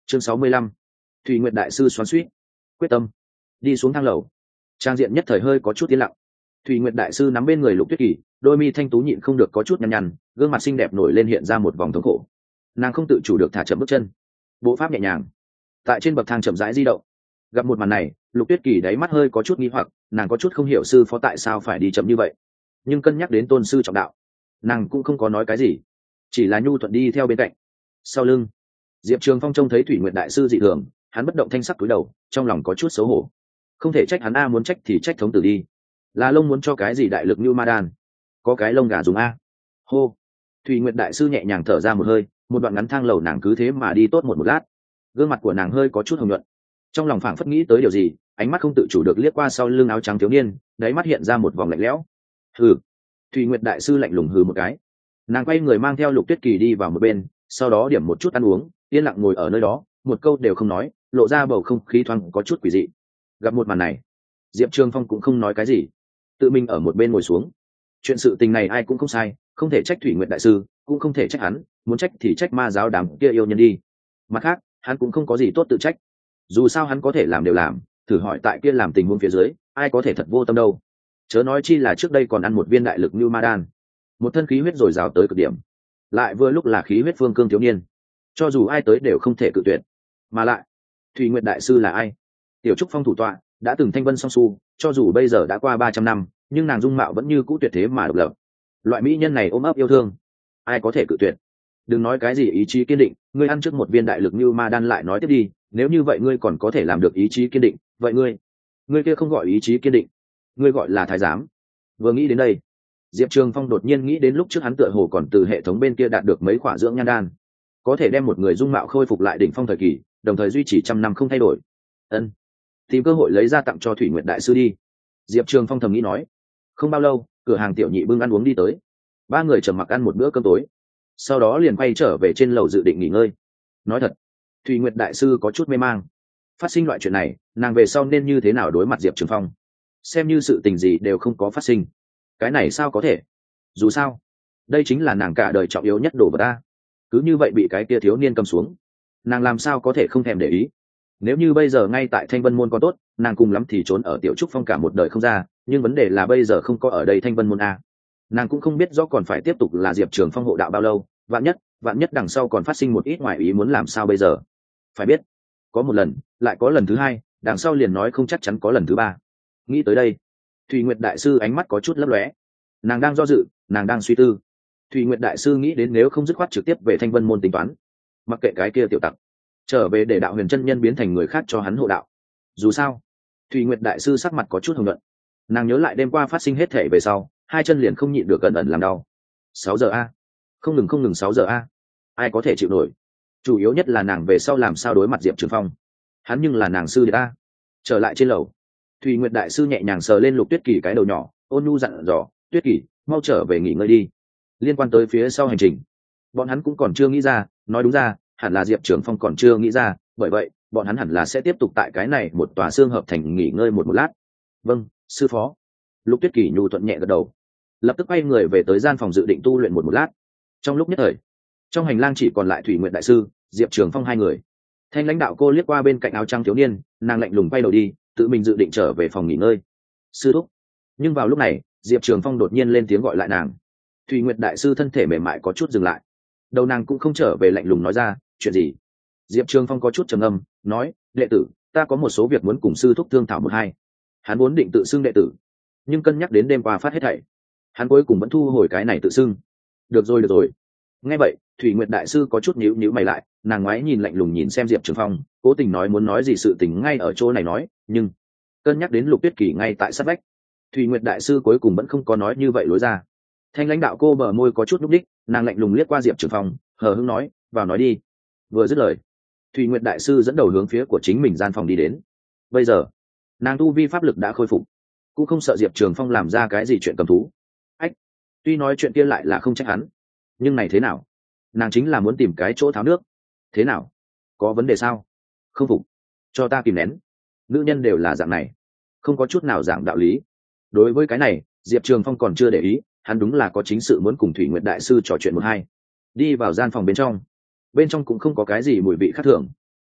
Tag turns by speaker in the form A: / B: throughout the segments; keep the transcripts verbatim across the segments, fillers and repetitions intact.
A: chương sáu mươi lăm, thùy nguyệt đại sư xoắn suýt quyết tâm đi xuống thang lầu. Trang diện nhất thời hơi có chút yên lặng. Thùy nguyệt đại sư nắm bên người Lục Tuyết Kỳ, đôi mi thanh tú nhịn không được có chút nhăn nhăn, gương mặt xinh đẹp nổi lên hiện ra một vòng thống khổ. Nàng không tự chủ được thả chậm bước chân, bộ pháp nhẹ nhàng tại trên bậc thang chậm rãi di động. Gặp một màn này, Lục Tuyết Kỳ đáy mắt hơi có chút nghi hoặc, nàng có chút không hiểu sư phó tại sao phải đi chậm như vậy, nhưng cân nhắc đến tôn sư trọng đạo, nàng cũng không có nói cái gì, chỉ là nhu thuận đi theo bên cạnh. Sau lưng, Diệp Trường Phong trông thấy Thủy Nguyệt đại sư dị thường, hắn bất động thanh sắc cúi đầu, trong lòng có chút xấu hổ. Không thể trách hắn a, muốn trách thì trách thống tử đi. Là lông muốn cho cái gì đại lực như ma đan, có cái lông gà dùng a. Hô. Thủy Nguyệt đại sư nhẹ nhàng thở ra một hơi, một đoạn ngắn thang lầu nàng cứ thế mà đi tốt một một lát. Gương mặt của nàng hơi có chút hồng nhuận, trong lòng phảng phất nghĩ tới điều gì, ánh mắt không tự chủ được liếc qua sau lưng áo trắng thiếu niên, đáy mắt hiện ra một vòng lạnh lẽo. Hừ. Thủy Nguyệt đại sư lạnh lùng hừ một cái, nàng quay người mang theo Lục Tuyết Kỳ đi vào một bên, sau đó điểm một chút ăn uống, yên lặng ngồi ở nơi đó, một câu đều không nói, lộ ra bầu không khí thoáng có chút quỷ dị. Gặp một màn này, Diệp Trường Phong cũng không nói cái gì, tự mình ở một bên ngồi xuống. Chuyện sự tình này ai cũng không sai, không thể trách Thủy Nguyệt đại sư, cũng không thể trách hắn, muốn trách thì trách ma giáo đám kia yêu nhân đi. Mặt khác, hắn cũng không có gì tốt tự trách, dù sao hắn có thể làm đều làm, thử hỏi tại kia làm tình huống phía dưới, ai có thể thật vô tâm đâu. Chớ nói chi là trước đây còn ăn một viên đại lực như ma đan, một thân khí huyết dồi dào tới cực điểm, lại vừa lúc là khí huyết phương cương thiếu niên, cho dù ai tới đều không thể cự tuyệt. Mà lại, Thủy Nguyệt đại sư là ai? Tiểu Trúc Phong thủ tọa, đã từng thanh vân song su, cho dù bây giờ đã qua ba trăm năm, nhưng nàng dung mạo vẫn như cũ tuyệt thế mà độc lập. Loại mỹ nhân này ôm ấp yêu thương, ai có thể cự tuyệt? Đừng nói cái gì ý chí kiên định, ngươi ăn trước một viên đại lực như ma đan lại nói tiếp đi, nếu như vậy ngươi còn có thể làm được ý chí kiên định, vậy ngươi, ngươi kia không gọi ý chí kiên định, ngươi gọi là thái giám. Vừa nghĩ đến đây, Diệp Trường Phong đột nhiên nghĩ đến lúc trước hắn tựa hồ còn từ hệ thống bên kia đạt được mấy khỏa dưỡng nhan đan, có thể đem một người dung mạo khôi phục lại đỉnh phong thời kỳ, đồng thời duy trì trăm năm không thay đổi. Ân, tìm cơ hội lấy ra tặng cho Thủy Nguyệt đại sư đi. Diệp Trường Phong thầm nghĩ nói. Không bao lâu, cửa hàng tiểu nhị bưng ăn uống đi tới, ba người trầm mặc ăn một bữa cơm tối, sau đó liền quay trở về trên lầu dự định nghỉ ngơi. Nói thật, Thủy Nguyệt đại sư có chút mê mang, phát sinh loại chuyện này, nàng về sau nên như thế nào đối mặt Diệp Trường Phong? Xem như sự tình gì đều không có phát sinh, cái này sao có thể? Dù sao, đây chính là nàng cả đời trọng yếu nhất đồ vật ta, cứ như vậy bị cái kia thiếu niên cầm xuống, nàng làm sao có thể không thèm để ý? Nếu như bây giờ ngay tại Thanh Vân môn còn tốt, nàng cùng lắm thì trốn ở Tiểu Trúc Phong cả một đời không ra, nhưng vấn đề là bây giờ không có ở đây Thanh Vân môn a, nàng cũng không biết rõ còn phải tiếp tục là Diệp Trường Phong hộ đạo bao lâu, vạn nhất vạn nhất đằng sau còn phát sinh một ít ngoại ý muốn làm sao bây giờ? Phải biết, có một lần lại có lần thứ hai, đằng sau liền nói không chắc chắn có lần thứ ba. Nghĩ tới đây, Thủy Nguyệt đại sư ánh mắt có chút lấp lóe, nàng đang do dự, nàng đang suy tư. Thủy Nguyệt đại sư nghĩ đến nếu không dứt khoát trực tiếp về Thanh Vân môn tính toán, mặc kệ cái kia tiểu tặc, trở về để đạo huyền chân nhân biến thành người khác cho hắn hộ đạo. Dù sao, Thủy Nguyệt đại sư sắc mặt có chút hồng nhuận, nàng nhớ lại đêm qua phát sinh hết thể về sau, hai chân liền không nhịn được gần ẩn làm đau. Sáu giờ a, không ngừng không ngừng sáu giờ a, ai có thể chịu nổi? Chủ yếu nhất là nàng về sau làm sao đối mặt Diệp Trường Phong, hắn nhưng là nàng sư đệ a. Trở lại trên lầu, Thủy Nguyệt đại sư nhẹ nhàng sờ lên Lục Tuyết Kỳ cái đầu nhỏ, ôn nhu dặn dò, Tuyết Kỳ, mau trở về nghỉ ngơi đi. Liên quan tới phía sau hành trình, bọn hắn cũng còn chưa nghĩ ra, nói đúng ra hẳn là Diệp Trường Phong còn chưa nghĩ ra, bởi vậy bọn hắn hẳn là sẽ tiếp tục tại cái này một tòa xương hợp thành nghỉ ngơi một một lát. Vâng, sư phó. Lục Tuyết Kỳ nhu thuận nhẹ gật đầu, lập tức quay người về tới gian phòng dự định tu luyện một một lát. Trong lúc nhất thời, trong hành lang chỉ còn lại Thủy Nguyệt đại sư, Diệp Trường Phong hai người. Thanh lãnh đạo cô liếc qua bên cạnh áo trắng thiếu niên, nàng lạnh lùng quay đầu đi, tự mình dự định trở về phòng nghỉ ngơi. Sư thúc. Nhưng vào lúc này, Diệp Trường Phong đột nhiên lên tiếng gọi lại nàng. Thủy Nguyệt đại sư thân thể mềm mại có chút dừng lại, đầu nàng cũng không trở về, lạnh lùng nói ra, chuyện gì? Diệp Trường Phong có chút trầm ngâm, nói, đệ tử, ta có một số việc muốn cùng sư thúc thương thảo một hai. Hắn vốn định tự xưng đệ tử, nhưng cân nhắc đến đêm qua phát hết thảy, hắn cuối cùng vẫn thu hồi cái này tự xưng. Được rồi được rồi. Nghe vậy, Thủy Nguyệt đại sư có chút nhíu nhíu mày lại, nàng ngoái nhìn lạnh lùng nhìn xem Diệp Trường Phong, cố tình nói muốn nói gì sự tình ngay ở chỗ này nói, nhưng cân nhắc đến Lục Tuyết Kỳ ngay tại sát vách, Thủy Nguyệt đại sư cuối cùng vẫn không có nói như vậy lối ra. Thanh lãnh đạo cô bờ môi có chút núc đích, nàng lạnh lùng liếc qua Diệp Trường Phong, hờ hững nói, vào nói đi. Vừa dứt lời, Thủy Nguyệt đại sư dẫn đầu hướng phía của chính mình gian phòng đi đến. Bây giờ, nàng tu vi pháp lực đã khôi phục, cũng không sợ Diệp Trường Phong làm ra cái gì chuyện cầm thú. Ách, tuy nói chuyện kia lại là không trách hắn, nhưng này thế nào? Nàng chính là muốn tìm cái chỗ tháo nước. Thế nào? Có vấn đề sao? Không phục, cho ta kìm nén. Nữ nhân đều là dạng này, không có chút nào giảng đạo lý. Đối với cái này, Diệp Trường Phong còn chưa để ý, hắn đúng là có chính sự muốn cùng Thủy Nguyệt đại sư trò chuyện một hai. Đi vào gian phòng bên trong, bên trong cũng không có cái gì mùi vị khác thường.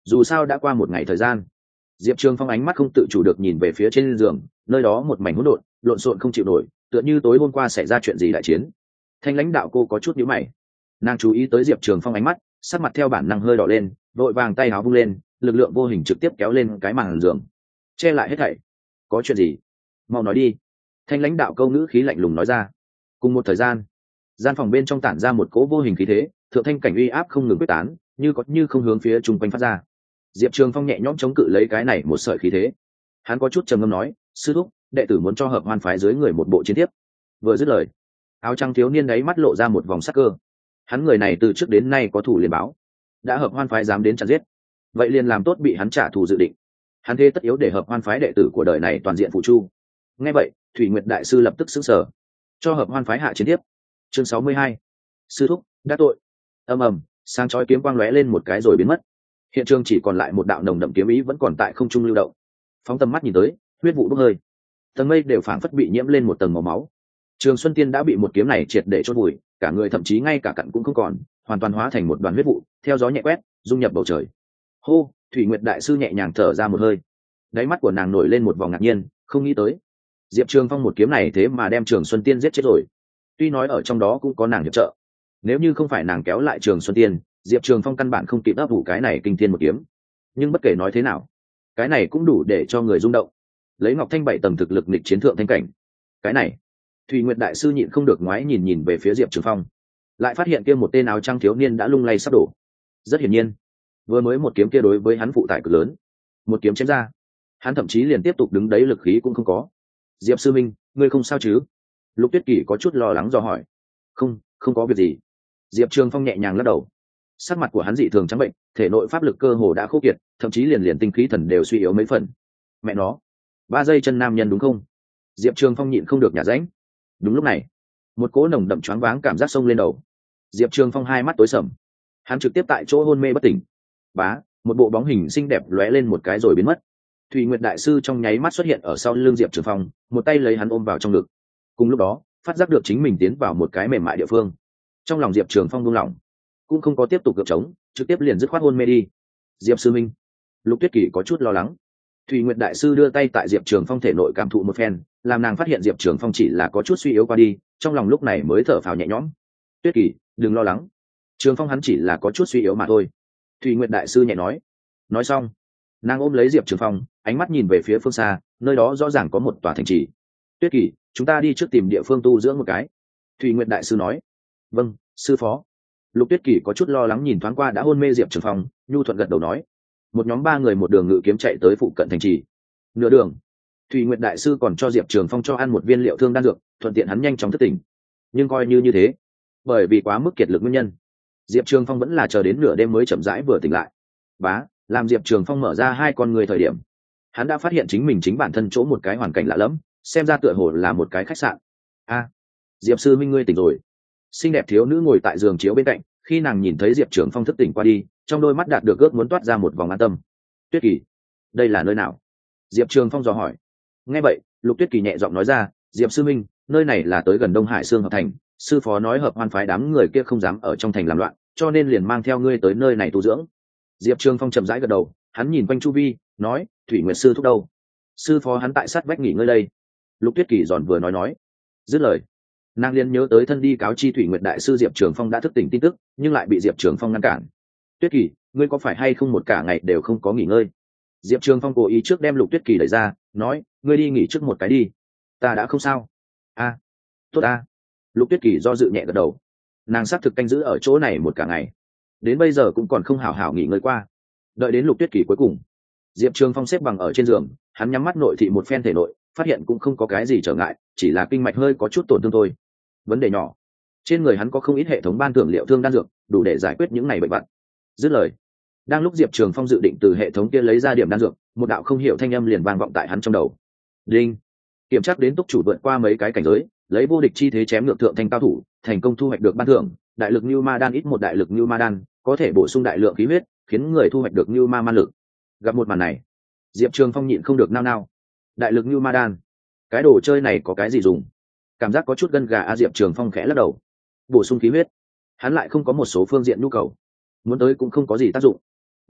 A: dù sao đã qua một ngày thời gian. Diệp Trường Phong ánh mắt không tự chủ được nhìn về phía trên giường, nơi đó một mảnh hỗn độn, lộn xộn không chịu nổi, tựa như tối hôm qua xảy ra chuyện gì đại chiến. Thanh lãnh đạo cô có chút nhíu mày, nàng chú ý tới Diệp Trường Phong ánh mắt, sắc mặt theo bản năng hơi đỏ lên, vội vàng tay áo vung lên, lực lượng vô hình trực tiếp kéo lên cái màn giường, che lại hết thảy. Có chuyện gì? Mau nói đi. Thanh lãnh đạo câu ngữ khí lạnh lùng nói ra. Cùng một thời gian, gian phòng bên trong tản ra một cỗ vô hình khí thế, thượng thanh cảnh uy áp không ngừng quyết tán, như có như không hướng phía chung quanh phát ra. Diệp Trường Phong nhẹ nhõm chống cự lấy cái này một sợi khí thế, hắn có chút trầm ngâm nói, sư thúc, đệ tử muốn cho Hợp Hoan phái dưới người một bộ chiến thiếp. Vừa dứt lời, áo trắng thiếu niên đấy mắt lộ ra một vòng sắc cơ. Hắn người này từ trước đến nay có thủ liền báo, đã Hợp Hoan phái dám đến chặn giết, vậy liền làm tốt bị hắn trả thù dự định. Hắn thế tất yếu để Hợp Hoan phái đệ tử của đời này toàn diện phụ chu. Nghe vậy, Thủy Nguyệt đại sư lập tức sững sờ, cho Hợp Hoan phái hạ chiến thiếp. Chương sáu mươi hai, sư thúc đã tội. Ầm ầm, sáng chói kiếm quang lóe lên một cái rồi biến mất. Hiện trường chỉ còn lại một đạo nồng đậm kiếm ý vẫn còn tại không trung lưu động. Phóng tầm mắt nhìn tới, huyết vụ bốc hơi, tầng mây đều phảng phất bị nhiễm lên một tầng màu máu. Trường Xuân Tiên đã bị một kiếm này triệt để chôn vùi, cả người thậm chí ngay cả cặn cũng không còn, hoàn toàn hóa thành một đoàn huyết vụ, theo gió nhẹ quét, dung nhập bầu trời. Hô, Thủy Nguyệt đại sư nhẹ nhàng thở ra một hơi. Đáy mắt của nàng nổi lên một vòng ngạc nhiên, không nghĩ tới Diệp Trường Phong một kiếm này thế mà đem Trường Xuân Tiên giết chết rồi. Tuy nói ở trong đó cũng có nàng hiệp trợ, nếu như không phải nàng kéo lại Trường Xuân Tiên, Diệp Trường Phong căn bản không kịp ấp ủ cái này kinh thiên một kiếm. Nhưng bất kể nói thế nào, cái này cũng đủ để cho người rung động. Lấy Ngọc Thanh bảy tầng thực lực nghịch chiến thượng thanh cảnh, cái này, Thủy Nguyệt đại sư nhịn không được ngoái nhìn nhìn về phía Diệp Trường Phong, lại phát hiện kia một tên áo trắng thiếu niên đã lung lay sắp đổ. Rất hiển nhiên, vừa mới một kiếm kia đối với hắn phụ tải cực lớn, một kiếm chém ra, hắn thậm chí liền tiếp tục đứng đấy lực khí cũng không có. Diệp sư minh, ngươi không sao chứ? Lục Tuyết Kỳ có chút lo lắng do hỏi. Không, không có việc gì. Diệp Trường Phong nhẹ nhàng lắc đầu. Sắc mặt của hắn dị thường trắng bệnh, thể nội pháp lực cơ hồ đã khô kiệt, thậm chí liền liền tinh khí thần đều suy yếu mấy phần. Mẹ nó, ba giây chân nam nhân đúng không? Diệp Trường Phong nhịn không được nhả rãnh. Đúng lúc này, một cỗ nồng đậm choáng váng cảm giác xông lên đầu. Diệp Trường Phong hai mắt tối sầm, hắn trực tiếp tại chỗ hôn mê bất tỉnh. Bá, một bộ bóng hình xinh đẹp lóe lên một cái rồi biến mất. Thủy Nguyệt đại sư trong nháy mắt xuất hiện ở sau lưng Diệp Trường Phong, một tay lấy hắn ôm vào trong ngực. Cùng lúc đó, phát giác được chính mình tiến vào một cái mềm mại địa phương. Trong lòng Diệp Trường Phong buông lỏng, cũng không có tiếp tục gượng chống, trực tiếp liền dứt khoát hôn mê đi. Diệp sư minh, Lục Tuyết Kỳ có chút lo lắng. Thủy Nguyệt đại sư đưa tay tại Diệp Trường Phong thể nội cảm thụ một phen, làm nàng phát hiện Diệp Trường Phong chỉ là có chút suy yếu qua đi, trong lòng lúc này mới thở phào nhẹ nhõm. Tuyết Kỳ, đừng lo lắng, Trường Phong hắn chỉ là có chút suy yếu mà thôi. Thủy Nguyệt đại sư nhẹ nói. Nói xong, nàng ôm lấy Diệp Trường Phong, ánh mắt nhìn về phía phương xa, nơi đó rõ ràng có một tòa thành trì. Tuyết Kỳ, chúng ta đi trước tìm địa phương tu dưỡng một cái. Thủy Nguyệt đại sư nói. Vâng, sư phó. Lục Tuyết Kỳ có chút lo lắng nhìn thoáng qua đã hôn mê Diệp Trường Phong, nhu thuận gật đầu nói. Một nhóm ba người một đường ngự kiếm chạy tới phụ cận thành trì. Nửa đường, Thủy Nguyệt đại sư còn cho Diệp Trường Phong cho ăn một viên liệu thương đan dược, thuận tiện hắn nhanh chóng thức tỉnh. Nhưng coi như như thế, bởi vì quá mức kiệt lực nguyên nhân, Diệp Trường Phong vẫn là chờ đến nửa đêm mới chậm rãi vừa tỉnh lại. Bá, làm Diệp Trường Phong mở ra hai con người thời điểm, hắn đã phát hiện chính mình chính bản thân chỗ một cái hoàn cảnh lạ lẫm, xem ra tựa hồ là một cái khách sạn. A, Diệp sư minh ngươi tỉnh rồi. Xinh đẹp thiếu nữ ngồi tại giường chiếu bên cạnh, khi nàng nhìn thấy Diệp Trường Phong thức tỉnh qua đi, trong đôi mắt đạt được ước muốn toát ra một vòng an tâm. Tuyết Kỳ, đây là nơi nào? Diệp Trường Phong dò hỏi. Nghe vậy, Lục Tuyết Kỳ nhẹ giọng nói ra, Diệp sư minh, nơi này là tới gần Đông Hải Sương Hợp Thành, sư phó nói Hợp Hoan phái đám người kia không dám ở trong thành làm loạn, cho nên liền mang theo ngươi tới nơi này tu dưỡng. Diệp Trường Phong chậm rãi gật đầu, hắn nhìn quanh chu vi, nói, Thủy Nguyệt sư thúc đâu? Sư phó hắn tại sát vách nghỉ ngơi đây. Lục Tuyết Kỳ giòn vừa nói nói. Dứt lời, nàng liền nhớ tới thân đi cáo chi Thủy Nguyệt đại sư Diệp Trường Phong đã thức tỉnh tin tức, nhưng lại bị Diệp Trường Phong ngăn cản. Tuyết Kỳ, ngươi có phải hay không một cả ngày đều không có nghỉ ngơi? Diệp Trường Phong cố ý trước đem Lục Tuyết Kỳ đẩy ra, nói, ngươi đi nghỉ trước một cái đi, ta đã không sao. A, tốt a. Lục Tuyết Kỳ do dự nhẹ gật đầu, nàng xác thực canh giữ ở chỗ này một cả ngày, đến bây giờ cũng còn không hảo hảo nghỉ ngơi qua. Đợi đến Lục Tuyết Kỳ cuối cùng, Diệp Trường Phong xếp bằng ở trên giường, hắn nhắm mắt nội thị một phen thể nội, phát hiện cũng không có cái gì trở ngại, chỉ là kinh mạch hơi có chút tổn thương thôi. Vấn đề nhỏ. Trên người hắn có không ít hệ thống ban thưởng liệu thương đan dược, đủ để giải quyết những này bệnh vặt. Dứt lời, đang lúc Diệp Trường Phong dự định từ hệ thống kia lấy ra điểm đan dược, một đạo không hiểu thanh âm liền vang vọng tại hắn trong đầu. Đinh. Kiểm tra đến túc chủ vượt qua mấy cái cảnh giới, lấy vô địch chi thế chém ngược thượng thanh cao thủ, thành công thu hoạch được ban thưởng, đại lực như ma đan ít một đại lực như ma đan, có thể bổ sung đại lượng khí huyết, khiến người thu hoạch được như ma man lực. Gặp một màn này, Diệp Trường Phong nhịn không được nao nao. Đại lực như ma đan, cái đồ chơi này có cái gì dùng? Cảm giác có chút gân gà a. Diệp Trường Phong khẽ lắc đầu. Bổ sung khí huyết, hắn lại không có một số phương diện nhu cầu, muốn tới cũng không có gì tác dụng. Bá,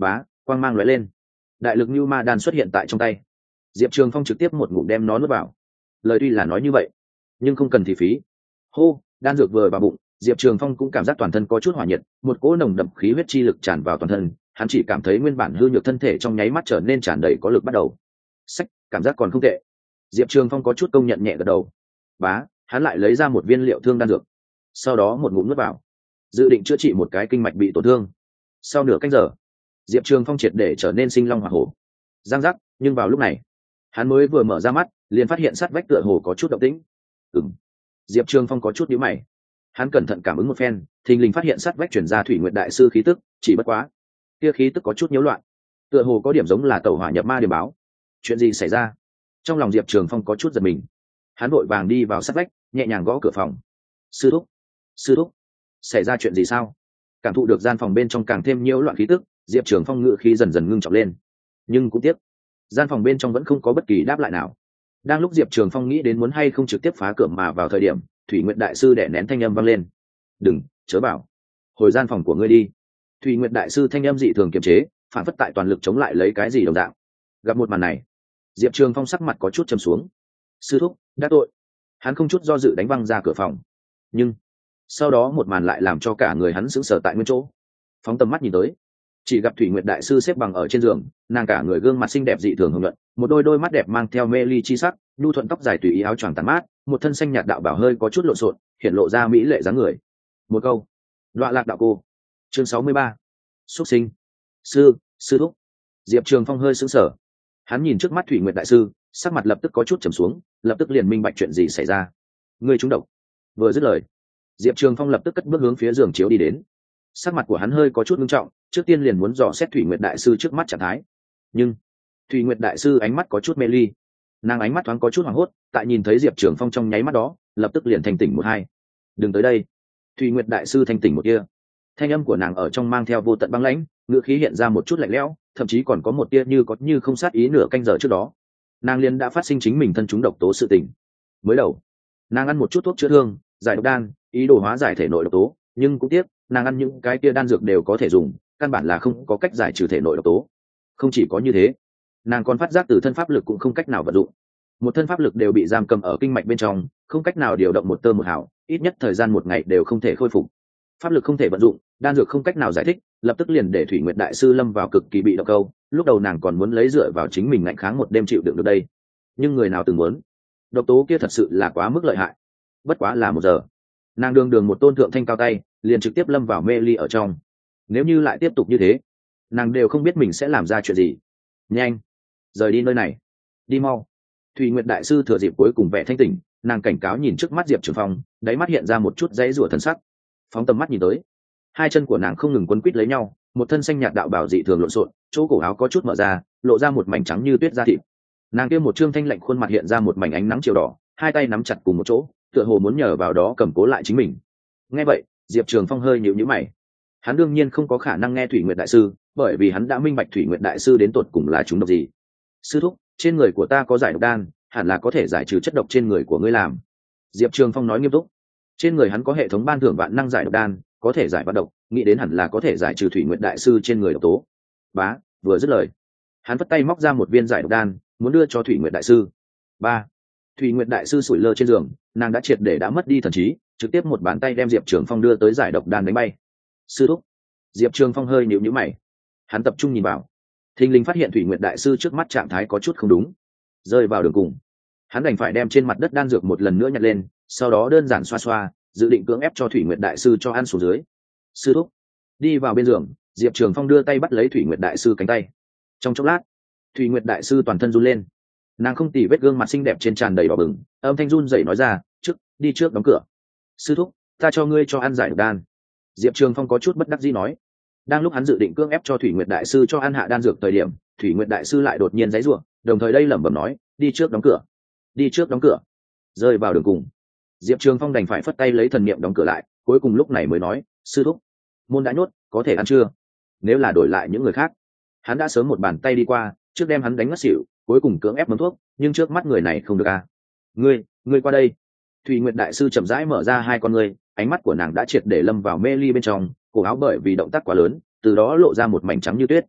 A: quang mang lóe lên, đại lực như ma đan xuất hiện tại trong tay. Diệp Trường Phong trực tiếp một ngụm đem nó nuốt vào. Lời tuy là nói như vậy, nhưng không cần thì phí. Hô, đan dược vừa vào bụng, Diệp Trường Phong cũng cảm giác toàn thân có chút hỏa nhiệt, một cỗ nồng đậm khí huyết chi lực tràn vào toàn thân, hắn chỉ cảm thấy nguyên bản hư nhược thân thể trong nháy mắt trở nên tràn đầy có lực bắt đầu. Sách, cảm giác còn không tệ. Diệp Trường Phong có chút công nhận nhẹ gật đầu. Bá, hắn lại lấy ra một viên liệu thương đan dược, sau đó một ngụm nuốt vào, dự định chữa trị một cái kinh mạch bị tổn thương. Sau nửa canh giờ, Diệp Trường Phong triệt để trở nên sinh long hỏa hổ. Giang giác, nhưng vào lúc này, hắn mới vừa mở ra mắt, liền phát hiện sát vách tựa hồ có chút động tĩnh. Ừm. Diệp Trường Phong có chút nhíu mày. Hắn cẩn thận cảm ứng một phen, thình lình phát hiện sát vách chuyển ra Thủy Nguyệt đại sư khí tức, chỉ bất quá, kia khí tức có chút nhiễu loạn, tựa hồ có điểm giống là tẩu hỏa nhập ma điểm báo. Chuyện gì xảy ra? Trong lòng Diệp Trường Phong có chút giật mình. Hắn vội vàng đi vào sát vách, nhẹ nhàng gõ cửa phòng. Sư thúc, sư thúc, xảy ra chuyện gì sao? Cảm thụ được gian phòng bên trong càng thêm nhiễu loạn khí tức, Diệp Trường Phong ngự khí dần dần ngưng trọng lên. Nhưng cũng tiếc, gian phòng bên trong vẫn không có bất kỳ đáp lại nào. Đang lúc Diệp Trường Phong nghĩ đến muốn hay không trực tiếp phá cửa mà vào thời điểm, Thủy Nguyệt đại sư đẻ nén thanh âm vang lên. Đừng, chớ bảo, hồi gian phòng của ngươi đi. Thủy Nguyệt đại sư thanh âm dị thường kiềm chế, phản phất tại toàn lực chống lại lấy cái gì đồng dạng. Gặp một màn này, Diệp Trường Phong sắc mặt có chút trầm xuống. Sư thúc, đã tội. Hắn không chút do dự đánh văng ra cửa phòng. Nhưng sau đó một màn lại làm cho cả người hắn sững sờ tại nguyên chỗ. Phóng tầm mắt nhìn tới, chỉ gặp Thủy Nguyệt đại sư xếp bằng ở trên giường, nàng cả người gương mặt xinh đẹp dị thường hồng nhuận, một đôi đôi mắt đẹp mang theo mê ly chi sắc, nhu thuận tóc dài tùy ý áo choàng tàn mát, một thân xanh nhạt đạo bảo hơi có chút lộn xộn, hiện lộ ra mỹ lệ dáng người. Một câu, Đoạ Lạc đạo cô. Chương sáu mươi ba. Xuất sinh. Sư, sư thúc. Diệp Trường Phong hơi sững sờ. Hắn nhìn trước mắt Thủy Nguyệt đại sư, sắc mặt lập tức có chút trầm xuống, lập tức liền minh bạch chuyện gì xảy ra. Ngươi trúng độc. Vừa dứt lời, Diệp Trường Phong lập tức cất bước hướng phía giường chiếu đi đến. Sắc mặt của hắn hơi có chút nghiêm trọng, trước tiên liền muốn dò xét Thủy Nguyệt đại sư trước mắt trạng thái. Nhưng Thủy Nguyệt đại sư ánh mắt có chút mê ly, nàng ánh mắt thoáng có chút hoảng hốt, tại nhìn thấy Diệp Trường Phong trong nháy mắt đó, lập tức liền thanh tỉnh một hai. Đừng tới đây. Thủy Nguyệt đại sư thanh tỉnh một kia, thanh âm của nàng ở trong mang theo vô tận băng lãnh, ngữ khí hiện ra một chút lạnh lẽo, thậm chí còn có một tia như có như không sát ý nửa canh giờ trước đó. Nàng liền đã phát sinh chính mình thân chúng độc tố sự tình. Mới đầu, nàng ăn một chút thuốc chữa thương, giải độc đan, ý đồ hóa giải thể nội độc tố, nhưng cũng tiếc, nàng ăn những cái kia đan dược đều có thể dùng, căn bản là không có cách giải trừ thể nội độc tố. Không chỉ có như thế, nàng còn phát giác từ thân pháp lực cũng không cách nào vận dụng, một thân pháp lực đều bị giam cầm ở kinh mạch bên trong, không cách nào điều động một tơ một hào, ít nhất thời gian một ngày đều không thể khôi phục. Pháp lực không thể vận dụng, đan dược không cách nào giải thích, lập tức liền để Thủy Nguyệt đại sư lâm vào cực kỳ bị động câu. Lúc đầu nàng còn muốn lấy dựa vào chính mình ngạnh kháng một đêm chịu đựng được đây, nhưng người nào từng muốn, độc tố kia thật sự là quá mức lợi hại. Bất quá là một giờ, nàng đường đường một tôn thượng thanh cao tay, liền trực tiếp lâm vào mê ly ở trong. Nếu như lại tiếp tục như thế, nàng đều không biết mình sẽ làm ra chuyện gì. Nhanh, rời đi nơi này, đi mau. Thủy Nguyệt đại sư thừa dịp cuối cùng vẻ thanh tỉnh, nàng cảnh cáo nhìn trước mắt Diệp Trường Phong, đáy mắt hiện ra một chút dãy rủa thần sắc. Phóng tầm mắt nhìn tới, hai chân của nàng không ngừng quấn quít lấy nhau, một thân xanh nhạt đạo bảo dị thường lộn xộn, chỗ cổ áo có chút mở ra, lộ ra một mảnh trắng như tuyết da thịt. Nàng kia một trương thanh lạnh khuôn mặt hiện ra một mảnh ánh nắng chiều đỏ, hai tay nắm chặt cùng một chỗ, tựa hồ muốn nhờ vào đó cầm cố lại chính mình. Nghe vậy, Diệp Trường Phong hơi nhíu nhíu mày. Hắn đương nhiên không có khả năng nghe Thủy Nguyệt đại sư, bởi vì hắn đã minh bạch Thủy Nguyệt đại sư đến tột cùng là chúng độc gì. Sư thúc, trên người của ta có giải độc đan, hẳn là có thể giải trừ chất độc trên người của ngươi làm. Diệp Trường Phong nói nghiêm túc. Trên người hắn có hệ thống ban thưởng vạn năng giải độc đan, có thể giải vạn độc, nghĩ đến hẳn là có thể giải trừ Thủy Nguyệt đại sư trên người độc tố. Bá, vừa dứt lời, hắn vất tay móc ra một viên giải độc đan, muốn đưa cho Thủy Nguyệt đại sư. Ba, Thủy Nguyệt đại sư sủi lơ trên giường, nàng đã triệt để đã mất đi thần trí, trực tiếp một bàn tay đem Diệp Trường Phong đưa tới giải độc đan đánh bay. Sư thúc. Diệp Trường Phong hơi nhíu nhíu mày, hắn tập trung nhìn vào, thình lình phát hiện Thủy Nguyệt đại sư trước mắt trạng thái có chút không đúng, rơi vào đường cùng. Hắn đành phải đem trên mặt đất đan dược một lần nữa nhặt lên, sau đó đơn giản xoa xoa, dự định cưỡng ép cho Thủy Nguyệt đại sư cho ăn xuống dưới. Sư thúc. Đi vào bên giường, Diệp Trường Phong đưa tay bắt lấy Thủy Nguyệt đại sư cánh tay. Trong chốc lát, Thủy Nguyệt đại sư toàn thân run lên, nàng không tì vết gương mặt xinh đẹp trên tràn đầy đỏ bừng, âm thanh run rẩy nói ra, trước đi trước đóng cửa. Sư thúc, ta cho ngươi cho ăn giải độc đan. Diệp Trường Phong có chút bất đắc dĩ nói. Đang lúc hắn dự định cưỡng ép cho Thủy Nguyệt đại sư cho ăn hạ đan dược thời điểm, Thủy Nguyệt đại sư lại đột nhiên giãy giụa, đồng thời đây lẩm bẩm nói, đi trước đóng cửa, đi trước đóng cửa. Rơi vào đường cùng, Diệp Trường Phong đành phải phất tay lấy thần niệm đóng cửa lại, cuối cùng lúc này mới nói, sư thúc, môn đã nhốt, có thể ăn chưa? Nếu là đổi lại những người khác, hắn đã sớm một bàn tay đi qua, trước đem hắn đánh ngất xỉu, cuối cùng cưỡng ép mớm thuốc, nhưng trước mắt người này không được à. Ngươi, ngươi qua đây. Thủy Nguyệt đại sư chậm rãi mở ra hai con ngươi, ánh mắt của nàng đã triệt để lâm vào mê ly bên trong, cổ áo bởi vì động tác quá lớn, từ đó lộ ra một mảnh trắng như tuyết.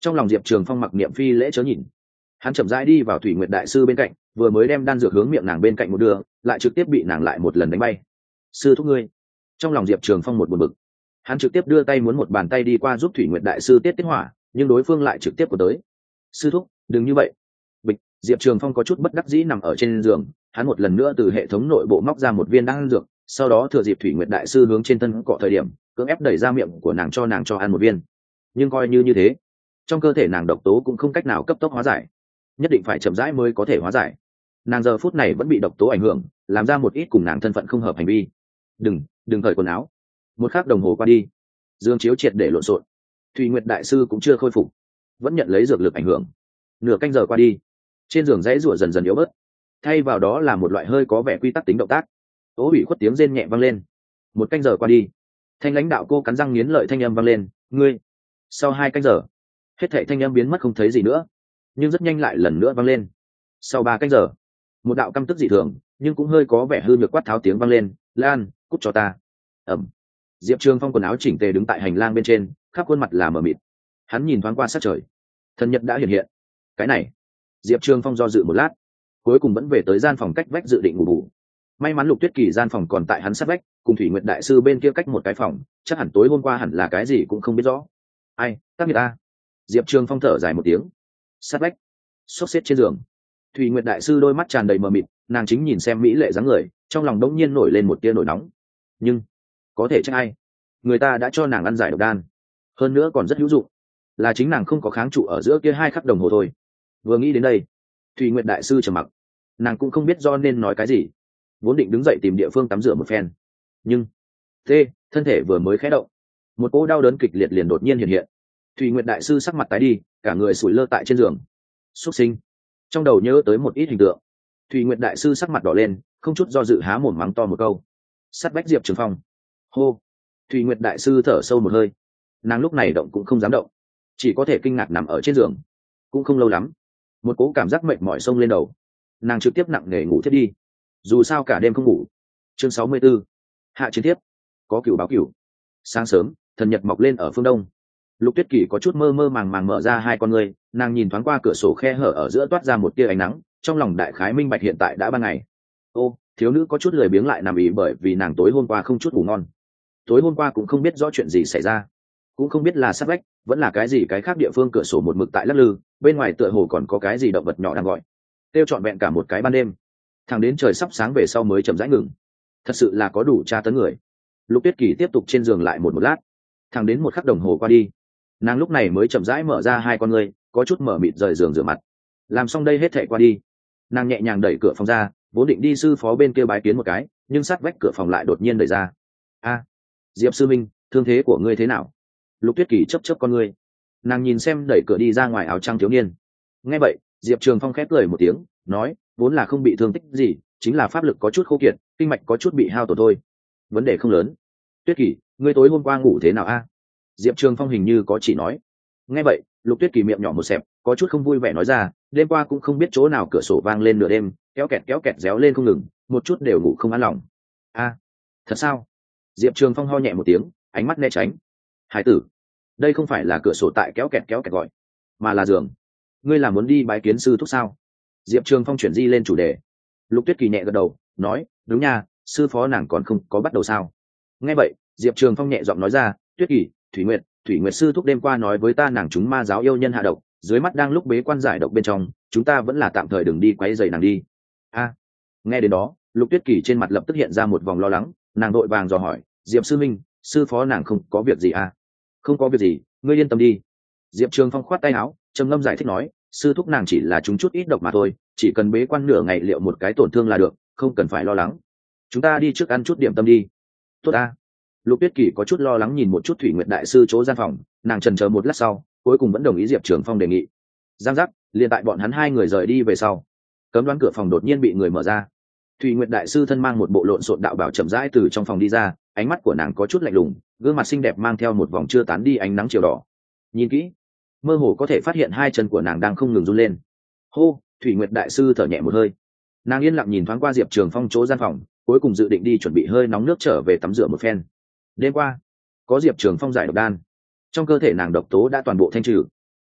A: Trong lòng Diệp Trường Phong mặc niệm phi lễ chớ nhìn, hắn chậm rãi đi vào Thủy Nguyệt đại sư bên cạnh, vừa mới đem đan dược hướng miệng nàng bên cạnh một đưa, lại trực tiếp bị nàng lại một lần đánh bay. Sư thúc ngươi. Trong lòng Diệp Trường Phong một buồn bực, hắn trực tiếp đưa tay muốn một bàn tay đi qua giúp Thủy Nguyệt đại sư tiết tiết hỏa, nhưng đối phương lại trực tiếp của tới. Sư thúc đừng như vậy. Bịch. Diệp Trường Phong có chút bất đắc dĩ nằm ở trên giường, hắn một lần nữa từ hệ thống nội bộ móc ra một viên đan dược, sau đó thừa dịp Thủy Nguyệt đại sư hướng trên thân cọ thời điểm, cưỡng ép đẩy ra miệng của nàng cho nàng cho ăn một viên. Nhưng coi như như thế, trong cơ thể nàng độc tố cũng không cách nào cấp tốc hóa giải, nhất định phải chậm rãi mới có thể hóa giải. Nàng giờ phút này vẫn bị độc tố ảnh hưởng, làm ra một ít cùng nàng thân phận không hợp hành vi. Đừng, đừng cởi quần áo. Một khắc đồng hồ qua đi, dương chiếu triệt để lộn xộn. Thủy Nguyệt đại sư cũng chưa khôi phục, vẫn nhận lấy dược lực ảnh hưởng. Nửa canh giờ qua đi, trên giường dãy rủa dần dần yếu bớt, thay vào đó là một loại hơi có vẻ quy tắc tính động tác. Tố bị khuất tiếng rên nhẹ vang lên. Một canh giờ qua đi, thanh lãnh đạo cô cắn răng nghiến lợi thanh âm vang lên, ngươi. Sau hai canh giờ, hết thảy thanh âm biến mất không thấy gì nữa, nhưng rất nhanh lại lần nữa vang lên. Sau ba canh giờ, một đạo căm tức dị thường nhưng cũng hơi có vẻ hư nhược quát tháo tiếng vang lên, lan cút cho ta. Ẩm. Diệp Trường Phong quần áo chỉnh tề đứng tại hành lang bên trên, khắp khuôn mặt là mờ mịt. Hắn nhìn thoáng qua sát trời, thần nhật đã hiện hiện. Cái này, Diệp Trường Phong do dự một lát, cuối cùng vẫn về tới gian phòng cách vách dự định ngủ bù. May mắn Lục Tuyết Kỳ gian phòng còn tại hắn sát vách, cùng Thủy Nguyệt đại sư bên kia cách một cái phòng, chắc hẳn tối hôm qua hẳn là cái gì cũng không biết rõ. Ai, tác nghiệp a. Diệp Trường Phong thở dài một tiếng. Sát vách, xốc xếp trên giường, Thủy Nguyệt đại sư đôi mắt tràn đầy mờ mịt, nàng chính nhìn xem mỹ lệ dáng người, trong lòng đống nhiên nổi lên một tia nổi nóng. Nhưng có thể trách ai, người ta đã cho nàng ăn giải độc đan, hơn nữa còn rất hữu dụng, là chính nàng không có kháng trụ ở giữa kia hai khắc đồng hồ thôi. Vừa nghĩ đến đây, Thủy Nguyệt đại sư trầm mặc, nàng cũng không biết do nên nói cái gì, vốn định đứng dậy tìm địa phương tắm rửa một phen, nhưng tê thân thể vừa mới khẽ động, một cỗ đau đớn kịch liệt liền đột nhiên hiện hiện. Thủy Nguyệt đại sư sắc mặt tái đi, cả người sủi lơ tại trên giường. Xuất sinh. Trong đầu nhớ tới một ít hình tượng, Thủy Nguyệt đại sư sắc mặt đỏ lên, không chút do dự há mồm mắng to một câu. Sát bách Diệp Trường Phong. Hô. Thủy Nguyệt đại sư thở sâu một hơi, nàng lúc này động cũng không dám động, chỉ có thể kinh ngạc nằm ở trên giường. Cũng không lâu lắm, một cố cảm giác mệt mỏi xông lên đầu, nàng trực tiếp nặng nề ngủ thiết đi. Dù sao cả đêm không ngủ. Chương sáu mươi 64. Hạ chiến tiếp. Có cửu báo cửu. Sáng sớm, thần nhật mọc lên ở phương đông. Lục Tuyết Kỳ có chút mơ mơ màng màng mở ra hai con ngươi, nàng nhìn thoáng qua cửa sổ khe hở ở giữa toát ra một tia ánh nắng, trong lòng đại khái minh bạch hiện tại đã ban ngày. Ô, thiếu nữ có chút lười biếng lại nằm ì bởi vì nàng tối hôm qua không chút ngủ ngon. Tối hôm qua cũng không biết rõ chuyện gì xảy ra, cũng không biết là sát vách, vẫn là cái gì cái khác địa phương cửa sổ một mực tại lắc lư, bên ngoài tựa hồ còn có cái gì động vật nhỏ đang gọi. Tiêu trọn vẹn cả một cái ban đêm, thẳng đến trời sắp sáng về sau mới chậm rãi ngừng. Thật sự là có đủ tra tấn người. Lục Tuyết Kỳ tiếp tục trên giường lại một một lát, thẳng đến một khắc đồng hồ qua đi, nàng lúc này mới chậm rãi mở ra hai con ngươi, có chút mở mịt rời giường rửa mặt. Làm xong đây hết thảy qua đi, nàng nhẹ nhàng đẩy cửa phòng ra, vốn định đi sư phó bên kia bái kiến một cái, nhưng sát vách cửa phòng lại đột nhiên đẩy ra. A, Diệp sư minh, thương thế của ngươi thế nào? Lục Tuyết Kỳ chớp chớp con ngươi, nàng nhìn xem đẩy cửa đi ra ngoài áo trắng thiếu niên. Nghe vậy, Diệp Trường Phong khép cười một tiếng, nói, vốn là không bị thương tích gì, chính là pháp lực có chút khô kiệt, kinh mạch có chút bị hao tổn thôi, vấn đề không lớn. Tuyết Kỳ, ngươi tối hôm qua ngủ thế nào a? Diệp Trường Phong hình như có chỉ nói. Nghe vậy, Lục Tuyết Kỳ miệng nhỏ một xẹp, có chút không vui vẻ nói ra, đêm qua cũng không biết chỗ nào cửa sổ vang lên nửa đêm, kéo kẹt kéo kẹt réo lên không ngừng, một chút đều ngủ không an lòng. A, thật sao? Diệp Trường Phong ho nhẹ một tiếng, ánh mắt né tránh. Hải tử, đây không phải là cửa sổ tại kéo kẹt kéo kẹt gọi, mà là giường. Ngươi là muốn đi bái kiến sư thúc sao? Diệp Trường Phong chuyển di lên chủ đề. Lục Tuyết Kỳ nhẹ gật đầu, nói, đúng nha, sư phó nàng còn không có bắt đầu sao? Nghe vậy, Diệp Trường Phong nhẹ giọng nói ra, Tuyết Kỳ, Thủy Nguyệt, Thủy Nguyệt sư thúc đêm qua nói với ta nàng chúng ma giáo yêu nhân hạ độc, dưới mắt đang lúc bế quan giải độc bên trong, chúng ta vẫn là tạm thời đừng đi quấy rầy nàng đi. A. Nghe đến đó, Lục Tuyết Kỳ trên mặt lập tức hiện ra một vòng lo lắng, nàng đội vàng dò hỏi, Diệp sư minh, sư phó nàng không có việc gì à? Không có việc gì, ngươi yên tâm đi. Diệp Trường Phong khoát tay áo, trầm ngâm giải thích nói, sư thúc nàng chỉ là chúng chút ít độc mà thôi, chỉ cần bế quan nửa ngày liệu một cái tổn thương là được, không cần phải lo lắng. Chúng ta đi trước ăn chút điểm tâm đi. Tốt a. Lục Tuyết Kỳ có chút lo lắng nhìn một chút Thủy Nguyệt đại sư chỗ gian phòng, nàng chần chờ một lát sau, cuối cùng vẫn đồng ý Diệp Trường Phong đề nghị. Giang giác, liền tại bọn hắn hai người rời đi về sau, cấm đoán cửa phòng đột nhiên bị người mở ra. Thủy Nguyệt đại sư thân mang một bộ lộn xộn đạo bảo chậm rãi từ trong phòng đi ra, ánh mắt của nàng có chút lạnh lùng, gương mặt xinh đẹp mang theo một vòng chưa tán đi ánh nắng chiều đỏ. Nhìn kỹ, mơ hồ có thể phát hiện hai chân của nàng đang không ngừng run lên. Hô, Thủy Nguyệt đại sư thở nhẹ một hơi, nàng yên lặng nhìn thoáng qua Diệp Trường Phong chỗ gian phòng, cuối cùng dự định đi chuẩn bị hơi nóng nước trở về tắm rửa một phen. Đêm qua, có Diệp Trường Phong giải độc đan, trong cơ thể nàng độc tố đã toàn bộ thanh trừ,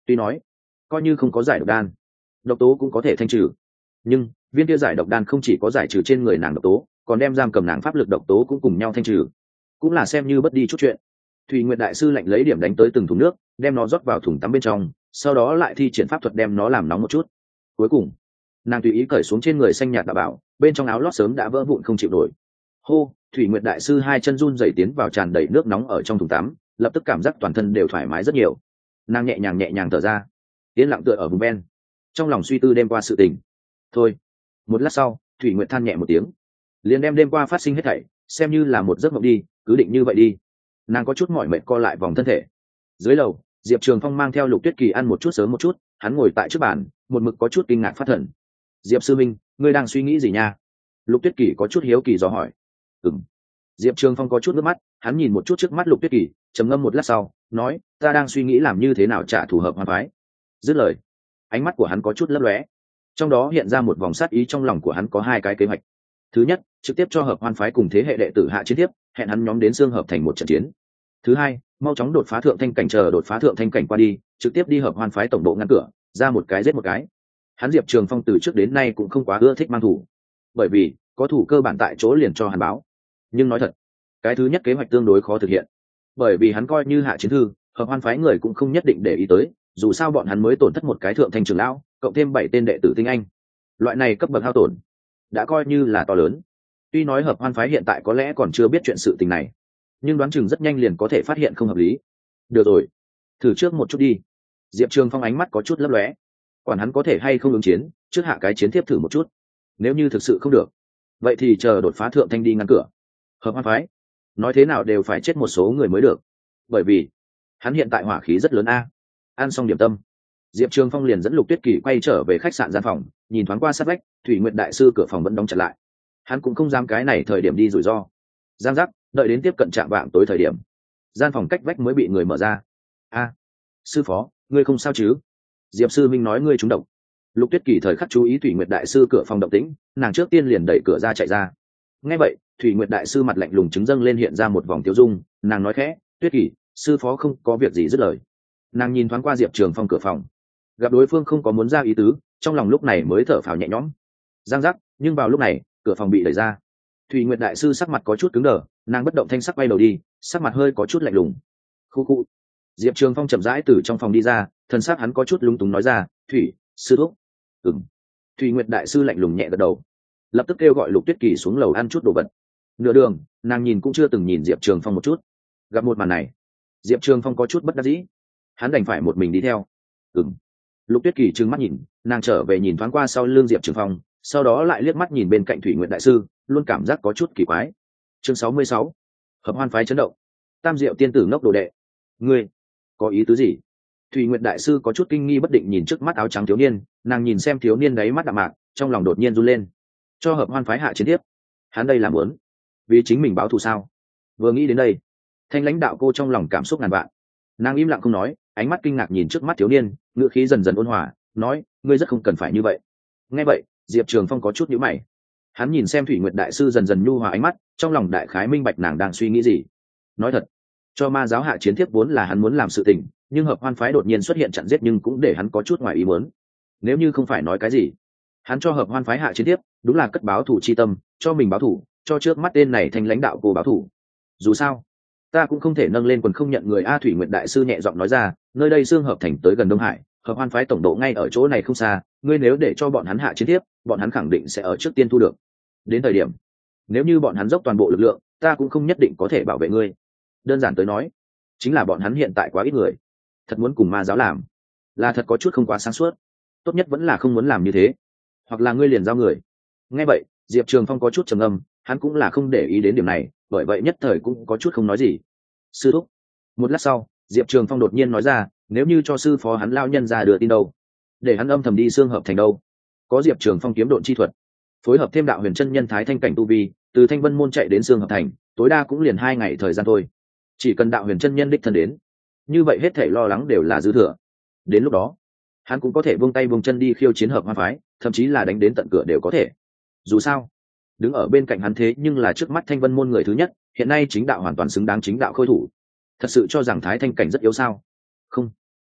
A: Tuy nói coi như không có giải độc đan, độc tố cũng có thể thanh trừ, nhưng viên kia giải độc đan không chỉ có giải trừ trên người nàng độc tố, còn đem giam cầm nàng pháp lực độc tố cũng cùng nhau thanh trừ, cũng là xem như bất đi chút chuyện. Thủy Nguyệt đại sư lạnh lấy điểm đánh tới từng thùng nước, đem nó rót vào thùng tắm bên trong, sau đó lại thi triển pháp thuật đem nó làm nóng một chút. Cuối cùng nàng tùy ý cởi xuống trên người xanh nhạt đạo bảo, bên trong áo lót sớm đã vỡ vụn không chịu nổi. Hô, Thủy Nguyệt đại sư hai chân run rẩy tiến vào tràn đầy nước nóng ở trong thùng tắm, lập tức cảm giác toàn thân đều thoải mái rất nhiều. Nàng nhẹ nhàng nhẹ nhàng thở ra, yên lặng tựa ở vùng ven, trong lòng suy tư đêm qua sự tình. Thôi, một lát sau, Thủy Nguyệt than nhẹ một tiếng, liền đem đêm qua phát sinh hết thảy xem như là một giấc mộng đi, cứ định như vậy đi. Nàng có chút mỏi mệt co lại vòng thân thể. Dưới lầu, Diệp Trường Phong mang theo Lục Tuyết Kỳ ăn một chút sớm một chút, hắn ngồi tại trước bàn, một mực có chút kinh ngạc phát thần. Diệp sư minh, ngươi đang suy nghĩ gì nha? Lục Tuyết Kỳ có chút hiếu kỳ dò hỏi. Ừm. Diệp Trường Phong có chút nước mắt, hắn nhìn một chút trước mắt Lục Tuyết Kỳ, trầm ngâm một lát sau, nói, ta đang suy nghĩ làm như thế nào trả thù Hợp Hoan phái. Dứt lời, ánh mắt của hắn có chút lấp lóe, trong đó hiện ra một vòng sát ý. Trong lòng của hắn có hai cái kế hoạch. Thứ nhất, trực tiếp cho Hợp Hoan phái cùng thế hệ đệ tử hạ chiến tiếp, hẹn hắn nhóm đến xương hợp thành một trận chiến. Thứ hai, mau chóng đột phá thượng thanh cảnh, chờ đột phá thượng thanh cảnh qua đi, trực tiếp đi Hợp Hoan phái tổng bộ ngăn cửa, ra một cái giết một cái. Hắn Diệp Trường Phong từ trước đến nay cũng không quá ưa thích mang thủ, bởi vì có thủ cơ bản tại chỗ liền cho hắn báo. Nhưng nói thật, cái thứ nhất kế hoạch tương đối khó thực hiện, bởi vì hắn coi như hạ chiến thư, Hợp Hoan phái người cũng không nhất định để ý tới, dù sao bọn hắn mới tổn thất một cái thượng thanh trưởng lão, cộng thêm bảy tên đệ tử tinh anh, loại này cấp bậc hao tổn đã coi như là to lớn. Tuy nói Hợp Hoan phái hiện tại có lẽ còn chưa biết chuyện sự tình này, nhưng đoán chừng rất nhanh liền có thể phát hiện không hợp lý. Được rồi, thử trước một chút đi. Diệp Trường Phong ánh mắt có chút lấp lóe, quản hắn có thể hay không ứng chiến, trước hạ cái chiến tiếp thử một chút. Nếu như thực sự không được, vậy thì chờ đột phá thượng thanh đi ngăn cửa. Hợp Hoan phái nói thế nào đều phải chết một số người mới được, bởi vì hắn hiện tại hỏa khí rất lớn a. Ăn xong điểm tâm, Diệp Trường Phong liền dẫn Lục Tuyết Kỳ quay trở về khách sạn gian phòng, nhìn thoáng qua sát vách, Thủy Nguyệt đại sư cửa phòng vẫn đóng chặt lại. Hắn cũng không dám cái này thời điểm đi rủi ro. Giang giác, đợi đến tiếp cận trạm vạng tối thời điểm, gian phòng cách vách mới bị người mở ra. A, sư phó, ngươi không sao chứ? Diệp sư minh nói ngươi trúng độc. Lục Tuyết Kỳ thời khắc chú ý Thủy Nguyệt đại sư cửa phòng động tĩnh, nàng trước tiên liền đẩy cửa ra chạy ra. Nghe vậy, Thủy Nguyệt đại sư mặt lạnh lùng trứng dâng lên, hiện ra một vòng tiêu dung, nàng nói khẽ, Tuyết Kỳ, sư phó không có việc gì, dứt lời. Nàng nhìn thoáng qua Diệp Trường Phong cửa phòng, gặp đối phương không có muốn ra ý tứ, trong lòng lúc này mới thở phào nhẹ nhõm. Giang giác, nhưng vào lúc này, cửa phòng bị đẩy ra. Thủy Nguyệt đại sư sắc mặt có chút cứng đờ, nàng bất động thanh sắc bay đầu đi, sắc mặt hơi có chút lạnh lùng. Khu khu. Diệp Trường Phong chậm rãi từ trong phòng đi ra, thân xác hắn có chút lúng túng nói ra, "Thủy, sư thúc." "Ừm." Thủy Nguyệt đại sư lạnh lùng nhẹ gật đầu, lập tức kêu gọi Lục Tuyết Kỳ xuống lầu ăn chút đồ vật. Nửa đường, nàng nhìn cũng chưa từng nhìn Diệp Trường Phong một chút. Gặp một màn này, Diệp Trường Phong có chút bất đắc dĩ, hắn đành phải một mình đi theo. "Ừm." Lục Tuyết Kỳ trừng mắt nhìn, nàng trở về nhìn thoáng qua sau lưng Diệp Trường Phong, sau đó lại liếc mắt nhìn bên cạnh Thủy Nguyệt đại sư, luôn cảm giác có chút kỳ quái. Chương sáu mươi sáu, Hợp Hoan phái chấn động. Tam Diệu tiên tử ngốc đồ đệ, ngươi có ý tứ gì? Thủy Nguyệt đại sư có chút kinh nghi bất định nhìn trước mắt áo trắng thiếu niên, nàng nhìn xem thiếu niên đáy mắt đạm mạc, trong lòng đột nhiên run lên. Cho Hợp Hoan phái hạ chiến tiếp, hắn đây là muốn vì chính mình báo thù sao? Vừa nghĩ đến đây, Thanh lãnh đạo cô trong lòng cảm xúc ngàn vạn. Nàng im lặng không nói, ánh mắt kinh ngạc nhìn trước mắt thiếu niên, ngữ khí dần dần ôn hòa, nói, ngươi rất không cần phải như vậy. Nghe vậy, Diệp Trường Phong có chút nhíu mày. Hắn nhìn xem Thủy Nguyệt đại sư dần dần nhu hòa ánh mắt, trong lòng đại khái minh bạch nàng đang suy nghĩ gì. Nói thật, cho ma giáo hạ chiến thiếp vốn là hắn muốn làm sự tình, nhưng Hợp Hoan phái đột nhiên xuất hiện chặn giết, nhưng cũng để hắn có chút ngoài ý muốn. Nếu như không phải nói cái gì, hắn cho Hợp Hoan phái hạ chiến thiếp, đúng là cất báo thù chi tâm, cho mình báo thù, cho trước mắt tên này thành lãnh đạo cô báo thù. Dù sao, ta cũng không thể nâng lên quần không nhận người. A. Thủy Nguyệt đại sư nhẹ giọng nói ra, nơi đây xương hợp thành tới gần Đông Hải, Hợp Hoan phái tổng độ ngay ở chỗ này không xa, ngươi nếu để cho bọn hắn hạ chiến tiếp, bọn hắn khẳng định sẽ ở trước tiên thu được. Đến thời điểm, nếu như bọn hắn dốc toàn bộ lực lượng, ta cũng không nhất định có thể bảo vệ ngươi. Đơn giản tới nói, chính là bọn hắn hiện tại quá ít người, thật muốn cùng ma giáo làm, là thật có chút không quá sáng suốt. Tốt nhất vẫn là không muốn làm như thế, hoặc là ngươi liền giao người. Nghe vậy, Diệp Trường Phong có chút trầm ngâm, hắn cũng là không để ý đến điểm này, bởi vậy nhất thời cũng có chút không nói gì. Sư thúc. Một lát sau, Diệp Trường Phong đột nhiên nói ra, nếu như cho sư phó hắn lao nhân ra đưa tin đâu, để hắn âm thầm đi xương hợp thành đâu. Có Diệp Trường Phong kiếm độn chi thuật, phối hợp thêm đạo huyền chân nhân thái thanh cảnh tu vi, từ Thanh Vân môn chạy đến xương hợp thành, tối đa cũng liền hai ngày thời gian thôi. Chỉ cần đạo huyền chân nhân đích thân đến, như vậy hết thảy lo lắng đều là dư thừa. Đến lúc đó, hắn cũng có thể buông tay buông chân đi khiêu chiến Hợp Hoan phái, thậm chí là đánh đến tận cửa đều có thể. Dù sao, đứng ở bên cạnh hắn thế nhưng là trước mắt Thanh Vân môn người thứ nhất, hiện nay chính đạo hoàn toàn xứng đáng chính đạo khôi thủ. Thật sự cho rằng thái thanh cảnh rất yếu sao? Không,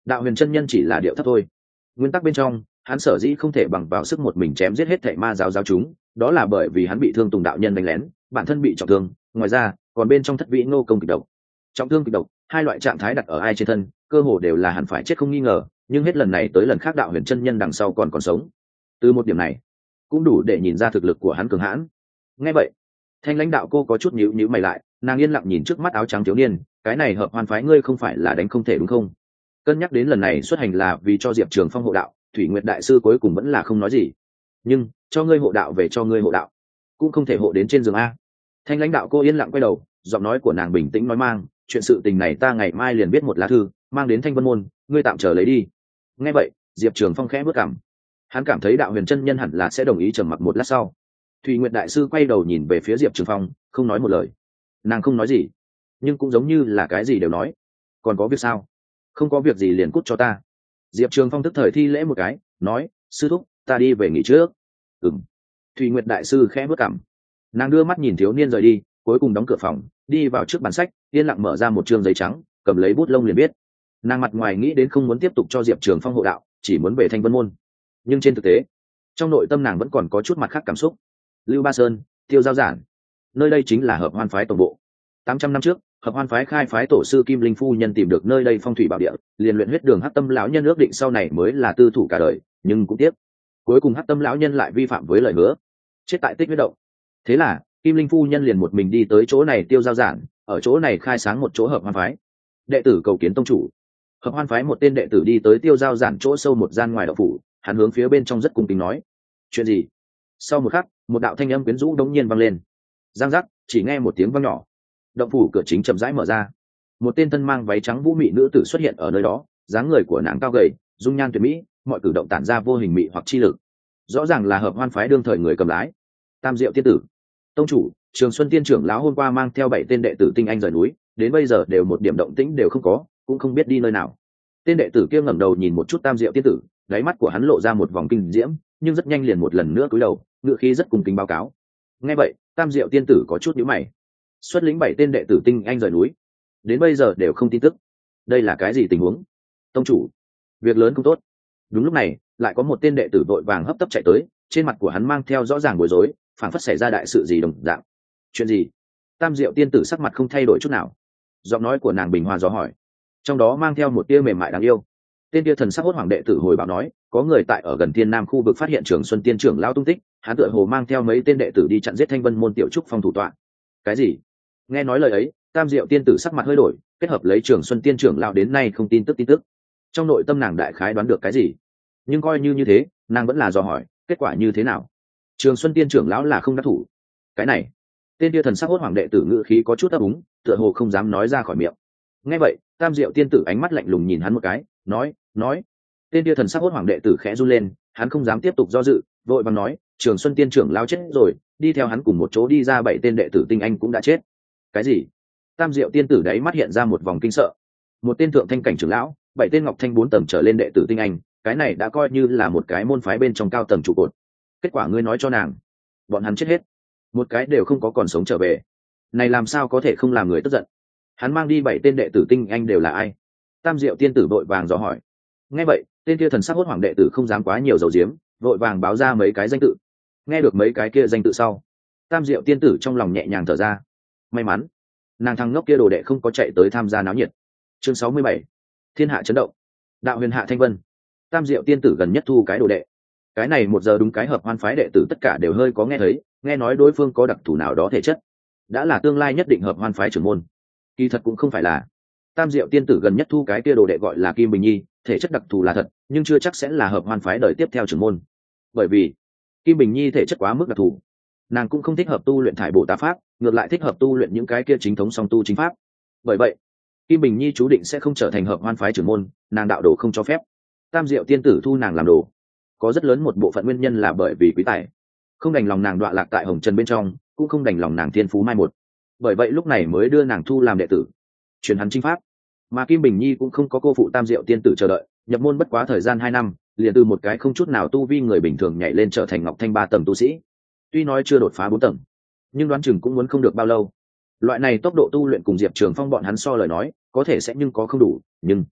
A: Đạo huyền chân nhân chỉ là điệu thấp thôi. Nguyên tắc bên trong, hắn sở dĩ không thể bằng vào sức một mình chém giết hết thảy ma giáo giáo chúng, đó là bởi vì hắn bị thương Tùng đạo nhân đánh lén, bản thân bị trọng thương, ngoài ra, còn bên trong thất vị nô công kịch độc. Trọng thương kịch độc, hai loại trạng thái đặt ở ai trên thân, cơ hồ đều là hẳn phải chết không nghi ngờ, nhưng hết lần này tới lần khác đạo huyền chân nhân đằng sau còn còn sống. Từ một điểm này, cũng đủ để nhìn ra thực lực của hắn cường hãn. Nghe vậy, Thanh lãnh đạo cô có chút nhíu nhíu mày lại, nàng yên lặng nhìn trước mắt áo trắng thiếu niên, cái này hợp hoan phái ngươi không phải là đánh không thể đúng không? Cân nhắc đến lần này xuất hành là vì cho Diệp Trường Phong hộ đạo, Thủy Nguyệt đại sư cuối cùng vẫn là không nói gì. Nhưng cho ngươi hộ đạo về cho ngươi hộ đạo, cũng không thể hộ đến trên giường a. Thanh lãnh đạo cô yên lặng quay đầu, giọng nói của nàng bình tĩnh nói mang, chuyện sự tình này ta ngày mai liền viết một lá thư, mang đến Thanh Vân môn, ngươi tạm chờ lấy đi. Nghe vậy, Diệp Trường Phong khẽ bước cằm. Hắn cảm thấy đạo huyền chân nhân hẳn là sẽ đồng ý trầm mặc một lát sau. Thủy Nguyệt đại sư quay đầu nhìn về phía Diệp Trường Phong, không nói một lời. Nàng không nói gì, nhưng cũng giống như là cái gì đều nói. Còn có việc sao? Không có việc gì liền cút cho ta. Diệp Trường Phong tức thời thi lễ một cái, nói, sư thúc, ta đi về nghỉ trước. Ừm. Thủy Nguyệt đại sư khẽ bước cằm. Nàng đưa mắt nhìn thiếu niên rời đi, cuối cùng đóng cửa phòng, đi vào trước bàn sách, yên lặng mở ra một chương giấy trắng, cầm lấy bút lông liền viết. Nàng mặt ngoài nghĩ đến không muốn tiếp tục cho Diệp Trường Phong hộ đạo, chỉ muốn về Thanh Vân môn. Nhưng trên thực tế, trong nội tâm nàng vẫn còn có chút mặt khác cảm xúc. Lưu Ba Sơn, Tiêu Giao Giản, nơi đây chính là hợp hoan phái tổng bộ. Tám trăm năm trước, hợp hoan phái khai phái tổ sư Kim Linh phu nhân tìm được nơi đây phong thủy bảo địa, liền luyện huyết đường Hắc Tâm lão nhân ước định sau này mới là tư thủ cả đời, nhưng cũng tiếc, cuối cùng Hắc Tâm lão nhân lại vi phạm với lời hứa, chết tại Tích Huyết động. Thế là, Kim Linh phu nhân liền một mình đi tới chỗ này Tiêu Giao Giản, ở chỗ này khai sáng một chỗ hợp hoan phái. Đệ tử cầu kiến tông chủ. Hợp hoan phái một tên đệ tử đi tới Tiêu Giao Giản chỗ sâu một gian ngoài đạo phủ, hắn hướng phía bên trong rất cung kính nói, chuyện gì? Sau một khắc, một đạo thanh âm quyến rũ đống nhiên vang lên. Giang giác, chỉ nghe một tiếng vang nhỏ, động phủ cửa chính chậm rãi mở ra, một tên thân mang váy trắng vũ mị nữ tử xuất hiện ở nơi đó, dáng người của nàng cao gầy, dung nhan tuyệt mỹ, mọi cử động tản ra vô hình mị hoặc chi lực, rõ ràng là hợp hoan phái đương thời người cầm lái. Tam Diệu tiên tử, tông chủ, Trường Xuân tiên trưởng lão hôm qua mang theo bảy tên đệ tử tinh anh rời núi, đến bây giờ đều một điểm động tĩnh đều không có, cũng không biết đi nơi nào. Tên đệ tử kia ngẩng đầu nhìn một chút Tam Diệu tiên tử, đáy mắt của hắn lộ ra một vòng kinh diễm, nhưng rất nhanh liền một lần nữa cúi đầu, ngựa khí rất cung kính báo cáo. Nghe vậy, Tam Diệu tiên tử có chút nhíu mày. Xuất lĩnh bảy tên đệ tử tinh anh rời núi, đến bây giờ đều không tin tức, đây là cái gì tình huống? Tông chủ, việc lớn không tốt. Đúng lúc này, lại có một tên đệ tử vội vàng hấp tấp chạy tới, trên mặt của hắn mang theo rõ ràng bối rối, phảng phất xảy ra đại sự gì đồng dạng. Chuyện gì? Tam Diệu tiên tử sắc mặt không thay đổi chút nào, giọng nói của nàng bình hòa dò hỏi, trong đó mang theo một tia mềm mại đáng yêu. Tên tia thần sắc hốt hoảng đệ tử hồi báo nói, có người tại ở gần Thiên Nam khu vực phát hiện Trường Xuân tiên trưởng lão tung tích, hắn tựa hồ mang theo mấy tên đệ tử đi chặn giết Thanh Vân môn tiểu trúc phong thủ tọa. Cái gì? Nghe nói lời ấy, Tam Diệu tiên tử sắc mặt hơi đổi, kết hợp lấy Trường Xuân tiên trưởng lão đến nay không tin tức tin tức, trong nội tâm nàng đại khái đoán được cái gì, nhưng coi như như thế, nàng vẫn là dò hỏi, kết quả như thế nào? Trường Xuân tiên trưởng lão là không đắc thủ. Cái này, tên tia thần sắc hốt hoảng đệ tử ngữ khí có chút ấp úng, tựa hồ không dám nói ra khỏi miệng. Nghe vậy, Tam Diệu tiên tử ánh mắt lạnh lùng nhìn hắn một cái, nói, nói. Tên tia thần sắc hốt hoảng đệ tử khẽ run lên, hắn không dám tiếp tục do dự, vội vàng nói, Trường Xuân tiên trưởng lão chết rồi, đi theo hắn cùng một chỗ đi ra bảy tên đệ tử tinh anh cũng đã chết. Cái gì? Tam Diệu tiên tử đấy mắt hiện ra một vòng kinh sợ. Một tên thượng thanh cảnh trưởng lão, bảy tên ngọc thanh bốn tầng trở lên đệ tử tinh anh, cái này đã coi như là một cái môn phái bên trong cao tầng trụ cột. Kết quả ngươi nói cho nàng, bọn hắn chết hết, một cái đều không có còn sống trở về, này làm sao có thể không làm người tức giận? Hắn mang đi bảy tên đệ tử tinh anh đều là ai? Tam Diệu tiên tử vội vàng dò hỏi. Nghe vậy, tên kia thần sắc hốt hoảng đệ tử không dám quá nhiều dầu diếm, vội vàng báo ra mấy cái danh tự. Nghe được mấy cái kia danh tự sau, Tam Diệu tiên tử trong lòng nhẹ nhàng thở ra. May mắn, nàng thằng ngốc kia đồ đệ không có chạy tới tham gia náo nhiệt. Chương sáu mươi bảy, thiên hạ chấn động. Đạo huyền hạ Thanh Vân. Tam Diệu tiên tử gần nhất thu cái đồ đệ. Cái này một giờ đúng cái hợp hoan phái đệ tử tất cả đều hơi có nghe thấy, nghe nói đối phương có đặc thù nào đó thể chất, đã là tương lai nhất định hợp hoan phái trưởng môn. Kỳ thật cũng không phải là. Tam Diệu tiên tử gần nhất thu cái kia đồ đệ gọi là Kim Bình Nhi, thể chất đặc thù là thật, nhưng chưa chắc sẽ là hợp hoan phái đời tiếp theo trưởng môn. Bởi vì Kim Bình Nhi thể chất quá mức đặc thù, nàng cũng không thích hợp tu luyện thải bộ tà pháp, ngược lại thích hợp tu luyện những cái kia chính thống song tu chính pháp. Bởi vậy, Kim Bình Nhi chú định sẽ không trở thành hợp hoan phái trưởng môn, nàng đạo đồ không cho phép. Tam Diệu tiên tử thu nàng làm đồ, có rất lớn một bộ phận nguyên nhân là bởi vì quý tài, không đành lòng nàng đọa lạc tại hồng trần bên trong, cũng không đành lòng nàng thiên phú mai một, bởi vậy lúc này mới đưa nàng thu làm đệ tử, truyền hắn chính pháp. Mà Kim Bình Nhi cũng không có cô phụ Tam Diệu tiên tử chờ đợi, nhập môn bất quá thời gian hai năm, liền từ một cái không chút nào tu vi người bình thường nhảy lên trở thành ngọc thanh ba tầng tu sĩ. Tuy nói chưa đột phá bốn tầng, nhưng đoán chừng cũng muốn không được bao lâu. Loại này tốc độ tu luyện cùng Diệp Trường Phong bọn hắn so lời nói, có thể sẽ nhưng có không đủ, nhưng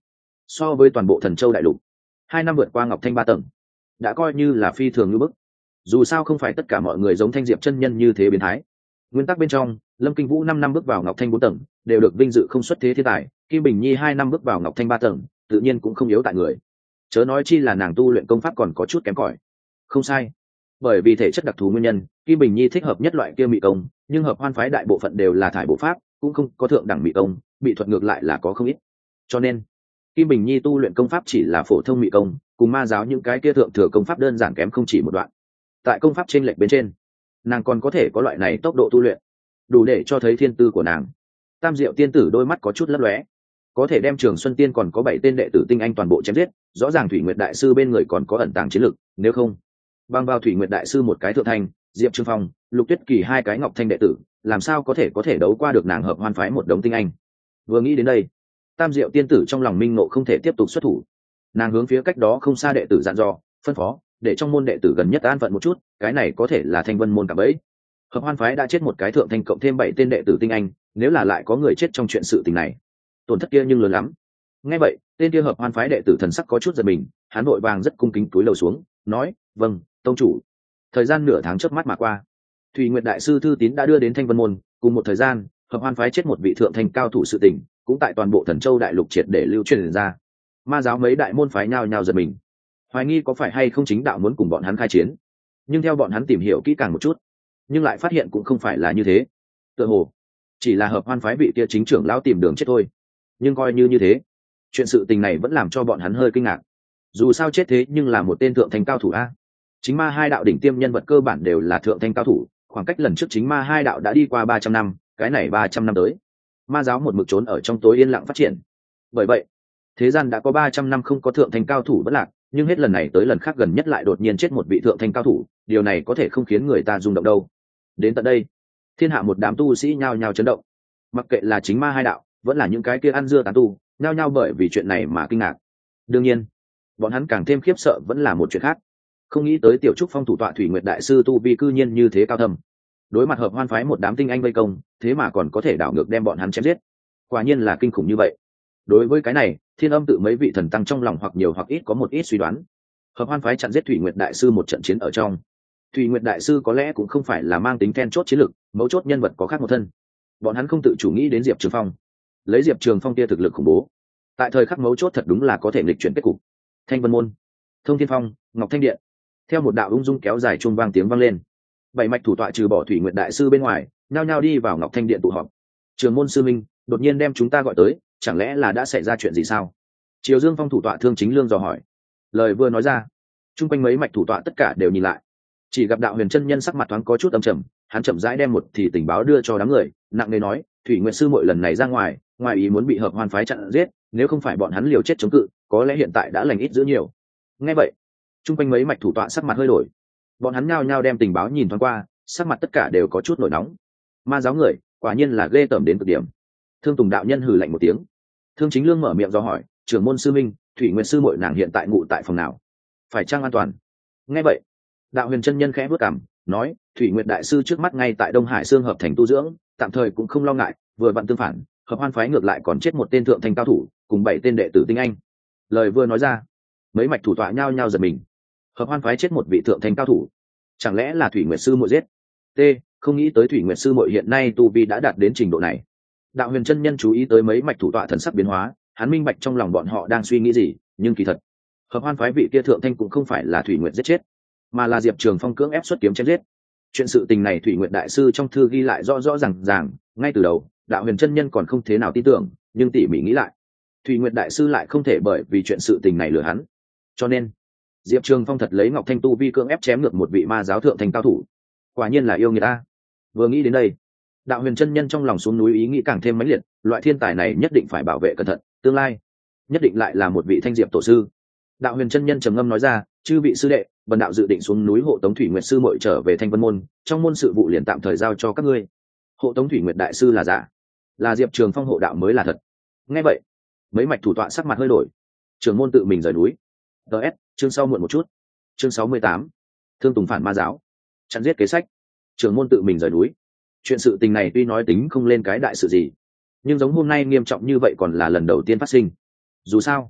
A: so với toàn bộ Thần Châu đại lục, hai năm vượt qua Ngọc Thanh ba tầng đã coi như là phi thường như bức. Dù sao không phải tất cả mọi người giống Thanh Diệp chân nhân như thế biến thái. Nguyên tắc bên trong, Lâm Kinh Vũ năm năm bước vào Ngọc Thanh bốn tầng đều được vinh dự không xuất thế thiên tài, Kim Bình Nhi hai năm bước vào Ngọc Thanh ba tầng tự nhiên cũng không yếu tại người, chớ nói chi là nàng tu luyện công pháp còn có chút kém cỏi. Không sai, bởi vì thể chất đặc thù nguyên nhân, Kim Bình Nhi thích hợp nhất loại kia mị công, nhưng hợp hoan phái đại bộ phận đều là thải bộ pháp, cũng không có thượng đẳng mị công, bị thuật ngược lại là có không ít. Cho nên Kim Bình Nhi tu luyện công pháp chỉ là phổ thông mị công, cùng ma giáo những cái kia thượng thừa công pháp đơn giản kém không chỉ một đoạn. Tại công pháp trên lệch bên trên, nàng còn có thể có loại này tốc độ tu luyện, đủ để cho thấy thiên tư của nàng. Tam Diệu tiên tử đôi mắt có chút lấp lóe, có thể đem Trường Xuân Tiên còn có bảy tên đệ tử tinh anh toàn bộ chém giết, rõ ràng Thủy Nguyệt đại sư bên người còn có ẩn tàng chiến lực, nếu không bằng vào Thủy Nguyệt đại sư một cái thượng thanh, Diệp Trương Phong, Lục Tuyết Kỳ hai cái Ngọc Thanh đệ tử, làm sao có thể có thể đấu qua được nàng hợp hoan phái một đống tinh anh. Vừa nghĩ đến đây, Tam Diệu tiên tử trong lòng minh ngộ không thể tiếp tục xuất thủ, nàng hướng phía cách đó không xa đệ tử dặn dò, phân phó để trong môn đệ tử gần nhất an phận một chút, cái này có thể là Thanh Vân môn cả bấy. Hợp hoan phái đã chết một cái thượng thanh cộng thêm bảy tên đệ tử tinh anh, nếu là lại có người chết trong chuyện sự tình này, tổn thất kia nhưng lớn lắm. Nghe vậy, tên kia hợp hoan phái đệ tử thần sắc có chút giật mình, hắn vội vàng rất cung kính cúi đầu xuống, nói: "Vâng, tông chủ." Thời gian nửa tháng chớp mắt mà qua, Thủy Nguyệt đại sư thư tín đã đưa đến Thanh Vân môn, cùng một thời gian, hợp hoan phái chết một vị thượng thanh cao thủ sự tình, cũng tại toàn bộ Thần Châu đại lục triệt để lưu truyền ra. Ma giáo mấy đại môn phái nhao nhao giật mình, hoài nghi có phải hay không chính đạo muốn cùng bọn hắn khai chiến. Nhưng theo bọn hắn tìm hiểu kỹ càng một chút, nhưng lại phát hiện cũng không phải là như thế. Tựa hồ chỉ là hợp hoan phái vị kia chính trưởng lão tìm đường chết thôi. Nhưng coi như như thế, chuyện sự tình này vẫn làm cho bọn hắn hơi kinh ngạc. Dù sao chết thế nhưng là một tên thượng thanh cao thủ a. Chính ma hai đạo đỉnh tiêm nhân vật cơ bản đều là thượng thanh cao thủ, khoảng cách lần trước chính ma hai đạo đã đi qua ba trăm năm, cái này ba trăm năm tới, ma giáo một mực trốn ở trong tối yên lặng phát triển. Bởi vậy, thế gian đã có ba trăm năm không có thượng thanh cao thủ vẫn lạc, nhưng hết lần này tới lần khác gần nhất lại đột nhiên chết một vị thượng thanh cao thủ, điều này có thể không khiến người ta rung động đâu. Đến tận đây, thiên hạ một đám tu sĩ nhao nhao chấn động, mặc kệ là chính ma hai đạo vẫn là những cái kia ăn dưa tán tu, nhao nhao bởi vì chuyện này mà kinh ngạc. Đương nhiên, bọn hắn càng thêm khiếp sợ vẫn là một chuyện khác. Không nghĩ tới Tiểu Trúc Phong thủ tọa Thủy Nguyệt đại sư tu vi cư nhiên như thế cao thâm, đối mặt hợp hoan phái một đám tinh anh vây công, thế mà còn có thể đảo ngược đem bọn hắn chém giết, quả nhiên là kinh khủng như vậy. Đối với cái này, Thiên Âm tự mấy vị thần tăng trong lòng hoặc nhiều hoặc ít có một ít suy đoán. Hợp hoan phái chặn giết Thủy Nguyệt đại sư một trận chiến ở trong, Thủy Nguyệt đại sư có lẽ cũng không phải là mang tính then chốt chiến lược, mấu chốt nhân vật có khác một thân. Bọn hắn không tự chủ nghĩ đến Diệp Trường Phong, lấy Diệp Trường Phong kia thực lực khủng bố, tại thời khắc mấu chốt thật đúng là có thể nghịch chuyển kết cục. Thanh Vân môn, Thông Thiên Phong, Ngọc Thanh điện, theo một đạo ung dung kéo dài chuông vang tiếng vang lên, bảy mạch thủ tọa trừ bỏ Thủy Nguyệt đại sư bên ngoài, nhao nhao đi vào Ngọc Thanh điện tụ họp. Trường môn sư minh đột nhiên đem chúng ta gọi tới, chẳng lẽ là đã xảy ra chuyện gì sao? Triều Dương Phong thủ tọa Thương Chính Lương dò hỏi. Lời vừa nói ra, chung quanh mấy mạch thủ tọa tất cả đều nhìn lại, chỉ gặp Đạo Huyền chân nhân sắc mặt thoáng có chút âm trầm, hắn chậm rãi đem một thì tình báo đưa cho đám người, nặng nề nói: Thủy Nguyệt sư muội lần này ra ngoài, ngoài ý muốn bị hợp hoan phái chặn giết, nếu không phải bọn hắn liều chết chống cự, có lẽ hiện tại đã lành ít dữ nhiều. Nghe vậy, chung quanh mấy mạch thủ tọa sắc mặt hơi đổi, bọn hắn nhao nhao đem tình báo nhìn thoáng qua, sắc mặt tất cả đều có chút nổi nóng. Ma giáo người quả nhiên là ghê tởm đến cực điểm. Thương Tùng đạo nhân hừ lạnh một tiếng. Thương Chính Lương mở miệng do hỏi: trưởng môn sư minh, Thủy Nguyệt sư muội nàng hiện tại ngụ tại phòng nào, phải chăng an toàn? Nghe vậy, Đạo Huyền chân nhân khẽ bước cằm, nói: Thủy Nguyệt đại sư trước mắt ngay tại Đông Hải Xương hợp thành tu dưỡng, tạm thời cũng không lo ngại, vừa vặn tương phản, hợp hoan phái ngược lại còn chết một tên thượng thành cao thủ, cùng bảy tên đệ tử tinh anh. Lời vừa nói ra, mấy mạch thủ tọa nhao nhao giật mình. Hợp hoan phái chết một vị thượng thành cao thủ, chẳng lẽ là Thủy Nguyệt sư muội giết? T, không nghĩ tới Thủy Nguyệt sư muội hiện nay tu vi đã đạt đến trình độ này. Đạo Huyền chân nhân chú ý tới mấy mạch thủ tọa thần sắc biến hóa, hắn minh bạch trong lòng bọn họ đang suy nghĩ gì, nhưng kỳ thật, hợp hoan phái vị kia thượng thanh cũng không phải là Thủy Nguyệt giết chết, mà là Diệp Trường Phong cưỡng ép xuất kiếm chém giết. Chuyện sự tình này Thủy Nguyệt đại sư trong thư ghi lại rõ rõ ràng ràng, ngay từ đầu, Đạo Huyền chân nhân còn không thế nào tin tưởng, nhưng tỉ mỉ nghĩ lại, Thủy Nguyệt đại sư lại không thể bởi vì chuyện sự tình này lừa hắn. Cho nên, Diệp Trường Phong thật lấy Ngọc Thanh tu vi cưỡng ép chém ngược một vị ma giáo thượng thanh cao thủ, quả nhiên là yêu người ta. Vừa nghĩ đến đây, Đạo Huyền chân nhân trong lòng xuống núi ý nghĩ càng thêm mãnh liệt, loại thiên tài này nhất định phải bảo vệ cẩn thận, tương lai nhất định lại là một vị thanh diệp tổ sư. Đạo Huyền chân nhân trầm ngâm nói ra: chư vị sư đệ, bần đạo dự định xuống núi hộ tống Thủy Nguyệt sư muội trở về Thanh Vân môn, trong môn sự vụ liền tạm thời giao cho các ngươi. Hộ tống Thủy Nguyệt đại sư là giả, là Diệp Trường Phong hộ đạo mới là thật. Nghe vậy, mấy mạch thủ tọa sắc mặt hơi đổi. Trường môn tự mình rời núi. ts chương sau muộn một chút. Chương sáu mươi tám, Thương Tùng phản ma giáo, chặn giết kế sách. Trường môn tự mình rời núi. Chuyện sự tình này tuy nói tính không lên cái đại sự gì, nhưng giống hôm nay nghiêm trọng như vậy còn là lần đầu tiên phát sinh. Dù sao,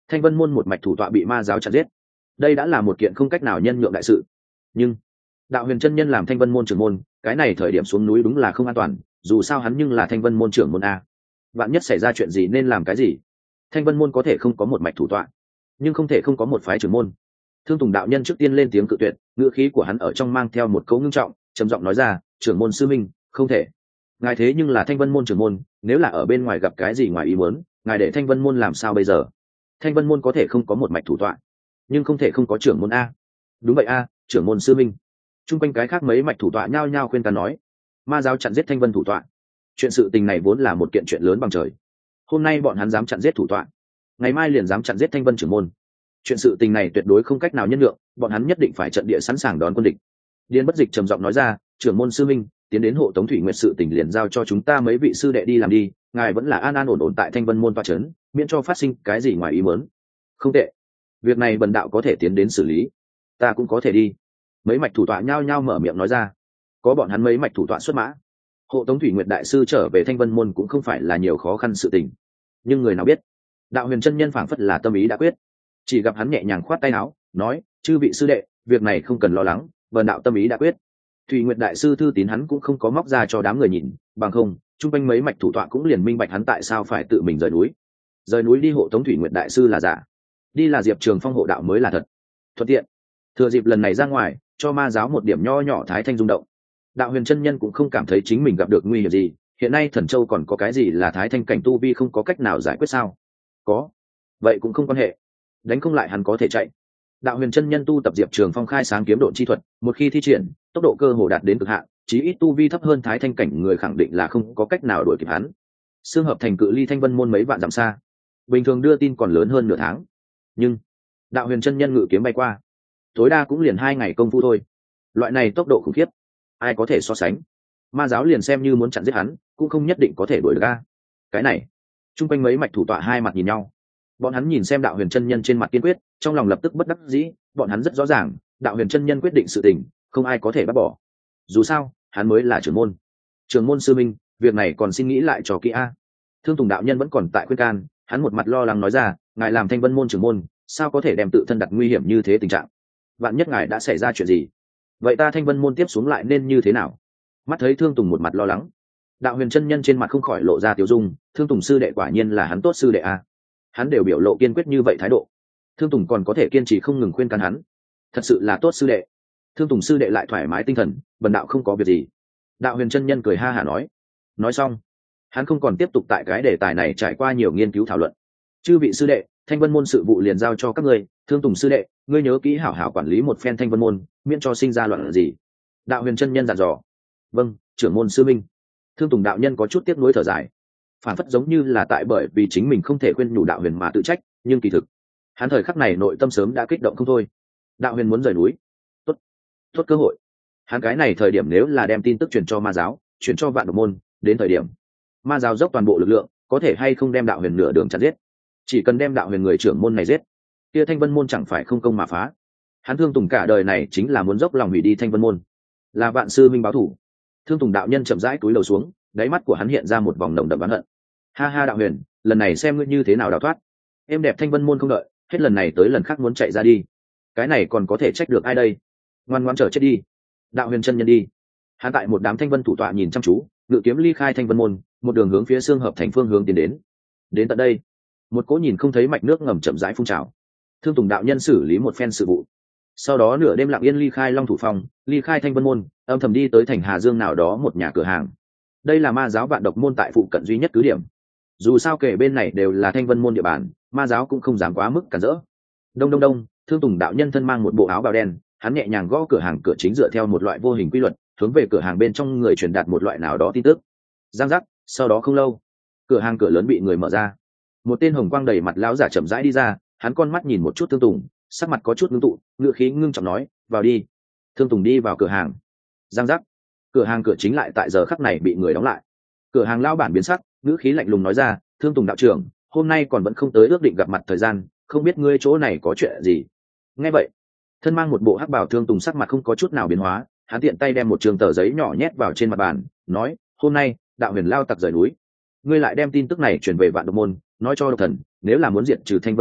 A: thanh vân môn một mạch thủ tọa bị ma giáo chặt giết, đây đã là một kiện không cách nào nhân nhượng đại sự. Nhưng đạo huyền chân nhân làm thanh vân môn trưởng môn, cái này thời điểm xuống núi đúng là không an toàn, dù sao hắn nhưng là thanh vân môn trưởng môn a. Vạn nhất xảy ra chuyện gì nên làm cái gì? Thanh vân môn có thể không có một mạch thủ tọa, nhưng không thể không có một phái trưởng môn. Thương Tùng đạo nhân trước tiên lên tiếng cự tuyệt, ngữ khí của hắn ở trong mang theo một câu ngưng trọng, trầm giọng nói ra, trưởng môn sư minh, không thể. Ngài thế nhưng là thanh vân môn trưởng môn, nếu là ở bên ngoài gặp cái gì ngoài ý muốn, ngài để thanh vân môn làm sao bây giờ? Thanh vân môn có thể không có một mạch thủ tọa, nhưng không thể không có trưởng môn a. Đúng vậy a, trưởng môn sư minh. Trung quanh cái khác mấy mạch thủ tọa nhao nhao khuyên can nói, ma giáo chặn giết thanh vân thủ tọa, chuyện sự tình này vốn là một kiện chuyện lớn bằng trời. Hôm nay bọn hắn dám chặn giết thủ tọa, ngày mai liền dám chặn giết thanh vân trưởng môn. Chuyện sự tình này tuyệt đối không cách nào nhân lượng, bọn hắn nhất định phải trận địa sẵn sàng đón quân địch. Điền Bất Dịch trầm giọng nói ra, trưởng môn sư minh, tiến đến hộ tống thủy nguyệt sự tình liền giao cho chúng ta mấy vị sư đệ đi làm đi, ngài vẫn là an an ổn ổn tại thanh vân môn toa trấn, miễn cho phát sinh cái gì ngoài ý muốn. Không tệ, việc này bần đạo có thể tiến đến xử lý, ta cũng có thể đi. Mấy mạch thủ tọa nhao nhao mở miệng nói ra, có bọn hắn mấy mạch thủ tọa xuất mã, hộ tống thủy nguyệt đại sư trở về thanh vân môn cũng không phải là nhiều khó khăn sự tình. Nhưng người nào biết, đạo huyền chân nhân phảng phất là tâm ý đã quyết, chỉ gặp hắn nhẹ nhàng khoát tay áo, nói, chư vị sư đệ, việc này không cần lo lắng, bần đạo tâm ý đã quyết. Thủy nguyệt đại sư thư tín hắn cũng không có móc ra cho đám người nhìn, bằng không chung quanh mấy mạch thủ tọa cũng liền minh bạch hắn tại sao phải tự mình rời núi. Rời núi đi hộ tống thủy nguyệt đại sư là giả, đi là Diệp Trường Phong hộ đạo mới là thật. Thuận tiện thừa dịp lần này ra ngoài, cho ma giáo một điểm nho nhỏ thái thanh rung động. Đạo huyền chân nhân cũng không cảm thấy chính mình gặp được nguy hiểm gì, hiện nay thần châu còn có cái gì là thái thanh cảnh tu vi không có cách nào giải quyết sao? Có, vậy cũng không quan hệ, đánh không lại hắn có thể chạy. Đạo huyền chân nhân tu tập Diệp Trường Phong khai sáng kiếm độn chi thuật, một khi thi triển, tốc độ cơ hồ đạt đến cực hạn, chí ít tu vi thấp hơn thái thanh cảnh người khẳng định là không có cách nào đuổi kịp hắn. Xương hợp thành cự ly thanh vân môn mấy vạn dặm xa, bình thường đưa tin còn lớn hơn nửa tháng, nhưng đạo huyền chân nhân ngự kiếm bay qua, tối đa cũng liền hai ngày công phu thôi. Loại này tốc độ khủng khiếp, ai có thể so sánh? Ma giáo liền xem như muốn chặn giết hắn, cũng không nhất định có thể đuổi được ra. Cái này, chung quanh mấy mạch thủ tọa hai mặt nhìn nhau. Bọn hắn nhìn xem đạo huyền chân nhân trên mặt kiên quyết, trong lòng lập tức bất đắc dĩ. Bọn hắn rất rõ ràng, đạo huyền chân nhân quyết định sự tình, không ai có thể bác bỏ. Dù sao, hắn mới là trưởng môn. Trưởng môn sư minh, việc này còn xin nghĩ lại cho kỹ a. Thương Tùng đạo nhân vẫn còn tại khuyên can, hắn một mặt lo lắng nói ra, ngài làm thanh vân môn trưởng môn, sao có thể đem tự thân đặt nguy hiểm như thế tình trạng? Vạn nhất ngài đã xảy ra chuyện gì, vậy ta thanh vân môn tiếp xuống lại nên như thế nào? Mắt thấy Thương Tùng một mặt lo lắng, đạo huyền chân nhân trên mặt không khỏi lộ ra tiêu dung. Thương Tùng sư đệ quả nhiên là hắn tốt sư đệ a. Hắn đều biểu lộ kiên quyết như vậy thái độ, Thương Tùng còn có thể kiên trì không ngừng khuyên can hắn, thật sự là tốt sư đệ. Thương Tùng sư đệ lại thoải mái tinh thần, bần đạo không có việc gì. Đạo huyền chân nhân cười ha hả nói. Nói xong, hắn không còn tiếp tục tại cái đề tài này trải qua nhiều nghiên cứu thảo luận. Chư vị sư đệ, thanh vân môn sự vụ liền giao cho các ngươi. Thương Tùng sư đệ, ngươi nhớ kỹ hảo hảo quản lý một phen thanh vân môn, miễn cho sinh ra loạn gì. Đạo huyền chân nhân dặn dò. Vâng, trưởng môn sư minh. Thương Tùng đạo nhân có chút tiếc nuối thở dài, phản phất giống như là tại bởi vì chính mình không thể khuyên nhủ đạo huyền mà tự trách, nhưng kỳ thực hắn thời khắc này nội tâm sớm đã kích động không thôi. Đạo huyền muốn rời núi, tốt tốt cơ hội. Hắn cái này thời điểm nếu là đem tin tức truyền cho ma giáo, truyền cho vạn độc môn, đến thời điểm ma giáo dốc toàn bộ lực lượng, có thể hay không đem đạo huyền nửa đường chặn giết. Chỉ cần đem đạo huyền người trưởng môn này giết, kia thanh vân môn chẳng phải không công mà phá. Hắn Thương Tùng cả đời này chính là muốn dốc lòng hủy đi thanh vân môn, là vạn sư minh báo thủ. Thương Tùng đạo nhân chậm rãi cúi đầu xuống, đáy mắt của hắn hiện ra một vòng nồng đậm oán hận. Ha ha đạo huyền, lần này xem ngươi như thế nào đào thoát. Em đẹp thanh vân môn không đợi, hết lần này tới lần khác muốn chạy ra đi, cái này còn có thể trách được ai đây? Ngoan ngoãn chờ chết đi. Đạo huyền chân nhân đi. Hắn tại một đám thanh vân thủ tọa nhìn chăm chú, ngự kiếm ly khai thanh vân môn, một đường hướng phía xương hợp thành phương hướng tiến đến. Đến tận đây, một cỗ nhìn không thấy mạch nước ngầm chậm rãi phun trào. Thương Tùng đạo nhân xử lý một phen sự vụ, sau đó nửa đêm lặng yên ly khai Long Thủ Phong, ly khai thanh vân môn, âm thầm đi tới thành Hà Dương nào đó một nhà cửa hàng. Đây là ma giáo vạn độc môn tại phụ cận duy nhất cứ điểm. Dù sao kể bên này đều là thanh vân môn địa bàn, ma giáo cũng không dám quá mức cản rỡ. Đông đông đông, Thương Tùng đạo nhân thân mang một bộ áo bào đen, hắn nhẹ nhàng gõ cửa hàng cửa chính dựa theo một loại vô hình quy luật, hướng về cửa hàng bên trong người truyền đạt một loại nào đó tin tức. Giang giác, sau đó không lâu, cửa hàng cửa lớn bị người mở ra. Một tên hồng quang đầy mặt lão giả chậm rãi đi ra, hắn con mắt nhìn một chút Thương Tùng, sắc mặt có chút ngưng tụ, ngựa khí ngưng trọng nói, vào đi. Thương Tùng đi vào cửa hàng. Giang giác, cửa hàng cửa chính lại tại giờ khắc này bị người đóng lại. Cửa hàng lão bản biến sắc, ngữ khí lạnh lùng nói ra, Thương Tùng đạo trưởng, hôm nay còn vẫn không tới ước định gặp mặt thời gian, không biết ngươi chỗ này có chuyện gì. Nghe vậy, thân mang một bộ hắc bào Thương Tùng sắc mặt không có chút nào biến hóa, hắn tiện tay đem một trường tờ giấy nhỏ nhét vào trên mặt bàn, nói, hôm nay đạo huyền lao tặc rời núi, ngươi lại đem tin tức này truyền về vạn độc môn, nói cho độc thần, nếu là muốn diệt trừ thanh vân môn,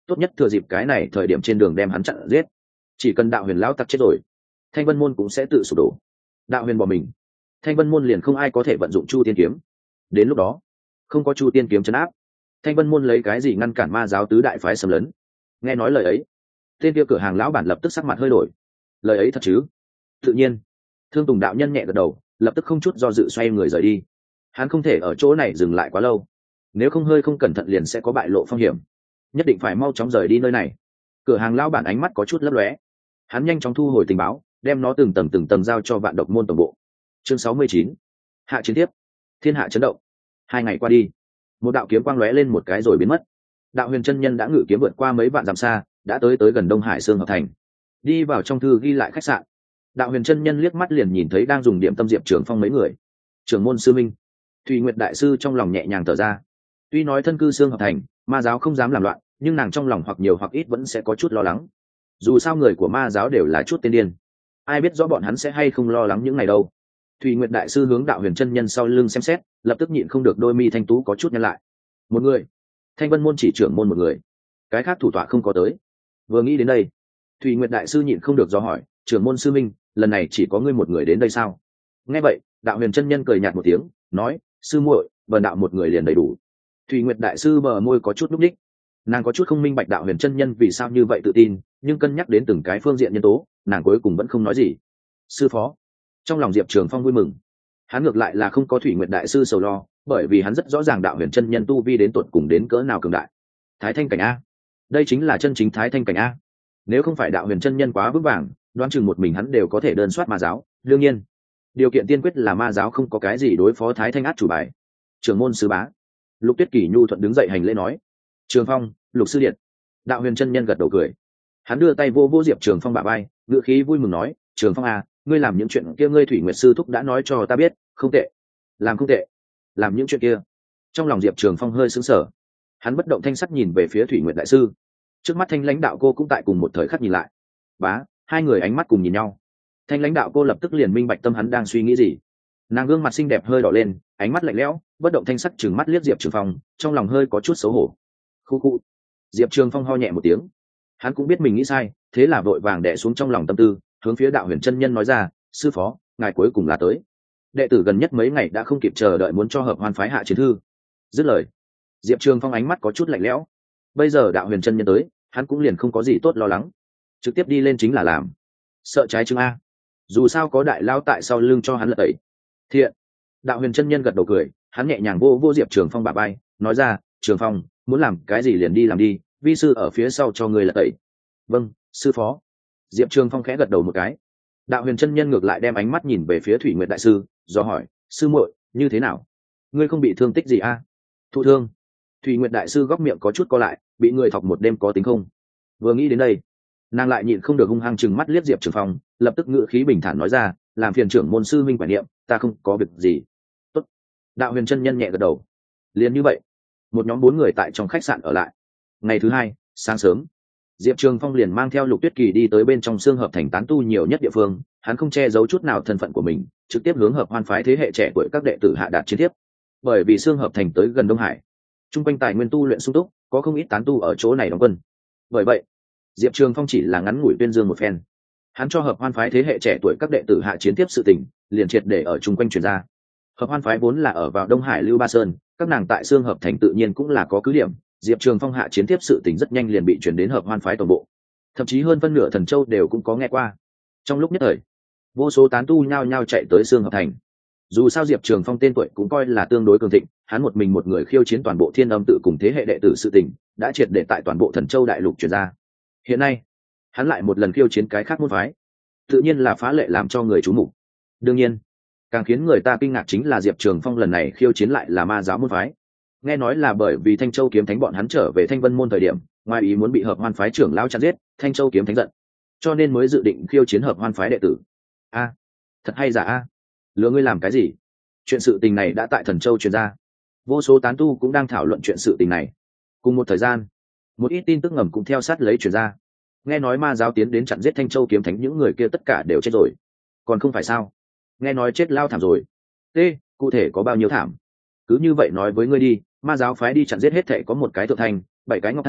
A: tốt nhất thừa dịp cái này thời điểm trên đường đem hắn chặn giết. Chỉ cần đạo huyền lão tặc chết rồi, thanh vân môn cũng sẽ tự sụp đổ. Đạo huyền bỏ mình, thanh vân môn liền không ai có thể vận dụng chu tiên kiếm. Đến lúc đó không có chu tiên kiếm trấn áp, thanh vân môn lấy cái gì ngăn cản ma giáo tứ đại phái xâm lấn? Nghe nói lời ấy, tên kia cửa hàng lão bản lập tức sắc mặt hơi đổi. Lời ấy thật chứ? Tự nhiên. Thương Tùng đạo nhân nhẹ gật đầu, lập tức không chút do dự xoay người rời đi. Hắn không thể ở chỗ này dừng lại quá lâu, nếu không hơi không cẩn thận liền sẽ có bại lộ phong hiểm, nhất định phải mau chóng rời đi nơi này. Cửa hàng lão bản ánh mắt có chút lấp lóe, hắn nhanh chóng thu hồi tình báo, đem nó từng tầng từng tầng giao cho Vạn Độc môn tổng bộ. Chương sáu mươi chín, hạ chiến tiếp. Thiên hạ chấn động. Hai ngày qua đi, một đạo kiếm quang lóe lên một cái rồi biến mất. Đạo huyền chân nhân đã ngự kiếm vượt qua mấy vạn dặm xa, đã tới tới gần Đông Hải Sương Hợp Thành. Đi vào trong thư ghi lại khách sạn, đạo huyền chân nhân liếc mắt liền nhìn thấy đang dùng điểm tâm Diệp Trường Phong mấy người. Trưởng môn sư minh, Thủy Nguyệt đại sư trong lòng nhẹ nhàng thở ra. Tuy nói thân cư Sương Hợp Thành, ma giáo không dám làm loạn, nhưng nàng trong lòng hoặc nhiều hoặc ít vẫn sẽ có chút lo lắng. Dù sao người của ma giáo đều là chút tên điên, ai biết rõ bọn hắn sẽ hay không lo lắng những ngày đâu. Thủy Nguyệt đại sư hướng đạo huyền chân nhân sau lưng xem xét, lập tức nhịn không được đôi mi thanh tú có chút nhăn lại. Một người, Thanh Vân môn chỉ trưởng môn một người, cái khác thủ tọa không có tới. Vừa nghĩ đến đây, Thủy Nguyệt đại sư nhịn không được do hỏi, trưởng môn sư minh, lần này chỉ có ngươi một người đến đây sao? Nghe vậy, đạo huyền chân nhân cười nhạt một tiếng, nói, sư muội, vần đạo một người liền đầy đủ. Thủy Nguyệt đại sư bờ môi có chút núc ních, nàng có chút không minh bạch đạo huyền chân nhân vì sao như vậy tự tin, nhưng cân nhắc đến từng cái phương diện nhân tố, nàng cuối cùng vẫn không nói gì. Sư phó. Trong lòng Diệp Trường Phong vui mừng, hắn ngược lại là không có Thủy Nguyệt đại sư sầu lo, bởi vì hắn rất rõ ràng đạo huyền chân nhân tu vi đến tột cùng đến cỡ nào cường đại. Thái thanh cảnh a, đây chính là chân chính thái thanh cảnh a. Nếu không phải đạo huyền chân nhân quá vững vàng, đoán chừng một mình hắn đều có thể đơn soát ma giáo. Đương nhiên, điều kiện tiên quyết là ma giáo không có cái gì đối phó thái thanh át chủ bài. Trưởng môn sư bá. Lục Tuyết Kỳ nhu thuận đứng dậy hành lễ nói, Trường Phong, Lục sư điện. Đạo huyền chân nhân gật đầu cười, hắn đưa tay vô vô Diệp Trường Phong bả vai, ngựa khí vui mừng nói, Trường Phong à, ngươi làm những chuyện kia ngươi Thủy Nguyệt sư thúc đã nói cho ta biết, không tệ, làm không tệ, làm những chuyện kia. Trong lòng Diệp Trường Phong hơi sững sờ, hắn bất động thanh sắc nhìn về phía Thủy Nguyệt đại sư, trước mắt Thanh lãnh đạo cô cũng tại cùng một thời khắc nhìn lại. Bá, hai người ánh mắt cùng nhìn nhau, Thanh lãnh đạo cô lập tức liền minh bạch tâm hắn đang suy nghĩ gì. Nàng gương mặt xinh đẹp hơi đỏ lên, ánh mắt lạnh lẽo, bất động thanh sắc trừng mắt liếc Diệp Trường Phong, trong lòng hơi có chút xấu hổ. Khu khu. Diệp Trường Phong ho nhẹ một tiếng, hắn cũng biết mình nghĩ sai, thế là vội vàng đè xuống trong lòng tâm tư, hướng phía đạo huyền chân nhân nói ra, sư phó, ngài cuối cùng là tới. Đệ tử gần nhất mấy ngày đã không kịp chờ đợi muốn cho hợp hoan phái hạ chiến thư. Dứt lời, Diệp Trường Phong ánh mắt có chút lạnh lẽo. Bây giờ đạo huyền chân nhân tới, hắn cũng liền không có gì tốt lo lắng, trực tiếp đi lên chính là làm. Sợ trái chứng a, dù sao có đại lao tại sau lưng cho hắn lật tẩy. Thiện. Đạo huyền chân nhân gật đầu cười, hắn nhẹ nhàng vô vô Diệp Trường Phong bả vai, nói ra, Trường Phong, muốn làm cái gì liền đi làm đi, vi sư ở phía sau cho người lật tẩy. Vâng, sư phó. Diệp Trường Phong khẽ gật đầu một cái. Đạo huyền chân nhân ngược lại đem ánh mắt nhìn về phía Thủy Nguyệt đại sư, do hỏi, sư muội, như thế nào? Ngươi không bị thương tích gì a? À? Thụ thương. Thủy Nguyệt đại sư góc miệng có chút co lại, bị người thọc một đêm có tính không? Vừa nghĩ đến đây, nàng lại nhịn không được hung hăng chừng mắt liếc Diệp Trường Phong, lập tức ngữ khí bình thản nói ra, làm phiền trưởng môn sư minh quản niệm, ta không có việc gì. Tốt. Đạo huyền chân nhân nhẹ gật đầu. Liền như vậy, một nhóm bốn người tại trong khách sạn ở lại. Ngày thứ hai, sáng sớm, Diệp Trường Phong liền mang theo Lục Tuyết Kỳ đi tới bên trong Sương Hợp Thành tán tu nhiều nhất địa phương, hắn không che giấu chút nào thân phận của mình, trực tiếp hướng hợp hoan phái thế hệ trẻ tuổi các đệ tử hạ đạt chiến tiếp. Bởi vì Sương Hợp Thành tới gần Đông Hải, trung quanh tài nguyên tu luyện sung túc, có không ít tán tu ở chỗ này đóng quân. Bởi vậy, Diệp Trường Phong chỉ là ngắn ngủi tuyên dương một phen, hắn cho hợp hoan phái thế hệ trẻ tuổi các đệ tử hạ chiến tiếp sự tình, liền triệt để ở trung quanh truyền ra. Hợp hoan phái vốn là ở vào Đông Hải Lưu Ba Sơn, các nàng tại Sương Hợp Thành tự nhiên cũng là có cứ điểm. Diệp Trường Phong hạ chiến tiếp sự tình rất nhanh liền bị chuyển đến hợp hoan phái toàn bộ, thậm chí hơn phân nửa Thần Châu đều cũng có nghe qua. Trong lúc nhất thời, vô số tán tu nhao nhao chạy tới Sương Hợp Thành. Dù sao Diệp Trường Phong tên tuổi cũng coi là tương đối cường thịnh, hắn một mình một người khiêu chiến toàn bộ Thiên Âm tự cùng thế hệ đệ tử sự tình, đã triệt để tại toàn bộ Thần Châu đại lục truyền ra. Hiện nay, hắn lại một lần khiêu chiến cái khác môn phái, tự nhiên là phá lệ làm cho người chú mục. Đương nhiên, càng khiến người ta kinh ngạc chính là Diệp Trường Phong lần này khiêu chiến lại là ma giáo môn phái. Nghe nói là bởi vì Thanh Châu kiếm thánh bọn hắn trở về Thanh Vân môn thời điểm, ngoài ý muốn bị hợp hoan phái trưởng lão chặn giết, Thanh Châu kiếm thánh giận, cho nên mới dự định khiêu chiến hợp hoan phái đệ tử. A, thật hay giả a? Lừa ngươi làm cái gì? Chuyện sự tình này đã tại Thần Châu truyền ra, vô số tán tu cũng đang thảo luận chuyện sự tình này. Cùng một thời gian, một ít tin tức ngầm cũng theo sát lấy truyền ra. Nghe nói ma giáo tiến đến chặn giết Thanh Châu kiếm thánh, những người kia tất cả đều chết rồi. Còn không phải sao? Nghe nói chết lao thảm rồi. T, cụ thể có bao nhiêu thảm? Cứ như vậy nói với ngươi đi, ma giáo phái đi chặn giết hết thệ có một cái thượng thanh, bảy cái ngọc thanh,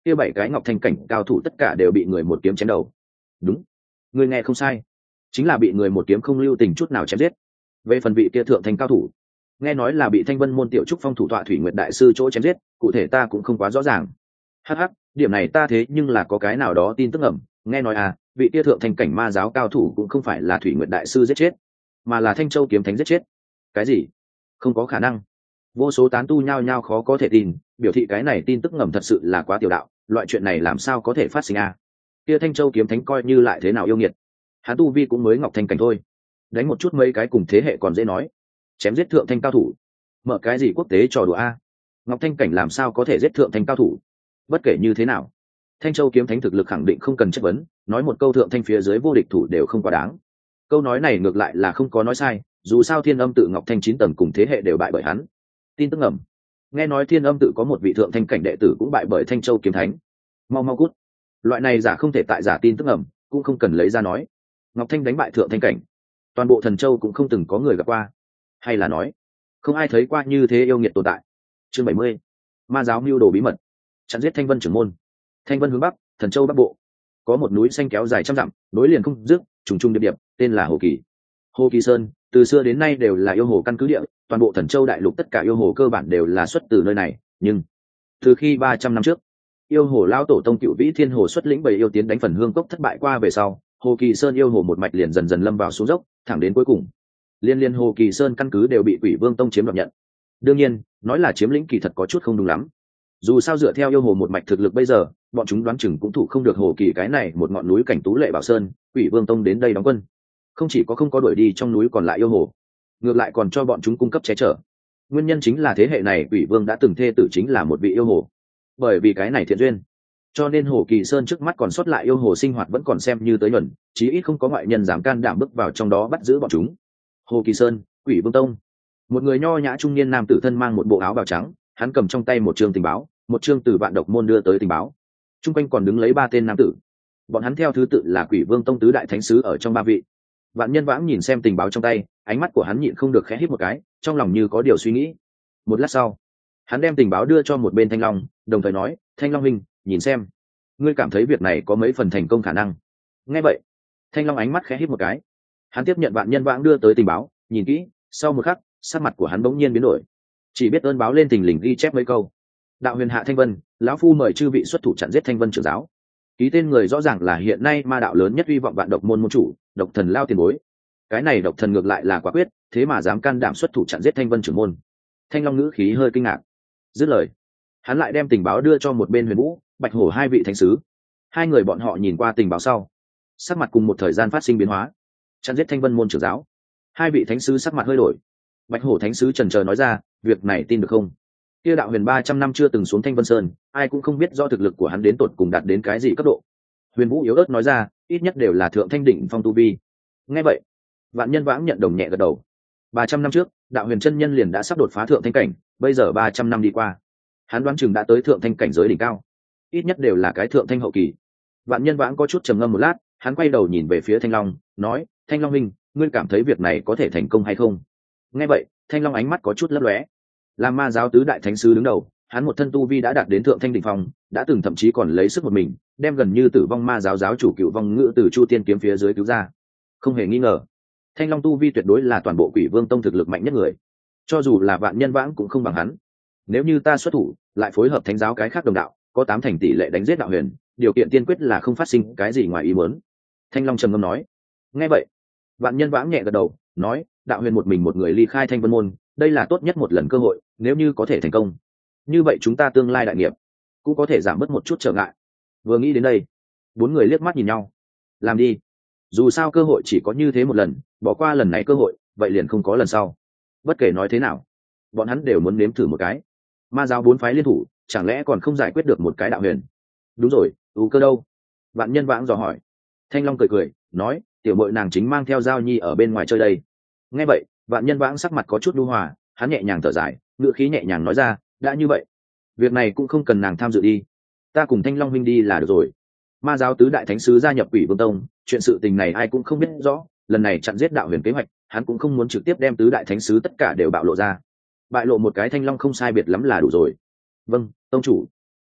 A: kia bảy cái ngọc thanh cảnh cao thủ tất cả đều bị người một kiếm chém đầu. Đúng, người nghe không sai, chính là bị người một kiếm không lưu tình chút nào chém giết. Về phần vị kia thượng thanh cao thủ, nghe nói là bị Thanh Vân môn tiểu trúc phong thủ tọa Thủy Nguyệt đại sư chỗ chém giết, cụ thể ta cũng không quá rõ ràng. Hắc hắc, điểm này ta thế nhưng là có cái nào đó tin tức ẩm, nghe nói à, vị kia thượng thanh cảnh ma giáo cao thủ cũng không phải là Thủy Nguyệt đại sư giết chết, mà là Thanh Châu kiếm thánh giết chết. Cái gì? Không có khả năng. Vô số tán tu nhao nhao khó có thể tin, biểu thị cái này tin tức ngầm thật sự là quá tiểu đạo, loại chuyện này làm sao có thể phát sinh à? Kia Thanh Châu kiếm thánh coi như lại thế nào yêu nghiệt, hắn tu vi cũng mới ngọc thanh cảnh thôi, đánh một chút mấy cái cùng thế hệ còn dễ nói, chém giết thượng thanh cao thủ, mở cái gì quốc tế trò đùa a? Ngọc thanh cảnh làm sao có thể giết thượng thanh cao thủ? Bất kể như thế nào, Thanh Châu kiếm thánh thực lực khẳng định không cần chất vấn, nói một câu thượng thanh phía dưới vô địch thủ đều không quá đáng. Câu nói này ngược lại là không có nói sai, dù sao Thiên Âm tự Ngọc Thanh chín tầng cùng thế hệ đều bại bởi hắn. Tin tức ngầm, nghe nói Thiên Âm tự có một vị thượng thanh cảnh đệ tử cũng bại bởi Thanh Châu kiếm thánh. Mau mau cút, loại này giả không thể tại giả tin tức ngầm, cũng không cần lấy ra nói. Ngọc Thanh đánh bại thượng thanh cảnh, toàn bộ Thần Châu cũng không từng có người gặp qua, hay là nói không ai thấy qua như thế yêu nghiệt tồn tại. Chương bảy mươi, ma giáo mưu đồ bí mật, chặn giết Thanh Vân trưởng môn. Thanh Vân hướng bắc, Thần Châu bắc bộ, có một núi xanh kéo dài trăm dặm, nối liền không dứt, trùng trùng điệp điệp, tên là Hồ Kỳ. Hồ Kỳ Sơn từ xưa đến nay đều là yêu hồ căn cứ địa, toàn bộ Thần Châu đại lục tất cả yêu hồ cơ bản đều là xuất từ nơi này. Nhưng từ khi ba trăm năm trước, yêu hồ lão tổ tông Cựu Vĩ Thiên Hồ xuất lĩnh bầy yêu tiến đánh Phần Hương Cốc thất bại qua về sau, Hồ Kỳ Sơn yêu hồ một mạch liền dần dần lâm vào xuống dốc, thẳng đến cuối cùng, liên liên Hồ Kỳ Sơn căn cứ đều bị Quỷ Vương Tông chiếm đoạt nhận. Đương nhiên, nói là chiếm lĩnh kỳ thật có chút không đúng lắm. Dù sao dựa theo yêu hồ một mạch thực lực bây giờ, bọn chúng đoán chừng cũng thủ không được Hồ Kỳ cái này một ngọn núi cảnh tú lệ bảo sơn. Quỷ Vương Tông đến đây đóng quân, không chỉ có không có đuổi đi trong núi còn lại yêu hồ, ngược lại còn cho bọn chúng cung cấp che chở. Nguyên nhân chính là thế hệ này Quỷ Vương đã từng thê tử chính là một vị yêu hồ, bởi vì cái này thiện duyên, cho nên Hồ Kỳ Sơn trước mắt còn sót lại yêu hồ sinh hoạt vẫn còn xem như tới nhuần, chí ít không có ngoại nhân dám can đảm bước vào trong đó bắt giữ bọn chúng. Hồ Kỳ Sơn, Quỷ Vương Tông, một người nho nhã trung niên nam tử thân mang một bộ áo bào trắng, hắn cầm trong tay một chương tình báo, một chương từ Vạn Độc môn đưa tới tình báo. Trung quanh còn đứng lấy ba tên nam tử, bọn hắn theo thứ tự là Quỷ Vương Tông tứ đại thánh sứ ở trong ba vị. Vạn Nhân Vãng nhìn xem tình báo trong tay, ánh mắt của hắn nhịn không được khẽ hít một cái, trong lòng như có điều suy nghĩ. Một lát sau, hắn đem tình báo đưa cho một bên Thanh Long, đồng thời nói: Thanh Long huynh, nhìn xem, ngươi cảm thấy việc này có mấy phần thành công khả năng? Nghe vậy, Thanh Long ánh mắt khẽ hít một cái, hắn tiếp nhận Vạn Nhân Vãng đưa tới tình báo, nhìn kỹ, sau một khắc, sắc mặt của hắn bỗng nhiên biến đổi, chỉ biết ơn báo lên tình lình ghi chép mấy câu: đạo huyền hạ Thanh Vân, lão phu mời chư vị xuất thủ chặn giết Thanh Vân trưởng giáo. Ký tên người rõ ràng là hiện nay ma đạo lớn nhất hy vọng Vạn Độc môn môn chủ Độc Thần Lao tiền bối. Cái này Độc Thần ngược lại là quả quyết, thế mà dám can đảm xuất thủ chặn giết Thanh Vân trưởng môn. Thanh Long ngữ khí hơi kinh ngạc, dứt lời, hắn lại đem tình báo đưa cho một bên Huyền Vũ, Bạch Hổ hai vị thánh sứ. Hai người bọn họ nhìn qua tình báo sau, sắc mặt cùng một thời gian phát sinh biến hóa. Chặn giết Thanh Vân môn trưởng giáo, hai vị thánh sứ sắc mặt hơi đổi. Bạch Hổ thánh sứ chần chờ nói ra: việc này tin được không? Kia đạo huyền ba trăm năm chưa từng xuống Thanh Vân Sơn, ai cũng không biết do thực lực của hắn đến tột cùng đạt đến cái gì cấp độ. Huyền Vũ yếu ớt nói ra: ít nhất đều là thượng thanh đỉnh phong tu vi. Nghe vậy, Vạn Nhân Vãng nhận đồng nhẹ gật đầu. ba trăm năm trước, đạo huyền chân nhân liền đã sắp đột phá thượng thanh cảnh, bây giờ ba trăm năm đi qua, hắn đoán chừng đã tới thượng thanh cảnh giới đỉnh cao, ít nhất đều là cái thượng thanh hậu kỳ. Vạn Nhân Vãng có chút trầm ngâm một lát, hắn quay đầu nhìn về phía Thanh Long, nói: Thanh Long huynh, ngươi cảm thấy việc này có thể thành công hay không? Nghe vậy, Thanh Long ánh mắt có chút lấp lóe. Làm ma giáo tứ đại thánh sứ đứng đầu, hắn một thân tu vi đã đạt đến thượng thanh đỉnh phong, đã từng thậm chí còn lấy sức một mình đem gần như tử vong ma giáo giáo chủ Cựu Vong Ngữ từ Chu Tiên kiếm phía dưới cứu ra. Không hề nghi ngờ, Thanh Long tu vi tuyệt đối là toàn bộ Quỷ Vương Tông thực lực mạnh nhất người, cho dù là Vạn Nhân Vãng cũng không bằng hắn. Nếu như ta xuất thủ, lại phối hợp thánh giáo cái khác đồng đạo, có tám thành tỷ lệ đánh giết đạo huyền, điều kiện tiên quyết là không phát sinh cái gì ngoài ý muốn. Thanh Long trầm ngâm nói. Nghe vậy, Vạn Nhân Vãng nhẹ gật đầu, nói: đạo huyền một mình một người ly khai Thanh Vân môn, đây là tốt nhất một lần cơ hội, nếu như có thể thành công, như vậy chúng ta tương lai đại nghiệp cũng có thể giảm bớt một chút trở ngại. Vừa nghĩ đến đây, bốn người liếc mắt nhìn nhau. Làm đi, dù sao cơ hội chỉ có như thế một lần, bỏ qua lần này cơ hội, vậy liền không có lần sau. Bất kể nói thế nào, bọn hắn đều muốn nếm thử một cái. Ma giáo bốn phái liên thủ, chẳng lẽ còn không giải quyết được một cái đạo huyền? Đúng rồi, ưu cơ đâu? Vạn Nhân Vãng dò hỏi. Thanh Long cười cười, nói: tiểu muội nàng chính mang theo Giao Nhi ở bên ngoài chơi đây. Nghe vậy, Vạn Nhân Vãng sắc mặt có chút nhu hòa, hắn nhẹ nhàng thở dài, ngữ khí nhẹ nhàng nói ra: đã như vậy, việc này cũng không cần nàng tham dự đi, ta cùng Thanh Long huynh đi là được rồi. Ma giáo tứ đại thánh sứ gia nhập Quỷ Vương Tông, chuyện sự tình này ai cũng không biết rõ, lần này chặn giết đạo huyền kế hoạch, hắn cũng không muốn trực tiếp đem tứ đại thánh sứ tất cả đều bạo lộ ra, bại lộ một cái Thanh Long không sai biệt lắm là đủ rồi. Vâng, tông chủ.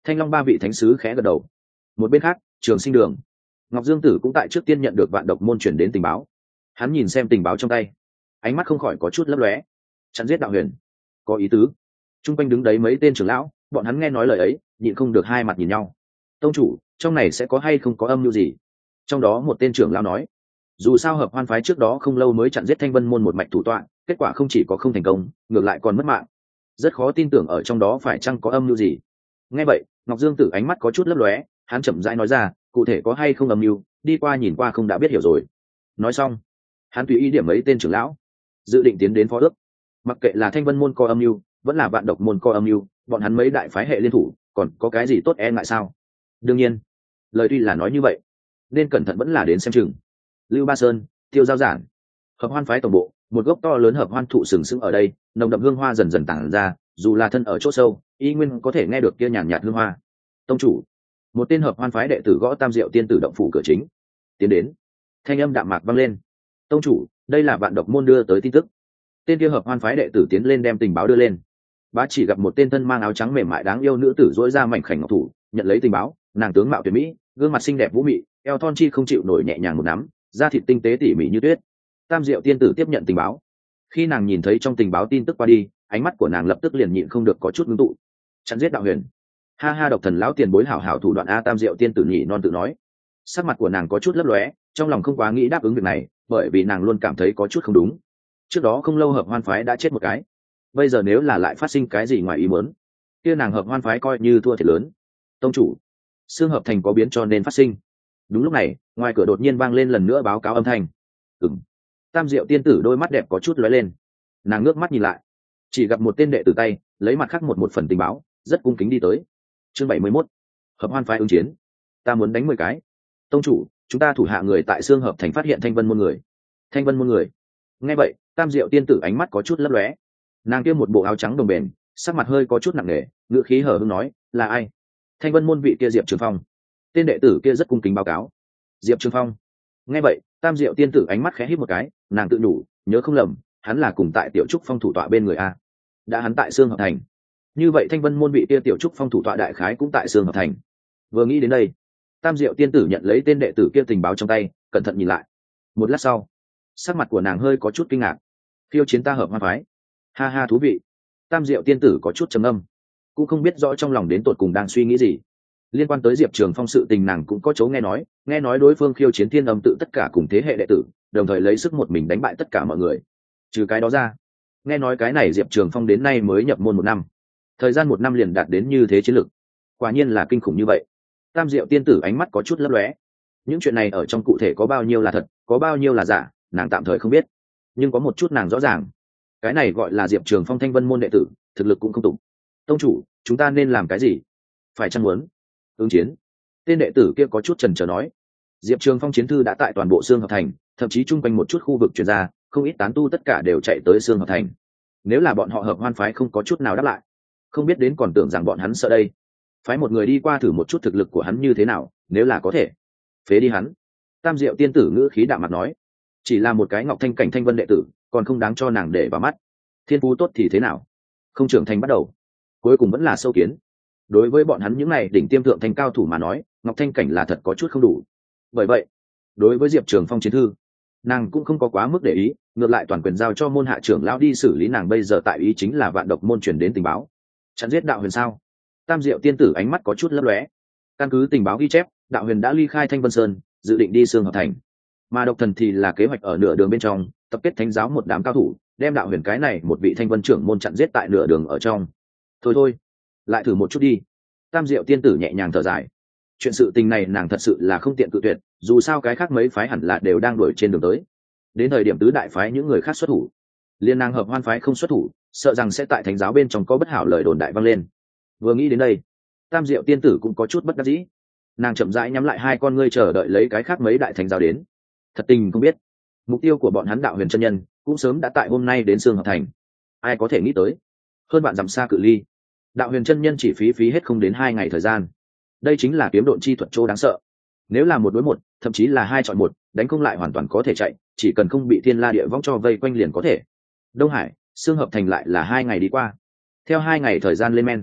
A: Thanh Long ba vị thánh sứ khẽ gật đầu. Một bên khác, Trường Sinh Đường, Ngọc Dương Tử cũng tại trước tiên nhận được vạn độc môn chuyển đến tình báo. Hắn nhìn xem tình báo trong tay, ánh mắt không khỏi có chút lấp lóe. Chặn giết Đạo Huyền, có ý tứ. Trung quanh đứng đấy mấy tên trưởng lão, bọn hắn nghe nói lời ấy, nhịn không được hai mặt nhìn nhau. Tông chủ, trong này sẽ có hay không có âm mưu gì? Trong đó một tên trưởng lão nói, dù sao Hợp Hoan phái trước đó không lâu mới chặn giết Thanh Vân môn một mạch thủ tọa, kết quả không chỉ có không thành công, ngược lại còn mất mạng. Rất khó tin tưởng ở trong đó phải chăng có âm mưu gì. Nghe vậy, Ngọc Dương Tử ánh mắt có chút lấp lóe, hắn chậm rãi nói ra, cụ thể có hay không âm mưu, đi qua nhìn qua không đã biết hiểu rồi. Nói xong, hắn tùy ý điểm mấy tên trưởng lão, dự định tiến đến phó ước. Mặc kệ là Thanh Vân môn có âm mưu, vẫn là Vạn Độc môn có âm mưu, bọn hắn mấy đại phái hệ liên thủ, còn có cái gì tốt e ngại sao? Đương nhiên, lời tuy là nói như vậy, nên cẩn thận vẫn là đến xem chừng. Lưu Ba Sơn, Tiêu Giao Giản, Hợp Hoan phái tổng bộ, một gốc to lớn hợp hoan thụ sừng sững ở đây, nồng đậm hương hoa dần dần tản ra, dù là thân ở chỗ sâu, y nguyên có thể nghe được kia nhàn nhạt hương hoa. Tông chủ, một tên Hợp Hoan phái đệ tử gõ Tam Diệu tiên tử động phủ cửa chính, tiến đến. Thanh âm đạm mạc vang lên. Tông chủ, đây là Vạn Độc môn đưa tới tin tức. Tên kia Hợp Hoan phái đệ tử tiến lên đem tình báo đưa lên. Bá chỉ gặp một tên thân mang áo trắng mềm mại đáng yêu nữ tử duỗi ra mảnh khảnh ngọc thủ, nhận lấy tình báo, nàng tướng mạo tuyệt mỹ, gương mặt xinh đẹp vũ mị, eo thon chi không chịu nổi nhẹ nhàng một nắm, da thịt tinh tế tỉ mỉ như tuyết. Tam Diệu tiên tử tiếp nhận tình báo. Khi nàng nhìn thấy trong tình báo tin tức qua đi, ánh mắt của nàng lập tức liền nhịn không được có chút ngưng tụ. Chặn giết Đạo Huyền, ha ha, độc thần lão tiền bối hảo hảo thủ đoạn a. Tam Diệu tiên tử nhị non tự nói. Sắc mặt của nàng có chút lấp lóe, trong lòng không quá nghĩ đáp ứng việc này, bởi vì nàng luôn cảm thấy có chút không đúng. Trước đó không lâu Hợp Hoan phái đã chết một cái, bây giờ nếu là lại phát sinh cái gì ngoài ý muốn, kia nàng Hợp Hoan phái coi như thua thiệt lớn. Tông chủ, xương hợp thành có biến cho nên phát sinh. Đúng lúc này, ngoài cửa đột nhiên vang lên lần nữa báo cáo âm thanh. Ừm. Tam Diệu tiên tử đôi mắt đẹp có chút lóe lên, nàng ngước mắt nhìn lại, chỉ gặp một tên đệ tử tay lấy mặt khác một một phần tình báo, rất cung kính đi tới. Chương bảy mươi mốt, Hợp Hoan phái ứng chiến. Ta muốn đánh mười cái. Tông chủ, chúng ta thủ hạ người tại xương hợp thành phát hiện Thanh Vân môn người. Thanh Vân môn người. Nghe vậy, Tam Diệu tiên tử ánh mắt có chút lấp lóe, nàng kia một bộ áo trắng đồng bền, sắc mặt hơi có chút nặng nề, ngữ khí hờ hững nói, là ai? Thanh Vân môn vị kia Diệp Trường Phong. Tên đệ tử kia rất cung kính báo cáo. Diệp Trường Phong. Nghe vậy, Tam Diệu tiên tử ánh mắt khẽ híp một cái, nàng tự nhủ, nhớ không lầm, hắn là cùng tại Tiểu Trúc Phong thủ tọa bên người a. Đã hắn tại xương hợp thành, như vậy Thanh Vân môn vị kia Tiểu Trúc Phong thủ tọa đại khái cũng tại xương hợp thành. Vừa nghĩ đến đây, Tam Diệu tiên tử nhận lấy tên đệ tử kia tình báo trong tay, cẩn thận nhìn lại. Một lát sau, sắc mặt của nàng hơi có chút kinh ngạc. Phiêu chiến ta Hợp Hoan phái, ha ha, thú vị. Tam Diệu tiên tử có chút trầm âm, cũng không biết rõ trong lòng đến tột cùng đang suy nghĩ gì. Liên quan tới Diệp Trường Phong sự tình nàng cũng có chỗ nghe nói, nghe nói đối phương khiêu chiến Thiên Âm tự tất cả cùng thế hệ đệ tử, đồng thời lấy sức một mình đánh bại tất cả mọi người. Trừ cái đó ra, nghe nói cái này Diệp Trường Phong đến nay mới nhập môn một năm, thời gian một năm liền đạt đến như thế chiến lực, quả nhiên là kinh khủng như vậy. Tam Diệu tiên tử ánh mắt có chút lấp lóe. Những chuyện này ở trong cụ thể có bao nhiêu là thật, có bao nhiêu là giả, nàng tạm thời không biết, nhưng có một chút nàng rõ ràng, cái này gọi là Diệp Trường Phong Thanh Vân môn đệ tử, thực lực cũng không tụng. Tông chủ, chúng ta nên làm cái gì? Phải chăng muốn ứng chiến? Tên đệ tử kia có chút chần chờ nói. Diệp Trường Phong chiến thư đã tại toàn bộ xương hợp thành, thậm chí chung quanh một chút khu vực truyền ra, không ít tán tu tất cả đều chạy tới xương hợp thành. Nếu là bọn họ Hợp Hoan phái không có chút nào đáp lại, không biết đến còn tưởng rằng bọn hắn sợ đây. Phái một người đi qua thử một chút thực lực của hắn như thế nào, nếu là có thể, phế đi hắn. Tam Diệu tiên tử ngữ khí đạm mặt nói, chỉ là một cái Ngọc Thanh cảnh Thanh Vân đệ tử, còn không đáng cho nàng để vào mắt. Thiên phú tốt thì thế nào, không trưởng thành bắt đầu, cuối cùng vẫn là sâu kiến. Đối với bọn hắn những này đỉnh tiêm thượng thành cao thủ mà nói, Ngọc Thanh cảnh là thật có chút không đủ. Bởi vậy, đối với Diệp Trường Phong chiến thư, nàng cũng không có quá mức để ý, ngược lại toàn quyền giao cho môn hạ trưởng lão đi xử lý. Nàng bây giờ tại ý chính là Vạn Độc môn truyền đến tình báo, chặn giết Đạo Huyền sao? Tam Diệu tiên tử ánh mắt có chút lấp lóe. Căn cứ tình báo ghi chép, Đạo Huyền đã ly khai Thanh Vân Sơn, dự định đi xương hợp thành, mà Độc Thần thì là kế hoạch ở nửa đường bên trong tập kết thánh giáo một đám cao thủ, đem Đạo Huyền cái này một vị Thanh Vân trưởng môn chặn giết tại nửa đường ở trong. Thôi thôi, lại thử một chút đi. Tam Diệu tiên tử nhẹ nhàng thở dài. Chuyện sự tình này nàng thật sự là không tiện cự tuyệt, dù sao cái khác mấy phái hẳn là đều đang đuổi trên đường tới. Đến thời điểm tứ đại phái những người khác xuất thủ, liên nàng Hợp Hoan phái không xuất thủ, sợ rằng sẽ tại thánh giáo bên trong có bất hảo lời đồn đại vang lên. Vừa nghĩ đến đây, Tam Diệu tiên tử cũng có chút bất đắc dĩ. Nàng chậm rãi nhắm lại hai con ngươi chờ đợi lấy cái khác mấy đại thánh giáo đến. Thật tình không biết, mục tiêu của bọn hắn Đạo Huyền chân nhân cũng sớm đã tại hôm nay đến xương hợp thành. Ai có thể nghĩ tới, hơn bạn dặm xa cự ly, Đạo Huyền chân nhân chỉ phí phí hết không đến hai ngày thời gian. Đây chính là kiếm độn chi thuật chỗ đáng sợ. Nếu là một đối một, thậm chí là hai chọn một, đánh không lại hoàn toàn có thể chạy, chỉ cần không bị thiên la địa võng cho vây quanh liền có thể. Đông Hải, xương hợp thành lại là hai ngày đi qua. Theo hai ngày thời gian lên men,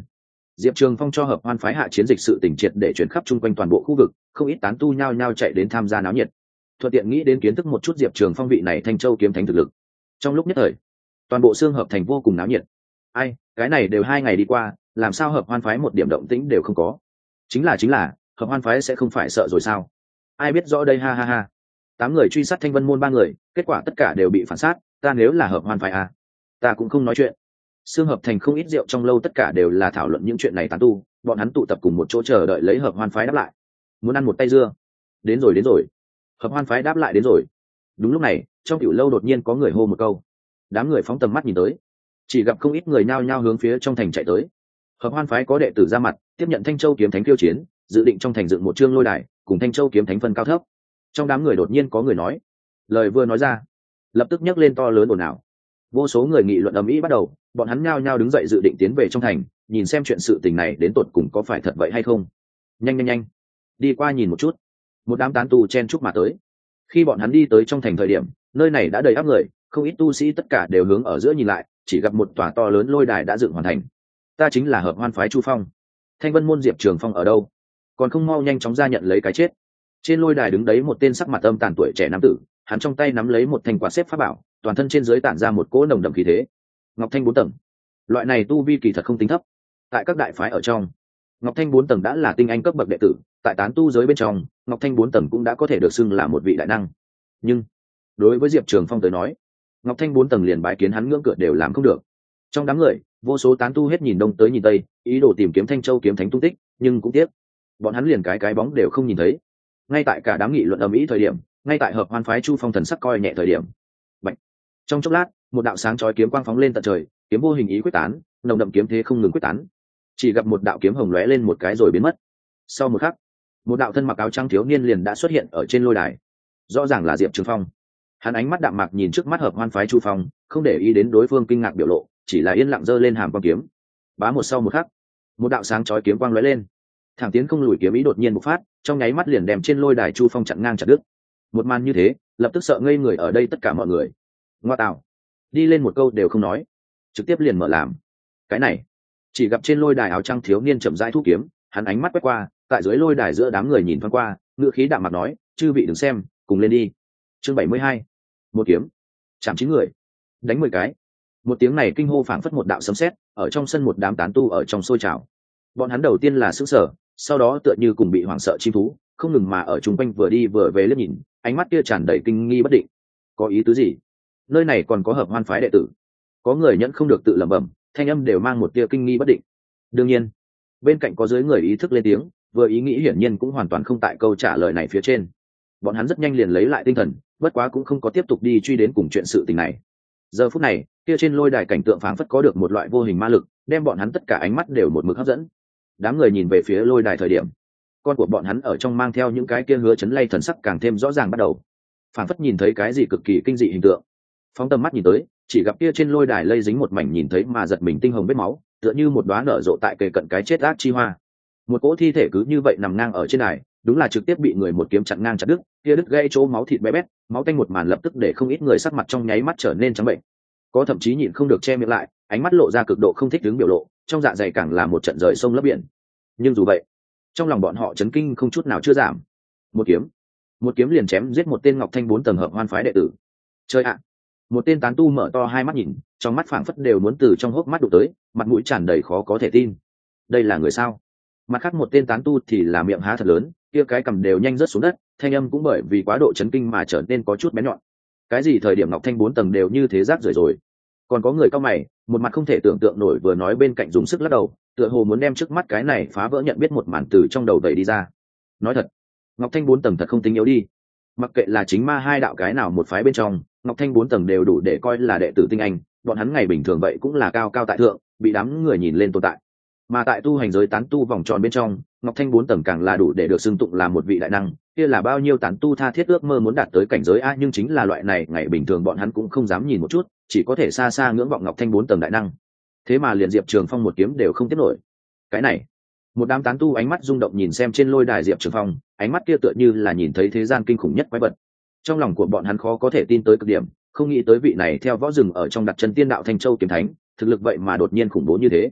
A: Diệp Trường Phong cho hợp hoan phái hạ chiến dịch sự tỉnh triệt để chuyển khắp chung quanh toàn bộ khu vực, không ít tán tu nhao nhao chạy đến tham gia náo nhiệt. Thuận tiện nghĩ đến kiến thức một chút Diệp Trường Phong vị này Thanh Châu kiếm thánh thực lực. Trong lúc nhất thời, toàn bộ xương hợp thành vô cùng náo nhiệt. Ai, cái này đều hai ngày đi qua, làm sao hợp hoan phái một điểm động tĩnh đều không có? Chính là chính là, hợp hoan phái sẽ không phải sợ rồi sao? Ai biết rõ đây, ha ha ha. Tám người truy sát Thanh Vân môn ba người, kết quả tất cả đều bị phản sát, ta nếu là hợp hoan phái à? Ta cũng không nói chuyện. Xương hợp thành không ít rượu trong lâu tất cả đều là thảo luận những chuyện này tán tu, bọn hắn tụ tập cùng một chỗ chờ đợi lấy hợp hoan phái đáp lại. Muốn ăn một tay dưa? Đến rồi đến rồi. Hợp hoan phái đáp lại đến rồi. Đúng lúc này, trong tiểu lâu đột nhiên có người hô một câu. Đám người phóng tầm mắt nhìn tới, chỉ gặp không ít người nhao nhao hướng phía trong thành chạy tới. Hợp hoan phái có đệ tử ra mặt, tiếp nhận Thanh Châu kiếm thánh khiêu chiến, dự định trong thành dựng một chương lôi đài, cùng Thanh Châu kiếm thánh phân cao thấp. Trong đám người đột nhiên có người nói, lời vừa nói ra, lập tức nhấc lên to lớn ồn ào. Vô số người nghị luận ầm ĩ bắt đầu, bọn hắn nhao nhao đứng dậy dự định tiến về trong thành, nhìn xem chuyện sự tình này đến tột cùng có phải thật vậy hay không. Nhanh nhanh nhanh, đi qua nhìn một chút. Một đám tán tu chen chúc mà tới. Khi bọn hắn đi tới trong thành thời điểm, nơi này đã đầy ắp người, không ít tu sĩ tất cả đều hướng ở giữa nhìn lại, chỉ gặp một tòa to lớn lôi đài đã dựng hoàn thành. Ta chính là hợp hoan phái Chu Phong. Thanh Vân môn Diệp Trường Phong ở đâu? Còn không mau nhanh chóng ra nhận lấy cái chết. Trên lôi đài đứng đấy một tên sắc mặt âm tàn tuổi trẻ nam tử, hắn trong tay nắm lấy một thanh quạt xếp pháp bảo, toàn thân trên dưới tản ra một cỗ nồng đậm khí thế. Ngọc Thanh bốn tầng, loại này tu vi kỳ thật không tính thấp. Tại các đại phái ở trong, Ngọc Thanh bốn tầng đã là tinh anh cấp bậc đệ tử, tại tán tu giới bên trong, Ngọc Thanh bốn tầng cũng đã có thể được xưng là một vị đại năng. Nhưng đối với Diệp Trường Phong tới nói, Ngọc Thanh bốn tầng liền bái kiến hắn ngưỡng cửa đều làm không được. Trong đám người, vô số tán tu hết nhìn đông tới nhìn tây, ý đồ tìm kiếm Thanh Châu kiếm thánh tung tích, nhưng cũng tiếc, bọn hắn liền cái cái bóng đều không nhìn thấy. Ngay tại cả đám nghị luận ầm ĩ thời điểm, ngay tại hợp hoan phái Chu Phong thần sắc coi nhẹ thời điểm, Bạch. Trong chốc lát, một đạo sáng chói kiếm quang phóng lên tận trời, kiếm vô hình ý quyết tán, nồng đậm kiếm thế không ngừng quyết tán. Chỉ gặp một đạo kiếm hồng lóe lên một cái rồi biến mất. Sau một khắc, một đạo thân mặc áo trắng thiếu niên liền đã xuất hiện ở trên lôi đài. Rõ ràng là Diệp Trường Phong. Hắn ánh mắt đạm mạc nhìn trước mắt hợp hoan phái Chu Phong, không để ý đến đối phương kinh ngạc biểu lộ, chỉ là yên lặng giơ lên hàm quang kiếm. Bá một sau một khắc, một đạo sáng chói kiếm quang lóe lên, thẳng tiến không lùi kiếm ý đột nhiên bộc phát, trong nháy mắt liền đem trên lôi đài Chu Phong chặn ngang chặt đứt. Một màn như thế, lập tức sợ ngây người ở đây tất cả mọi người. Ngoa tạo, đi lên một câu đều không nói, trực tiếp liền mở làm. Cái này, chỉ gặp trên lôi đài áo trắng thiếu niên chậm rãi thu kiếm, hắn ánh mắt quét qua, tại dưới lôi đài giữa đám người nhìn thoáng qua, ngữ khí đạm mặt nói, chư vị đừng xem, cùng lên đi. Chương bảy mươi hai, một kiếm chạm chín người, đánh mười cái. Một tiếng này kinh hô phảng phất một đạo sấm sét, ở trong sân một đám tán tu ở trong sôi trào. Bọn hắn đầu tiên là sững sờ, sau đó tựa như cùng bị hoảng sợ chim thú, không ngừng mà ở chung quanh vừa đi vừa về liếc nhìn, ánh mắt kia tràn đầy kinh nghi bất định. Có ý tứ gì? Nơi này còn có hợp hoan phái đệ tử? Có người nhẫn không được tự lẩm bẩm, thanh âm đều mang một tia kinh nghi bất định. Đương nhiên, bên cạnh có dưới người ý thức lên tiếng, vừa ý nghĩ hiển nhiên cũng hoàn toàn không tại câu trả lời này phía trên. Bọn hắn rất nhanh liền lấy lại tinh thần, bất quá cũng không có tiếp tục đi truy đến cùng chuyện sự tình này. Giờ phút này, kia trên lôi đài cảnh tượng phảng phất có được một loại vô hình ma lực, đem bọn hắn tất cả ánh mắt đều một mực hấp dẫn. Đám người nhìn về phía lôi đài thời điểm, con của bọn hắn ở trong mang theo những cái kia hứa chấn lay thần sắc càng thêm rõ ràng bắt đầu. Phảng phất nhìn thấy cái gì cực kỳ kinh dị hình tượng. Phóng tầm mắt nhìn tới, chỉ gặp kia trên lôi đài lây dính một mảnh nhìn thấy mà giật mình tinh hồng vết máu, tựa như một đóa nở rộ tại kề cận cái chết ác chi hoa. Một cỗ thi thể cứ như vậy nằm ngang ở trên đài, đúng là trực tiếp bị người một kiếm chặn ngang chặt đứt, kia đứt gãy chỗ máu thịt bé bét, máu tanh một màn lập tức để không ít người sắc mặt trong nháy mắt trở nên trắng bệnh. Có thậm chí nhịn không được che miệng lại, ánh mắt lộ ra cực độ không thích đứng biểu lộ, trong dạ dày càng là một trận rời sông lấp biển. Nhưng dù vậy, trong lòng bọn họ chấn kinh không chút nào chưa giảm. Một kiếm, một kiếm liền chém giết một tên Ngọc Thanh bốn tầng hợp hoan phái đệ tử. Chơi ạ! Một tên tán tu mở to hai mắt nhìn, trong mắt phảng phất đều muốn từ trong hốc mắt đụng tới, mặt mũi tràn đầy khó có thể tin. Đây là người sao? Mặt khác một tên tán tu thì là miệng há thật lớn, kia cái cầm đều nhanh rớt xuống đất, thanh âm cũng bởi vì quá độ chấn kinh mà trở nên có chút bén nhọn. Cái gì thời điểm Ngọc Thanh bốn tầng đều như thế rác rưởi rồi? Còn có người cao mày, một mặt không thể tưởng tượng nổi vừa nói bên cạnh dùng sức lắc đầu, tựa hồ muốn đem trước mắt cái này phá vỡ nhận biết một màn từ trong đầu đẩy đi ra. Nói thật, Ngọc Thanh bốn tầng thật không tính yếu đi. Mặc kệ là chính ma hai đạo cái nào một phái bên trong, Ngọc Thanh bốn tầng đều đủ để coi là đệ tử tinh anh, bọn hắn ngày bình thường vậy cũng là cao cao tại thượng, bị đám người nhìn lên tồn tại. Mà tại tu hành giới tán tu vòng tròn bên trong, Ngọc Thanh bốn tầng càng là đủ để được xưng tụng là một vị đại năng, kia là bao nhiêu tán tu tha thiết ước mơ muốn đạt tới cảnh giới a, nhưng chính là loại này ngày bình thường bọn hắn cũng không dám nhìn một chút, chỉ có thể xa xa ngưỡng vọng Ngọc Thanh bốn tầng đại năng. Thế mà liền Diệp Trường Phong một kiếm đều không tiếp nổi. Cái này, một đám tán tu ánh mắt rung động nhìn xem trên lôi đài Diệp Trường Phong, ánh mắt kia tựa như là nhìn thấy thế gian kinh khủng nhất quái vật. Trong lòng của bọn hắn khó có thể tin tới cực điểm, không nghĩ tới vị này theo võ rừng ở trong đặt chân tiên đạo Thanh Châu kiếm thánh, thực lực vậy mà đột nhiên khủng bố như thế.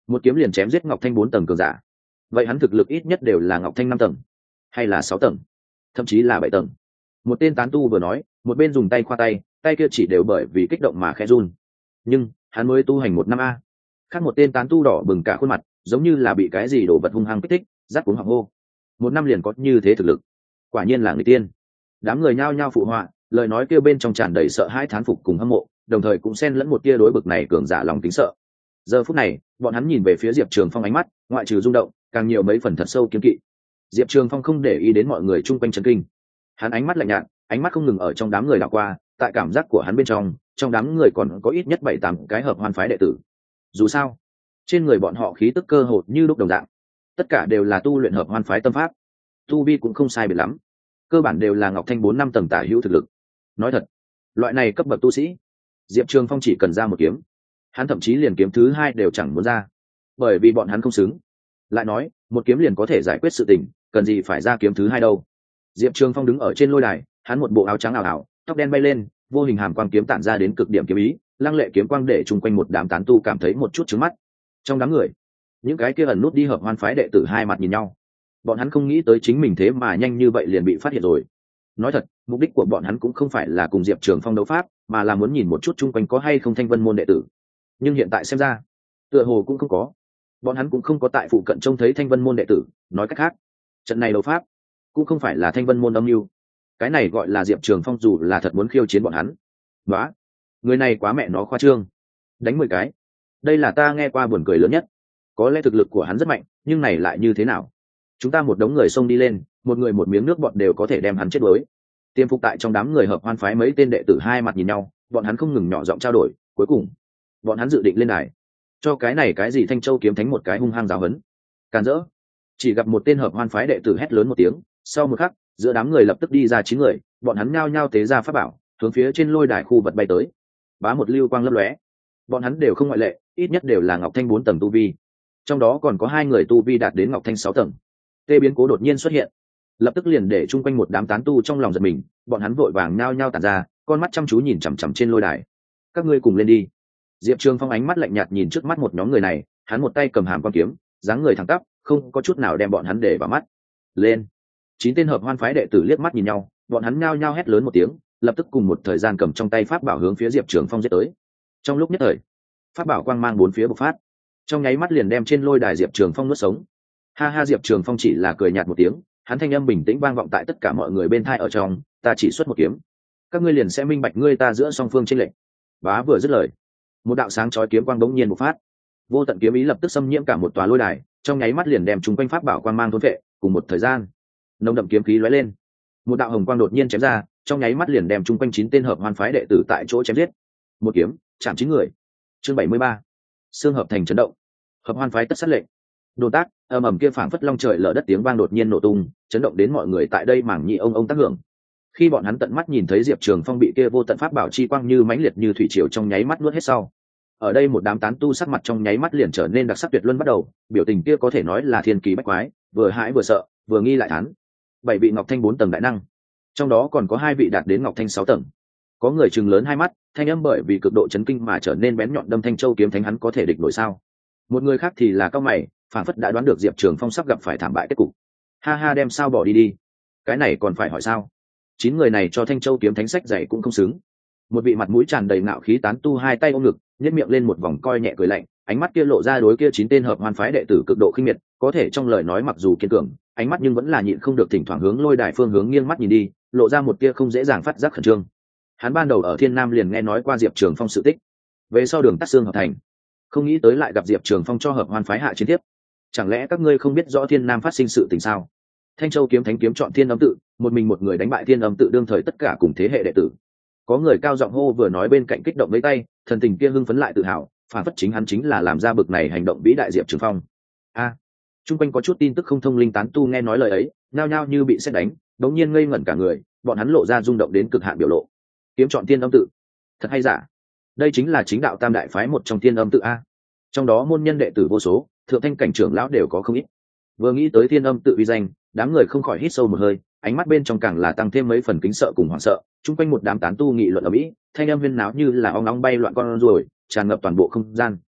A: một kiếm liền chém giết ngọc thanh bốn tầng cường giả. Vậy hắn thực lực ít nhất đều là ngọc thanh năm tầng, hay là sáu tầng, thậm chí là bảy tầng. Một tên tán tu vừa nói, một bên dùng tay khoa tay, tay kia chỉ đều bởi vì kích động mà khẽ run. Nhưng hắn mới tu hành một năm a. Khác một tên tán tu đỏ bừng cả khuôn mặt, giống như là bị cái gì đổ vật hung hăng kích thích, rát cuống họng hô. Một năm liền có như thế thực lực, quả nhiên là người tiên. Đám người nhao nhao phụ họa, lời nói kia bên trong tràn đầy sợ hãi thán phục cùng hâm mộ, đồng thời cũng xen lẫn một tia đối bực này cường giả lòng kính sợ. Giờ phút này, bọn hắn nhìn về phía Diệp Trường Phong ánh mắt, ngoại trừ rung động, càng nhiều mấy phần thật sâu kiêng kỵ. Diệp Trường Phong không để ý đến mọi người chung quanh chấn kinh, hắn ánh mắt lạnh nhạt, ánh mắt không ngừng ở trong đám người đảo qua, tại cảm giác của hắn bên trong, trong đám người còn có ít nhất bảy tám cái hợp hoan phái đệ tử. Dù sao, trên người bọn họ khí tức cơ hồ như lúc đồng dạng, tất cả đều là tu luyện hợp hoan phái tâm pháp, tu vi cũng không sai biệt lắm, cơ bản đều là ngọc thanh bốn năm tầng tả hữu thực lực. Nói thật, loại này cấp bậc tu sĩ, Diệp Trường Phong chỉ cần ra một kiếm, hắn thậm chí liền kiếm thứ hai đều chẳng muốn ra, bởi vì bọn hắn không xứng. Lại nói, một kiếm liền có thể giải quyết sự tình, cần gì phải ra kiếm thứ hai đâu. Diệp Trường Phong đứng ở trên lôi đài, hắn một bộ áo trắng ảo ảo, tóc đen bay lên, vô hình hàm quang kiếm tản ra đến cực điểm kiếm ý, lăng lệ kiếm quang để chung quanh một đám tán tu cảm thấy một chút chướng mắt. Trong đám người, những cái kia ẩn nút đi hợp hoan phái đệ tử hai mặt nhìn nhau, bọn hắn không nghĩ tới chính mình thế mà nhanh như vậy liền bị phát hiện rồi. Nói thật, mục đích của bọn hắn cũng không phải là cùng Diệp Trường Phong đấu pháp, mà là muốn nhìn một chút chung quanh có hay không Thanh Vân môn đệ tử. Nhưng hiện tại xem ra, tựa hồ cũng không có. Bọn hắn cũng không có tại phụ cận trông thấy Thanh Vân môn đệ tử, nói cách khác, trận này đấu pháp cũng không phải là Thanh Vân môn âm mưu. Cái này gọi là Diệp Trường Phong dù là thật muốn khiêu chiến bọn hắn. Đó, người này quá mẹ nó khoa trương. Đánh mười cái. Đây là ta nghe qua buồn cười lớn nhất. Có lẽ thực lực của hắn rất mạnh, nhưng này lại như thế nào? Chúng ta một đống người xông đi lên, một người một miếng nước bọt đều có thể đem hắn chết đuối. Tiêm phục tại trong đám người hợp hoan phái mấy tên đệ tử hai mặt nhìn nhau, bọn hắn không ngừng nhỏ giọng trao đổi, cuối cùng, bọn hắn dự định lên đài, cho cái này cái gì Thanh Châu kiếm thánh một cái hung hăng giáo huấn. Càn rỡ. Chỉ gặp một tên hợp hoan phái đệ tử hét lớn một tiếng, sau một khắc, giữa đám người lập tức đi ra chín người, bọn hắn nhao nhao tế ra pháp bảo, hướng phía trên lôi đài khu vật bay tới. Bá một lưu quang lấp lóe. Bọn hắn đều không ngoại lệ, ít nhất đều là ngọc thanh bốn tầng tu vi. Trong đó còn có hai người tu vi đạt đến ngọc thanh sáu tầng. Tê biến cố đột nhiên xuất hiện, lập tức liền để chung quanh một đám tán tu trong lòng giật mình, bọn hắn vội vàng nhao nhao tản ra, con mắt chăm chú nhìn chằm chằm trên lôi đài. Các ngươi cùng lên đi. Diệp Trường Phong ánh mắt lạnh nhạt nhìn trước mắt một nhóm người này, hắn một tay cầm hàm quan kiếm, dáng người thẳng tắp, không có chút nào đem bọn hắn để vào mắt. Lên. Chín tên hợp hoan phái đệ tử liếc mắt nhìn nhau, bọn hắn nhao nhao hét lớn một tiếng, lập tức cùng một thời gian cầm trong tay pháp bảo hướng phía Diệp Trường Phong giết tới. Trong lúc nhất thời, pháp bảo quang mang bốn phía bộc phát, trong nháy mắt liền đem trên lôi đài Diệp Trường Phong nuốt sống. Ha ha, Diệp Trường Phong chỉ là cười nhạt một tiếng, hắn thanh âm bình tĩnh vang vọng tại tất cả mọi người bên tai ở trong, ta chỉ xuất một kiếm, các ngươi liền sẽ minh bạch ngươi ta giữa song phương chênh lệch. Bá vừa dứt lời, một đạo sáng chói kiếm quang bỗng nhiên bộc phát, vô tận kiếm ý lập tức xâm nhiễm cả một tòa lôi đài, trong nháy mắt liền đem chúng quanh pháp bảo quang mang thôn vệ. Cùng một thời gian, nồng đậm kiếm khí lóe lên, một đạo hồng quang đột nhiên chém ra, trong nháy mắt liền đem chúng quanh chín tên hợp hoan phái đệ tử tại chỗ chém giết. Một kiếm chạm chín người. Chương bảy mươi ba, xương hợp thành chấn động. Hợp hoan phái tất sát lệnh. Đột tác, ầm ầm kia phảng phất long trời lở đất tiếng vang đột nhiên nổ tung, chấn động đến mọi người tại đây mảng nhị ông ông tác hưởng. Khi bọn hắn tận mắt nhìn thấy Diệp Trường Phong bị kia vô tận pháp bảo chi quang như mãnh liệt như thủy triều trong nháy mắt nuốt hết sau, ở đây một đám tán tu sắc mặt trong nháy mắt liền trở nên đặc sắc tuyệt luân bắt đầu, biểu tình kia có thể nói là thiên kỳ bách quái, vừa hãi vừa sợ, vừa nghi lại thán. Bảy vị ngọc thanh bốn tầng đại năng, trong đó còn có hai vị đạt đến ngọc thanh sáu tầng. Có người trừng lớn hai mắt, thanh âm bởi vì cực độ chấn kinh mà trở nên bén nhọn, đâm Thanh Châu kiếm thánh hắn có thể địch nổi sao? Một người khác thì là cao mày, phản phất đã đoán được Diệp Trường Phong sắp gặp phải thảm bại kết cục. Ha ha, đem sao bỏ đi đi, cái này còn phải hỏi sao? Chín người này cho Thanh Châu kiếm thánh sách dạy cũng không xứng. Một vị mặt mũi tràn đầy ngạo khí tán tu hai tay ôm ngực, nhếch miệng lên một vòng coi nhẹ cười lạnh, ánh mắt kia lộ ra đối kia chín tên hợp hoan phái đệ tử cực độ khinh miệt, có thể trong lời nói mặc dù kiên cường, ánh mắt nhưng vẫn là nhịn không được thỉnh thoảng hướng lôi đài phương hướng nghiêng mắt nhìn đi, lộ ra một tia không dễ dàng phát giác khẩn trương. Hắn ban đầu ở Thiên Nam liền nghe nói qua Diệp Trường Phong sự tích, về sau đường tắt xương hợp thành, không nghĩ tới lại gặp Diệp Trường Phong cho hợp hoan phái hạ chiến tiếp. Chẳng lẽ các ngươi không biết rõ Thiên Nam phát sinh sự tình sao? Thanh Châu kiếm thánh kiếm chọn Thiên Âm tự, một mình một người đánh bại Thiên Âm tự đương thời tất cả cùng thế hệ đệ tử. Có người cao giọng hô vừa nói bên cạnh kích động mấy tay, thần tình kia hưng phấn lại tự hào, phản phất chính hắn chính là làm ra bực này hành động vĩ đại Diệp Trường Phong. A, à, trung quanh có chút tin tức không thông linh tán tu nghe nói lời ấy, nhao nhao như bị sét đánh, đống nhiên ngây ngẩn cả người, bọn hắn lộ ra rung động đến cực hạn biểu lộ. Kiếm chọn Thiên Âm tự, thật hay giả? Đây chính là chính đạo tam đại phái một trong Thiên Âm tự a. Trong đó môn nhân đệ tử vô số, thượng thanh cảnh trưởng lão đều có không ít. Vừa nghĩ tới Thiên Âm tự uy danh, đám người không khỏi hít sâu một hơi, ánh mắt bên trong càng là tăng thêm mấy phần kính sợ cùng hoảng sợ. Trung quanh một đám tán tu nghị luận ở mỹ, thanh âm huyên náo như là ong nóng bay loạn con ruồi, tràn ngập toàn bộ không gian.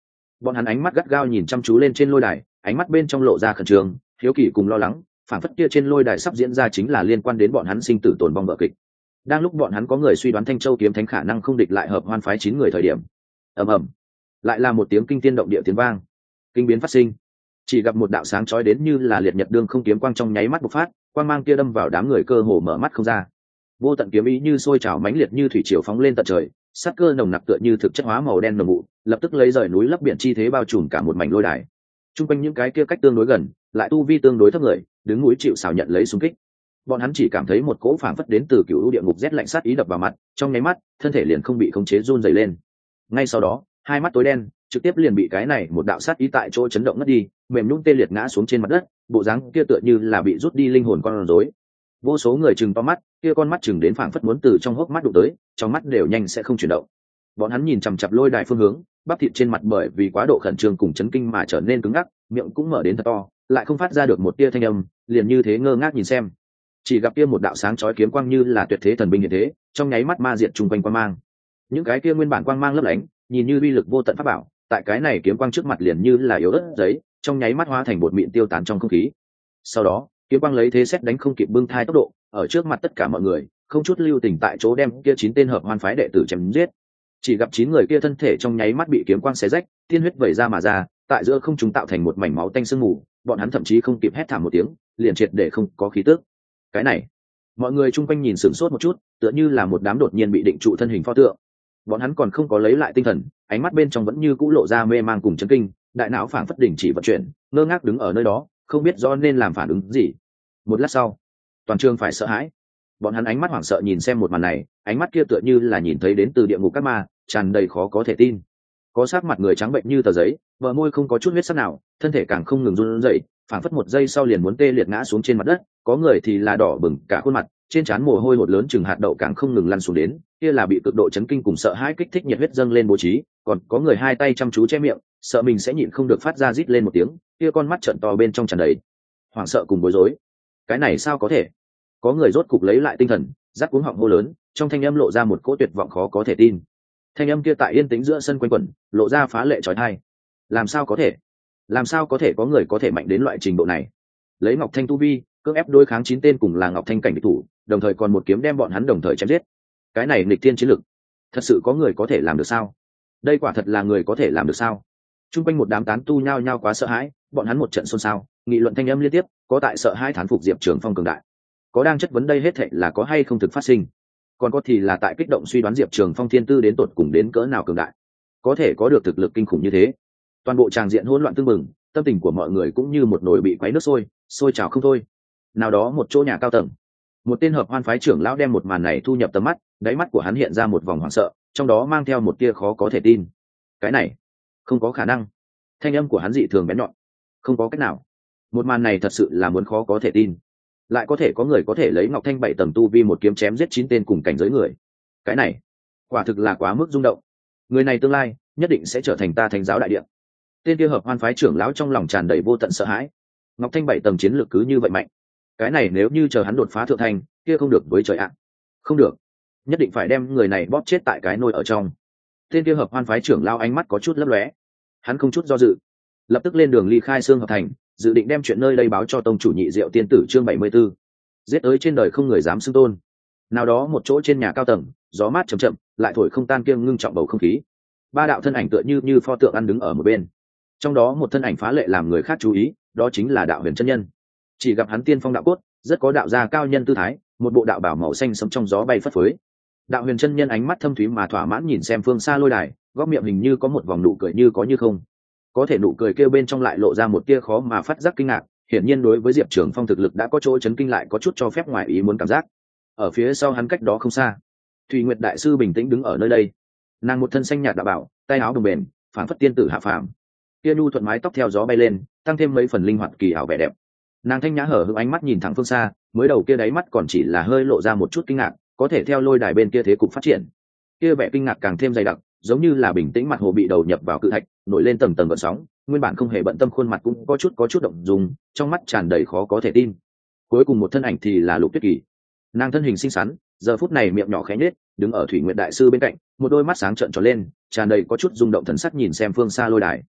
A: bọn hắn ánh mắt gắt gao nhìn chăm chú lên trên lôi đài, ánh mắt bên trong lộ ra khẩn trương, hiếu kỳ cùng lo lắng, phản phất kia trên lôi đài sắp diễn ra chính là liên quan đến bọn hắn sinh tử tồn vong vở kịch. Đang lúc bọn hắn có người suy đoán Thanh Châu kiếm thánh khả năng không địch lại hợp hoan phái chín người thời điểm, ầm ầm, lại là một tiếng kinh thiên động địa tiếng vang, kinh biến phát sinh. Chỉ gặp một đạo sáng chói đến như là liệt nhật đương không kiếm quang trong nháy mắt bộc phát, quang mang kia đâm vào đám người cơ hồ mở mắt không ra. Vô tận kiếm ý như sôi trào mãnh liệt như thủy triều phóng lên tận trời, sát cơ nồng nặc tựa như thực chất hóa màu đen nồng mụ, lập tức lấy rời núi lấp biển chi thế bao trùm cả một mảnh lôi đài. Trung quanh những cái kia cách tương đối gần, lại tu vi tương đối thấp người, đứng núi chịu sào nhận lấy xung kích. Bọn hắn chỉ cảm thấy một cỗ phảng phất đến từ cựu u địa ngục rét lạnh sát ý đập vào mặt, trong nháy mắt, thân thể liền không bị khống chế run rẩy lên. Ngay sau đó, hai mắt tối đen, trực tiếp liền bị cái này một đạo sát ý tại chỗ chấn động ngất đi, mềm nhũn tê liệt ngã xuống trên mặt đất, bộ dáng kia tựa như là bị rút đi linh hồn con rối. Vô số người chừng to mắt, kia con mắt chừng đến phảng phất muốn từ trong hốc mắt đụng tới, trong mắt đều nhanh sẽ không chuyển động. Bọn hắn nhìn chằm chằm lôi đài phương hướng, bắp thịt trên mặt bởi vì quá độ khẩn trương cùng chấn kinh mà trở nên cứng ngắc, miệng cũng mở đến thật to, lại không phát ra được một tia thanh âm, liền như thế ngơ ngác nhìn xem. Chỉ gặp kia một đạo sáng chói kiếm quang như là tuyệt thế thần binh hiện thế, trong nháy mắt ma diệt trùng quanh quang mang. Những cái kia nguyên bản quang mang lấp lánh, nhìn như uy lực vô tận pháp bảo, tại cái này kiếm quang trước mặt liền như là yếu ớt giấy, trong nháy mắt hóa thành bột mịn tiêu tán trong không khí. Sau đó, kiếm quang lấy thế xét đánh không kịp bưng thai tốc độ, ở trước mặt tất cả mọi người, không chút lưu tình tại chỗ đem kia chín tên hợp hoan phái đệ tử chém giết. Chỉ gặp chín người kia thân thể trong nháy mắt bị kiếm quang xé rách, tiên huyết vẩy ra mà ra, tại giữa không trung tạo thành một mảnh máu tanh sương mù, bọn hắn thậm chí không kịp hét thảm một tiếng, liền triệt để không có khí tức. Cái này, mọi người chung quanh nhìn sửng sốt một chút, tựa như là một đám đột nhiên bị định trụ thân hình pho tượng. Bọn hắn còn không có lấy lại tinh thần, ánh mắt bên trong vẫn như cũ lộ ra mê mang cùng chấn kinh, đại não phảng phất đình chỉ vận chuyển, ngơ ngác đứng ở nơi đó, không biết rõ nên làm phản ứng gì. Một lát sau, toàn trường phải sợ hãi. Bọn hắn ánh mắt hoảng sợ nhìn xem một màn này, ánh mắt kia tựa như là nhìn thấy đến từ địa ngục các ma, tràn đầy khó có thể tin. Có sắc mặt người trắng bệnh như tờ giấy, bờ môi không có chút huyết sắc nào, thân thể càng không ngừng run rẩy, phảng phất một giây sau liền muốn tê liệt ngã xuống trên mặt đất. Có người thì là đỏ bừng cả khuôn mặt, trên trán mồ hôi hột lớn chừng hạt đậu càng không ngừng lăn xuống đến, kia là bị cực độ chấn kinh cùng sợ hãi kích thích nhiệt huyết dâng lên bố trí. Còn có người hai tay chăm chú che miệng, sợ mình sẽ nhịn không được phát ra rít lên một tiếng, kia con mắt trợn to bên trong tràn đầy hoảng sợ cùng bối rối. Cái này sao có thể? Có người rốt cục lấy lại tinh thần, rắc cuống họng hô lớn, trong thanh âm lộ ra một cỗ tuyệt vọng khó có thể tin. Thanh âm kia tại yên tĩnh giữa sân quanh quẩn, lộ ra phá lệ chói tai. Làm sao có thể? Làm sao có thể có người có thể mạnh đến loại trình độ này? Lấy Ngọc Thanh tu vi, cưỡng ép đối kháng chín tên cùng là Ngọc Thanh cảnh địch thủ, đồng thời còn một kiếm đem bọn hắn đồng thời chém giết. Cái này nghịch thiên chiến lực, thật sự có người có thể làm được sao? Đây quả thật là người có thể làm được sao? Trung quanh một đám tán tu nhao nhao quá sợ hãi, bọn hắn một trận xôn xao, nghị luận thanh âm liên tiếp, có tại sợ hãi thán phục Diệp Trường Phong cường đại, có đang chất vấn đây hết thảy là có hay không thực phát sinh, còn có thì là tại kích động suy đoán Diệp Trường Phong thiên tư đến tột cùng đến cỡ nào cường đại, có thể có được thực lực kinh khủng như thế. Toàn bộ tràng diện hỗn loạn tương mừng, tâm tình của mọi người cũng như một nồi bị quấy nước sôi, sôi trào không thôi. Nào đó một chỗ nhà cao tầng, một tên hợp hoan phái trưởng lão đem một màn này thu nhập tầm mắt, đáy mắt của hắn hiện ra một vòng hoảng sợ, trong đó mang theo một tia khó có thể tin. Cái này không có khả năng. Thanh âm của hắn dị thường bén nhọn. Không có cách nào. Một màn này thật sự là muốn khó có thể tin. Lại có thể có người có thể lấy Ngọc Thanh bảy tầng tu vi một kiếm chém giết chín tên cùng cảnh giới người. Cái này, quả thực là quá mức rung động. Người này tương lai nhất định sẽ trở thành ta Thánh giáo đại điện. Tên kia hợp hoan phái trưởng lão trong lòng tràn đầy vô tận sợ hãi. Ngọc Thanh bảy tầng chiến lược cứ như vậy mạnh. Cái này nếu như chờ hắn đột phá thượng thành, kia không được với trời ạ. Không được, nhất định phải đem người này bóp chết tại cái nôi ở trong. Tên kia hợp hoan phái trưởng lão ánh mắt có chút lấp lóe, hắn không chút do dự, lập tức lên đường ly khai Xương Hợp Thành, dự định đem chuyện nơi đây báo cho tông chủ Nhị Diệu tiên tử chương bảy mươi 74. Giết tới trên đời không người dám xưng tôn. Nào đó một chỗ trên nhà cao tầng, gió mát chậm chậm, lại thổi không tan kiêng ngưng trọng bầu không khí. Ba đạo thân ảnh tựa như như pho tượng ăn đứng ở một bên. Trong đó một thân ảnh phá lệ làm người khác chú ý, đó chính là đạo huyền chân nhân. Chỉ gặp hắn tiên phong đạo cốt, rất có đạo gia cao nhân tư thái, một bộ đạo bảo màu xanh sẫm trong gió bay phất phới. Đạo huyền chân nhân ánh mắt thâm thúy mà thỏa mãn nhìn xem phương xa lôi đài, góc miệng hình như có một vòng nụ cười như có như không. Có thể nụ cười kêu bên trong lại lộ ra một tia khó mà phát giác kinh ngạc, hiển nhiên đối với Diệp Trường Phong thực lực đã có chỗ chấn kinh, lại có chút cho phép ngoài ý muốn cảm giác. Ở phía sau hắn cách đó không xa, Thủy Nguyệt đại sư bình tĩnh đứng ở nơi đây. Nàng một thân xanh nhạt đạo bảo, tay áo đồng bền, phản phất tiên tử hạ phàm. Kia nhu thuận mái tóc theo gió bay lên, tăng thêm mấy phần linh hoạt kỳ ảo vẻ đẹp. Nàng thanh nhã hở hững ánh mắt nhìn thẳng phương xa, mới đầu kia đáy mắt còn chỉ là hơi lộ ra một chút kinh ngạc, có thể theo lôi đài bên kia thế cục phát triển, kia vẻ kinh ngạc càng thêm dày đặc, giống như là bình tĩnh mặt hồ bị đầu nhập vào cự thạch, nổi lên tầng tầng gợn sóng, nguyên bản không hề bận tâm khuôn mặt cũng có chút có chút động dung, trong mắt tràn đầy khó có thể tin. Cuối cùng một thân ảnh thì là Lục Tuyết Kỳ. Nàng thân hình xinh xắn, giờ phút này miệng nhỏ khẽ nhếch, đứng ở Thủy Nguyệt đại sư bên cạnh, một đôi mắt sáng trợn tròn lên, tràn đầy có chút rung động thần sắc nhìn xem phương xa lôi đài.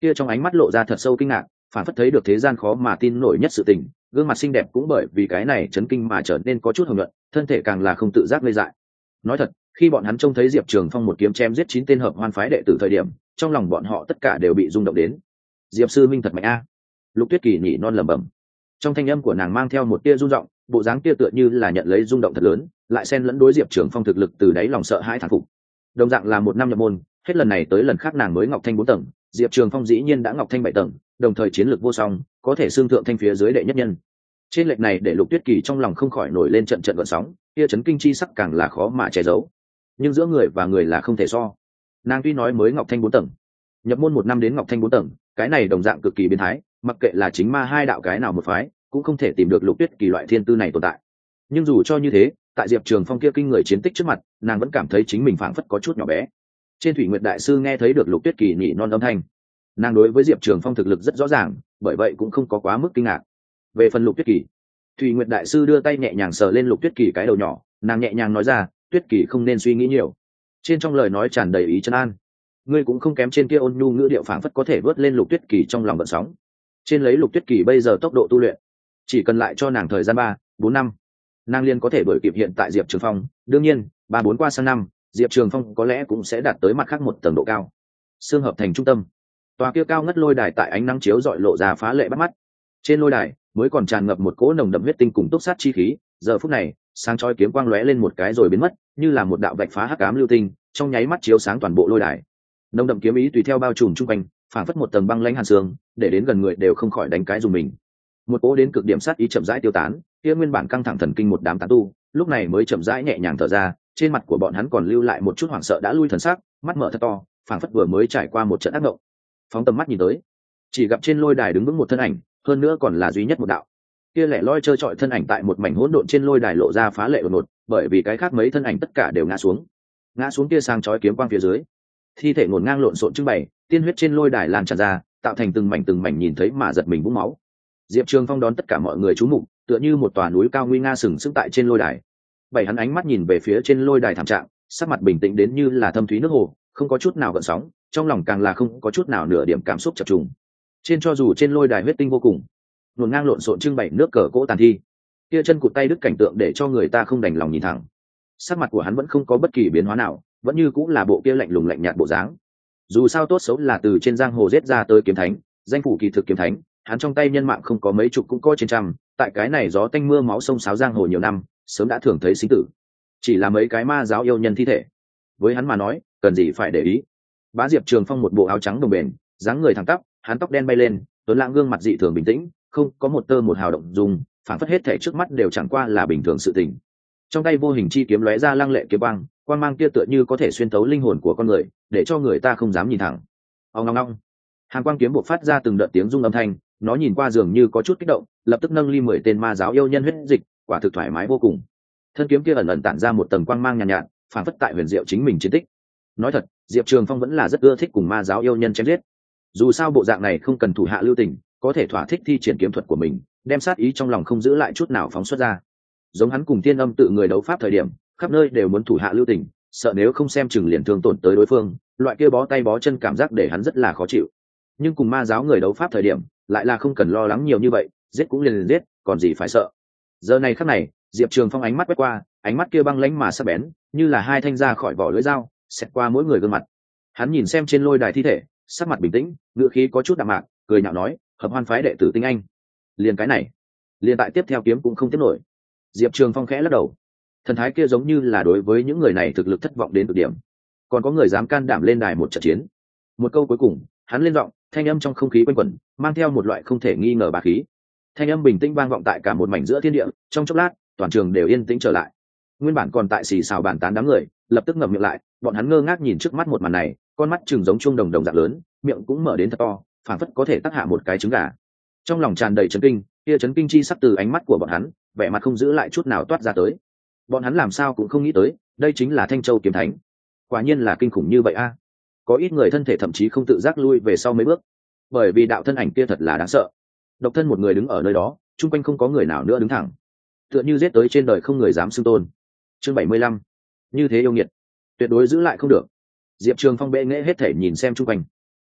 A: kia trong ánh mắt lộ ra thật sâu kinh ngạc, phản phất thấy được thế gian khó mà tin nổi nhất sự tình, gương mặt xinh đẹp cũng bởi vì cái này chấn kinh mà trở nên có chút hồng nhuận, thân thể càng là không tự giác ngây dại. Nói thật, khi bọn hắn trông thấy Diệp Trường Phong một kiếm chém giết chín tên hợp hoan phái đệ tử thời điểm, trong lòng bọn họ tất cả đều bị rung động đến. Diệp sư minh thật mạnh a. Lục Tuyết Kỳ nhỉ non lẩm bẩm. Trong thanh âm của nàng mang theo một tia rung động, bộ dáng tia tựa như là nhận lấy rung động thật lớn, lại xen lẫn đối Diệp Trường Phong thực lực từ đáy lòng sợ hãi thán phục. Đồng dạng là một năm nhập môn, hết lần này tới lần khác nàng mới ngọc thanh bốn tầng, Diệp Trường Phong dĩ nhiên đã ngọc thanh bảy tầng, đồng thời chiến lược vô song, có thể xương thượng thanh phía dưới đệ nhất nhân. Trên lệch này để Lục Tuyết Kỳ trong lòng không khỏi nổi lên trận trận gợn sóng, kia chấn kinh chi sắc càng là khó mà che giấu. Nhưng giữa người và người là không thể so. Nàng tuy nói mới ngọc thanh bốn tầng, nhập môn một năm đến ngọc thanh bốn tầng, cái này đồng dạng cực kỳ biến thái, mặc kệ là chính ma hai đạo cái nào một phái, cũng không thể tìm được Lục Tuyết Kỳ loại thiên tư này tồn tại. Nhưng dù cho như thế, tại Diệp Trường Phong kia kinh người chiến tích trước mặt, nàng vẫn cảm thấy chính mình phảng phất có chút nhỏ bé. Trên Thủy Nguyệt đại sư nghe thấy được Lục Tuyết Kỳ nhị non âm thanh, nàng đối với Diệp Trường Phong thực lực rất rõ ràng, bởi vậy cũng không có quá mức kinh ngạc. Về phần Lục Tuyết Kỳ, Thủy Nguyệt đại sư đưa tay nhẹ nhàng sờ lên Lục Tuyết Kỳ cái đầu nhỏ, nàng nhẹ nhàng nói ra, Tuyết Kỳ không nên suy nghĩ nhiều. Trên trong lời nói tràn đầy ý trấn an. Ngươi cũng không kém trên kia ôn nhu ngữ điệu phảng phất có thể vớt lên Lục Tuyết Kỳ trong lòng gợn sóng. Trên lấy Lục Tuyết Kỳ bây giờ tốc độ tu luyện, chỉ cần lại cho nàng thời gian ba, bốn năm, nàng liên có thể đuổi kịp hiện tại Diệp Trường Phong. Đương nhiên, ba bốn qua sang năm, Diệp Trường Phong có lẽ cũng sẽ đạt tới mặt khác một tầng độ cao. Xương hợp thành trung tâm, tòa kia cao ngất lôi đài tại ánh nắng chiếu rọi lộ ra phá lệ bắt mắt. Trên lôi đài mới còn tràn ngập một cỗ nồng đậm huyết tinh cùng túc sát chi khí, giờ phút này sáng chói kiếm quang lóe lên một cái rồi biến mất, như là một đạo vạch phá hắc ám lưu tinh, trong nháy mắt chiếu sáng toàn bộ lôi đài. Nồng đậm kiếm ý tùy theo bao trùm chung quanh, phảng phất một tầng băng lãnh hàn xương, để đến gần người đều không khỏi đánh cái dùng mình. Một cỗ đến cực điểm sát ý chậm rãi tiêu tán, kia nguyên bản căng thẳng thần kinh một đám tán tu, lúc này mới chậm rãi nhẹ nhàng thở ra, trên mặt của bọn hắn còn lưu lại một chút hoảng sợ đã lui thần sắc, mắt mở thật to, phảng phất vừa mới trải qua một trận ác mộng. Phóng tầm mắt nhìn tới, chỉ gặp trên lôi đài đứng vững một thân ảnh, hơn nữa còn là duy nhất một đạo. Kia lẻ loi trơ trọi thân ảnh tại một mảnh hỗn độn trên lôi đài lộ ra phá lệ đột ngột, bởi vì cái khác mấy thân ảnh tất cả đều ngã xuống. Ngã xuống kia sang chói kiếm quang phía dưới, thi thể ngổn ngang lộn xộn trưng bày, tiên huyết trên lôi đài lan tràn ra, tạo thành từng mảnh từng mảnh nhìn thấy mà giật mình vũng máu. Diệp Trường Phong đón tất cả mọi người chú mục, tựa như một tòa núi cao nguy nga sừng sững tại trên lôi đài. Bảy hắn ánh mắt nhìn về phía trên lôi đài thảm trạng, sắc mặt bình tĩnh đến như là thâm thúy nước hồ, không có chút nào gợn sóng, trong lòng càng là không có chút nào nửa điểm cảm xúc chập trùng. Trên cho dù trên lôi đài huyết tinh vô cùng, ngổn ngang lộn xộn trưng bày nước cờ cỗ tàn thi, kia chân cụt tay đứt cảnh tượng để cho người ta không đành lòng nhìn thẳng. Sắc mặt của hắn vẫn không có bất kỳ biến hóa nào, vẫn như cũng là bộ kia lạnh lùng lạnh nhạt bộ dáng. Dù sao tốt xấu là từ trên giang hồ giết ra tới kiếm thánh, danh phủ kỳ thực kiếm thánh, hắn trong tay nhân mạng không có mấy chục cũng có trên trăm, tại cái này gió tanh mưa máu sông sáo giang hồ nhiều năm, sớm đã thường thấy sinh tử. Chỉ là mấy cái ma giáo yêu nhân thi thể, với hắn mà nói, cần gì phải để ý. Bá Diệp Trường Phong một bộ áo trắng đồng bền, dáng người thẳng tắp, hắn tóc đen bay lên, tuấn lãng gương mặt dị thường bình tĩnh, không có một tơ một hào động dung, phản phất hết thể trước mắt đều chẳng qua là bình thường sự tình. Trong tay vô hình chi kiếm lóe ra lăng lệ kiếm quang, quang mang kia tựa như có thể xuyên thấu linh hồn của con người, để cho người ta không dám nhìn thẳng. Ong ong ong. Hàn quang kiếm bộc phát ra từng đợt tiếng rung âm thanh, nó nhìn qua dường như có chút kích động, lập tức nâng ly mười tên ma giáo yêu nhân huyết dịch, quả thực thoải mái vô cùng. Thân kiếm kia ẩn ẩn tản ra một tầng quang mang nhàn nhạt, nhạt phản phất tại huyền diệu chính mình chiến tích. Nói thật, Diệp Trường Phong vẫn là rất ưa thích cùng ma giáo yêu nhân chém giết. Dù sao bộ dạng này không cần thủ hạ lưu tình, có thể thỏa thích thi triển kiếm thuật của mình, đem sát ý trong lòng không giữ lại chút nào phóng xuất ra. Giống hắn cùng Tiên Âm tự người đấu pháp thời điểm, khắp nơi đều muốn thủ hạ lưu tình, sợ nếu không xem chừng liền thương tổn tới đối phương, loại kia bó tay bó chân cảm giác để hắn rất là khó chịu. Nhưng cùng ma giáo người đấu pháp thời điểm, lại là không cần lo lắng nhiều như vậy, giết cũng liền liền giết, còn gì phải sợ. Giờ này khắc này, Diệp Trường Phong ánh mắt quét qua, ánh mắt kia băng lãnh mà sắc bén, như là hai thanh ra khỏi vỏ lưỡi dao, xẹt qua mỗi người gương mặt. Hắn nhìn xem trên lôi đài thi thể, sắc mặt bình tĩnh, ngữ khí có chút đạm mạc, cười nhạo nói, hợp hoan phái đệ tử tinh anh, liền cái này, liền tại tiếp theo kiếm cũng không tiếp nổi. Diệp Trường Phong khẽ lắc đầu, thần thái kia giống như là đối với những người này thực lực thất vọng đến cực điểm. Còn có người dám can đảm lên đài một trận chiến. Một câu cuối cùng, hắn lên giọng, thanh âm trong không khí quanh quẩn, mang theo một loại không thể nghi ngờ bá khí. Thanh âm bình tĩnh vang vọng tại cả một mảnh giữa thiên địa, trong chốc lát, toàn trường đều yên tĩnh trở lại. Nguyên bản còn tại xì xào bàn tán đám người, lập tức ngậm miệng lại, bọn hắn ngơ ngác nhìn trước mắt một màn này, con mắt trừng giống chuông đồng đồng dạng lớn, miệng cũng mở đến thật to, phảng phất có thể tắc hạ một cái trứng gà. Trong lòng tràn đầy chấn kinh, kia chấn kinh chi sắc từ ánh mắt của bọn hắn, vẻ mặt không giữ lại chút nào toát ra tới. Bọn hắn làm sao cũng không nghĩ tới, đây chính là Thanh Châu kiếm thánh. Quả nhiên là kinh khủng như vậy a. Có ít người thân thể thậm chí không tự giác lui về sau mấy bước, bởi vì đạo thân ảnh kia thật là đáng sợ. Độc thân một người đứng ở nơi đó, chung quanh không có người nào nữa đứng thẳng, tựa như giết tới trên đời không người dám xưng tôn. Chương bảy mươi lăm, như thế yêu nghiệt, tuyệt đối giữ lại không được. Diệp Trường Phong bệ nghệ hết thể nhìn xem chung quanh,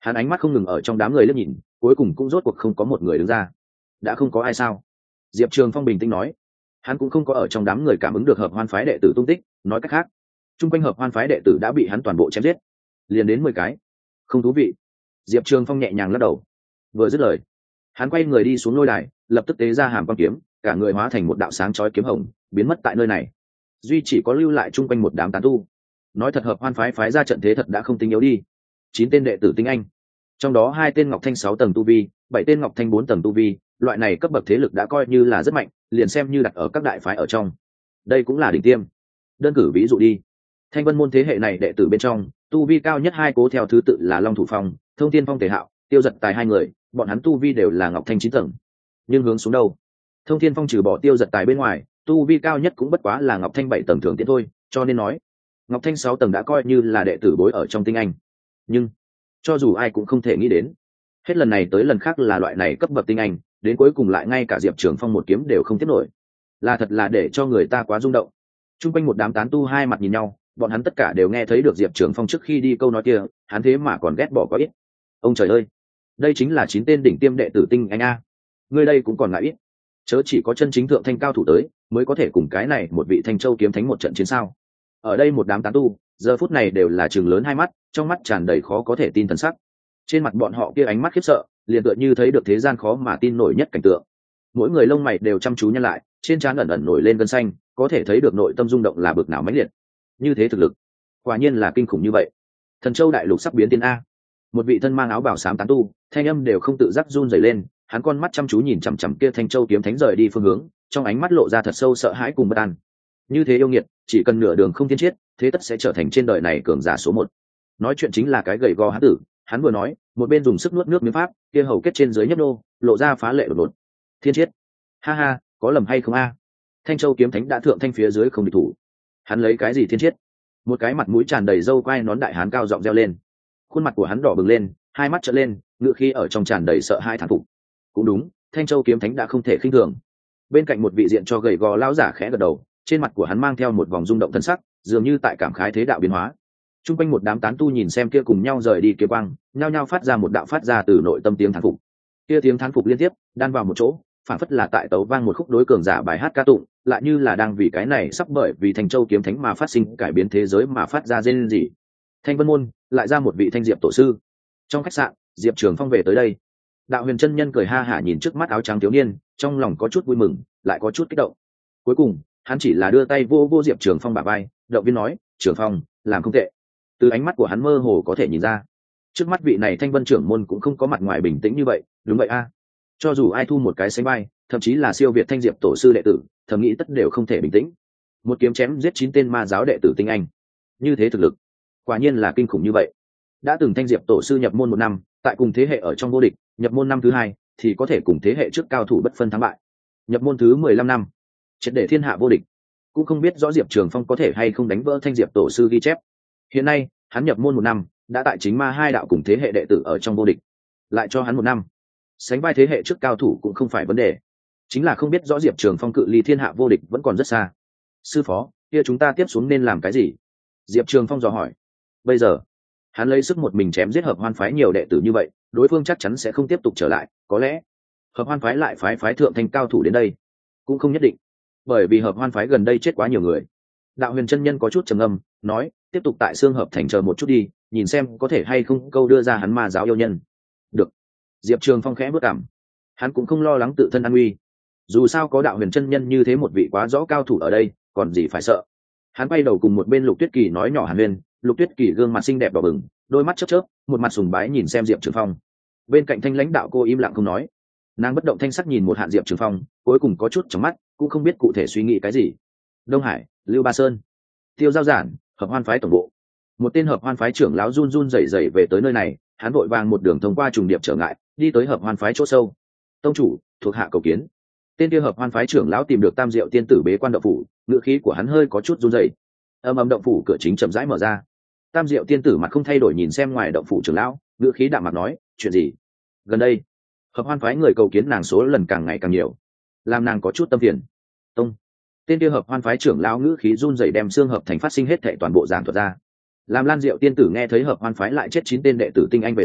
A: Hắn ánh mắt không ngừng ở trong đám người liếc nhìn, cuối cùng cũng rốt cuộc không có một người đứng ra. Đã không có ai sao? Diệp Trường Phong bình tĩnh nói. Hắn cũng không có ở trong đám người cảm ứng được hợp hoan phái đệ tử tung tích, nói cách khác, chung quanh hợp hoan phái đệ tử đã bị hắn toàn bộ chém giết, liền đến mười cái. Không thú vị. Diệp Trường Phong nhẹ nhàng lắc đầu. Vừa dứt lời, hắn quay người đi xuống lôi đài, lập tức tế ra hàm quang kiếm, cả người hóa thành một đạo sáng chói kiếm hồng, biến mất tại nơi này. Duy chỉ có lưu lại chung quanh một đám tán tu. Nói thật, hợp hoan phái phái ra trận thế thật đã không tính yếu đi. Chín tên đệ tử tinh anh, trong đó hai tên ngọc thanh sáu tầng tu vi, bảy tên ngọc thanh bốn tầng tu vi, loại này cấp bậc thế lực đã coi như là rất mạnh, liền xem như đặt ở các đại phái ở trong, đây cũng là đỉnh tiêm. Đơn cử ví dụ đi, Thanh Vân môn thế hệ này đệ tử bên trong, tu vi cao nhất hai cố theo thứ tự là Long Thủ Phong, Thông Thiên Phong Tề Hạo, Tiêu Giật Tài hai người, bọn hắn tu vi đều là ngọc thanh chín tầng. Nhưng hướng xuống đâu, Thông Thiên Phong trừ bỏ Tiêu Giật Tài bên ngoài, tu vi cao nhất cũng bất quá là ngọc thanh bảy tầng thường tiện thôi, cho nên nói, ngọc thanh sáu tầng đã coi như là đệ tử bối ở trong tinh anh. Nhưng cho dù ai cũng không thể nghĩ đến, hết lần này tới lần khác là loại này cấp bậc tinh anh, đến cuối cùng lại ngay cả Diệp Trường Phong một kiếm đều không tiếp nổi, là thật là để cho người ta quá rung động. Trung quanh một đám tán tu hai mặt nhìn nhau, bọn hắn tất cả đều nghe thấy được Diệp Trường Phong trước khi đi câu nói kia, hắn thế mà còn ghét bỏ có ít. Ông trời ơi, đây chính là chín tên đỉnh tiêm đệ tử tinh anh a. Ngươi đây cũng còn ngại ít, chớ chỉ có chân chính thượng thanh cao thủ tới mới có thể cùng cái này một vị Thanh Châu kiếm thánh một trận chiến sao? Ở đây một đám tán tu, giờ phút này đều là trừng lớn hai mắt, trong mắt tràn đầy khó có thể tin thần sắc. Trên mặt bọn họ kia ánh mắt khiếp sợ, liền tựa như thấy được thế gian khó mà tin nổi nhất cảnh tượng. Mỗi người lông mày đều chăm chú nhăn lại, trên trán ẩn ẩn nổi lên gân xanh, có thể thấy được nội tâm rung động là bực nào mãnh liệt. Như thế thực lực, quả nhiên là kinh khủng như vậy. Thần Châu đại lục sắp biến tiên a. Một vị thân mang áo bào xám tán tu, thanh âm đều không tự giác run rẩy lên, hắn con mắt chăm chú nhìn chằm chằm kia Thanh Châu kiếm thánh rời đi phương hướng, trong ánh mắt lộ ra thật sâu sợ hãi cùng bất an. Như thế yêu nghiệt, chỉ cần nửa đường không tiến chiết, thế tất sẽ trở thành trên đời này cường giả số một. Nói chuyện chính là cái gầy gò hán tử, hắn vừa nói, một bên dùng sức nuốt nước miếng pháp, kia hầu kết trên dưới nhấp nô, lộ ra phá lệ đột ngột. Thiên chiết, ha ha, có lầm hay không a? Thanh Châu kiếm thánh đã thượng thanh phía dưới không địch thủ. Hắn lấy cái gì thiên chiết? Một cái mặt mũi tràn đầy râu quai nón đại hán cao giọng reo lên. Khuôn mặt của hắn đỏ bừng lên, hai mắt trợn lên, ngựa khí ở trong tràn đầy sợ hãi thán phục. Cũng đúng, Thanh Châu kiếm thánh đã không thể khinh thường. Bên cạnh một vị diện cho gầy gò lão giả khẽ gật đầu, trên mặt của hắn mang theo một vòng rung động thân sắc, dường như tại cảm khái thế đạo biến hóa. Trung quanh một đám tán tu nhìn xem kia cùng nhau rời đi kia quang, nhao nhao phát ra một đạo phát ra từ nội tâm tiếng thán phục. Kia tiếng thán phục liên tiếp, đan vào một chỗ, phản phất là tại tấu vang một khúc đối cường giả bài hát ca tụng, lại như là đang vì cái này sắp bởi vì Thanh Châu kiếm thánh mà phát sinh cải biến thế giới mà phát ra rên rỉ. Thanh Vân môn lại ra một vị Thanh Diệp tổ sư. Trong khách sạn, Diệp Trường Phong về tới đây. Đạo Huyền chân nhân cười ha hả nhìn trước mắt áo trắng thiếu niên, trong lòng có chút vui mừng, lại có chút kích động. Cuối cùng, hắn chỉ là đưa tay vô vô Diệp Trường Phong bả vai, động viên nói, "Trường Phong, làm không tệ." Từ ánh mắt của hắn mơ hồ có thể nhìn ra, trước mắt vị này Thanh Vân trưởng môn cũng không có mặt ngoài bình tĩnh như vậy. Đúng vậy a, cho dù ai thu một cái sánh bay, thậm chí là siêu việt Thanh Diệp tổ sư đệ tử, thầm nghĩ tất đều không thể bình tĩnh. Một kiếm chém giết chín tên ma giáo đệ tử tinh anh, như thế thực lực, quả nhiên là kinh khủng như vậy. Đã từng Thanh Diệp tổ sư nhập môn một năm, tại cùng thế hệ ở trong vô địch, nhập môn năm thứ hai thì có thể cùng thế hệ trước cao thủ bất phân thắng bại. Nhập môn thứ mười lăm năm, triệt để thiên hạ vô địch. Cũng không biết rõ Diệp Trường Phong có thể hay không đánh vỡ Thanh Diệp tổ sư ghi chép. Hiện nay, hắn nhập môn một năm, đã tại chính ma hai đạo cùng thế hệ đệ tử ở trong vô địch. Lại cho hắn một năm, sánh vai thế hệ trước cao thủ cũng không phải vấn đề. Chính là không biết rõ Diệp Trường Phong cự ly thiên hạ vô địch vẫn còn rất xa. Sư phó, kia chúng ta tiếp xuống nên làm cái gì? Diệp Trường Phong dò hỏi. Bây giờ, hắn lấy sức một mình chém giết hợp hoan phái nhiều đệ tử như vậy, đối phương chắc chắn sẽ không tiếp tục trở lại, có lẽ hợp hoan phái lại phái phái thượng thanh cao thủ đến đây, cũng không nhất định, bởi vì hợp hoan phái gần đây chết quá nhiều người. Đạo Huyền chân nhân có chút trầm ngâm, nói, tiếp tục tại Xương Hợp Thành chờ một chút đi, nhìn xem có thể hay không câu đưa ra hắn ma giáo yêu nhân. Được. Diệp Trường Phong khẽ bước cảm, hắn cũng không lo lắng tự thân an nguy, dù sao có Đạo Huyền chân nhân như thế một vị quá rõ cao thủ ở đây, còn gì phải sợ. Hắn bay đầu cùng một bên Lục Tuyết Kỳ nói nhỏ Hàn Huyền. Lục Tuyết Kỳ gương mặt xinh đẹp đỏ bừng, đôi mắt chớp chớp, một mặt sùng bái nhìn xem Diệp Trường Phong. Bên cạnh Thanh lãnh đạo cô im lặng không nói, nàng bất động thanh sắc nhìn một Hạn Diệp Trường Phong, cuối cùng có chút chóng mắt, cũng không biết cụ thể suy nghĩ cái gì. Đông Hải, Lưu Ba Sơn, Tiêu Giao Giản, hợp hoan phái tổng bộ. Một tên hợp hoan phái trưởng lão run run rẩy rẩy về tới nơi này, hắn vội vàng một đường thông qua trùng điệp trở ngại, đi tới hợp hoan phái chỗ sâu. Tông chủ, thuộc hạ cầu kiến. Tên kia hợp hoan phái trưởng lão tìm được Tam Diệu tiên tử bế quan động phủ, ngữ khí của hắn hơi có chút run rẩy. Âm âm động phủ cửa chính chậm rãi mở ra. Tam Diệu tiên tử mặt không thay đổi nhìn xem ngoài động phủ trưởng lão, ngữ khí đạm mạc nói, chuyện gì? Gần đây, hợp hoan phái người cầu kiến nàng số lần càng ngày càng nhiều, làm nàng có chút tâm phiền. Tông, tên kia hợp hoan phái trưởng lão ngữ khí run rẩy đem Xương Hợp Thành phát sinh hết thảy toàn bộ giảng thuật ra. Làm Lan Diệu tiên tử nghe thấy hợp hoan phái lại chết chín tên đệ tử tinh anh về sau,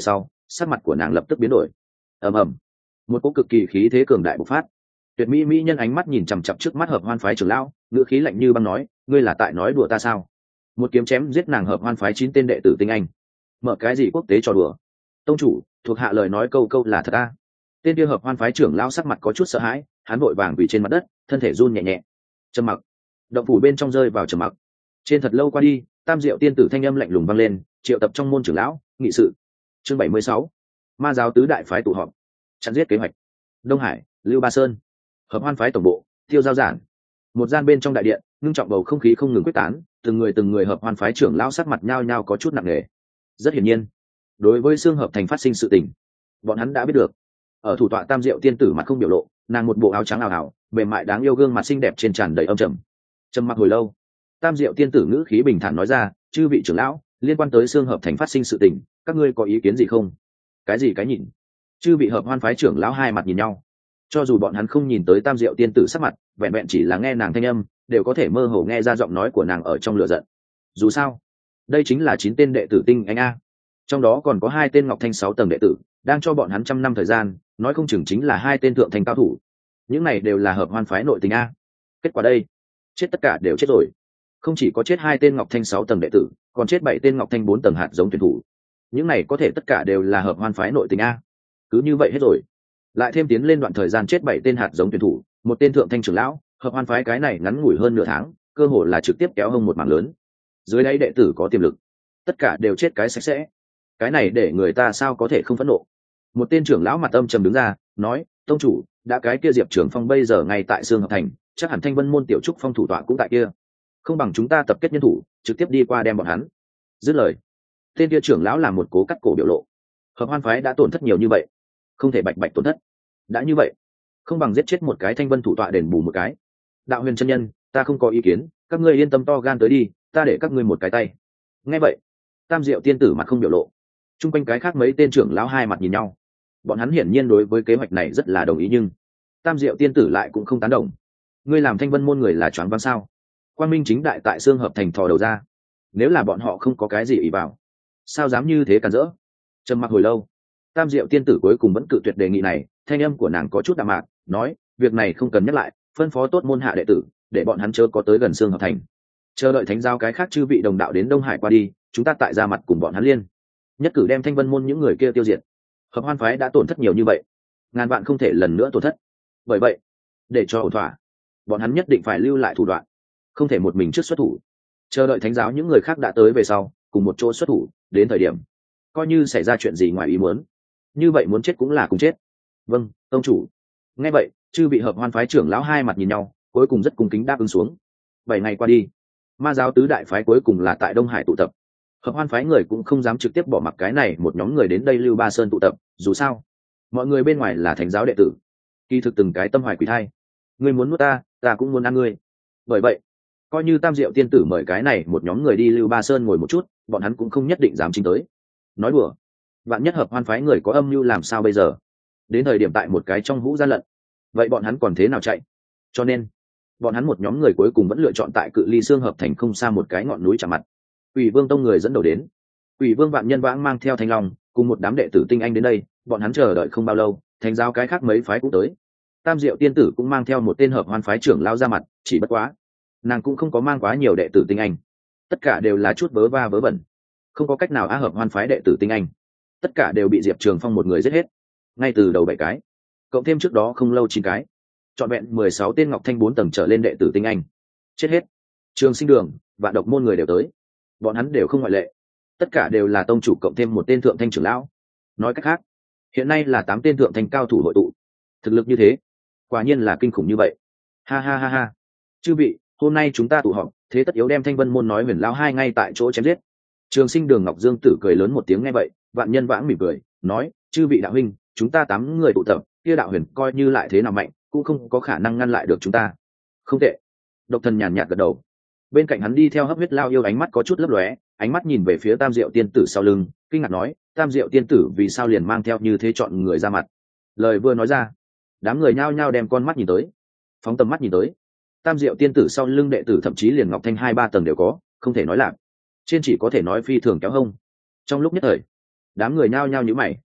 A: sắc mặt của nàng lập tức biến đổi. ầm ầm, một cỗ cực kỳ khí thế cường đại bộc phát. Tuyệt mỹ mỹ nhân ánh mắt nhìn chằm chằm trước mắt Hợp Hoan phái trưởng lão, ngữ khí lạnh như băng nói, ngươi là tại nói đùa ta sao? Một kiếm chém giết nàng Hợp Hoan phái chín tên đệ tử tinh anh, mở cái gì quốc tế trò đùa? Tông chủ, thuộc hạ lời nói câu câu là thật a. Tên kia Hợp Hoan phái trưởng lão sắc mặt có chút sợ hãi, hắn vội vàng quỳ trên mặt đất, thân thể run nhẹ nhẹ. Trầm mặc. Động phủ bên trong rơi vào trầm mặc. Trên thật lâu qua đi, Tam Diệu tiên tử thanh âm lạnh lùng vang lên, triệu tập trong môn trưởng lão, nghị sự. Chương bảy mươi sáu, Ma giáo tứ đại phái tụ họp, chặn giết kế hoạch. Đông Hải, Lưu Ba Sơn, Hợp Hoan phái tổng bộ, Tiêu Giao giản. Một gian bên trong đại điện, ngưng trọng bầu không khí không ngừng quyết tán, từng người từng người Hợp Hoan phái trưởng lão sắc mặt nhao nhao có chút nặng nề. Rất hiển nhiên, đối với xương hợp thành phát sinh sự tình, bọn hắn đã biết được. Ở thủ tọa Tam Diệu tiên tử mặt không biểu lộ, nàng một bộ áo trắng ảo ảo, mềm mại đáng yêu gương mặt xinh đẹp trên tràn đầy âm trầm. Trầm mặc hồi lâu, Tam Diệu tiên tử ngữ khí bình thản nói ra, chư vị trưởng lão, liên quan tới xương hợp thành phát sinh sự tình, các ngươi có ý kiến gì không? Cái gì cái nhìn? Chư vị Hợp Hoan phái trưởng lão hai mặt nhìn nhau. Cho dù bọn hắn không nhìn tới Tam Diệu tiên tử sắc mặt, vẹn vẹn chỉ là nghe nàng thanh âm, đều có thể mơ hồ nghe ra giọng nói của nàng ở trong lửa giận. Dù sao, đây chính là chín tên đệ tử tinh anh a, trong đó còn có hai tên Ngọc Thanh sáu tầng đệ tử, đang cho bọn hắn trăm năm thời gian, nói không chừng chính là hai tên thượng thành cao thủ. Những này đều là Hợp Hoan phái nội tình a. Kết quả đây, chết tất cả đều chết rồi. Không chỉ có chết hai tên Ngọc Thanh sáu tầng đệ tử, còn chết bảy tên Ngọc Thanh bốn tầng hạt giống tuyển thủ. Những này có thể tất cả đều là Hợp Hoan phái nội tình a. Cứ như vậy hết rồi. Lại thêm tiến lên đoạn thời gian chết bảy tên hạt giống tuyển thủ, một tên thượng thanh trưởng lão, Hợp Hoan phái cái này ngắn ngủi hơn nửa tháng, cơ hội là trực tiếp kéo hông một mảng lớn. Dưới đây đệ tử có tiềm lực, tất cả đều chết cái sạch sẽ. Cái này để người ta sao có thể không phẫn nộ. Một tên trưởng lão mặt âm trầm đứng ra, nói, tông chủ, đã cái kia Diệp Trường Phong bây giờ ngay tại Sương Hợp Thành, chắc hẳn Thanh Vân môn tiểu trúc phong thủ tọa cũng tại kia. Không bằng chúng ta tập kết nhân thủ, trực tiếp đi qua đem bọn hắn. Dứt lời, tên kia trưởng lão làm một cố cắt cổ biểu lộ. Hợp Hoan phái đã tổn thất nhiều như vậy, không thể bạch bạch tổn thất. Đã như vậy, không bằng giết chết một cái Thanh Vân thủ tọa đền bù một cái. Đạo Huyền chân nhân, ta không có ý kiến, các ngươi yên tâm to gan tới đi, ta để các ngươi một cái tay. Nghe vậy, Tam Diệu tiên tử mặt không biểu lộ. Trung quanh cái khác mấy tên trưởng lão hai mặt nhìn nhau. Bọn hắn hiển nhiên đối với kế hoạch này rất là đồng ý, nhưng Tam Diệu tiên tử lại cũng không tán đồng. Ngươi làm Thanh Vân môn người là choáng váng sao? Quan minh chính đại tại Sương Hợp Thành thò đầu ra. Nếu là bọn họ không có cái gì ý vào, sao dám như thế cản rỡ? Trầm mặc hồi lâu, Tam Diệu tiên tử cuối cùng vẫn cự tuyệt đề nghị này, thanh âm của nàng có chút đạm mạc, nói, việc này không cần nhắc lại, phân phó tốt môn hạ đệ tử, để bọn hắn chớ có tới gần Sương Hợp Thành. Chờ đợi thánh giao cái khác chư vị đồng đạo đến Đông Hải qua đi, chúng ta tại ra mặt cùng bọn hắn liên, nhất cử đem Thanh Vân môn những người kia tiêu diệt. Hợp Hoan phái đã tổn thất nhiều như vậy, ngàn vạn không thể lần nữa tổn thất. Bởi vậy, để cho ổn thỏa, bọn hắn nhất định phải lưu lại thủ đoạn, không thể một mình trước xuất thủ. Chờ đợi thánh giáo những người khác đã tới về sau, cùng một chỗ xuất thủ, đến thời điểm coi như xảy ra chuyện gì ngoài ý muốn, như vậy muốn chết cũng là cùng chết. Vâng, tông chủ. Nghe vậy, chư vị Hợp Hoan phái trưởng lão hai mặt nhìn nhau, cuối cùng rất cung kính đáp ứng xuống. Bảy ngày qua đi, Ma giáo tứ đại phái cuối cùng là tại Đông Hải tụ tập. Hợp Hoan phái người cũng không dám trực tiếp bỏ mặc cái này một nhóm người đến đây Lưu Ba Sơn tụ tập, dù sao mọi người bên ngoài là thánh giáo đệ tử, kỳ thực từng cái tâm hoài quỷ thai. Ngươi muốn nuốt ta, ta cũng muốn ăn ngươi. Bởi vậy, coi như Tam Diệu tiên tử mời cái này một nhóm người đi Lưu Ba Sơn ngồi một chút, bọn hắn cũng không nhất định dám chính tới. Nói đùa, vạn nhất Hợp Hoan phái người có âm mưu làm sao bây giờ? Đến thời điểm tại một cái trong hũ gian lận, vậy bọn hắn còn thế nào chạy? Cho nên bọn hắn một nhóm người cuối cùng vẫn lựa chọn tại cự ly Sương Hợp Thành không xa một cái ngọn núi chạm mặt. Quỷ Vương tông người dẫn đầu đến. Quỷ Vương Vạn Nhân Vãng mang theo Thanh Long cùng một đám đệ tử tinh anh đến đây, bọn hắn chờ đợi không bao lâu, thánh giáo cái khác mấy phái cũng tới. Tam Diệu tiên tử cũng mang theo một tên Hợp Hoan phái trưởng lao ra mặt, chỉ bất quá nàng cũng không có mang quá nhiều đệ tử tinh anh, tất cả đều là chút vớ va vớ vẩn, không có cách nào á Hợp Hoan phái đệ tử tinh anh, tất cả đều bị Diệp Trường Phong một người giết hết, ngay từ đầu bảy cái, cộng thêm trước đó không lâu chín cái, trọn vẹn mười sáu tên Ngọc Thanh bốn tầng trở lên đệ tử tinh anh chết hết. Trường Sinh Đường, Vạn Độc môn người đều tới, bọn hắn đều không ngoại lệ, tất cả đều là tông chủ cộng thêm một tên thượng thanh trưởng lão. Nói cách khác, hiện nay là tám tên thượng thanh cao thủ hội tụ, thực lực như thế quả nhiên là kinh khủng như vậy. Ha ha ha ha, chư vị, hôm nay chúng ta tụ họp, thế tất yếu đem Thanh Vân môn nói Huyền lão hai ngay tại chỗ chém giết. Trường Sinh Đường Ngọc Dương Tử cười lớn một tiếng nghe vậy, Vạn Nhân Vãng mỉm cười nói, chư vị đạo huynh, chúng ta tám người tụ tập, kia đạo huyền coi như lại thế nào mạnh, cũng không có khả năng ngăn lại được chúng ta. Không tệ. Độc Thần nhàn nhạt gật đầu. Bên cạnh hắn đi theo Hấp Huyết Lao yêu ánh mắt có chút lấp lóe, ánh mắt nhìn về phía Tam Diệu tiên tử sau lưng, kinh ngạc nói, Tam Diệu tiên tử vì sao liền mang theo như thế chọn người ra mặt? Lời vừa nói ra, đám người nhao nhao đem con mắt nhìn tới, phóng tầm mắt nhìn tới. Tam Diệu tiên tử sau lưng đệ tử thậm chí liền Ngọc Thanh hai ba tầng đều có, không thể nói lạc, trên chỉ có thể nói phi thường kéo hông. Trong lúc nhất thời, đám người nhao nhao nhíu mày.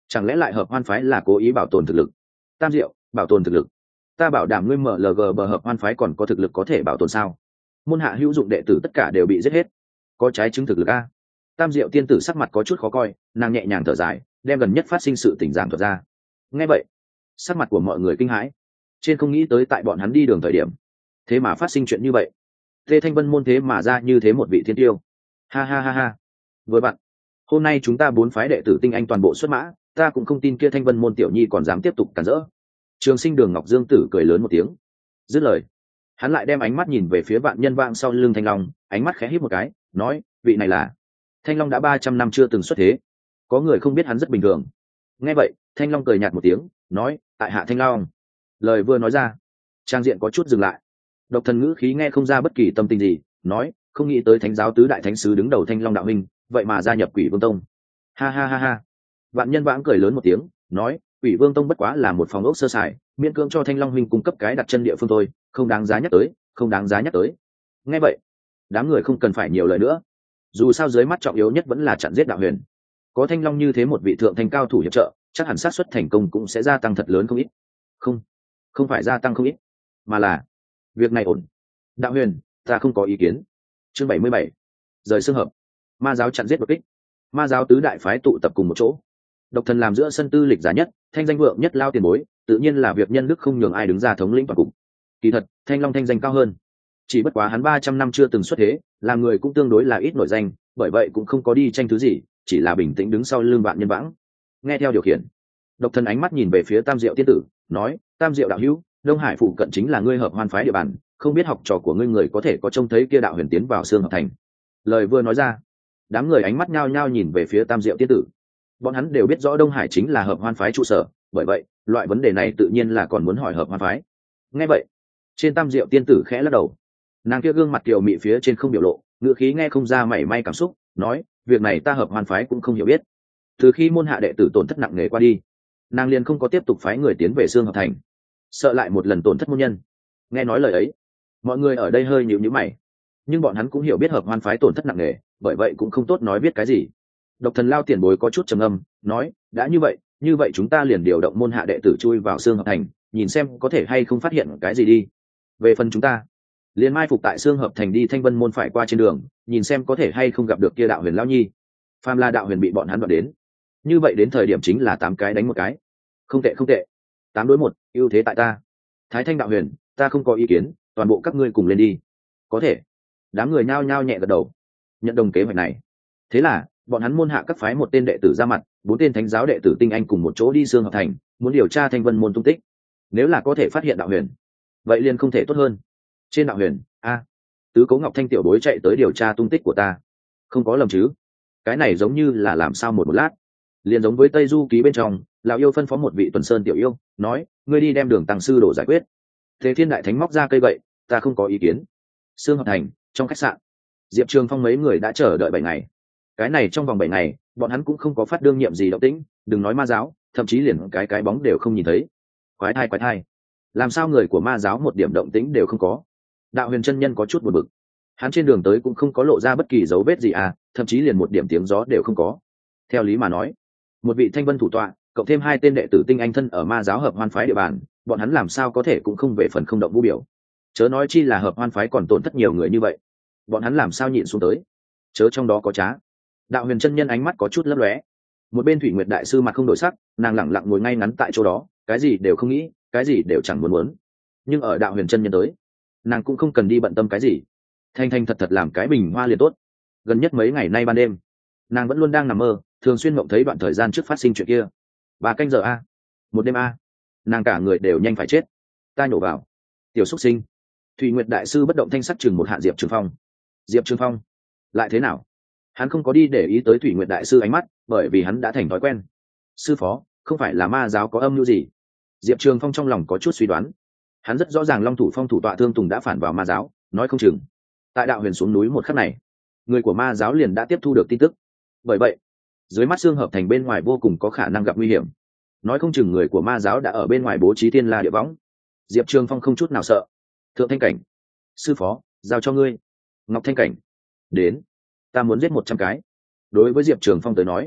A: chẳng lẽ lại hợp hoan phái là cố ý bảo tồn thực lực? Tam Diệu, bảo tồn thực lực? Ta bảo đảm ngươi mở lờ gờ bờ hợp hoan phái còn có thực lực có thể bảo tồn sao? Môn hạ hữu dụng đệ tử tất cả đều bị giết hết, có trái chứng thực lực a? Tam Diệu tiên tử sắc mặt có chút khó coi, nàng nhẹ nhàng thở dài, đem gần nhất phát sinh sự tình giảng thuật ra. Nghe vậy, sắc mặt của mọi người kinh hãi, trên không nghĩ tới tại bọn hắn đi đường thời điểm thế mà phát sinh chuyện như vậy. Tê Thanh Vân môn thế mà ra như thế một vị thiên tiêu. Ha ha ha ha. Với bạn, hôm nay chúng ta bốn phái đệ tử tinh anh toàn bộ xuất mã, ta cũng không tin kia Thanh Vân môn tiểu nhi còn dám tiếp tục cản rỡ. Trường Sinh Đường Ngọc Dương Tử cười lớn một tiếng, dứt lời, hắn lại đem ánh mắt nhìn về phía Vạn Nhân Vang sau lưng Thanh Long, ánh mắt khẽ híp một cái, nói, vị này là Thanh Long đã ba trăm năm chưa từng xuất thế, có người không biết hắn rất bình thường. Nghe vậy, Thanh Long cười nhạt một tiếng, nói, tại hạ Thanh Long. Lời vừa nói ra, trang diện có chút dừng lại. Độc Thần ngữ khí nghe không ra bất kỳ tâm tình gì, nói, không nghĩ tới Thánh giáo tứ đại thánh sứ đứng đầu Thanh Long đạo huynh, vậy mà gia nhập Quỷ Vương Tông. Ha ha ha ha. Vạn Nhân Vãng cười lớn một tiếng, nói, Quỷ Vương Tông bất quá là một phòng ốc sơ sài, miễn cưỡng cho Thanh Long huynh cung cấp cái đặt chân địa phương thôi, không đáng giá nhắc tới, không đáng giá nhắc tới. Nghe vậy, đám người không cần phải nhiều lời nữa. Dù sao dưới mắt trọng yếu nhất vẫn là chặn giết Đạo Huyền. Có Thanh Long như thế một vị thượng thanh cao thủ hiệp trợ, chắc hẳn xác suất thành công cũng sẽ gia tăng thật lớn không ít. Không, không phải gia tăng không ít, mà là việc này ổn. Đạo Huyền, ta không có ý kiến. Chương bảy mươi bảy, rời xương hợp. Ma giáo chặn giết đột kích. Ma giáo tứ đại phái tụ tập cùng một chỗ. Độc Thần làm giữa sân tư lịch giả nhất, thanh danh vượng nhất lao tiền bối, tự nhiên là việc nhân đức không nhường ai đứng ra thống lĩnh toàn cục. Kỳ thật, Thanh Long thanh danh cao hơn, chỉ bất quá hắn ba trăm năm chưa từng xuất thế, làm người cũng tương đối là ít nổi danh, bởi vậy cũng không có đi tranh thứ gì, chỉ là bình tĩnh đứng sau lưng Vạn Nhân Vãng. Nghe theo điều khiển, Độc Thần ánh mắt nhìn về phía Tam Diệu tiên tử, nói, Tam Diệu đạo hữu, Đông Hải phụ cận chính là ngươi hợp hoan phái địa bàn, không biết học trò của ngươi người có thể có trông thấy kia Đạo Huyền tiến vào xương hợp thành. Lời vừa nói ra, đám người ánh mắt nhao nhao nhìn về phía Tam Diệu tiên tử. Bọn hắn đều biết rõ Đông Hải chính là hợp hoan phái trụ sở, bởi vậy loại vấn đề này tự nhiên là còn muốn hỏi hợp hoan phái. Nghe vậy, trên Tam Diệu tiên tử khẽ lắc đầu, nàng kia gương mặt kiều mị phía trên không biểu lộ, ngựa khí nghe không ra mảy may cảm xúc, nói, việc này ta hợp hoan phái cũng không hiểu biết. Từ khi môn hạ đệ tử tổn thất nặng nề qua đi, nàng liền không có tiếp tục phái người tiến về xương hợp thành, sợ lại một lần tổn thất môn nhân. Nghe nói lời ấy, mọi người ở đây hơi nhíu nhíu mày, nhưng bọn hắn cũng hiểu biết hợp hoan phái tổn thất nặng nề, bởi vậy cũng không tốt nói biết cái gì. Độc Thần lao tiền bối có chút trầm âm, nói, đã như vậy, như vậy chúng ta liền điều động môn hạ đệ tử chui vào xương hợp thành, nhìn xem có thể hay không phát hiện cái gì đi. Về phần chúng ta, liền mai phục tại xương hợp thành đi Thanh Vân môn phải qua trên đường, nhìn xem có thể hay không gặp được kia Đạo Huyền lão nhi. Phàm là Đạo Huyền bị bọn hắn đoạt đến, như vậy đến thời điểm chính là tám cái đánh một cái. Không tệ không tệ, tám đối một, ưu thế tại ta. Thái Thanh Đạo Huyền, ta không có ý kiến, toàn bộ các ngươi cùng lên đi. Có thể. Đám người nhao nhao nhẹ gật đầu, nhận đồng kế hoạch này. Thế là bọn hắn môn hạ các phái một tên đệ tử ra mặt, bốn tên thánh giáo đệ tử tinh anh cùng một chỗ đi xương hợp thành, muốn điều tra Thanh Vân môn tung tích. Nếu là có thể phát hiện Đạo Huyền, vậy liền không thể tốt hơn. Trên Đạo Huyền, a, tứ Cố Ngọc Thanh tiểu bối chạy tới điều tra tung tích của ta, không có lầm chứ? Cái này giống như là làm sao một một lát, liền giống với Tây Du ký bên trong, lão yêu phân phó một vị tuần sơn tiểu yêu, nói, ngươi đi đem Đường Tăng sư đổ giải quyết. Thế Thiên đại thánh móc ra cây gậy, ta không có ý kiến. Xương hợp thành, trong khách sạn, Diệp Trường Phong mấy người đã chờ đợi bảy ngày. Cái này trong vòng bảy ngày, bọn hắn cũng không có phát đương nhiệm gì động tĩnh, đừng nói ma giáo, thậm chí liền cái cái bóng đều không nhìn thấy. Quái thai quái thai, làm sao người của ma giáo một điểm động tĩnh đều không có? Đạo Huyền chân nhân có chút buồn bực, hắn trên đường tới cũng không có lộ ra bất kỳ dấu vết gì à, thậm chí liền một điểm tiếng gió đều không có. Theo lý mà nói, một vị Thanh Vân thủ tọa, cộng thêm hai tên đệ tử tinh anh thân ở ma giáo hợp hoan phái địa bàn, bọn hắn làm sao có thể cũng không về phần không động vũ biểu. Chớ nói chi là hợp hoan phái còn tổn thất nhiều người như vậy, bọn hắn làm sao nhịn xuống tới? Chớ trong đó có trá. Đạo Huyền chân nhân ánh mắt có chút lấp lóe. Một bên Thủy Nguyệt đại sư mặt không đổi sắc, nàng lẳng lặng ngồi ngay ngắn tại chỗ đó, cái gì đều không nghĩ, cái gì đều chẳng muốn muốn. Nhưng ở Đạo Huyền chân nhân tới, nàng cũng không cần đi bận tâm cái gì, thanh thanh thật thật làm cái bình hoa liền tốt. Gần nhất mấy ngày nay ban đêm, nàng vẫn luôn đang nằm mơ, thường xuyên mộng thấy đoạn thời gian trước phát sinh chuyện kia. Ba canh giờ a, một đêm a, nàng cả người đều nhanh phải chết. Ta nhổ vào, tiểu xúc sinh. Thủy Nguyệt đại sư bất động thanh sắc chừng một hạ Diệp Trường Phong. Diệp Trường Phong lại thế nào? Hắn không có đi để ý tới Thủy Nguyệt đại sư ánh mắt, bởi vì hắn đã thành thói quen. Sư phó, không phải là ma giáo có âm mưu gì? Diệp Trường Phong trong lòng có chút suy đoán. Hắn rất rõ ràng Long Thủ Phong thủ tọa Thương Tùng đã phản vào ma giáo, nói không chừng tại Đạo Huyền xuống núi một khắc này, người của ma giáo liền đã tiếp thu được tin tức. Bởi vậy, dưới mắt xương hợp thành bên ngoài vô cùng có khả năng gặp nguy hiểm. Nói không chừng người của ma giáo đã ở bên ngoài bố trí thiên la địa võng. Diệp Trường Phong không chút nào sợ. Thượng Thanh Cảnh, sư phó, giao cho ngươi. Ngọc Thanh Cảnh, đến, ta muốn giết một trăm cái. Đối với Diệp Trường Phong tới nói,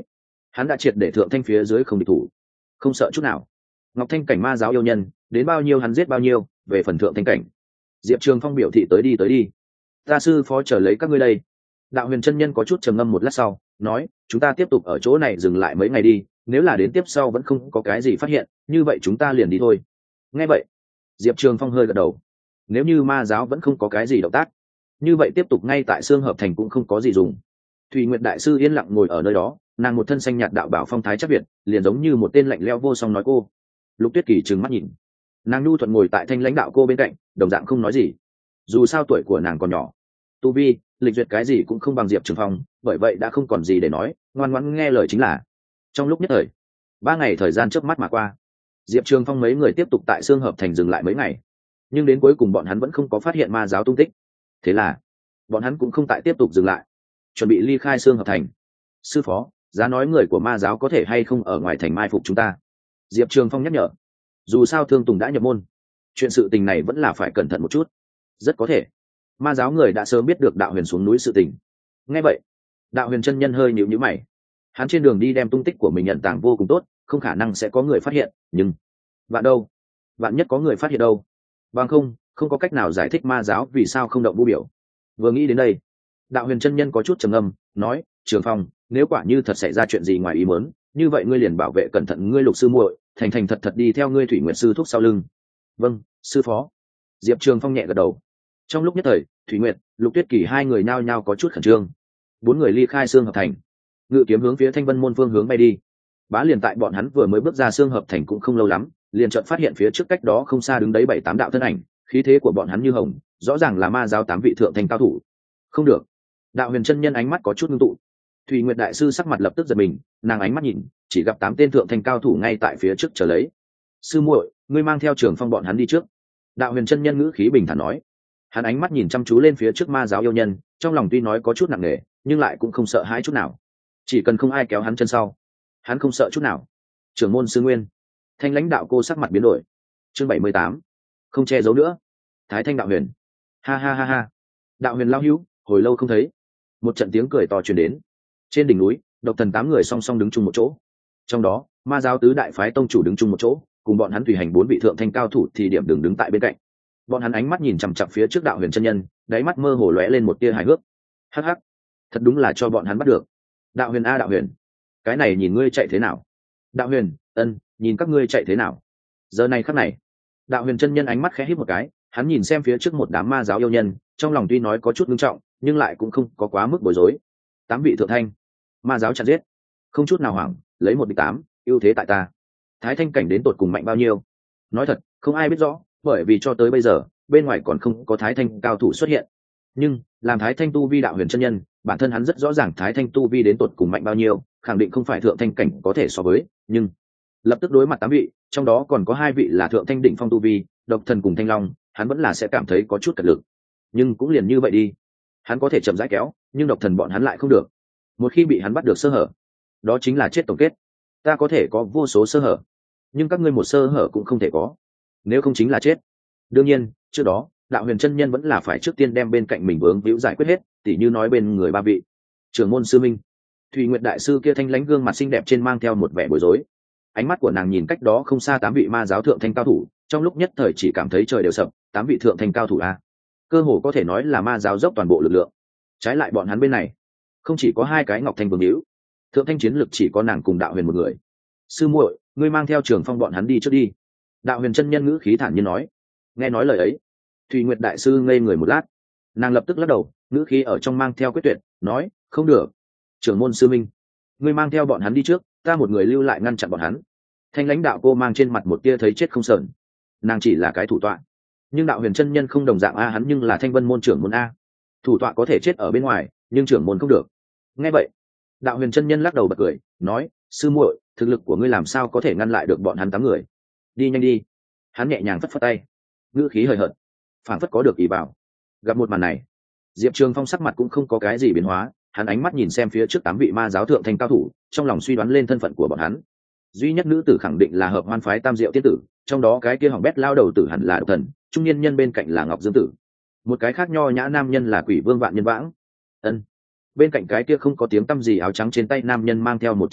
A: hắn đã triệt để thượng thanh phía dưới không địch thủ, không sợ chút nào. Ngọc Thanh cảnh ma giáo yêu nhân đến bao nhiêu hắn giết bao nhiêu. Về phần thượng thanh cảnh, Diệp Trường Phong biểu thị tới đi tới đi, ta sư phó chờ lấy các ngươi đây. Đạo Huyền chân nhân có chút trầm ngâm một lát sau nói, chúng ta tiếp tục ở chỗ này dừng lại mấy ngày đi, nếu là đến tiếp sau vẫn không có cái gì phát hiện, như vậy chúng ta liền đi thôi. Nghe vậy Diệp Trường Phong hơi gật đầu. Nếu như ma giáo vẫn không có cái gì động tác, như vậy tiếp tục ngay tại Xương Hợp Thành cũng không có gì dùng. Thủy Nguyệt đại sư yên lặng ngồi ở nơi đó, nàng một thân xanh nhạt đạo bảo phong thái chắc việt, liền giống như một tên lạnh lẽo vô song nói cô. Lục Tuyết Kỳ trừng mắt nhìn, nàng nhu thuận ngồi tại thanh lãnh đạo cô bên cạnh, đồng dạng không nói gì. Dù sao tuổi của nàng còn nhỏ, tu vi lịch duyệt cái gì cũng không bằng Diệp Trường Phong, bởi vậy đã không còn gì để nói, ngoan ngoãn nghe lời chính là. Trong lúc nhất thời, ba ngày thời gian chớp mắt mà qua, Diệp Trường Phong mấy người tiếp tục tại Xương Hợp Thành dừng lại mấy ngày, nhưng đến cuối cùng bọn hắn vẫn không có phát hiện ma giáo tung tích. Thế là bọn hắn cũng không tại tiếp tục dừng lại, chuẩn bị ly khai Xương Hợp Thành. Sư phó, giá nói người của ma giáo có thể hay không ở ngoài thành mai phục chúng ta? Diệp Trường Phong nhắc nhở. Dù sao Thương Tùng đã nhập môn, chuyện sự tình này vẫn là phải cẩn thận một chút. Rất có thể ma giáo người đã sớm biết được Đạo Huyền xuống núi sự tình. Nghe vậy Đạo Huyền chân nhân hơi nhíu nhíu mày. Hắn trên đường đi đem tung tích của mình nhận tàng vô cùng tốt, không khả năng sẽ có người phát hiện, nhưng vạn đâu vạn nhất có người phát hiện đâu, bằng không không có cách nào giải thích ma giáo vì sao không động vũ biểu. Vừa nghĩ đến đây, Đạo Huyền chân nhân có chút trầm ngâm nói, Trường Phong, nếu quả như thật xảy ra chuyện gì ngoài ý muốn, như vậy ngươi liền bảo vệ cẩn thận ngươi Lục sư muội, thành thành thật thật đi theo ngươi Thủy Nguyệt sư thúc sau lưng. Vâng, sư phó. Diệp Trường Phong nhẹ gật đầu. Trong lúc nhất thời, Thủy Nguyệt, Lục Tuyết Kỳ hai người nhao nhao có chút khẩn trương. Bốn người ly khai Xương Hợp Thành, ngự kiếm hướng phía Thanh Vân môn phương hướng bay đi. Bá liền tại bọn hắn vừa mới bước ra Xương Hợp Thành cũng không lâu lắm, liền chợt phát hiện phía trước cách đó không xa đứng đấy bảy tám đạo thân ảnh, khí thế của bọn hắn như hồng, rõ ràng là ma giáo tám vị thượng thành cao thủ. Không được. Đạo Huyền chân nhân ánh mắt có chút ngưng tụ. Thủy Nguyệt đại sư sắc mặt lập tức giật mình, nàng ánh mắt nhìn, chỉ gặp tám tên thượng thành cao thủ ngay tại phía trước chờ lấy. Sư muội, ngươi mang theo Trường Phong bọn hắn đi trước. Đạo Huyền chân nhân ngữ khí bình thản nói. Hắn ánh mắt nhìn chăm chú lên phía trước ma giáo yêu nhân, trong lòng tuy nói có chút nặng nề, nhưng lại cũng không sợ hãi chút nào. Chỉ cần không ai kéo hắn chân sau, hắn không sợ chút nào. Trưởng môn sư nguyên, Thanh lãnh đạo cô sắc mặt biến đổi. Chương bảy mươi tám, không che giấu nữa. Thái Thanh đạo huyền, ha ha ha ha. Đạo huyền lao hữu, hồi lâu không thấy. Một trận tiếng cười to truyền đến. Trên đỉnh núi, độc thần tám người song song đứng chung một chỗ. Trong đó, ma giáo tứ đại phái tông chủ đứng chung một chỗ, cùng bọn hắn tùy hành bốn vị thượng thanh cao thủ thì điểm đường đứng tại bên cạnh. Bọn hắn ánh mắt nhìn chằm chằm phía trước Đạo Huyền chân nhân, đáy mắt mơ hồ lóe lên một tia hài hước. Hắc hắc, thật đúng là cho bọn hắn bắt được. Đạo Huyền a Đạo Huyền, cái này nhìn ngươi chạy thế nào? Đạo Huyền, ân, nhìn các ngươi chạy thế nào? Giờ này khắc này, Đạo Huyền chân nhân ánh mắt khẽ híp một cái, hắn nhìn xem phía trước một đám ma giáo yêu nhân, trong lòng tuy nói có chút ngưng trọng, nhưng lại cũng không có quá mức bối rối. Tám vị thượng thanh, ma giáo chặn giết, không chút nào hoảng, lấy một địch tám, ưu thế tại ta. Thái thanh cảnh đến tột cùng mạnh bao nhiêu? Nói thật, không ai biết rõ, bởi vì cho tới bây giờ, bên ngoài còn không có thái thanh cao thủ xuất hiện. Nhưng làm thái thanh tu vi Đạo Huyền chân nhân, bản thân hắn rất rõ ràng thái thanh tu vi đến tột cùng mạnh bao nhiêu, khẳng định không phải thượng thanh cảnh có thể so với, nhưng lập tức đối mặt tám vị, trong đó còn có hai vị là thượng thanh đỉnh phong tu vi, Độc Thần cùng Thanh Long, hắn vẫn là sẽ cảm thấy có chút cật lực. Nhưng cũng liền như vậy đi, hắn có thể chậm rãi kéo, nhưng Độc Thần bọn hắn lại không được. Một khi bị hắn bắt được sơ hở, đó chính là chết tổng kết. Ta có thể có vô số sơ hở, nhưng các ngươi một sơ hở cũng không thể có, nếu không chính là chết. Đương nhiên, trước đó, Đạo Huyền chân nhân vẫn là phải trước tiên đem bên cạnh mình vướng víu giải quyết hết, tỉ như nói bên người ba vị trưởng môn sư minh. Thủy Nguyệt đại sư kia thanh lãnh gương mặt xinh đẹp trên mang theo một vẻ bối rối, ánh mắt của nàng nhìn cách đó không xa tám vị ma giáo thượng thanh cao thủ, trong lúc nhất thời chỉ cảm thấy trời đều sập. Tám vị thượng thanh cao thủ a, cơ hồ có thể nói là ma giáo dốc toàn bộ lực lượng. Trái lại bọn hắn bên này, không chỉ có hai cái ngọc thanh vương hữu, thượng thanh chiến lực chỉ có nàng cùng Đạo Huyền một người. Sư muội, ngươi mang theo Trường Phong bọn hắn đi trước đi. Đạo Huyền chân nhân ngữ khí thản nhiên nói. Nghe nói lời ấy, Thủy Nguyệt đại sư ngây người một lát, nàng lập tức lắc đầu, ngữ khí ở trong mang theo quyết tuyệt, nói, không được. Trưởng môn sư minh, ngươi mang theo bọn hắn đi trước, ta một người lưu lại ngăn chặn bọn hắn. Thanh lãnh đạo cô mang trên mặt một tia thấy chết không sờn. Nàng chỉ là cái thủ tọa, nhưng Đạo Huyền chân nhân không đồng dạng a, hắn nhưng là Thanh Vân môn trưởng môn a. Thủ tọa có thể chết ở bên ngoài, nhưng trưởng môn không được. Nghe vậy, Đạo Huyền chân nhân lắc đầu bật cười, nói, sư muội, thực lực của ngươi làm sao có thể ngăn lại được bọn hắn tám người? Đi nhanh đi. Hắn nhẹ nhàng phất phất tay, ngữ khí hời hợt, phảng phất có được ý bảo. Gặp một màn này, Diệp Trường Phong sắc mặt cũng không có cái gì biến hóa, hắn ánh mắt nhìn xem phía trước tám vị ma giáo thượng thanh cao thủ, trong lòng suy đoán lên thân phận của bọn hắn. Duy nhất nữ tử khẳng định là Hợp Hoan phái Tam Diệu tiên tử, trong đó cái kia hỏng bét lao đầu tử hẳn là Độc Thần, trung niên nhân bên cạnh là Ngọc Dương tử, một cái khác nho nhã nam nhân là Quỷ Vương Vạn Nhân Vãng. Ân, bên cạnh cái kia không có tiếng tăm gì áo trắng trên tay nam nhân mang theo một chiếc nhẫn,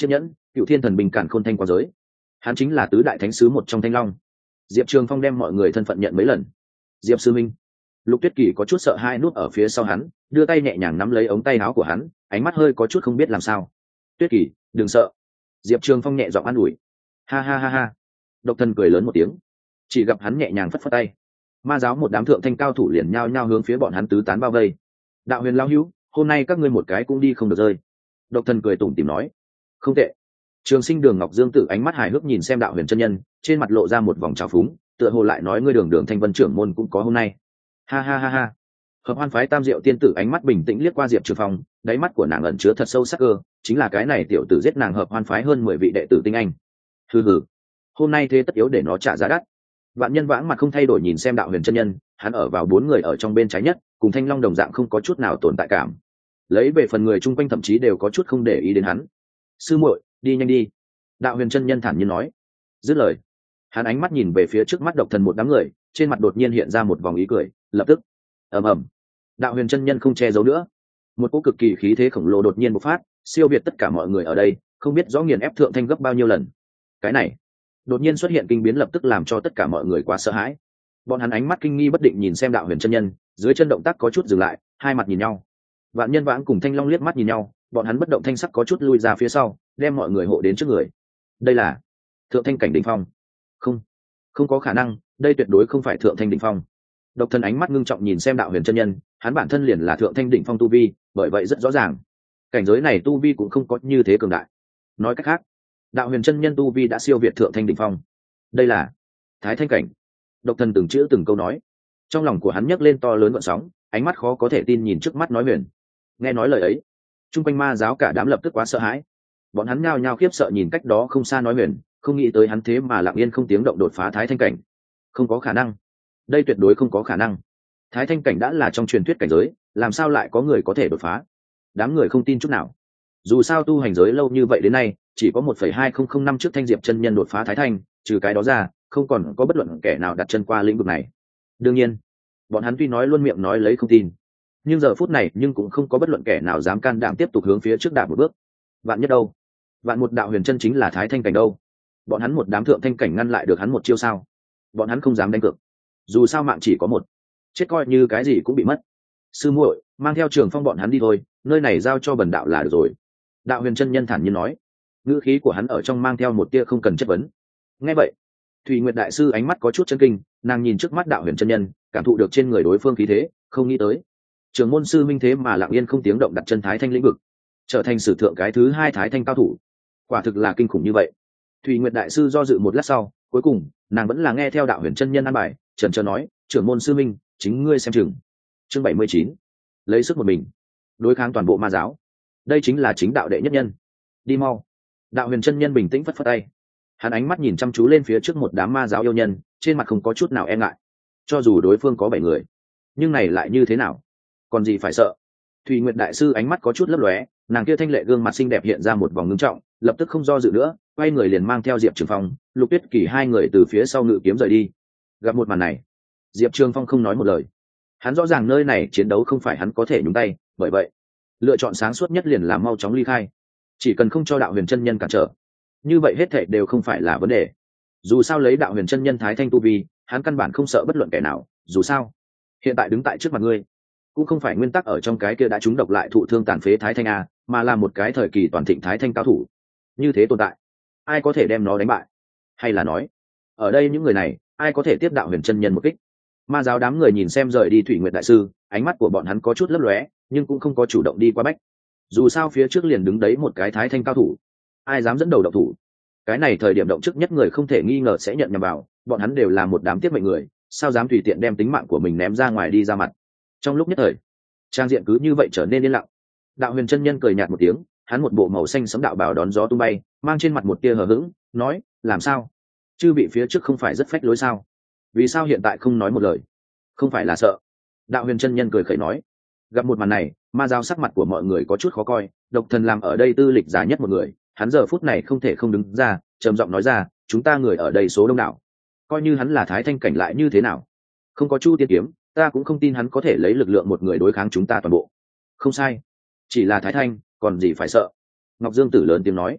A: cựu thiên thần bình cản khôn thanh qua giới, hắn chính là tứ đại thánh sứ một trong Thanh Long. Diệp Trường Phong đem mọi người thân phận nhận mấy lần. Diệp sư minh. Lục Tuyết Kỳ có chút sợ hai nút ở phía sau hắn, đưa tay nhẹ nhàng nắm lấy ống tay áo của hắn, ánh mắt hơi có chút không biết làm sao. Tuyết Kỳ, đừng sợ. Diệp Trường Phong nhẹ giọng an ủi. Ha ha ha ha. Độc Thần cười lớn một tiếng, chỉ gặp hắn nhẹ nhàng phất phất tay, ma giáo một đám thượng thanh cao thủ liền nhao nhao hướng phía bọn hắn tứ tán bao vây. Đạo Huyền lão hữu, hôm nay các ngươi một cái cũng đi không được rơi. Độc Thần cười tủm tỉm nói. Không tệ. Trường Sinh Đường Ngọc Dương Tử ánh mắt hài hước nhìn xem Đạo Huyền chân nhân, trên mặt lộ ra một vòng trào phúng, tựa hồ lại nói ngươi Đường Đường Thanh Vân trưởng môn cũng có hôm nay. Ha ha ha ha. Hợp Hoan phái Tam Diệu tiên tử ánh mắt bình tĩnh liếc qua Diệp Trường Phong, đáy mắt của nàng ẩn chứa thật sâu sắc cơ, chính là cái này tiểu tử giết nàng Hợp Hoan phái hơn mười vị đệ tử tinh anh. Hừ hừ, hôm nay thế tất yếu để nó trả giá đắt. Vạn Nhân Vãng mặt không thay đổi nhìn xem Đạo Huyền chân nhân, hắn ở vào bốn người ở trong bên trái nhất, cùng Thanh Long đồng dạng không có chút nào tồn tại cảm. Lấy về phần người chung quanh thậm chí đều có chút không để ý đến hắn. Sư muội, đi nhanh đi. Đạo Huyền chân nhân thản nhiên nói. Dứt lời, hắn ánh mắt nhìn về phía trước mắt Độc Thần một đám người, trên mặt đột nhiên hiện ra một vòng ý cười, lập tức ầm ầm. Đạo Huyền chân nhân không che giấu nữa, một cỗ cực kỳ khí thế khổng lồ đột nhiên bộc phát, siêu việt tất cả mọi người ở đây, không biết rõ nghiền ép thượng thanh gấp bao nhiêu lần. Cái này đột nhiên xuất hiện kinh biến lập tức làm cho tất cả mọi người quá sợ hãi. Bọn hắn ánh mắt kinh nghi bất định nhìn xem Đạo Huyền chân nhân, dưới chân động tác có chút dừng lại, hai mặt nhìn nhau. Vạn Nhân Vãng cùng Thanh Long liếc mắt nhìn nhau, bọn hắn bất động thanh sắc có chút lui ra phía sau, đem mọi người hộ đến trước người. Đây là thượng thanh cảnh đỉnh phong. Không, không có khả năng, đây tuyệt đối không phải thượng thanh đỉnh phong. Độc Thần ánh mắt ngưng trọng nhìn xem Đạo Huyền chân nhân, hắn bản thân liền là thượng thanh đỉnh phong tu vi, bởi vậy rất rõ ràng, cảnh giới này tu vi cũng không có như thế cường đại. Nói cách khác, Đạo Huyền chân nhân tu vi đã siêu việt thượng thanh đỉnh phong. Đây là Thái Thanh cảnh. Độc Thần từng chữ từng câu nói, trong lòng của hắn nhấc lên to lớn gợn sóng, ánh mắt khó có thể tin nhìn trước mắt nói huyền. Nghe nói lời ấy, trung quanh ma giáo cả đám lập tức quá sợ hãi, bọn hắn nhao nhao khiếp sợ nhìn cách đó không xa nói huyền, không nghĩ tới hắn thế mà lặng yên không tiếng động đột phá Thái Thanh cảnh. Không có khả năng, đây tuyệt đối không có khả năng. Thái Thanh cảnh đã là trong truyền thuyết cảnh giới, làm sao lại có người có thể đột phá? Đám người không tin chút nào. Dù sao tu hành giới lâu như vậy đến nay, chỉ có một phẩy hai không không năm trước Thanh Diệp chân nhân đột phá Thái Thanh, trừ cái đó ra, không còn có bất luận kẻ nào đặt chân qua lĩnh vực này. Đương nhiên, bọn hắn tuy nói luôn miệng nói lấy không tin, nhưng giờ phút này nhưng cũng không có bất luận kẻ nào dám can đảm tiếp tục hướng phía trước đạp một bước. Vạn nhất đâu? Vạn một Đạo Huyền chân chính là Thái Thanh cảnh đâu? Bọn hắn một đám thượng thanh cảnh ngăn lại được hắn một chiêu sao? Bọn hắn không dám đánh cược. Dù sao mạng chỉ có một, chết coi như cái gì cũng bị mất. Sư muội, mang theo Trường Phong bọn hắn đi thôi, nơi này giao cho Bần đạo là được rồi. Đạo Huyền chân nhân thản nhiên nói, ngữ khí của hắn ở trong mang theo một tia không cần chất vấn. Nghe vậy, Thủy Nguyệt đại sư ánh mắt có chút chấn kinh, nàng nhìn trước mắt Đạo Huyền chân nhân, cảm thụ được trên người đối phương khí thế, không nghĩ tới Trường môn sư minh thế mà lặng yên không tiếng động đặt chân Thái Thanh lĩnh vực, trở thành sử thượng cái thứ hai Thái Thanh cao thủ, quả thực là kinh khủng như vậy. Thủy Nguyệt đại sư do dự một lát sau, cuối cùng nàng vẫn là nghe theo Đạo Huyền chân nhân an bài, trần trờ nói, trưởng môn sư minh, chính ngươi xem chừng. Chương bảy mươi chín, lấy sức một mình đối kháng toàn bộ ma giáo, đây chính là chính đạo đệ nhất nhân. Đi mau. Đạo Huyền chân nhân bình tĩnh phất phất tay, hắn ánh mắt nhìn chăm chú lên phía trước một đám ma giáo yêu nhân, trên mặt không có chút nào e ngại. Cho dù đối phương có bảy người, nhưng này lại như thế nào, còn gì phải sợ. Thủy Nguyệt đại sư ánh mắt có chút lấp lóe, nàng kia thanh lệ gương mặt xinh đẹp hiện ra một vòng ngưng trọng, lập tức không do dự nữa, quay người liền mang theo Diệp Trường Phong, Lục Tuyết Kỳ hai người từ phía sau ngự kiếm rời đi. Gặp một màn này, Diệp Trường Phong không nói một lời, hắn rõ ràng nơi này chiến đấu không phải hắn có thể nhúng tay, bởi vậy lựa chọn sáng suốt nhất liền là mau chóng ly khai. Chỉ cần không cho Đạo Huyền chân nhân cản trở, như vậy hết thảy đều không phải là vấn đề. Dù sao lấy Đạo Huyền chân nhân Thái Thanh tu vi, hắn căn bản không sợ bất luận kẻ nào. Dù sao hiện tại đứng tại trước mặt ngươi, cũng không phải nguyên tắc ở trong cái kia đã trúng độc lại thụ thương tàn phế Thái Thanh a, mà là một cái thời kỳ toàn thịnh Thái Thanh cao thủ. Như thế tồn tại, ai có thể đem nó đánh bại? Hay là nói, ở đây những người này, ai có thể tiếp Đạo Huyền chân nhân một kích? Ma giáo đám người nhìn xem rời đi Thủy Nguyệt đại sư, ánh mắt của bọn hắn có chút lấp lóe, nhưng cũng không có chủ động đi qua bách. Dù sao phía trước liền đứng đấy một cái Thái Thanh cao thủ, ai dám dẫn đầu động thủ? Cái này thời điểm động trước nhất người không thể nghi ngờ sẽ nhận nhầm vào, bọn hắn đều là một đám tiết mệnh người, sao dám tùy tiện đem tính mạng của mình ném ra ngoài đi ra mặt. Trong lúc nhất thời, trang diện cứ như vậy trở nên yên lặng. Đạo Huyền chân nhân cười nhạt một tiếng, hắn một bộ màu xanh sẫm đạo bào đón gió tung bay, mang trên mặt một tia hờ hững, nói, làm sao? Chư bị phía trước không phải rất phách lối sao? Vì sao hiện tại không nói một lời? Không phải là sợ? Đạo Huyền chân nhân cười khẩy nói. Gặp một màn này, ma giáo sắc mặt của mọi người có chút khó coi. Độc Thần làm ở đây tư lịch già nhất một người, hắn giờ phút này không thể không đứng ra, trầm giọng nói ra, chúng ta người ở đây số đông đảo, coi như hắn là Thái Thanh cảnh lại như thế nào? Không có Chu Tiên kiếm, ta cũng không tin hắn có thể lấy lực lượng một người đối kháng chúng ta toàn bộ. Không sai, chỉ là Thái Thanh, còn gì phải sợ? Ngọc Dương Tử lớn tiếng nói.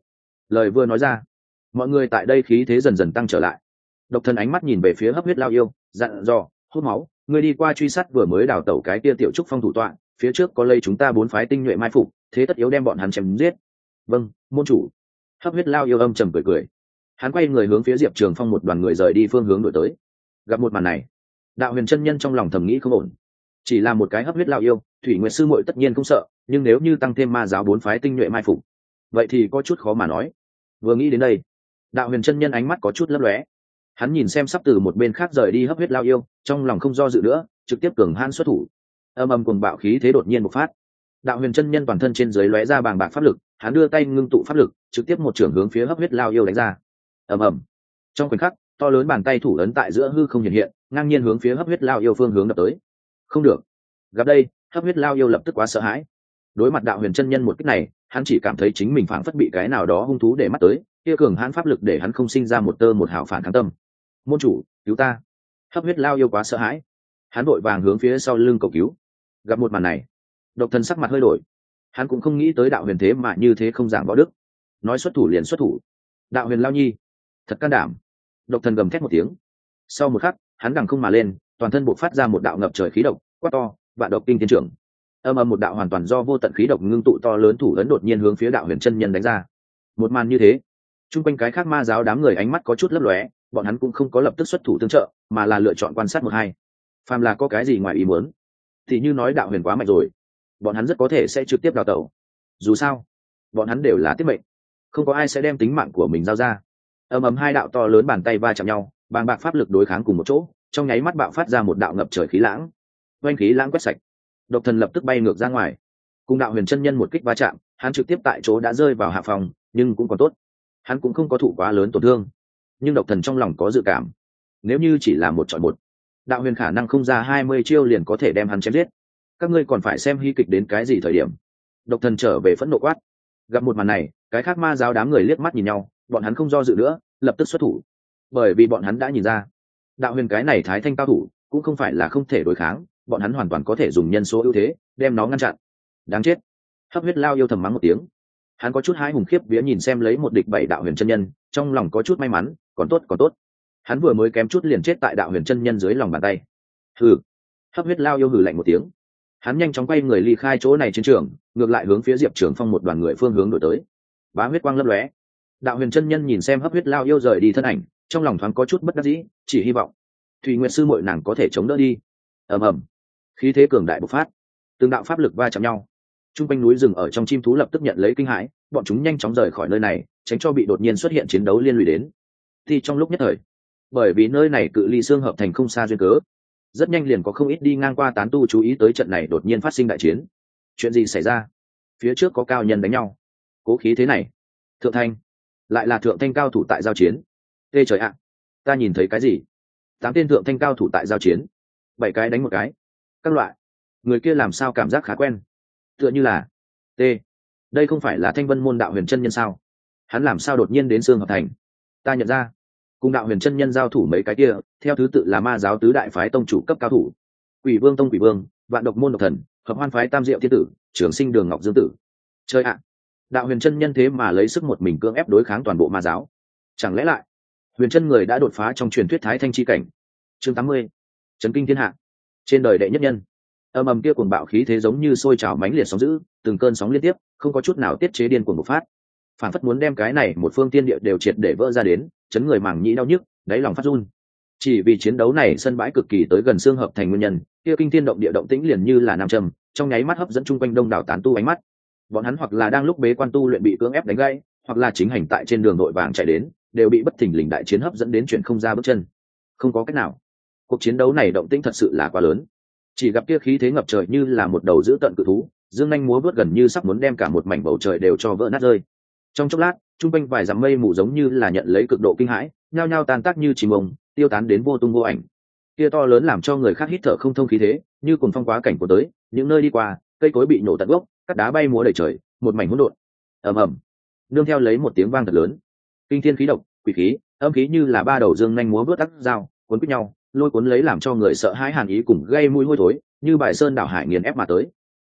A: Lời vừa nói ra, mọi người tại đây khí thế dần dần tăng trở lại. Độc Thần ánh mắt nhìn về phía hấp huyết lao yêu, dặn dò: hút máu, ngươi đi qua truy sát vừa mới đào tẩu cái kia tiểu trúc phong thủ tọa, phía trước có lây chúng ta bốn phái tinh nhuệ mai phục, thế tất yếu đem bọn hắn chém giết. Vâng, môn chủ. Hấp huyết lao yêu âm trầm cười cười, hắn quay người hướng phía Diệp Trường Phong một đoàn người rời đi phương hướng đổi tới. Gặp một màn này, Đạo Huyền chân nhân trong lòng thầm nghĩ không ổn. Chỉ là một cái hấp huyết lao yêu, Thủy Nguyệt sư muội tất nhiên không sợ, nhưng nếu như tăng thêm ma giáo bốn phái tinh nhuệ mai phục, vậy thì có chút khó mà nói. Vừa nghĩ đến đây, Đạo Huyền chân nhân ánh mắt có chút lấp lóe. Hắn nhìn xem sắp từ một bên khác rời đi hấp huyết lao yêu, trong lòng không do dự nữa, trực tiếp cường hãn xuất thủ. Âm âm cuồng bạo khí thế đột nhiên bộc phát. Đạo Huyền chân nhân toàn thân trên dưới lóe ra bàng bạc pháp lực, hắn đưa tay ngưng tụ pháp lực, trực tiếp một trường hướng phía hấp huyết lao yêu đánh ra. Ầm ầm. Trong khoảnh khắc, to lớn bàn tay thủ ấn tại giữa hư không hiện hiện, ngang nhiên hướng phía hấp huyết lao yêu phương hướng đập tới. Không được. Gặp đây, hấp huyết lao yêu lập tức quá sợ hãi. Đối mặt Đạo Huyền chân nhân một kích này, hắn chỉ cảm thấy chính mình phảng phất bị cái nào đó hung thú để mắt tới, kia cường hãn pháp lực để hắn không sinh ra một tơ một hào phản kháng tâm. Môn chủ, cứu ta! Hấp huyết lao yêu quá sợ hãi, hắn vội vàng hướng phía sau lưng cầu cứu. Gặp một màn này, Độc Thần sắc mặt hơi đổi, hắn cũng không nghĩ tới Đạo Huyền thế mà như thế không giảng võ đức, nói xuất thủ liền xuất thủ. Đạo Huyền lao nhi, thật can đảm! Độc Thần gầm thét một tiếng. Sau một khắc, hắn đằng không mà lên, toàn thân bộc phát ra một đạo ngập trời khí độc, quát to: vạn độc kinh thiên trưởng! Âm âm một đạo hoàn toàn do vô tận khí độc ngưng tụ to lớn thủ ấn đột nhiên hướng phía Đạo Huyền chân nhân đánh ra. Một màn như thế, chung quanh cái khác ma giáo đám người ánh mắt có chút lấp lóe, bọn hắn cũng không có lập tức xuất thủ tương trợ, mà là lựa chọn quan sát một hai. Phàm là có cái gì ngoài ý muốn, thì như nói Đạo Huyền quá mạnh rồi, bọn hắn rất có thể sẽ trực tiếp đào tẩu. Dù sao, bọn hắn đều là tiết mệnh, không có ai sẽ đem tính mạng của mình giao ra. Ầm ầm hai đạo to lớn bàn tay va chạm nhau, bàng bạc pháp lực đối kháng cùng một chỗ, trong nháy mắt bạo phát ra một đạo ngập trời khí lãng. Oanh khí lãng quét sạch, Độc Thần lập tức bay ngược ra ngoài. Cùng Đạo Huyền chân nhân một kích va chạm, hắn trực tiếp tại chỗ đã rơi vào hạ phòng, nhưng cũng còn tốt, hắn cũng không có thụ quá lớn tổn thương. Nhưng Độc Thần trong lòng có dự cảm, nếu như chỉ là một chọi một, Đạo Huyền khả năng không ra hai mươi chiêu liền có thể đem hắn chém giết. Các ngươi còn phải xem hy kịch đến cái gì thời điểm? Độc Thần trở về phẫn nộ quát. Gặp một màn này, cái khác ma giáo đám người liếc mắt nhìn nhau, bọn hắn không do dự nữa, lập tức xuất thủ. Bởi vì bọn hắn đã nhìn ra, Đạo Huyền cái này thái thanh cao thủ cũng không phải là không thể đối kháng, bọn hắn hoàn toàn có thể dùng nhân số ưu thế đem nó ngăn chặn. Đáng chết! Hấp huyết lao yêu thầm mắng một tiếng, hắn có chút hái hùng khiếp vía nhìn xem lấy một địch bảy Đạo Huyền chân nhân, trong lòng có chút may mắn, còn tốt còn tốt, hắn vừa mới kém chút liền chết tại Đạo Huyền chân nhân dưới lòng bàn tay. Hừ! Hấp huyết lao yêu hừ lạnh một tiếng, hắn nhanh chóng quay người ly khai chỗ này chiến trường, ngược lại hướng phía Diệp Trường Phong một đoàn người phương hướng đổi tới. Bá huyết quang lấp lóe, Đạo Huyền chân nhân nhìn xem hấp huyết lao yêu rời đi thân ảnh, trong lòng thoáng có chút bất đắc dĩ, chỉ hy vọng Thủy Nguyệt sư muội nàng có thể chống đỡ đi. Ầm ầm, khí thế cường đại bộc phát, từng đạo pháp lực va chạm nhau. Trung quanh núi rừng ở trong chim thú lập tức nhận lấy kinh hãi, bọn chúng nhanh chóng rời khỏi nơi này, tránh cho bị đột nhiên xuất hiện chiến đấu liên lụy đến. Thì trong lúc nhất thời, bởi vì nơi này cự ly xương hợp thành không xa duyên cớ, rất nhanh liền có không ít đi ngang qua tán tu chú ý tới trận này đột nhiên phát sinh đại chiến. Chuyện gì xảy ra? Phía trước có cao nhân đánh nhau. Cố khí thế này, thượng thanh, lại là thượng thanh cao thủ tại giao chiến. Ê trời ạ, ta nhìn thấy cái gì? Tám tên thượng thanh cao thủ tại giao chiến, bảy cái đánh một cái. Các loại, người kia làm sao cảm giác khá quen, tựa như là t đây không phải là Thanh Vân môn Đạo Huyền chân nhân sao? Hắn làm sao đột nhiên đến xương hợp thành? Ta nhận ra, cùng Đạo Huyền chân nhân giao thủ mấy cái kia, theo thứ tự là ma giáo tứ đại phái tông chủ cấp cao thủ: Quỷ Vương tông Quỷ Vương, Vạn độc môn độc thần, Hợp hoan phái Tam Diệu thiên tử, Trường sinh đường Ngọc Dương tử. Chơi ạ, Đạo Huyền chân nhân thế mà lấy sức một mình cưỡng ép đối kháng toàn bộ ma giáo. Chẳng lẽ lại Huyền chân người đã đột phá trong truyền thuyết thái thanh chi cảnh? Chương tám mươi, chấn kinh thiên hạ, trên đời đệ nhất nhân. Âm ầm kia cuồng bạo khí thế giống như sôi trào mãnh liệt sóng dữ, từng cơn sóng liên tiếp, không có chút nào tiết chế điên cuồng bộc phát, phản phất muốn đem cái này một phương tiên địa đều triệt để vỡ ra đến, chấn người màng nhĩ đau nhức, đáy lòng phát run. Chỉ vì chiến đấu này sân bãi cực kỳ tới gần xương hợp thành nguyên nhân, kia kinh thiên động địa động tĩnh liền như là nam châm, trong nháy mắt hấp dẫn chung quanh đông đảo tán tu ánh mắt. Bọn hắn hoặc là đang lúc bế quan tu luyện bị cưỡng ép đánh gãy, hoặc là chính hành tại trên đường nội vàng chạy đến, đều bị bất thình lình đại chiến hấp dẫn đến chuyện không ra bước chân. Không có cách nào, cuộc chiến đấu này động tĩnh thật sự là quá lớn. Chỉ gặp kia khí thế ngập trời như là một đầu dữ tợn cự thú, dương nhanh múa vớt gần như sắp muốn đem cả một mảnh bầu trời đều cho vỡ nát rơi. Trong chốc lát, trung quanh vài dặm mây mù giống như là nhận lấy cực độ kinh hãi, nhao nhao tan tác như chim ông, tiêu tán đến vô tung vô ảnh. Kia to lớn làm cho người khác hít thở không thông khí thế, như cuồng phong quá cảnh của tới, những nơi đi qua, cây cối bị nổ tận gốc, cát đá bay múa đầy trời, một mảnh hỗn độn. Ầm ầm, nương theo lấy một tiếng vang thật lớn, kinh thiên khí độc, quỷ khí, âm khí như là ba đầu dương nhanh múa vớt tắc dao, cuốn quýt nhau, lôi cuốn lấy làm cho người sợ hãi hàn ý cùng gây mũi hôi thối, như bài sơn đảo hải nghiền ép mà tới.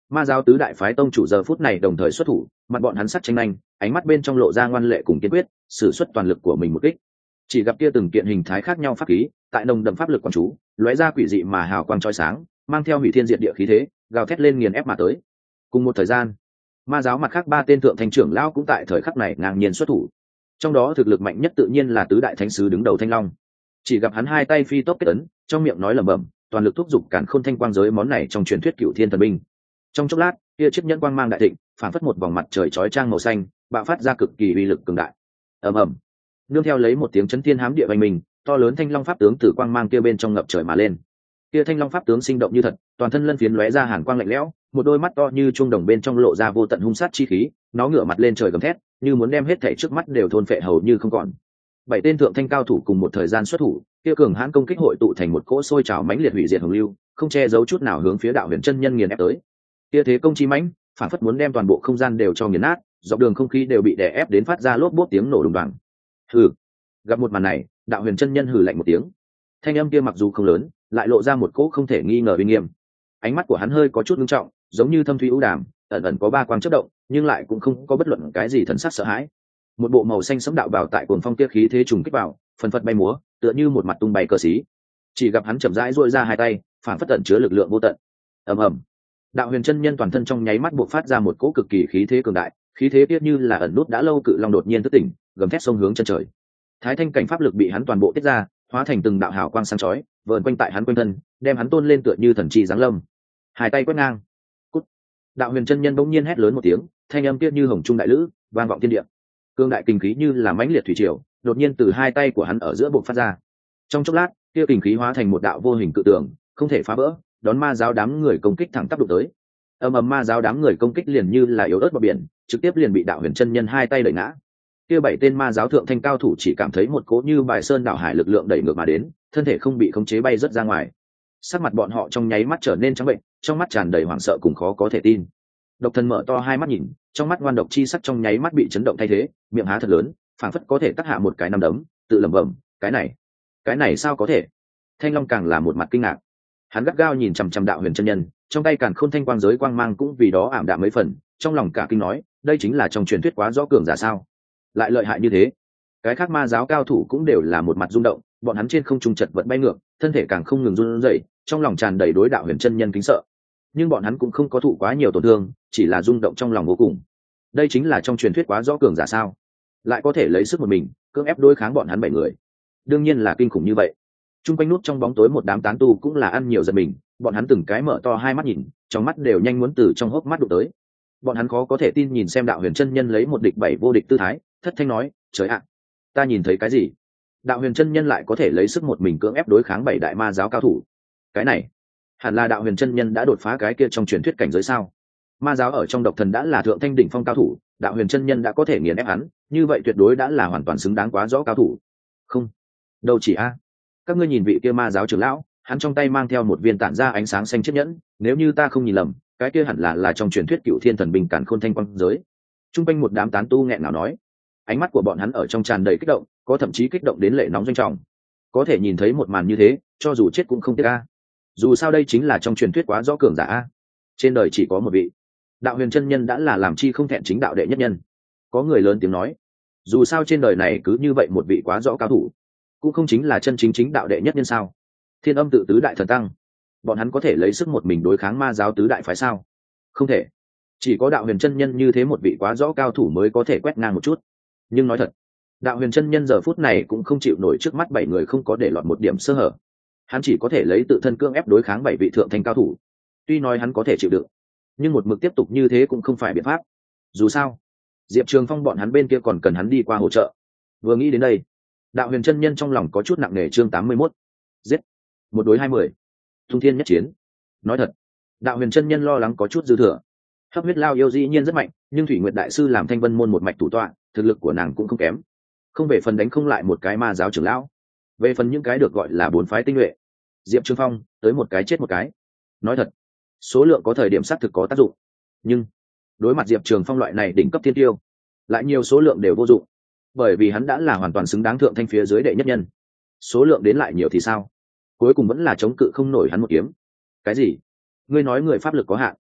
A: Ma giáo tứ đại phái tông chủ giờ phút này đồng thời xuất thủ, mặt bọn hắn sắc tranh nhanh, ánh mắt bên trong lộ ra ngoan lệ cùng kiên quyết, sử xuất toàn lực của mình một kích. Chỉ gặp kia từng kiện hình thái khác nhau pháp khí, tại nồng đậm pháp lực quán chú, lóe ra quỷ dị mà hào quang chói sáng, mang theo hủy thiên diệt địa khí thế, gào thét lên nghiền ép mà tới. Cùng một thời gian, ma giáo mặt khác ba tên thượng thành trưởng lão cũng tại thời khắc này ngang nhiên xuất thủ. Trong đó thực lực mạnh nhất tự nhiên là tứ đại thánh sứ đứng đầu Thanh Long. Chỉ gặp hắn hai tay phi tốc kết ấn, trong miệng nói lẩm bẩm, toàn lực thúc giục càn khôn thanh quang giới món này trong truyền thuyết cựu thiên thần binh. Trong chốc lát, kia chiếc nhẫn quang mang đại thịnh, phản phất một vòng mặt trời chói chang màu xanh, bạo phát ra cực kỳ uy lực cường đại. Ầm ầm. Nương theo lấy một tiếng chấn thiên hám địa vang mình, to lớn thanh long pháp tướng từ quang mang kia bên trong ngập trời mà lên. Kia thanh long pháp tướng sinh động như thật, toàn thân lân phiến lóe ra hàn quang lạnh lẽo, một đôi mắt to như chuông đồng bên trong lộ ra vô tận hung sát chi khí, nó ngửa mặt lên trời gầm thét, như muốn đem hết thảy trước mắt đều thôn phệ hầu như không còn. Bảy tên thượng thanh cao thủ cùng một thời gian xuất thủ, kia cường hãn công kích hội tụ thành một cỗ sôi trào mãnh liệt hủy diệt hồng lưu, không che giấu chút nào hướng phía đạo huyền chân nhân nghiền ép tới. Kia thế công chi mãnh, phản phất muốn đem toàn bộ không gian đều cho nghiền nát, dọc đường không khí đều bị đè ép đến phát ra lốp bốp tiếng nổ đùng đoàng. Hừ. Gặp một màn này, đạo huyền chân nhân hừ lạnh một tiếng. Thanh âm kia mặc dù không lớn, lại lộ ra một cỗ không thể nghi ngờ uy nghiêm. Ánh mắt của hắn hơi có chút nghiêm trọng, giống như thâm thúy ưu đàm, ẩn ẩn có ba quang chớp động, nhưng lại cũng không có bất luận cái gì thần sắc sợ hãi. Một bộ màu xanh sẫm đạo bào tại cuồng phong kia khí thế trùng kích vào, phần phật bay múa, tựa như một mặt tung bay cờ xí. Chỉ gặp hắn chậm rãi duỗi ra hai tay, phản phất tận chứa lực lượng vô tận. Ầm ầm. Đạo huyền chân nhân toàn thân trong nháy mắt bộc phát ra một cỗ cực kỳ khí thế cường đại, khí thế kia như là ẩn nút đã lâu cự long đột nhiên thức tỉnh, gầm thét xông hướng chân trời. Thái thanh cảnh pháp lực bị hắn toàn bộ tiết ra, hóa thành từng đạo hào quang sáng chói, vờn quanh tại hắn quanh thân, đem hắn tôn lên tựa như thần chi giáng lâm. Hai tay quét ngang. Cút. Đạo huyền chân nhân bỗng nhiên hét lớn một tiếng, thanh âm kia như hồng trung đại lữ, vang vọng thiên địa. Cương đại kinh khí như là mãnh liệt thủy triều, đột nhiên từ hai tay của hắn ở giữa bộc phát ra. Trong chốc lát, kia kinh khí hóa thành một đạo vô hình cự tường, không thể phá vỡ, đón ma giáo đám người công kích thẳng tắp đụng tới. Ầm ầm, ma giáo đám người công kích liền như là yếu ớt bọt biển, trực tiếp liền bị đạo huyền chân nhân hai tay đẩy ngã. Kia bảy tên ma giáo thượng thanh cao thủ chỉ cảm thấy một cỗ như bài sơn đảo hải lực lượng đẩy ngược mà đến, thân thể không bị khống chế bay rất ra ngoài. Sắc mặt bọn họ trong nháy mắt trở nên trắng bệnh, trong mắt tràn đầy hoảng sợ cùng khó có thể tin. Độc Thần mở to hai mắt nhìn, trong mắt ngoan độc chi sắc trong nháy mắt bị chấn động thay thế, miệng há thật lớn, phảng phất có thể cắt hạ một cái nắm đấm, tự lẩm bẩm, cái này, cái này sao có thể? Thanh Long càng là một mặt kinh ngạc. Hắn gắt gao nhìn chằm chằm đạo huyền chân nhân, trong tay càn khôn thanh quang giới quang mang cũng vì đó ảm đạm mấy phần, trong lòng cả kinh nói, đây chính là trong truyền thuyết quá rõ cường giả sao? Lại lợi hại như thế. Cái khác ma giáo cao thủ cũng đều là một mặt rung động, bọn hắn trên không trung chật vật bay ngược, thân thể càng không ngừng run rẩy, trong lòng tràn đầy đối đạo huyền chân nhân kính sợ. Nhưng bọn hắn cũng không có thụ quá nhiều tổn thương, chỉ là rung động trong lòng vô cùng. Đây chính là trong truyền thuyết quá rõ cường giả sao? Lại có thể lấy sức một mình cưỡng ép đối kháng bọn hắn bảy người. Đương nhiên là kinh khủng như vậy. Trung quanh nút trong bóng tối một đám tán tu cũng là ăn nhiều giật mình, bọn hắn từng cái mở to hai mắt nhìn, trong mắt đều nhanh muốn từ trong hốc mắt đụng tới. Bọn hắn khó có thể tin nhìn xem đạo huyền chân nhân lấy một địch bảy vô địch tư thái, thất thanh nói, trời ạ, ta nhìn thấy cái gì? Đạo huyền chân nhân lại có thể lấy sức một mình cưỡng ép đối kháng bảy đại ma giáo cao thủ. Cái này, hẳn là đạo huyền chân nhân đã đột phá cái kia trong truyền thuyết cảnh giới sao? Ma giáo ở trong Độc Thần đã là thượng thanh đỉnh phong cao thủ, đạo huyền chân nhân đã có thể nghiền ép hắn, như vậy tuyệt đối đã là hoàn toàn xứng đáng quá rõ cao thủ. Không, đâu chỉ a. Các ngươi nhìn vị kia ma giáo trưởng lão, hắn trong tay mang theo một viên tản ra ánh sáng xanh chiếc nhẫn, nếu như ta không nhìn lầm, cái kia hẳn là là trong truyền thuyết cựu thiên thần binh càn khôn thanh quang giới. Trung quanh một đám tán tu nghẹn ngào nói, ánh mắt của bọn hắn ở trong tràn đầy kích động, có thậm chí kích động đến lệ nóng doanh trọng. Có thể nhìn thấy một màn như thế, cho dù chết cũng không tiếc a. Dù sao đây chính là trong truyền thuyết quá rõ cường giả a. Trên đời chỉ có một vị. Đạo huyền chân nhân đã là làm chi không thẹn chính đạo đệ nhất nhân. Có người lớn tiếng nói, dù sao trên đời này cứ như vậy một vị quá rõ cao thủ, cũng không chính là chân chính chính đạo đệ nhất nhân sao? Thiên Âm tự tứ đại thần tăng, bọn hắn có thể lấy sức một mình đối kháng ma giáo tứ đại phái sao? Không thể. Chỉ có đạo huyền chân nhân như thế một vị quá rõ cao thủ mới có thể quét ngang một chút. Nhưng nói thật, đạo huyền chân nhân giờ phút này cũng không chịu nổi trước mắt bảy người không có để lọt một điểm sơ hở. Hắn chỉ có thể lấy tự thân cưỡng ép đối kháng bảy vị thượng thanh cao thủ. Tuy nói hắn có thể chịu đựng, nhưng một mực tiếp tục như thế cũng không phải biện pháp. Dù sao, Diệp Trường Phong bọn hắn bên kia còn cần hắn đi qua hỗ trợ. Vừa nghĩ đến đây, đạo huyền chân nhân trong lòng có chút nặng nề. Chương tám mươi mốt, giết một đối hai mươi, tung thiên nhất chiến. Nói thật, đạo huyền chân nhân lo lắng có chút dư thừa. Hấp huyết lao yêu dĩ nhiên rất mạnh, nhưng Thủy Nguyệt đại sư làm Thanh Vân môn một mạch thủ tọa, thực lực của nàng cũng không kém. Không về phần đánh không lại một cái ma giáo trưởng lão, về phần những cái được gọi là bốn phái tinh nhuệ, Diệp Trường Phong tới một cái chết một cái. Nói thật, số lượng có thời điểm xác thực có tác dụng, nhưng đối mặt Diệp Trường Phong loại này đỉnh cấp thiên tiêu, lại nhiều số lượng đều vô dụng, bởi vì hắn đã là hoàn toàn xứng đáng thượng thanh phía dưới đệ nhất nhân. Số lượng đến lại nhiều thì sao, cuối cùng vẫn là chống cự không nổi hắn một kiếm. Cái gì? Ngươi nói người pháp lực có hạn?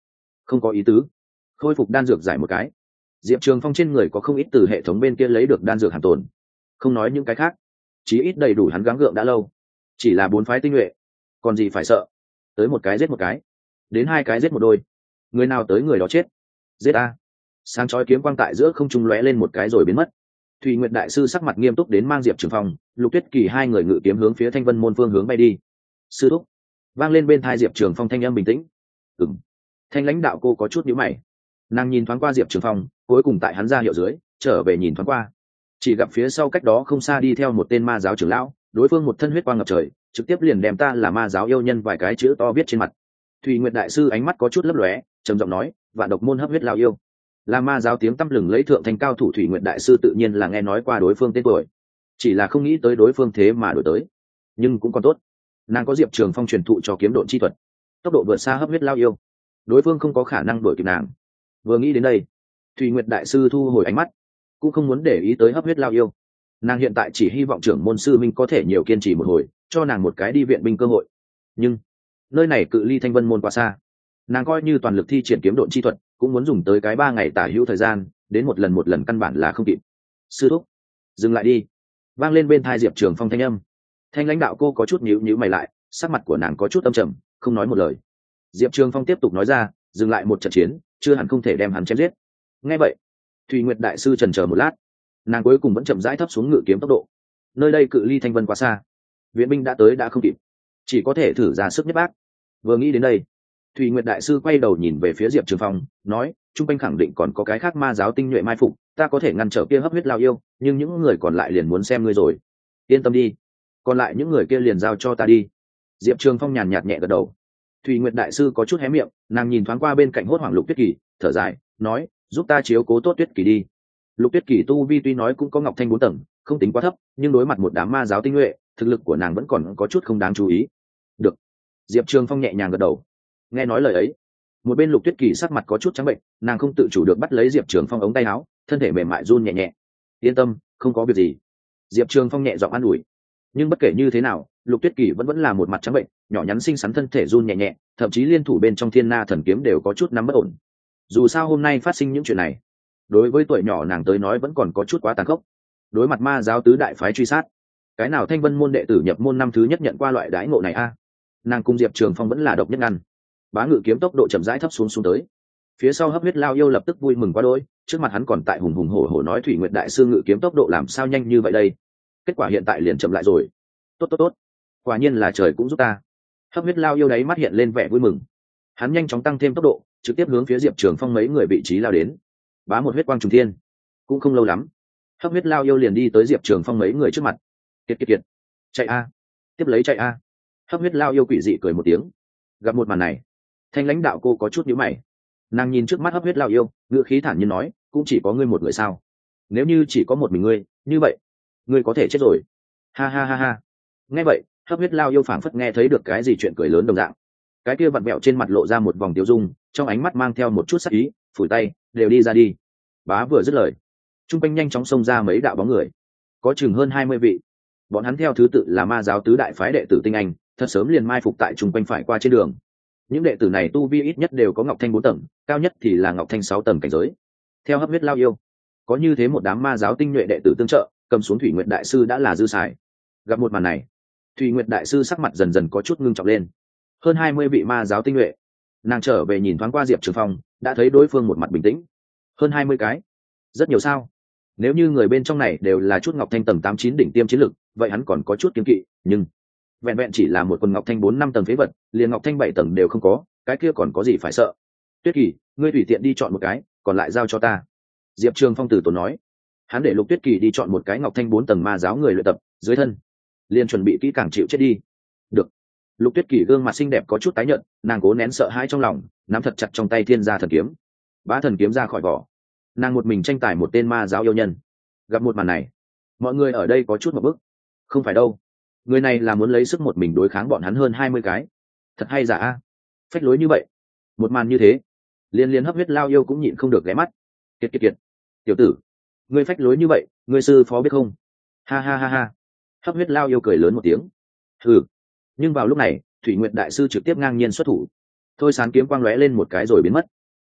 A: không có ý tứ. Khôi phục đan dược giải một cái. Diệp Trường Phong trên người có không ít từ hệ thống bên kia lấy được đan dược hàn tồn, không nói những cái khác, chí ít đầy đủ hắn gắng gượng đã lâu. Chỉ là bốn phái tinh nhuệ, còn gì phải sợ. Tới một cái giết một cái, đến hai cái giết một đôi, người nào tới người đó chết. Giết a. Sáng chói kiếm quang tại giữa không trung lóe lên một cái rồi biến mất. Thủy Nguyệt đại sư sắc mặt nghiêm túc đến mang Diệp Trường Phong, Lục Tuyết Kỳ hai người ngự kiếm hướng phía Thanh Vân môn phương hướng bay đi. Sư thúc. Vang lên bên tai Diệp Trường Phong thanh âm bình tĩnh. Ừm. Thanh lãnh đạo cô có chút nhíu mày. Nàng nhìn thoáng qua Diệp Trường Phong, cuối cùng tại hắn ra hiệu dưới, trở về nhìn thoáng qua. Chỉ gặp phía sau cách đó không xa đi theo một tên ma giáo trưởng lão, đối phương một thân huyết quang ngập trời, trực tiếp liền đem ta là ma giáo yêu nhân vài cái chữ to viết trên mặt. Thủy Nguyệt đại sư ánh mắt có chút lấp lóe, trầm giọng nói, "Vạn độc môn hấp huyết lao yêu." Là ma giáo tiếng tăm lừng lấy thượng thành cao thủ. Thủy Nguyệt đại sư tự nhiên là nghe nói qua đối phương tên tuổi, chỉ là không nghĩ tới đối phương thế mà đổi tới. Nhưng cũng còn tốt, nàng có Diệp Trường Phong truyền thụ cho kiếm độn chi thuật, tốc độ vượt xa hấp huyết lao yêu, đối phương không có khả năng đuổi kịp nàng. Vừa nghĩ đến đây, Thủy Nguyệt đại sư thu hồi ánh mắt, cũng không muốn để ý tới hấp huyết lao yêu. Nàng hiện tại chỉ hy vọng trưởng môn sư minh có thể nhiều kiên trì một hồi, cho nàng một cái đi viện binh cơ hội. Nhưng nơi này cự ly Thanh Vân môn quá xa, nàng coi như toàn lực thi triển kiếm độn chi thuật cũng muốn dùng tới cái ba ngày tả hữu thời gian, đến một lần một lần căn bản là không kịp. Sư thúc, dừng lại đi. Vang lên bên tai Diệp Trường Phong thanh âm. Thanh lãnh đạo cô có chút nhíu nhíu mày lại, sắc mặt của nàng có chút âm trầm, không nói một lời. Diệp Trường Phong tiếp tục nói ra, dừng lại một trận chiến, chưa hẳn không thể đem hắn chém giết. Nghe vậy, Thủy Nguyệt đại sư chần chờ một lát, nàng cuối cùng vẫn chậm rãi thấp xuống ngự kiếm tốc độ. Nơi đây cự ly Thanh Vân quá xa, viện binh đã tới đã không kịp, chỉ có thể thử ra sức nhất bác. Vừa nghĩ đến đây, Thủy Nguyệt đại sư quay đầu nhìn về phía Diệp Trường Phong, nói, trung quanh khẳng định còn có cái khác ma giáo tinh nhuệ mai phục, ta có thể ngăn trở kia hấp huyết lao yêu, nhưng những người còn lại liền muốn xem ngươi rồi. Yên tâm đi, còn lại những người kia liền giao cho ta đi. Diệp Trường Phong nhàn nhạt nhẹ gật đầu. Thủy Nguyệt đại sư có chút hé miệng, nàng nhìn thoáng qua bên cạnh hốt hoảng Lục Tuyết Kỳ, thở dài, nói, giúp ta chiếu cố tốt Tuyết Kỳ đi. Lục Tuyết Kỳ tu vi tuy nói cũng có ngọc thanh bốn tầng, không tính quá thấp, nhưng đối mặt một đám ma giáo tinh nhuệ, thực lực của nàng vẫn còn có chút không đáng chú ý. Được. Diệp Trường Phong nhẹ nhàng gật đầu. Nghe nói lời ấy, một bên Lục Tuyết Kỳ sắc mặt có chút trắng bệnh, nàng không tự chủ được bắt lấy Diệp Trường Phong ống tay áo, thân thể mềm mại run nhẹ nhẹ. Yên tâm, không có việc gì. Diệp Trường Phong nhẹ giọng an ủi. Nhưng bất kể như thế nào, Lục Tuyết Kỳ vẫn vẫn là một mặt trắng bệnh, nhỏ nhắn xinh xắn thân thể run nhẹ nhẹ, thậm chí liên thủ bên trong Thiên Na thần kiếm đều có chút nắm bất ổn. Dù sao hôm nay phát sinh những chuyện này, đối với tuổi nhỏ nàng tới nói vẫn còn có chút quá tàn khốc. Đối mặt ma giáo tứ đại phái truy sát, cái nào Thanh Vân môn đệ tử nhập môn năm thứ nhất nhận qua loại đãi ngộ này a? Nàng cùng Diệp Trường Phong vẫn là độc nhất ngăn. Bá ngự kiếm tốc độ chậm rãi thấp xuống xuống tới. Phía sau hấp huyết lao yêu lập tức vui mừng quá đỗi, trước mặt hắn còn tại hùng hùng hổ hổ nói Thủy Nguyệt đại sư ngự kiếm tốc độ làm sao nhanh như vậy đây? Kết quả hiện tại liền chậm lại rồi. Tốt tốt tốt, quả nhiên là trời cũng giúp ta. Hấp huyết lao yêu đấy mắt hiện lên vẻ vui mừng. Hắn nhanh chóng tăng thêm tốc độ, trực tiếp hướng phía Diệp Trường Phong mấy người vị trí lao đến. Bá một huyết quang trùng thiên. Cũng không lâu lắm, hấp huyết lao yêu liền đi tới Diệp Trường Phong mấy người trước mặt. Kiệt kiệt kiệt, chạy a, tiếp lấy chạy a. Hấp huyết lao yêu quỷ dị cười một tiếng. Gặp một màn này, Thanh lãnh đạo cô có chút nhíu mày. Nàng nhìn trước mắt hấp huyết lao yêu, ngữ khí thản nhiên nói, cũng chỉ có ngươi một người sao? Nếu như chỉ có một mình ngươi, như vậy, ngươi có thể chết rồi. Ha ha ha ha. Nghe vậy, hấp huyết lao yêu phảng phất nghe thấy được cái gì chuyện cười lớn đồng dạng. Cái kia vặn vẹo trên mặt lộ ra một vòng tiêu dung, trong ánh mắt mang theo một chút sắc ý, phủi tay, đều đi ra đi. Bá vừa dứt lời, trung quanh nhanh chóng xông ra mấy đạo bóng người, có chừng hơn hai mươi vị. Bọn hắn theo thứ tự là ma giáo tứ đại phái đệ tử tinh anh, thật sớm liền mai phục tại trung quanh phải qua trên đường. Những đệ tử này tu vi ít nhất đều có ngọc thanh bốn tầng, cao nhất thì là ngọc thanh sáu tầng cảnh giới. Theo hấp huyết lao yêu, có như thế một đám ma giáo tinh nhuệ đệ tử tương trợ, cầm xuống Thủy Nguyệt đại sư đã là dư xài. Gặp một màn này, Thủy Nguyệt đại sư sắc mặt dần dần có chút ngưng trọng lên. Hơn hai mươi vị ma giáo tinh nhuệ, nàng trở về nhìn thoáng qua Diệp Trường Phong, đã thấy đối phương một mặt bình tĩnh. Hơn hai mươi cái, rất nhiều sao? Nếu như người bên trong này đều là chút ngọc thanh tầng tám chín đỉnh tiêm chiến lực, vậy hắn còn có chút kiêng kỵ, nhưng vẹn vẹn chỉ là một quần ngọc thanh bốn năm tầng phế vật, liền ngọc thanh bảy tầng đều không có, cái kia còn có gì phải sợ? Tuyết Kỳ, ngươi tùy tiện đi chọn một cái, còn lại giao cho ta. Diệp Trường Phong từ tốn nói. Hắn để Lục Tuyết Kỳ đi chọn một cái ngọc thanh bốn tầng ma giáo người luyện tập, dưới thân liền chuẩn bị kỹ càng chịu chết đi. Được. Lục Tuyết Kỳ gương mặt xinh đẹp có chút tái nhợt, nàng cố nén sợ hãi trong lòng, nắm thật chặt trong tay Thiên Gia thần kiếm. Bá thần kiếm ra khỏi vỏ, nàng một mình tranh tài một tên ma giáo yêu nhân. Gặp một màn này, mọi người ở đây có chút một bức. Không phải đâu, người này là muốn lấy sức một mình đối kháng bọn hắn hơn hai mươi cái. Thật hay giả a, phách lối như vậy. Một màn như thế, liên liên hấp huyết lao yêu cũng nhịn không được ghé mắt. Kiệt kiệt kiệt, tiểu tử, ngươi phách lối như vậy, ngươi sư phó biết không? Ha ha ha ha. Hấp huyết lao yêu cười lớn một tiếng. Hừ. Nhưng vào lúc này, Thủy Nguyệt đại sư trực tiếp ngang nhiên xuất thủ. Thôi sán kiếm quang lóe lên một cái rồi biến mất.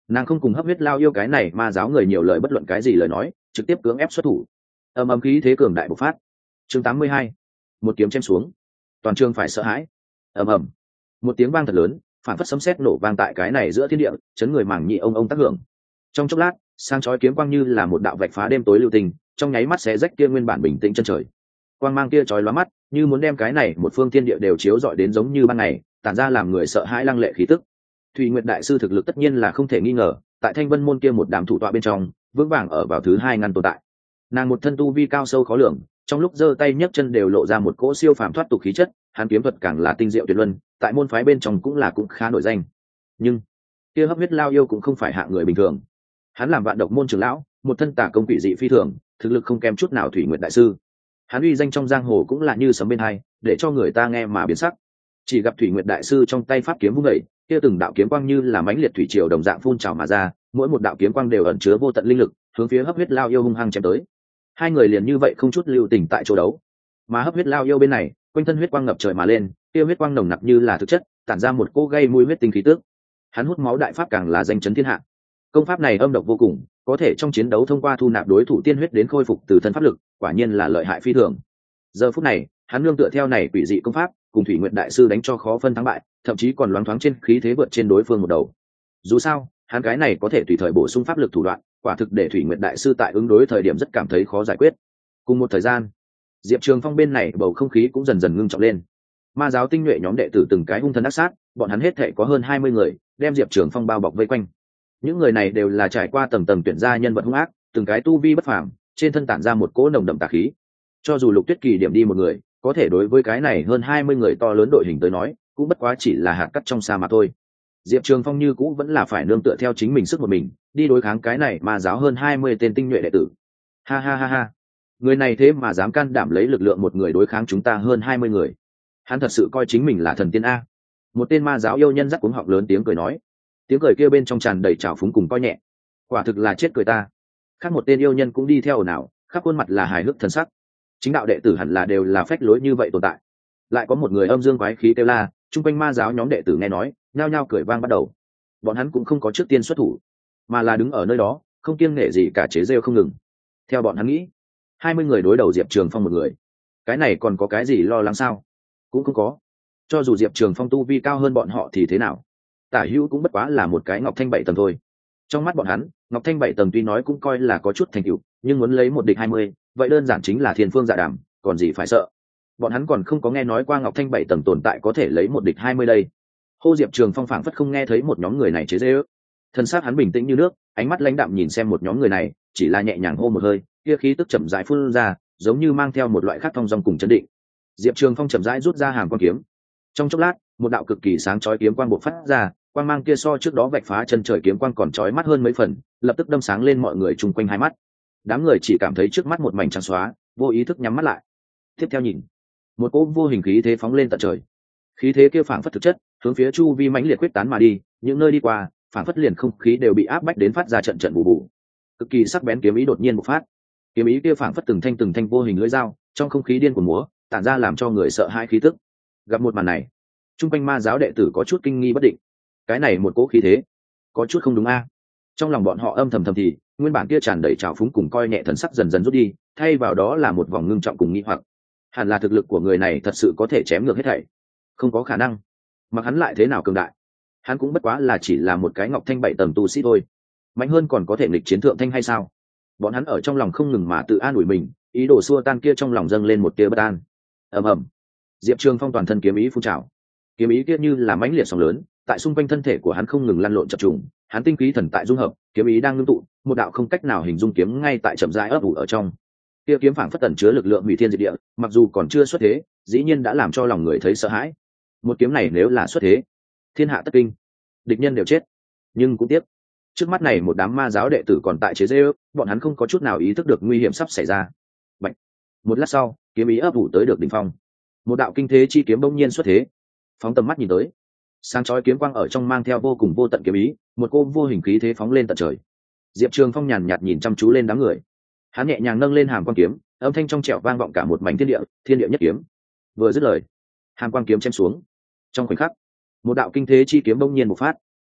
A: Nàng không cùng hấp huyết lao yêu cái này ma giáo người nhiều lời bất luận cái gì lời nói, trực tiếp cưỡng ép xuất thủ. Âm âm khí thế cường đại bộc phát. Chương tám mươi hai, một kiếm chém xuống, toàn trường phải sợ hãi. Ầm ầm, một tiếng vang thật lớn, phản phất sấm sét nổ vang tại cái này giữa thiên địa, chấn người màng nhị ông ông tác hưởng. Trong chốc lát, sang chói kiếm quang như là một đạo vạch phá đêm tối lưu tình, trong nháy mắt xé rách kia nguyên bản bình tĩnh chân trời. Quang mang kia chói lóa mắt, như muốn đem cái này một phương thiên địa đều chiếu rọi đến giống như ban ngày, tản ra làm người sợ hãi lăng lệ khí tức. Thủy Nguyệt đại sư thực lực tất nhiên là không thể nghi ngờ, tại Thanh Vân môn kia một đám thủ tọa bên trong, vững vàng ở vào thứ hai ngăn tồn tại. Nàng một thân tu vi cao sâu khó lường, trong lúc giơ tay nhấc chân đều lộ ra một cỗ siêu phàm thoát tục khí chất, hắn kiếm thuật càng là tinh diệu tuyệt luân, tại môn phái bên trong cũng là cũng khá nổi danh. Nhưng kia hấp huyết lao yêu cũng không phải hạng người bình thường. Hắn làm vạn độc môn trưởng lão, một thân tà công quỷ dị phi thường, thực lực không kém chút nào Thủy Nguyệt đại sư. Hắn uy danh trong giang hồ cũng là như sấm bên hai, để cho người ta nghe mà biến sắc. Chỉ gặp Thủy Nguyệt đại sư trong tay pháp kiếm vung dậy, kia từng đạo kiếm quang như là mãnh liệt thủy triều đồng dạng phun trào mà ra, mỗi một đạo kiếm quang đều ẩn chứa vô tận linh lực, hướng phía hấp huyết lao yêu hung hăng chém tới. Hai người liền như vậy không chút lưu tình tại chỗ đấu. Mà hấp huyết lao yêu bên này, quanh thân huyết quang ngập trời mà lên, kia huyết quang nồng nặc như là thực chất, tản ra một cỗ gây mùi huyết tinh khí tức. Hắn hút máu đại pháp càng là danh chấn thiên hạ. Công pháp này âm độc vô cùng, có thể trong chiến đấu thông qua thu nạp đối thủ tiên huyết đến khôi phục từ thân pháp lực, quả nhiên là lợi hại phi thường. Giờ phút này, hắn nương tựa theo này quỷ dị công pháp, cùng Thủy Nguyệt đại sư đánh cho khó phân thắng bại, thậm chí còn loáng thoáng trên khí thế vượt trên đối phương một đầu. Dù sao, hắn cái này có thể tùy thời bổ sung pháp lực thủ đoạn, quả thực để Thủy Nguyệt đại sư tại ứng đối thời điểm rất cảm thấy khó giải quyết. Cùng một thời gian, Diệp Trường Phong bên này bầu không khí cũng dần dần ngưng trọng lên. Ma giáo tinh nhuệ nhóm đệ tử từng cái hung thần ác sát, bọn hắn hết thảy có hơn hai mươi người, đem Diệp Trường Phong bao bọc vây quanh. Những người này đều là trải qua tầng tầng tuyển ra nhân vật hung ác, từng cái tu vi bất phàm, trên thân tản ra một cỗ nồng đậm tà khí. Cho dù Lục Tuyết Kỳ điểm đi một người, có thể đối với cái này hơn hai mươi người to lớn đội hình tới nói, cũng bất quá chỉ là hạt cát trong sa mạc thôi. Diệp Trường Phong như cũ vẫn là phải nương tựa theo chính mình sức một mình, đi đối kháng cái này mà giáo hơn hai mươi tên tinh nhuệ đệ tử. Ha ha ha ha. Người này thế mà dám can đảm lấy lực lượng một người đối kháng chúng ta hơn hai mươi người. Hắn thật sự coi chính mình là thần tiên a. Một tên ma giáo yêu nhân dắt cuống họng lớn tiếng cười nói. Tiếng cười kia bên trong tràn đầy trào phúng cùng coi nhẹ. Quả thực là chết cười ta. Khác một tên yêu nhân cũng đi theo ồn ào, khắp khuôn mặt là hài hước thần sắc. Chính đạo đệ tử hẳn là đều là phách lối như vậy tồn tại. Lại có một người âm dương quái khí kêu la, chung quanh ma giáo nhóm đệ tử nghe nói, nhao nhao cười vang bắt đầu. Bọn hắn cũng không có trước tiên xuất thủ, mà là đứng ở nơi đó, không kiêng nể gì cả chế rêu không ngừng. Theo bọn hắn nghĩ, hai mươi người đối đầu Diệp Trường Phong một người, cái này còn có cái gì lo lắng sao? Cũng không có. Cho dù Diệp Trường Phong tu vi cao hơn bọn họ thì thế nào? Tả Hữu cũng bất quá là một cái ngọc thanh bảy tầng thôi. Trong mắt bọn hắn, ngọc thanh bảy tầng tuy nói cũng coi là có chút thành tựu, nhưng muốn lấy một địch hai mươi, vậy đơn giản chính là thiên phương dạ đàm, còn gì phải sợ. Bọn hắn còn không có nghe nói qua ngọc thanh bảy tầng tồn tại có thể lấy một địch hai mươi đây. Hô Diệp Trường Phong phảng phất không nghe thấy một nhóm người này chế giễu. Thân xác hắn bình tĩnh như nước, ánh mắt lãnh đạm nhìn xem một nhóm người này, chỉ là nhẹ nhàng hô một hơi, kia khí tức chậm rãi phun ra, giống như mang theo một loại khắc thông dong cùng chấn định. Diệp Trường Phong chậm rãi rút ra hàm quang kiếm. Trong chốc lát, một đạo cực kỳ sáng chói kiếm quang bộc phát ra, quang mang kia so trước đó vạch phá chân trời kiếm quang còn chói mắt hơn mấy phần, lập tức đâm sáng lên mọi người chung quanh hai mắt. Đám người chỉ cảm thấy trước mắt một mảnh trắng xóa, vô ý thức nhắm mắt lại. Tiếp theo nhìn, một cỗ vô hình khí thế phóng lên tận trời. Khí thế kia phảng phất thực chất, hướng phía chu vi mãnh liệt quyết tán mà đi, những nơi đi qua, phảng phất liền không khí đều bị áp bách đến phát ra trận trận bù bù. Cực kỳ sắc bén kiếm ý đột nhiên bộc phát. Kiếm ý kia phảng phất từng thanh từng thanh vô hình lưỡi dao, trong không khí điên cuồng múa, tản ra làm cho người sợ hãi khí tức. Gặp một màn này, trung quanh ma giáo đệ tử có chút kinh nghi bất định. Cái này một cỗ khí thế, có chút không đúng a. Trong lòng bọn họ âm thầm thầm thì, nguyên bản kia tràn đầy trào phúng cùng coi nhẹ thần sắc dần dần rút đi, thay vào đó là một vòng ngưng trọng cùng nghi hoặc. Hẳn là thực lực của người này thật sự có thể chém ngược hết thảy. Không có khả năng. Mặc hắn lại thế nào cường đại, hắn cũng bất quá là chỉ là một cái ngọc thanh bảy tầng tu sĩ thôi. Mạnh hơn còn có thể nghịch chiến thượng thanh hay sao? Bọn hắn ở trong lòng không ngừng mà tự an ủi mình, ý đồ xua tan kia trong lòng dâng lên một tia bất an. Ầm ầm. Diệp Trường Phong toàn thân kiếm ý phun trào. Kiếm ý kia như là mãnh liệt sóng lớn, tại xung quanh thân thể của hắn không ngừng lăn lộn chập trùng, hắn tinh khí thần tại dung hợp, kiếm ý đang ngưng tụ, một đạo không cách nào hình dung kiếm ngay tại chậm rãi ấp ủ ở trong. Kia kiếm phảng phất tẩn chứa lực lượng hủy thiên diệt địa, mặc dù còn chưa xuất thế, dĩ nhiên đã làm cho lòng người thấy sợ hãi. Một kiếm này nếu là xuất thế, thiên hạ tất kinh, địch nhân đều chết. Nhưng cũng tiếc, trước mắt này một đám ma giáo đệ tử còn tại chế giễu, bọn hắn không có chút nào ý thức được nguy hiểm sắp xảy ra. Bạch. Một lát sau, kiếm ý ấp ủ tới được đỉnh phong. Một đạo kinh thế chi kiếm bỗng nhiên xuất thế. Phóng tầm mắt nhìn tới, sáng chói kiếm quang ở trong mang theo vô cùng vô tận kiếm ý, một cô vô hình khí thế phóng lên tận trời. Diệp Trường Phong nhàn nhạt nhìn chăm chú lên đám người, hắn nhẹ nhàng nâng lên hàm quang kiếm, âm thanh trong trẻo vang vọng cả một mảnh thiên địa, thiên địa nhất kiếm. Vừa dứt lời, hàm quang kiếm chém xuống. Trong khoảnh khắc, một đạo kinh thế chi kiếm bỗng nhiên bộc phát.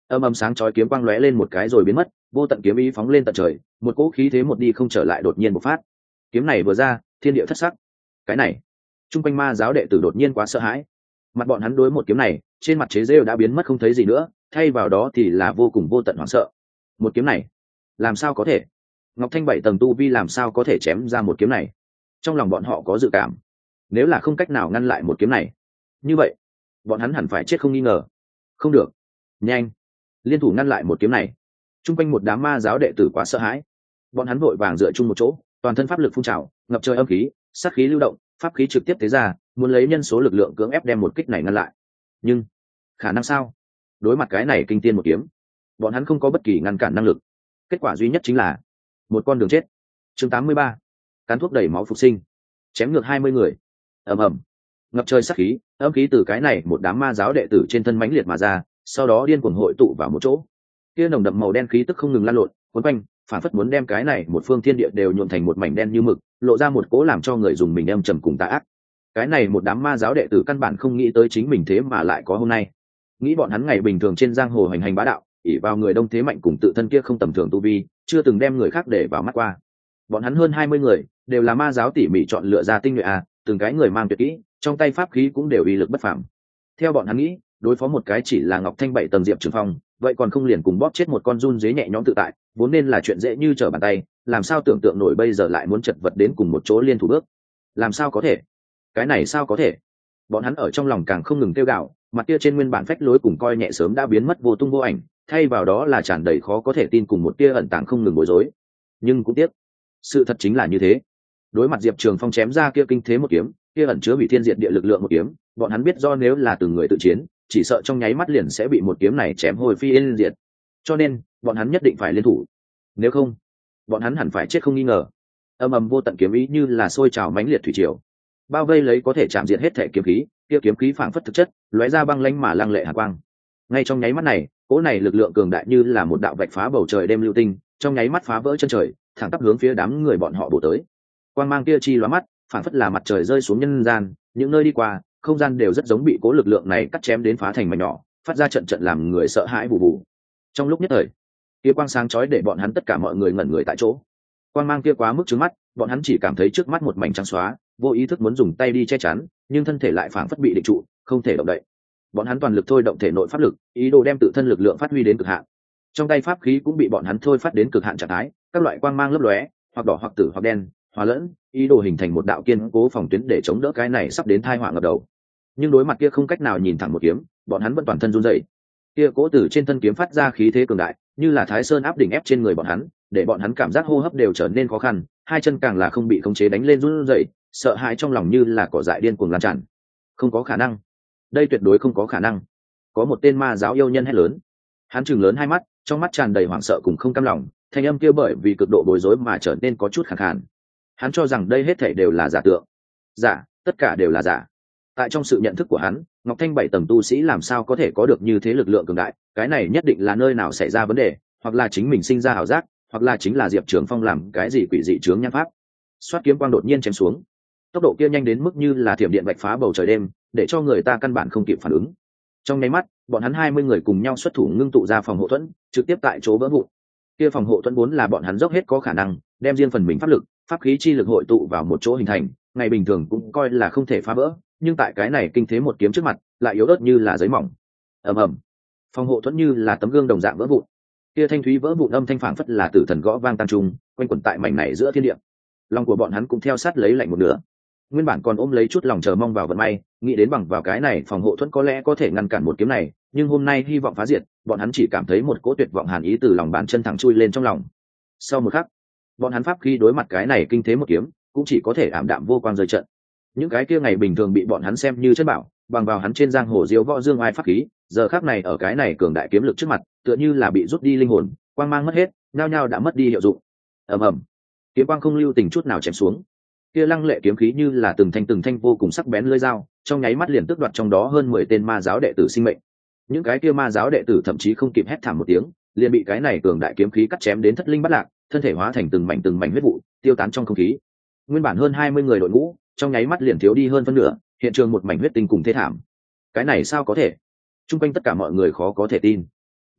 A: Âm âm sáng chói kiếm quang lóe lên một cái rồi biến mất, vô tận kiếm ý phóng lên tận trời, một cỗ khí thế một đi không trở lại đột nhiên bộc phát. Kiếm này vừa ra, thiên địa thất sắc. Cái này, trung quanh ma giáo đệ tử đột nhiên quá sợ hãi. Mặt bọn hắn đối một kiếm này, trên mặt chế giễu đã biến mất không thấy gì nữa, thay vào đó thì là vô cùng vô tận hoảng sợ. Một kiếm này, làm sao có thể? Ngọc Thanh bảy tầng tu vi làm sao có thể chém ra một kiếm này? Trong lòng bọn họ có dự cảm, nếu là không cách nào ngăn lại một kiếm này, như vậy bọn hắn hẳn phải chết không nghi ngờ. Không được, nhanh liên thủ ngăn lại một kiếm này. Trung quanh một đám ma giáo đệ tử quá sợ hãi, bọn hắn vội vàng dựa chung một chỗ, toàn thân pháp lực phun trào, ngập trời âm khí, sát khí lưu động, pháp khí trực tiếp thế ra, muốn lấy nhân số lực lượng cưỡng ép đem một kích này ngăn lại. Nhưng khả năng sao? Đối mặt cái này kinh tiên một kiếm, bọn hắn không có bất kỳ ngăn cản năng lực. Kết quả duy nhất chính là một con đường chết. Chương tám mươi ba, cán thuốc đẩy máu phục sinh, chém ngược hai mươi người. Ầm ầm, ngập trời sát khí, âm khí từ cái này một đám ma giáo đệ tử trên thân mãnh liệt mà ra, sau đó điên cuồng hội tụ vào một chỗ. Kia nồng đậm màu đen khí tức không ngừng lan lộn, cuốn quanh, phản phất muốn đem cái này một phương thiên địa đều nhuộm thành một mảnh đen như mực, lộ ra một cố làm cho người dùng mình âm trầm cùng tà ác. Cái này một đám ma giáo đệ tử căn bản không nghĩ tới chính mình thế mà lại có hôm nay. Nghĩ bọn hắn ngày bình thường trên giang hồ hành hành bá đạo, ỷ vào người đông thế mạnh cùng tự thân kia không tầm thường tu vi, chưa từng đem người khác để vào mắt qua. Bọn hắn hơn hai mươi người, đều là ma giáo tỉ mỉ chọn lựa ra tinh nhuệ a, từng cái người mang tuyệt kỹ, trong tay pháp khí cũng đều uy lực bất phàm. Theo bọn hắn nghĩ, đối phó một cái chỉ là Ngọc Thanh bảy tầng Diệp Trường Phong, vậy còn không liền cùng bóp chết một con run dế nhẹ nhõm tự tại, vốn nên là chuyện dễ như trở bàn tay, làm sao tưởng tượng nổi bây giờ lại muốn chật vật đến cùng một chỗ liên thủ bước. Làm sao có thể? Cái này sao có thể? Bọn hắn ở trong lòng càng không ngừng kêu gào, mặt kia trên nguyên bản phách lối cùng coi nhẹ sớm đã biến mất vô tung vô ảnh, thay vào đó là tràn đầy khó có thể tin cùng một tia ẩn tàng không ngừng bối rối. Nhưng cũng tiếc, sự thật chính là như thế. Đối mặt Diệp Trường Phong chém ra kia kinh thế một kiếm, kia ẩn chứa hủy thiên diệt địa lực lượng một kiếm, bọn hắn biết do nếu là từng người tự chiến, chỉ sợ trong nháy mắt liền sẽ bị một kiếm này chém hồi phi yên diệt. Cho nên, bọn hắn nhất định phải liên thủ. Nếu không, bọn hắn hẳn phải chết không nghi ngờ. Âm ầm vô tận kiếm ý như là sôi trào mãnh liệt thủy triều, bao vây lấy có thể chạm diệt hết thể kiếm khí, kia kiếm khí phảng phất thực chất, lóe ra băng lãnh mà lăng lệ hàn quang. Ngay trong nháy mắt này, cỗ này lực lượng cường đại như là một đạo vạch phá bầu trời đêm lưu tinh, trong nháy mắt phá vỡ chân trời, thẳng tắp hướng phía đám người bọn họ bổ tới. Quang mang kia chi lóa mắt, phảng phất là mặt trời rơi xuống nhân gian, những nơi đi qua, không gian đều rất giống bị cố lực lượng này cắt chém đến phá thành mảnh nhỏ, phát ra trận trận làm người sợ hãi bù bù. Trong lúc nhất thời, kia quang sáng chói để bọn hắn tất cả mọi người ngẩn người tại chỗ. Quang mang kia quá mức trướng mắt, bọn hắn chỉ cảm thấy trước mắt một mảnh trắng xóa, vô ý thức muốn dùng tay đi che chắn, nhưng thân thể lại phảng phất bị định trụ, không thể động đậy. Bọn hắn toàn lực thôi động thể nội pháp lực, ý đồ đem tự thân lực lượng phát huy đến cực hạn. Trong tay pháp khí cũng bị bọn hắn thôi phát đến cực hạn trạng thái, các loại quang mang lấp lóe, hoặc đỏ hoặc tử hoặc đen, hòa lẫn, ý đồ hình thành một đạo kiên cố phòng tuyến để chống đỡ cái này sắp đến tai họa ngập đầu. Nhưng đối mặt kia không cách nào nhìn thẳng một kiếm, bọn hắn vẫn toàn thân run rẩy. Kia cố tử trên thân kiếm phát ra khí thế cường đại, như là Thái Sơn áp đỉnh ép trên người bọn hắn, để bọn hắn cảm giác hô hấp đều trở nên khó khăn, hai chân càng là không bị khống chế đánh lên run rẩy, sợ hãi trong lòng như là cỏ dại điên cuồng lan tràn. Không có khả năng, đây tuyệt đối không có khả năng. Có một tên ma giáo yêu nhân hét lớn, hắn trừng lớn hai mắt, trong mắt tràn đầy hoảng sợ cùng không cam lòng, thanh âm kia bởi vì cực độ bối rối mà trở nên có chút khàn khàn. Hắn cho rằng đây hết thảy đều là giả tượng, giả, tất cả đều là giả. Tại trong sự nhận thức của hắn, Ngọc Thanh bảy tầng tu sĩ làm sao có thể có được như thế lực lượng cường đại, cái này nhất định là nơi nào xảy ra vấn đề, hoặc là chính mình sinh ra ảo giác, hoặc là chính là Diệp Trường Phong làm cái gì quỷ dị chướng nhãn pháp. Xoát kiếm quang đột nhiên chém xuống, tốc độ kia nhanh đến mức như là thiểm điện vạch phá bầu trời đêm, để cho người ta căn bản không kịp phản ứng. Trong nháy mắt, bọn hắn hai mươi người cùng nhau xuất thủ ngưng tụ ra phòng hộ thuẫn, trực tiếp tại chỗ vỡ vụn. Kia phòng hộ thuẫn vốn là bọn hắn dốc hết có khả năng, đem riêng phần mình pháp lực, pháp khí chi lực hội tụ vào một chỗ hình thành, ngày bình thường cũng coi là không thể phá vỡ, nhưng tại cái này kinh thế một kiếm trước mặt, lại yếu ớt như là giấy mỏng. Ầm ầm, phòng hộ thuẫn như là tấm gương đồng dạng vỡ vụn. Kia thanh thúy vỡ vụn âm thanh phảng phất là tử thần gõ vang tan trung, quanh quẩn tại mảnh này giữa thiên địa. Lòng của bọn hắn cũng theo sát lấy lạnh một nửa. Nguyên bản còn ôm lấy chút lòng chờ mong vào vận may, nghĩ đến bằng vào cái này phòng hộ thuẫn có lẽ có thể ngăn cản một kiếm này, nhưng hôm nay hy vọng phá diệt, bọn hắn chỉ cảm thấy một cỗ tuyệt vọng hàn ý từ lòng bàn chân thẳng chui lên trong lòng. Sau một khắc, bọn hắn pháp khi đối mặt cái này kinh thế một kiếm, cũng chỉ có thể ảm đạm vô quang rơi trận. Những cái kia ngày bình thường bị bọn hắn xem như chất bảo, bằng vào hắn trên giang hồ diêu võ dương ai pháp khí, giờ khắc này ở cái này cường đại kiếm lực trước mặt, tựa như là bị rút đi linh hồn, quang mang mất hết, nhao nhao đã mất đi hiệu dụng. Ầm ầm, kiếm quang không lưu tình chút nào chém xuống. Kia lăng lệ kiếm khí như là từng thanh từng thanh vô cùng sắc bén lưỡi dao, trong nháy mắt liền tước đoạt trong đó hơn mười tên ma giáo đệ tử sinh mệnh. Những cái kia ma giáo đệ tử thậm chí không kịp hét thảm một tiếng, liền bị cái này cường đại kiếm khí cắt chém đến thất linh bát lạc, thân thể hóa thành từng mảnh từng mảnh huyết vụ, tiêu tán trong không khí. Nguyên bản hơn hai mươi người đội ngũ, trong nháy mắt liền thiếu đi hơn phân nửa, hiện trường một mảnh huyết tinh cùng thê thảm. Cái này sao có thể? Trung quanh tất cả mọi người khó có thể tin.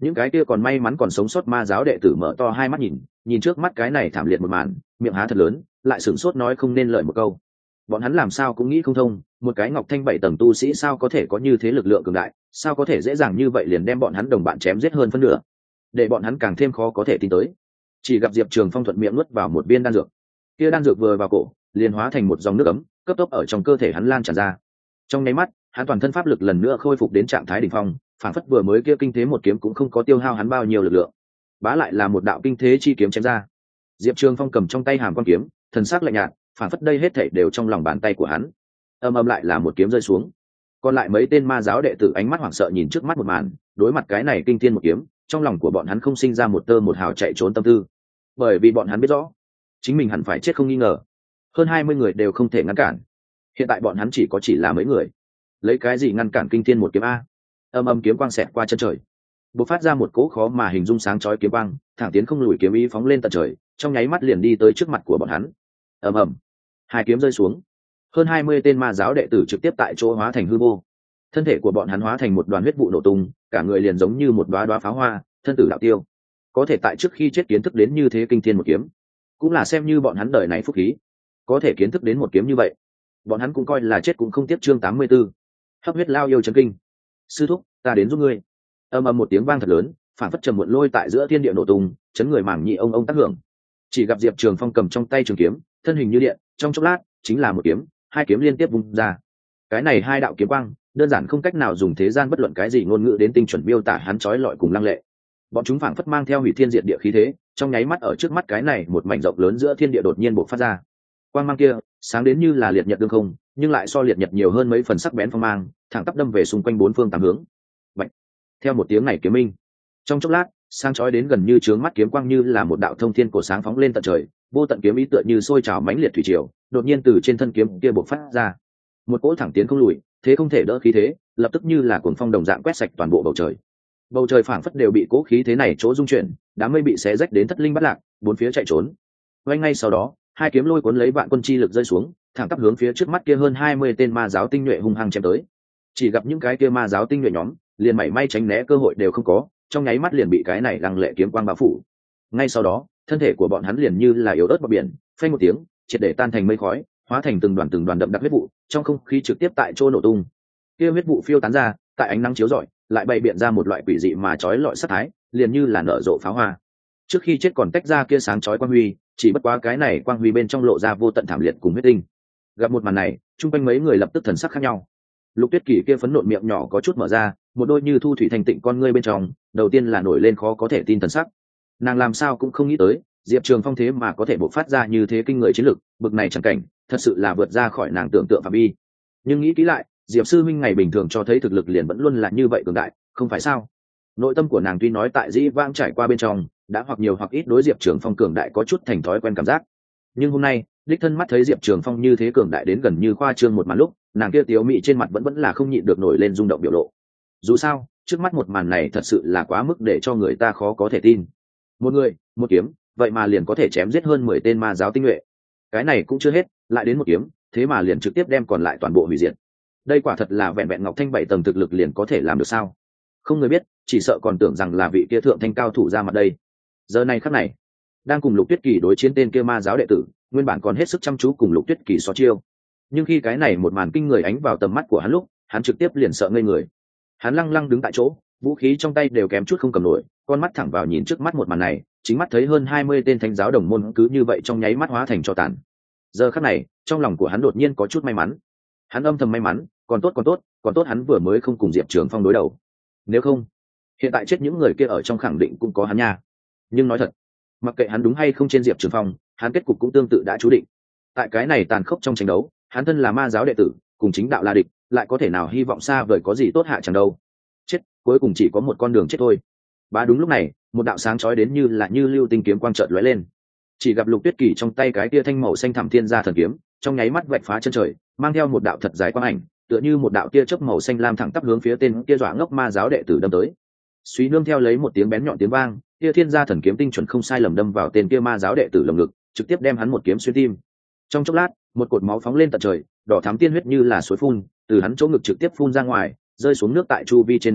A: những cái kia còn may mắn còn sống sót ma giáo đệ tử mở to hai mắt nhìn nhìn trước mắt cái này thảm liệt một màn, miệng há thật lớn, lại sửng sốt nói không nên lời một câu. Bọn hắn làm sao cũng nghĩ không thông, một cái ngọc thanh bảy tầng tu sĩ sao có thể có như thế lực lượng cường đại, sao có thể dễ dàng như vậy liền đem bọn hắn đồng bạn chém giết hơn phân nửa, để bọn hắn càng thêm khó có thể tin tới. Chỉ gặp Diệp Trường Phong thuận miệng nuốt vào một viên đan dược, kia đan dược vừa vào cổ liền hóa thành một dòng nước ấm cấp tốc ở trong cơ thể hắn lan tràn ra. Trong nháy mắt, hắn toàn thân pháp lực lần nữa khôi phục đến trạng thái đỉnh phong, phản phất vừa mới kia kinh thế một kiếm cũng không có tiêu hao hắn bao nhiêu lực lượng, bá lại là một đạo kinh thế chi kiếm chém ra. Diệp Trường Phong cầm trong tay hàm quan kiếm, thần sắc lạnh nhạt, phản phất đây hết thảy đều trong lòng bàn tay của hắn. Âm âm lại là một kiếm rơi xuống. Còn lại mấy tên ma giáo đệ tử ánh mắt hoảng sợ nhìn trước mắt một màn, đối mặt cái này kinh thiên một kiếm, trong lòng của bọn hắn không sinh ra một tơ một hào chạy trốn tâm tư, bởi vì bọn hắn biết rõ, chính mình hẳn phải chết không nghi ngờ. Hơn hai mươi người đều không thể ngăn cản. Hiện tại bọn hắn chỉ có chỉ là mấy người, lấy cái gì ngăn cản kinh thiên một kiếm a? Âm âm kiếm quang xẹt qua chân trời, bộc phát ra một cỗ khó mà hình dung sáng chói kiếm quang, thẳng tiến không lùi kiếm ý phóng lên tận trời, trong nháy mắt liền đi tới trước mặt của bọn hắn. Ầm ầm, hai kiếm rơi xuống, hơn hai mươi tên ma giáo đệ tử trực tiếp tại chỗ hóa thành hư vô. Thân thể của bọn hắn hóa thành một đoàn huyết vụ nổ tung, cả người liền giống như một đóa đóa pháo hoa, thân tử đạo tiêu. Có thể tại trước khi chết kiến thức đến như thế kinh thiên một kiếm, cũng là xem như bọn hắn đời này phúc khí. Có thể kiến thức đến một kiếm như vậy, bọn hắn cũng coi là chết cũng không tiếc. Chương tám mươi 84. Hấp huyết lao yêu chấn kinh. Sư thúc, ta đến giúp ngươi. Ầm ầm một tiếng vang thật lớn, phản phất trầm muộn lôi tại giữa thiên địa nổ tung, chấn người mảng nhị ông ông tác hưởng. Chỉ gặp Diệp Trường Phong cầm trong tay trường kiếm, thân hình như điện, trong chốc lát chính là một kiếm, hai kiếm liên tiếp vung ra. Cái này hai đạo kiếm quang, đơn giản không cách nào dùng thế gian bất luận cái gì ngôn ngữ đến tinh chuẩn miêu tả hắn chói lọi cùng lăng lệ. Bọn chúng phảng phất mang theo hủy thiên diệt địa khí thế, trong nháy mắt ở trước mắt cái này một mảnh rộng lớn giữa thiên địa đột nhiên bộc phát ra. Quang mang kia, sáng đến như là liệt nhật đương không, nhưng lại so liệt nhật nhiều hơn mấy phần sắc bén phong mang, thẳng tắp đâm về xung quanh bốn phương tám hướng. Bạch. Theo một tiếng này kiếm minh, trong chốc lát, sáng chói đến gần như chướng mắt kiếm quang như là một đạo thông thiên cổ sáng phóng lên tận trời, vô tận kiếm ý tựa như sôi trào mãnh liệt thủy triều, đột nhiên từ trên thân kiếm kia bộc phát ra. Một cỗ thẳng tiến không lùi, thế không thể đỡ khí thế, lập tức như là cuồng phong đồng dạng quét sạch toàn bộ bầu trời. Bầu trời phảng phất đều bị cỗ khí thế này chỗ dung chuyển, đám mây bị xé rách đến thất linh bát lạc, bốn phía chạy trốn. Ngay ngay sau đó, hai kiếm lôi cuốn lấy vạn quân chi lực rơi xuống, thẳng tắp hướng phía trước mắt kia hơn hai mươi tên ma giáo tinh nhuệ hung hăng chém tới. Chỉ gặp những cái kia ma giáo tinh nhuệ nhóm, liền mảy may tránh né cơ hội đều không có, trong nháy mắt liền bị cái này lăng lệ kiếm quang bao phủ. Ngay sau đó, thân thể của bọn hắn liền như là yếu ớt bọt biển, phanh một tiếng, triệt để tan thành mây khói, hóa thành từng đoàn từng đoàn đậm đặc huyết vụ, trong không khí trực tiếp tại chỗ nổ tung. Kia huyết vụ phiêu tán ra, tại ánh nắng chiếu rọi, lại bày biện ra một loại quỷ dị mà chói lọi sát thái, liền như là nở rộ pháo hoa. Trước khi chết còn tách ra kia sáng chói quang huy, chỉ bất quá cái này quang huy bên trong lộ ra vô tận thảm liệt cùng huyết tinh. Gặp một màn này, chung quanh mấy người lập tức thần sắc khác nhau. Lục Tuyết Kỳ kia phấn nộn miệng nhỏ có chút mở ra, một đôi như thu thủy thành tịnh con ngươi bên trong, đầu tiên là nổi lên khó có thể tin thần sắc. Nàng làm sao cũng không nghĩ tới, Diệp Trường Phong thế mà có thể bộc phát ra như thế kinh người chiến lực, bực này chẳng cảnh, thật sự là vượt ra khỏi nàng tưởng tượng phạm vi. Nhưng nghĩ kỹ lại, Diệp sư minh ngày bình thường cho thấy thực lực liền vẫn luôn là như vậy cường đại, không phải sao? Nội tâm của nàng tuy nói tại dĩ vãng trải qua bên trong, đã hoặc nhiều hoặc ít đối Diệp Trường Phong cường đại có chút thành thói quen cảm giác. Nhưng hôm nay, đích thân mắt thấy Diệp Trường Phong như thế cường đại đến gần như khoa trương một màn lúc, nàng kia tiếu mị trên mặt vẫn vẫn là không nhịn được nổi lên rung động biểu lộ. Dù sao, trước mắt một màn này thật sự là quá mức để cho người ta khó có thể tin. Một người, một kiếm, vậy mà liền có thể chém giết hơn mười tên ma giáo tinh nhuệ. Cái này cũng chưa hết, lại đến một kiếm, thế mà liền trực tiếp đem còn lại toàn bộ hủy diệt. Đây quả thật là vẹn vẹn ngọc thanh bảy tầng thực lực liền có thể làm được sao? Không người biết, chỉ sợ còn tưởng rằng là vị kia thượng thanh cao thủ ra mặt đây. Giờ này khắc này, đang cùng Lục Tuyết Kỳ đối chiến tên kia ma giáo đệ tử, nguyên bản còn hết sức chăm chú cùng Lục Tuyết Kỳ so chiêu. Nhưng khi cái này một màn kinh người ánh vào tầm mắt của hắn lúc, hắn trực tiếp liền sợ ngây người. Hắn lăng lăng đứng tại chỗ, vũ khí trong tay đều kém chút không cầm nổi, con mắt thẳng vào nhìn trước mắt một màn này, chính mắt thấy hơn hai mươi tên thánh giáo đồng môn cứ như vậy trong nháy mắt hóa thành tro tàn. Giờ khắc này, trong lòng của hắn đột nhiên có chút may mắn. Hắn âm thầm may mắn, còn tốt còn tốt, còn tốt hắn vừa mới không cùng Diệp Trường Phong đối đầu. Nếu không, hiện tại chết những người kia ở trong khẳng định cũng có hắn nha. Nhưng nói thật, mặc kệ hắn đúng hay không trên Diệp Trường Phong, hắn kết cục cũng tương tự đã chú định. Tại cái này tàn khốc trong tranh đấu, hắn thân là ma giáo đệ tử, cùng chính đạo là địch, lại có thể nào hy vọng xa vời có gì tốt hạ chẳng đâu. Chết, cuối cùng chỉ có một con đường chết thôi. Và đúng lúc này, một đạo sáng chói đến như là như lưu tinh kiếm quang chợt lóe lên. Chỉ gặp Lục Tuyết Kỳ trong tay cái kia thanh màu xanh thẳm thiên gia thần kiếm, trong nháy mắt vạch phá chân trời, mang theo một đạo thật dài quang ảnh, tựa như một đạo tia chớp màu xanh lam thẳng tắp hướng phía tên kia dọa ngốc ma giáo đệ tử đâm tới. Suy nương theo lấy một tiếng bén nhọn tiếng vang, kia thiên gia thần kiếm tinh chuẩn không sai lầm đâm vào tên kia ma giáo đệ tử lồng ngực, trực tiếp đem hắn một kiếm xuyên tim. Trong chốc lát, một cột máu phóng lên tận trời, đỏ thắm tiên huyết như là suối phun, từ hắn chỗ ngực trực tiếp phun ra ngoài, rơi xuống nước tại chu vi trên mặt đất,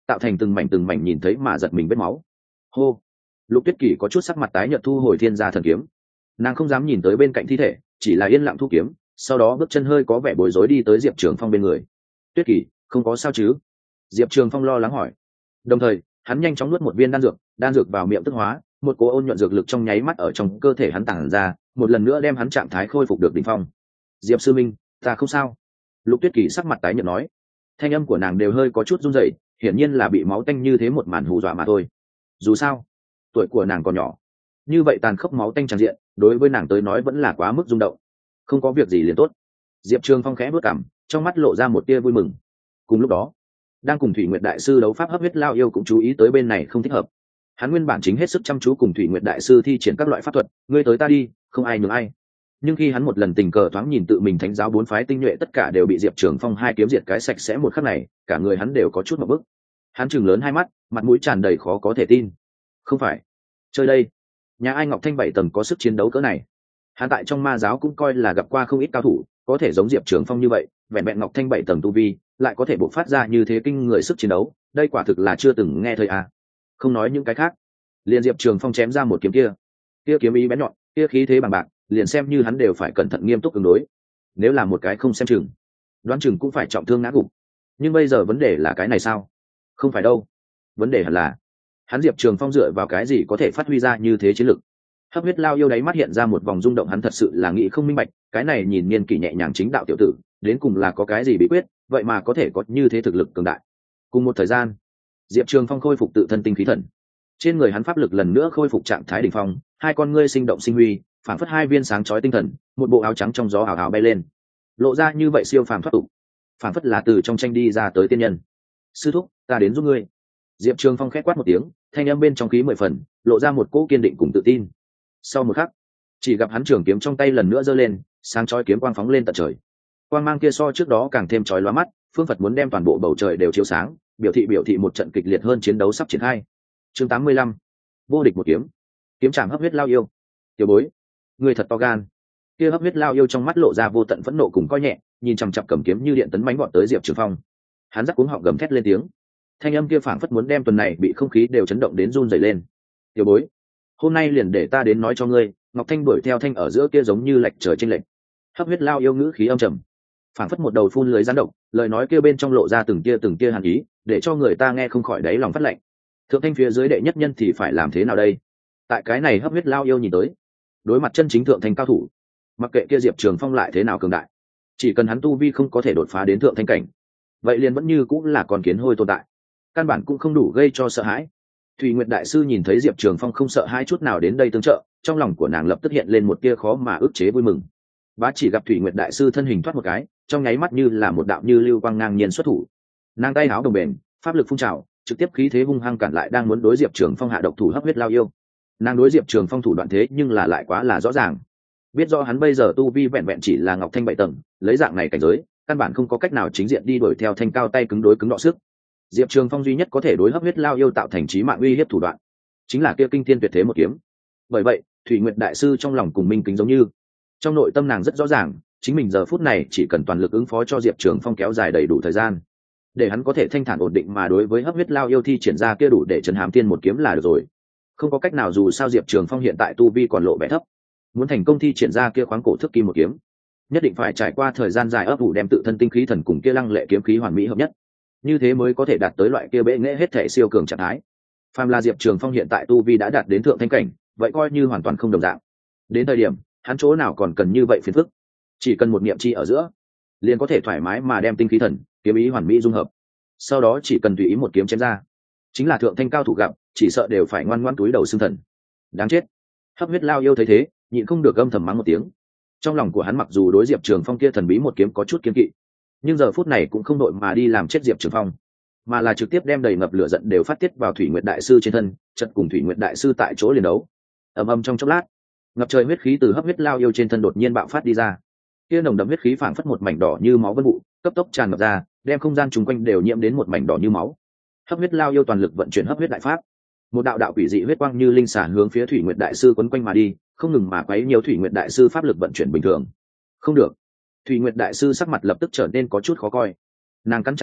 A: tạo thành từng mảnh từng mảnh nhìn thấy mà giật mình vết máu. Hô. Lục Tuyết Kỳ có chút sắc mặt tái nhợt thu hồi thiên gia thần kiếm. Nàng không dám nhìn tới bên cạnh thi thể, chỉ là yên lặng thu kiếm, sau đó bước chân hơi có vẻ bối rối đi tới Diệp Trường Phong bên người. Tuyết Kỳ, không có sao chứ? Diệp Trường Phong lo lắng hỏi. Đồng thời hắn nhanh chóng nuốt một viên đan dược, đan dược vào miệng tức hóa, một cỗ ôn nhuận dược lực trong nháy mắt ở trong cơ thể hắn tàng ra, một lần nữa đem hắn trạng thái khôi phục được đỉnh phong. Diệp sư minh, ta không sao. Lục Tuyết Kỳ sắc mặt tái nhợt nói, thanh âm của nàng đều hơi có chút run rẩy, hiển nhiên là bị máu tanh như thế một màn hù dọa mà thôi. Dù sao, tuổi của nàng còn nhỏ, như vậy tàn khốc máu tanh tràn diện, đối với nàng tới nói vẫn là quá mức rung động. Không có việc gì liền tốt. Diệp Trường Phong khẽ bước cằm, trong mắt lộ ra một tia vui mừng. Cùng lúc đó, đang cùng Thủy Nguyệt đại sư đấu pháp hấp huyết lao yêu cũng chú ý tới bên này không thích hợp. Hắn nguyên bản chính hết sức chăm chú cùng Thủy Nguyệt đại sư thi triển các loại pháp thuật, ngươi tới ta đi, không ai nhường ai. Nhưng khi hắn một lần tình cờ thoáng nhìn tự mình thánh giáo bốn phái tinh nhuệ tất cả đều bị Diệp Trường Phong hai kiếm diệt cái sạch sẽ một khắc này, cả người hắn đều có chút một bức. Hắn trừng lớn hai mắt, mặt mũi tràn đầy khó có thể tin. Không phải, chơi đây, nhà ai Ngọc Thanh bảy tầng có sức chiến đấu cỡ này? Hắn tại trong ma giáo cũng coi là gặp qua không ít cao thủ, có thể giống Diệp Trường Phong như vậy, vẹn vẹn Ngọc Thanh bảy tầng tu vi, lại có thể bộc phát ra như thế kinh người sức chiến đấu, đây quả thực là chưa từng nghe thấy à. Không nói những cái khác, liền Diệp Trường Phong chém ra một kiếm kia, kia kiếm ý bén nhọn, kia khí thế bằng bạc, liền xem như hắn đều phải cẩn thận nghiêm túc ứng đối. Nếu là một cái không xem chừng, đoán chừng cũng phải trọng thương ngã gục. Nhưng bây giờ vấn đề là cái này sao? Không phải đâu. Vấn đề hẳn là hắn Diệp Trường Phong dựa vào cái gì có thể phát huy ra như thế chiến lực? Hấp huyết lao yêu đáy mắt hiện ra một vòng rung động, hắn thật sự là nghĩ không minh bạch, cái này nhìn niên kỷ nhẹ nhàng chính đạo tiểu tử, đến cùng là có cái gì bí quyết, vậy mà có thể có như thế thực lực cường đại. Cùng một thời gian, Diệp Trường Phong khôi phục tự thân tinh khí thần, trên người hắn pháp lực lần nữa khôi phục trạng thái đỉnh phong, hai con ngươi sinh động sinh huy, phảng phất hai viên sáng chói tinh thần, một bộ áo trắng trong gió ảo ảo bay lên, lộ ra như vậy siêu phàm thoát tục, phảng phất là từ trong tranh đi ra tới tiên nhân. Sư thúc, ta đến giúp ngươi. Diệp Trường Phong khẽ quát một tiếng, thanh âm bên trong khí mười phần, lộ ra một cỗ kiên định cùng tự tin. Sau một khắc, chỉ gặp hắn trường kiếm trong tay lần nữa giơ lên, sáng chói kiếm quang phóng lên tận trời. Quang mang kia so trước đó càng thêm chói lóa mắt, phương Phật muốn đem toàn bộ bầu trời đều chiếu sáng, biểu thị biểu thị một trận kịch liệt hơn chiến đấu sắp triển khai. Chương tám mươi lăm, vô địch một kiếm, kiếm trảm hấp huyết lao yêu. Tiểu bối, người thật to gan. Kia hấp huyết lao yêu trong mắt lộ ra vô tận phẫn nộ cùng coi nhẹ, nhìn chằm chằm cầm kiếm như điện tấn mãnh vọt tới Diệp Trường Phong. Hắn rắc cuống họng gầm thét lên tiếng, thanh âm kia phảng phất muốn đem tuần này bị không khí đều chấn động đến run rẩy lên. Tiểu bối, hôm nay liền để ta đến nói cho ngươi, Ngọc Thanh đuổi theo thanh ở giữa kia giống như lệch trời chênh lệch. Hấp huyết lao yêu ngữ khí âm trầm, phảng phất một đầu phun lưới gián độc, lời nói kia bên trong lộ ra từng tia từng tia hàn ý, để cho người ta nghe không khỏi đáy lòng phát lạnh. Thượng thanh phía dưới đệ nhất nhân thì phải làm thế nào đây? Tại cái này hấp huyết lao yêu nhìn tới, đối mặt chân chính thượng thanh cao thủ, mặc kệ kia Diệp Trường Phong lại thế nào cường đại, chỉ cần hắn tu vi không có thể đột phá đến thượng thanh cảnh, vậy liền vẫn như cũng là con kiến hôi tồn tại, căn bản cũng không đủ gây cho sợ hãi. Thủy Nguyệt đại sư nhìn thấy Diệp Trường Phong không sợ hai chút nào đến đây tương trợ, trong lòng của nàng lập tức hiện lên một tia khó mà ức chế vui mừng. Bá chỉ gặp Thủy Nguyệt đại sư thân hình thoát một cái, trong nháy mắt như là một đạo như lưu quang ngang nhiên xuất thủ. Nàng tay áo đồng bền, pháp lực phun trào, trực tiếp khí thế hung hăng cản lại đang muốn đối Diệp Trường Phong hạ độc thủ hấp huyết lao yêu. Nàng đối Diệp Trường Phong thủ đoạn thế nhưng là lại quá là rõ ràng. Biết rõ hắn bây giờ tu vi vẹn vẹn chỉ là Ngọc Thanh bảy tầng, lấy dạng này cảnh giới, căn bản không có cách nào chính diện đi đuổi theo thanh cao tay cứng đối cứng đọ sức. Diệp Trường Phong duy nhất có thể đối hấp huyết lao yêu tạo thành chí mạng uy hiếp thủ đoạn, chính là kia kinh thiên tuyệt thế một kiếm. Bởi vậy, Thủy Nguyệt đại sư trong lòng cùng minh kính giống như, trong nội tâm nàng rất rõ ràng, chính mình giờ phút này chỉ cần toàn lực ứng phó cho Diệp Trường Phong kéo dài đầy đủ thời gian, để hắn có thể thanh thản ổn định mà đối với hấp huyết lao yêu thi triển ra kia đủ để trấn hám tiên một kiếm là được rồi. Không có cách nào, dù sao Diệp Trường Phong hiện tại tu vi còn lộ vẻ thấp, muốn thành công thi triển ra kia khoáng cổ thức kim một kiếm, nhất định phải trải qua thời gian dài ấp ủ đem tự thân tinh khí thần cùng kia lăng lệ kiếm khí hoàn mỹ hợp nhất, như thế mới có thể đạt tới loại kia bệ nghệ hết thể siêu cường trạng thái. Phàm là Diệp Trường Phong hiện tại tu vi đã đạt đến thượng thanh cảnh, vậy coi như hoàn toàn không đồng dạng. Đến thời điểm hắn chỗ nào còn cần như vậy phiền phức, chỉ cần một niệm chi ở giữa, liền có thể thoải mái mà đem tinh khí thần, kiếm ý hoàn mỹ dung hợp, sau đó chỉ cần tùy ý một kiếm chém ra, chính là thượng thanh cao thủ gặp, chỉ sợ đều phải ngoan ngoãn túi đầu xương thần. Đáng chết. Hấp huyết lao yêu thấy thế, nhịn không được âm thầm mắng một tiếng. Trong lòng của hắn mặc dù đối Diệp Trường Phong kia thần bí một kiếm có chút kiêng kỵ, nhưng giờ phút này cũng không đội mà đi làm chết Diệp Trường Phong, mà là trực tiếp đem đầy ngập lửa giận đều phát tiết vào Thủy Nguyệt đại sư trên thân, chợt cùng Thủy Nguyệt đại sư tại chỗ liền đấu. Ầm ầm trong chốc lát, ngập trời huyết khí từ hấp huyết lao yêu trên thân đột nhiên bạo phát đi ra. Kia nồng đậm huyết khí phảng phất một mảnh đỏ như máu vân vụ, cấp tốc tràn ngập ra, đem không gian xung quanh đều nhiễm đến một mảnh đỏ như máu. Hấp huyết lao yêu toàn lực vận chuyển hấp huyết đại pháp, một đạo đạo quỷ dị huyết quang như linh xà hướng phía Thủy Nguyệt đại sư quấn quanh mà đi, không ngừng mà quấy nhiều Thủy Nguyệt đại sư pháp lực vận chuyển bình thường. Không được. Thủy Nguyệt đại sư sắc mặt lập tức trở nên có chút khó coi. Nàng cắn chặt răng,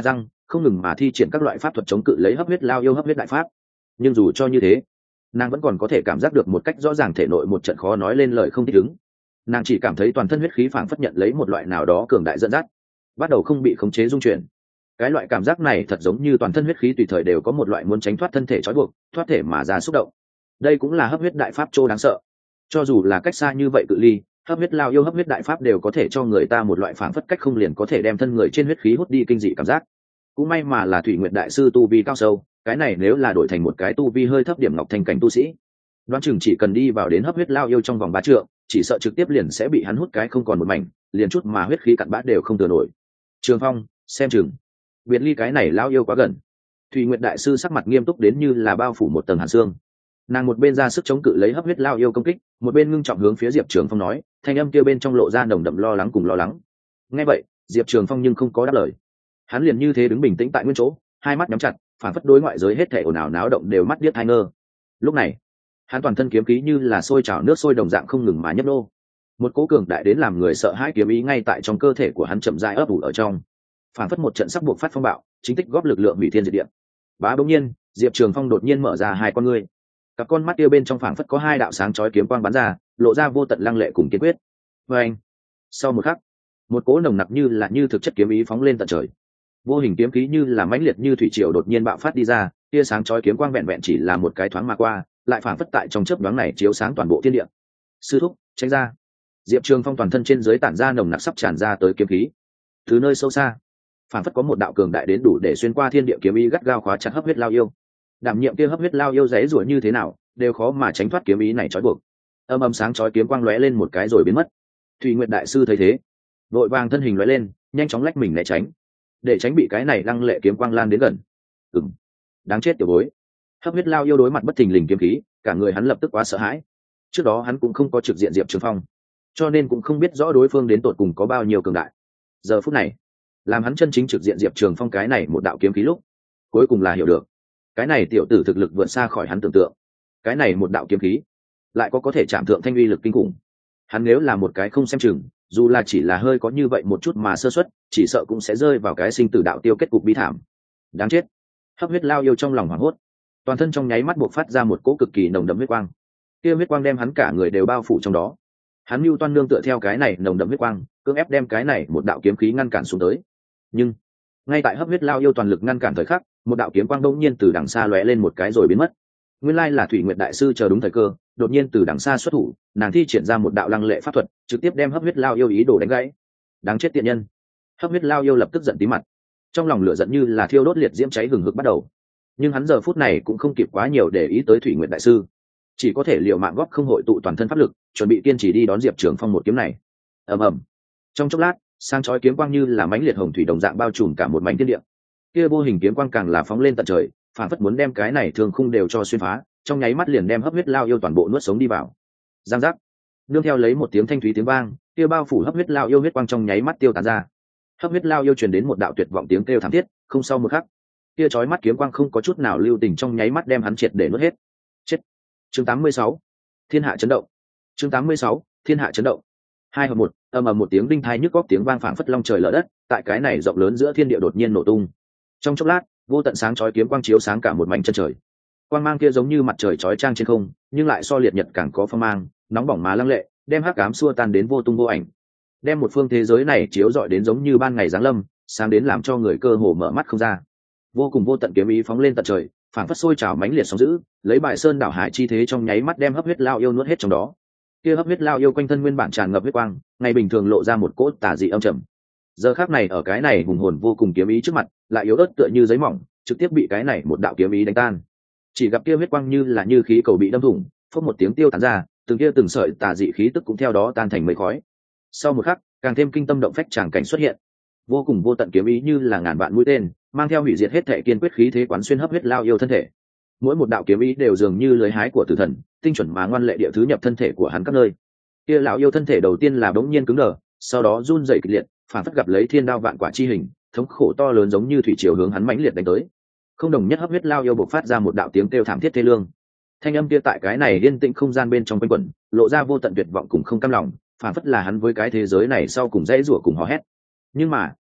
A: không ngừng mà thi triển các loại pháp thuật chống cự lấy hấp huyết lao yêu hấp huyết đại pháp. Nhưng dù cho như thế, nàng vẫn còn có thể cảm giác được một cách rõ ràng thể nội một trận khó nói lên lời không thích ứng. Nàng chỉ cảm thấy toàn thân huyết khí phảng phất nhận lấy một loại nào đó cường đại dẫn dắt, bắt đầu không bị khống chế dung chuyển. Cái loại cảm giác này thật giống như toàn thân huyết khí tùy thời đều có một loại muốn tránh thoát thân thể trói buộc, thoát thể mà ra xúc động. Đây cũng là hấp huyết đại pháp trô đáng sợ. Cho dù là cách xa như vậy cự ly, hấp huyết lao yêu hấp huyết đại pháp đều có thể cho người ta một loại phảng phất cách không liền có thể đem thân người trên huyết khí hút đi kinh dị cảm giác. Cũng may mà là Thủy Nguyệt đại sư tu vi cao sâu, cái này nếu là đổi thành một cái tu vi hơi thấp điểm ngọc thành cảnh tu sĩ, đoán chừng chỉ cần đi vào đến hấp huyết lao yêu trong vòng ba trượng, chỉ sợ trực tiếp liền sẽ bị hắn hút cái không còn một mảnh, liền chút mà huyết khí cặn bã đều không thừa nổi. Trường Phong, xem chừng biệt ly cái này lao yêu quá gần. Thủy Nguyệt đại sư sắc mặt nghiêm túc đến như là bao phủ một tầng hàn xương. Nàng một bên ra sức chống cự lấy hấp huyết lao yêu công kích, một bên ngưng trọng hướng phía Diệp Trường Phong nói, thanh âm kia bên trong lộ ra nồng đậm lo lắng cùng lo lắng. Nghe vậy, Diệp Trường Phong nhưng không có đáp lời. Hắn liền như thế đứng bình tĩnh tại nguyên chỗ, hai mắt nhắm chặt, phản phất đối ngoại giới hết thảy ồn ào náo động đều mắt điếc hai ngơ. Lúc này, hắn toàn thân kiếm khí như là sôi trào nước sôi đồng dạng không ngừng mà nhấp nô. Một cỗ cường đại đến làm người sợ hãi kiếm ý ngay tại trong cơ thể của hắn chậm rãi ấp ủ ở trong. Phản phất một trận sắp buộc phát phong bạo, chính tích góp lực lượng hủy thiên diệt địa. Bá bỗng nhiên, Diệp Trường Phong đột nhiên mở ra hai con ngươi. Các con mắt kia bên trong phảng phất có hai đạo sáng chói kiếm quang bắn ra, lộ ra vô tận lăng lệ cùng kiên quyết. Và anh, sau một khắc, một cỗ nồng nặc như là như thực chất kiếm ý phóng lên tận trời. Vô hình kiếm khí như là mãnh liệt như thủy triều đột nhiên bạo phát đi ra, tia sáng chói kiếm quang vẹn vẹn chỉ là một cái thoáng mà qua, lại phảng phất tại trong chớp nhoáng này chiếu sáng toàn bộ thiên địa. Sư thúc, tránh ra! Diệp Trường Phong toàn thân trên dưới tản ra nồng nặc sắp tràn ra tới kiếm khí. Từ nơi sâu xa, phảng phất có một đạo cường đại đến đủ để xuyên qua thiên địa kiếm ý gắt gao khóa chặt hấp huyết lao yêu. Đảm nhiệm kia hấp huyết lao yêu giấy rủa như thế nào, đều khó mà tránh thoát kiếm ý này trói buộc. Âm âm sáng chói kiếm quang lóe lên một cái rồi biến mất. Thủy Nguyệt đại sư thấy thế, vội vàng thân hình lóe lên, nhanh chóng lách mình né tránh, để tránh bị cái này lăng lệ kiếm quang lan đến gần. Ừm, đáng chết tiểu bối. Hấp huyết lao yêu đối mặt bất thình lình kiếm khí, cả người hắn lập tức quá sợ hãi. Trước đó hắn cũng không có trực diện Diệp Trường Phong, cho nên cũng không biết rõ đối phương đến tột cùng có bao nhiêu cường đại. Giờ phút này, làm hắn chân chính trực diện Diệp Trường Phong cái này một đạo kiếm khí lúc, cuối cùng là hiểu được, cái này tiểu tử thực lực vượt xa khỏi hắn tưởng tượng. Cái này một đạo kiếm khí lại có có thể chạm thượng thanh uy lực kinh khủng. Hắn nếu là một cái không xem chừng, dù là chỉ là hơi có như vậy một chút mà sơ suất, chỉ sợ cũng sẽ rơi vào cái sinh tử đạo tiêu kết cục bi thảm. Đáng chết. Hấp huyết lao yêu trong lòng hoảng hốt, toàn thân trong nháy mắt buộc phát ra một cỗ cực kỳ nồng đậm huyết quang. Kia huyết quang đem hắn cả người đều bao phủ trong đó. Hắn mưu toan nương tựa theo cái này nồng đậm huyết quang, cưỡng ép đem cái này một đạo kiếm khí ngăn cản xuống tới. Nhưng ngay tại hấp huyết lao yêu toàn lực ngăn cản thời khắc, một đạo kiếm quang đột nhiên từ đằng xa lóe lên một cái rồi biến mất. Nguyên lai là Thủy Nguyệt đại sư chờ đúng thời cơ, đột nhiên từ đằng xa xuất thủ, nàng thi triển ra một đạo lăng lệ pháp thuật, trực tiếp đem hấp huyết lao yêu ý đồ đánh gãy. Đáng chết tiện nhân. Hấp huyết lao yêu lập tức giận tí mặt, trong lòng lửa giận như là thiêu đốt liệt diễm cháy hừng hực bắt đầu. Nhưng hắn giờ phút này cũng không kịp quá nhiều để ý tới Thủy Nguyệt đại sư, chỉ có thể liều mạng góp không hội tụ toàn thân pháp lực, chuẩn bị kiên trì đi đón Diệp Trường Phong một kiếm này. Ầm ầm. Trong chốc lát, sang chói kiếm quang như là mãnh liệt hồng thủy đồng dạng bao trùm cả một mảnh thiên địa. Kia vô hình kiếm quang càng là phóng lên tận trời, phản phất muốn đem cái này thường khung đều cho xuyên phá, trong nháy mắt liền đem hấp huyết lao yêu toàn bộ nuốt sống đi vào. Giang giác. Nương theo lấy một tiếng thanh thúy tiếng vang, kia bao phủ hấp huyết lao yêu huyết quang trong nháy mắt tiêu tán ra. Hấp huyết lao yêu truyền đến một đạo tuyệt vọng tiếng kêu thảm thiết, không sau một khắc, kia chói mắt kiếm quang không có chút nào lưu tình trong nháy mắt đem hắn triệt để nuốt hết. Chết. Chương tám mươi sáu, Thiên hạ chấn động. Chương tám mươi sáu, Thiên hạ chấn động. Hai hợp một, ầm ầm một tiếng đinh thai nhức góc tiếng vang phảng phất long trời lở đất, tại cái này rộng lớn giữa thiên địa đột nhiên nổ tung. Trong chốc lát, vô tận sáng chói kiếm quang chiếu sáng cả một mảnh chân trời. Quang mang kia giống như mặt trời chói chang trên không, nhưng lại so liệt nhật càng có phong mang, nóng bỏng mà lăng lệ, đem hắc ám xua tan đến vô tung vô ảnh. Đem một phương thế giới này chiếu rọi đến giống như ban ngày giáng lâm, sáng đến làm cho người cơ hồ mở mắt không ra. Vô cùng vô tận kiếm ý phóng lên tận trời, phảng phất sôi trào mãnh liệt sóng dữ, lấy bại sơn đảo hải chi thế trong nháy mắt đem hấp huyết lao yêu nuốt hết trong đó. Kia hấp huyết lao yêu quanh thân nguyên bản tràn ngập huyết quang, ngày bình thường lộ ra một cỗ tà dị âm trầm. Giờ khắc này ở cái này hùng hồn vô cùng kiếm ý trước mặt, lại yếu ớt tựa như giấy mỏng, trực tiếp bị cái này một đạo kiếm ý đánh tan. Chỉ gặp kia huyết quang như là như khí cầu bị đâm thủng, phốc một tiếng tiêu tán ra, từng kia từng sợi tà dị khí tức cũng theo đó tan thành mây khói. Sau một khắc, càng thêm kinh tâm động phách tràng cảnh xuất hiện. Vô cùng vô tận kiếm ý như là ngàn vạn mũi tên, mang theo hủy diệt hết thể kiên quyết khí thế quán xuyên hấp huyết lao yêu thân thể. Mỗi một đạo kiếm ý đều dường như lưới hái của tử thần, tinh chuẩn mà ngoan lệ địa thứ nhập thân thể của hắn các nơi. Kia lão yêu thân thể đầu tiên là bỗng nhiên cứng đờ, sau đó run rẩy kịch liệt, phản phất gặp lấy thiên đao vạn quả chi hình, thống khổ to lớn giống như thủy triều hướng hắn mãnh liệt đánh tới. Không đồng nhất hấp huyết lao yêu bộc phát ra một đạo tiếng kêu thảm thiết thê lương. Thanh âm kia tại cái này yên tĩnh không gian bên trong quanh quẩn, lộ ra vô tận tuyệt vọng cùng không cam lòng, phản phất là hắn với cái thế giới này sau cùng dãy rủa cùng hò hét. Nhưng mà,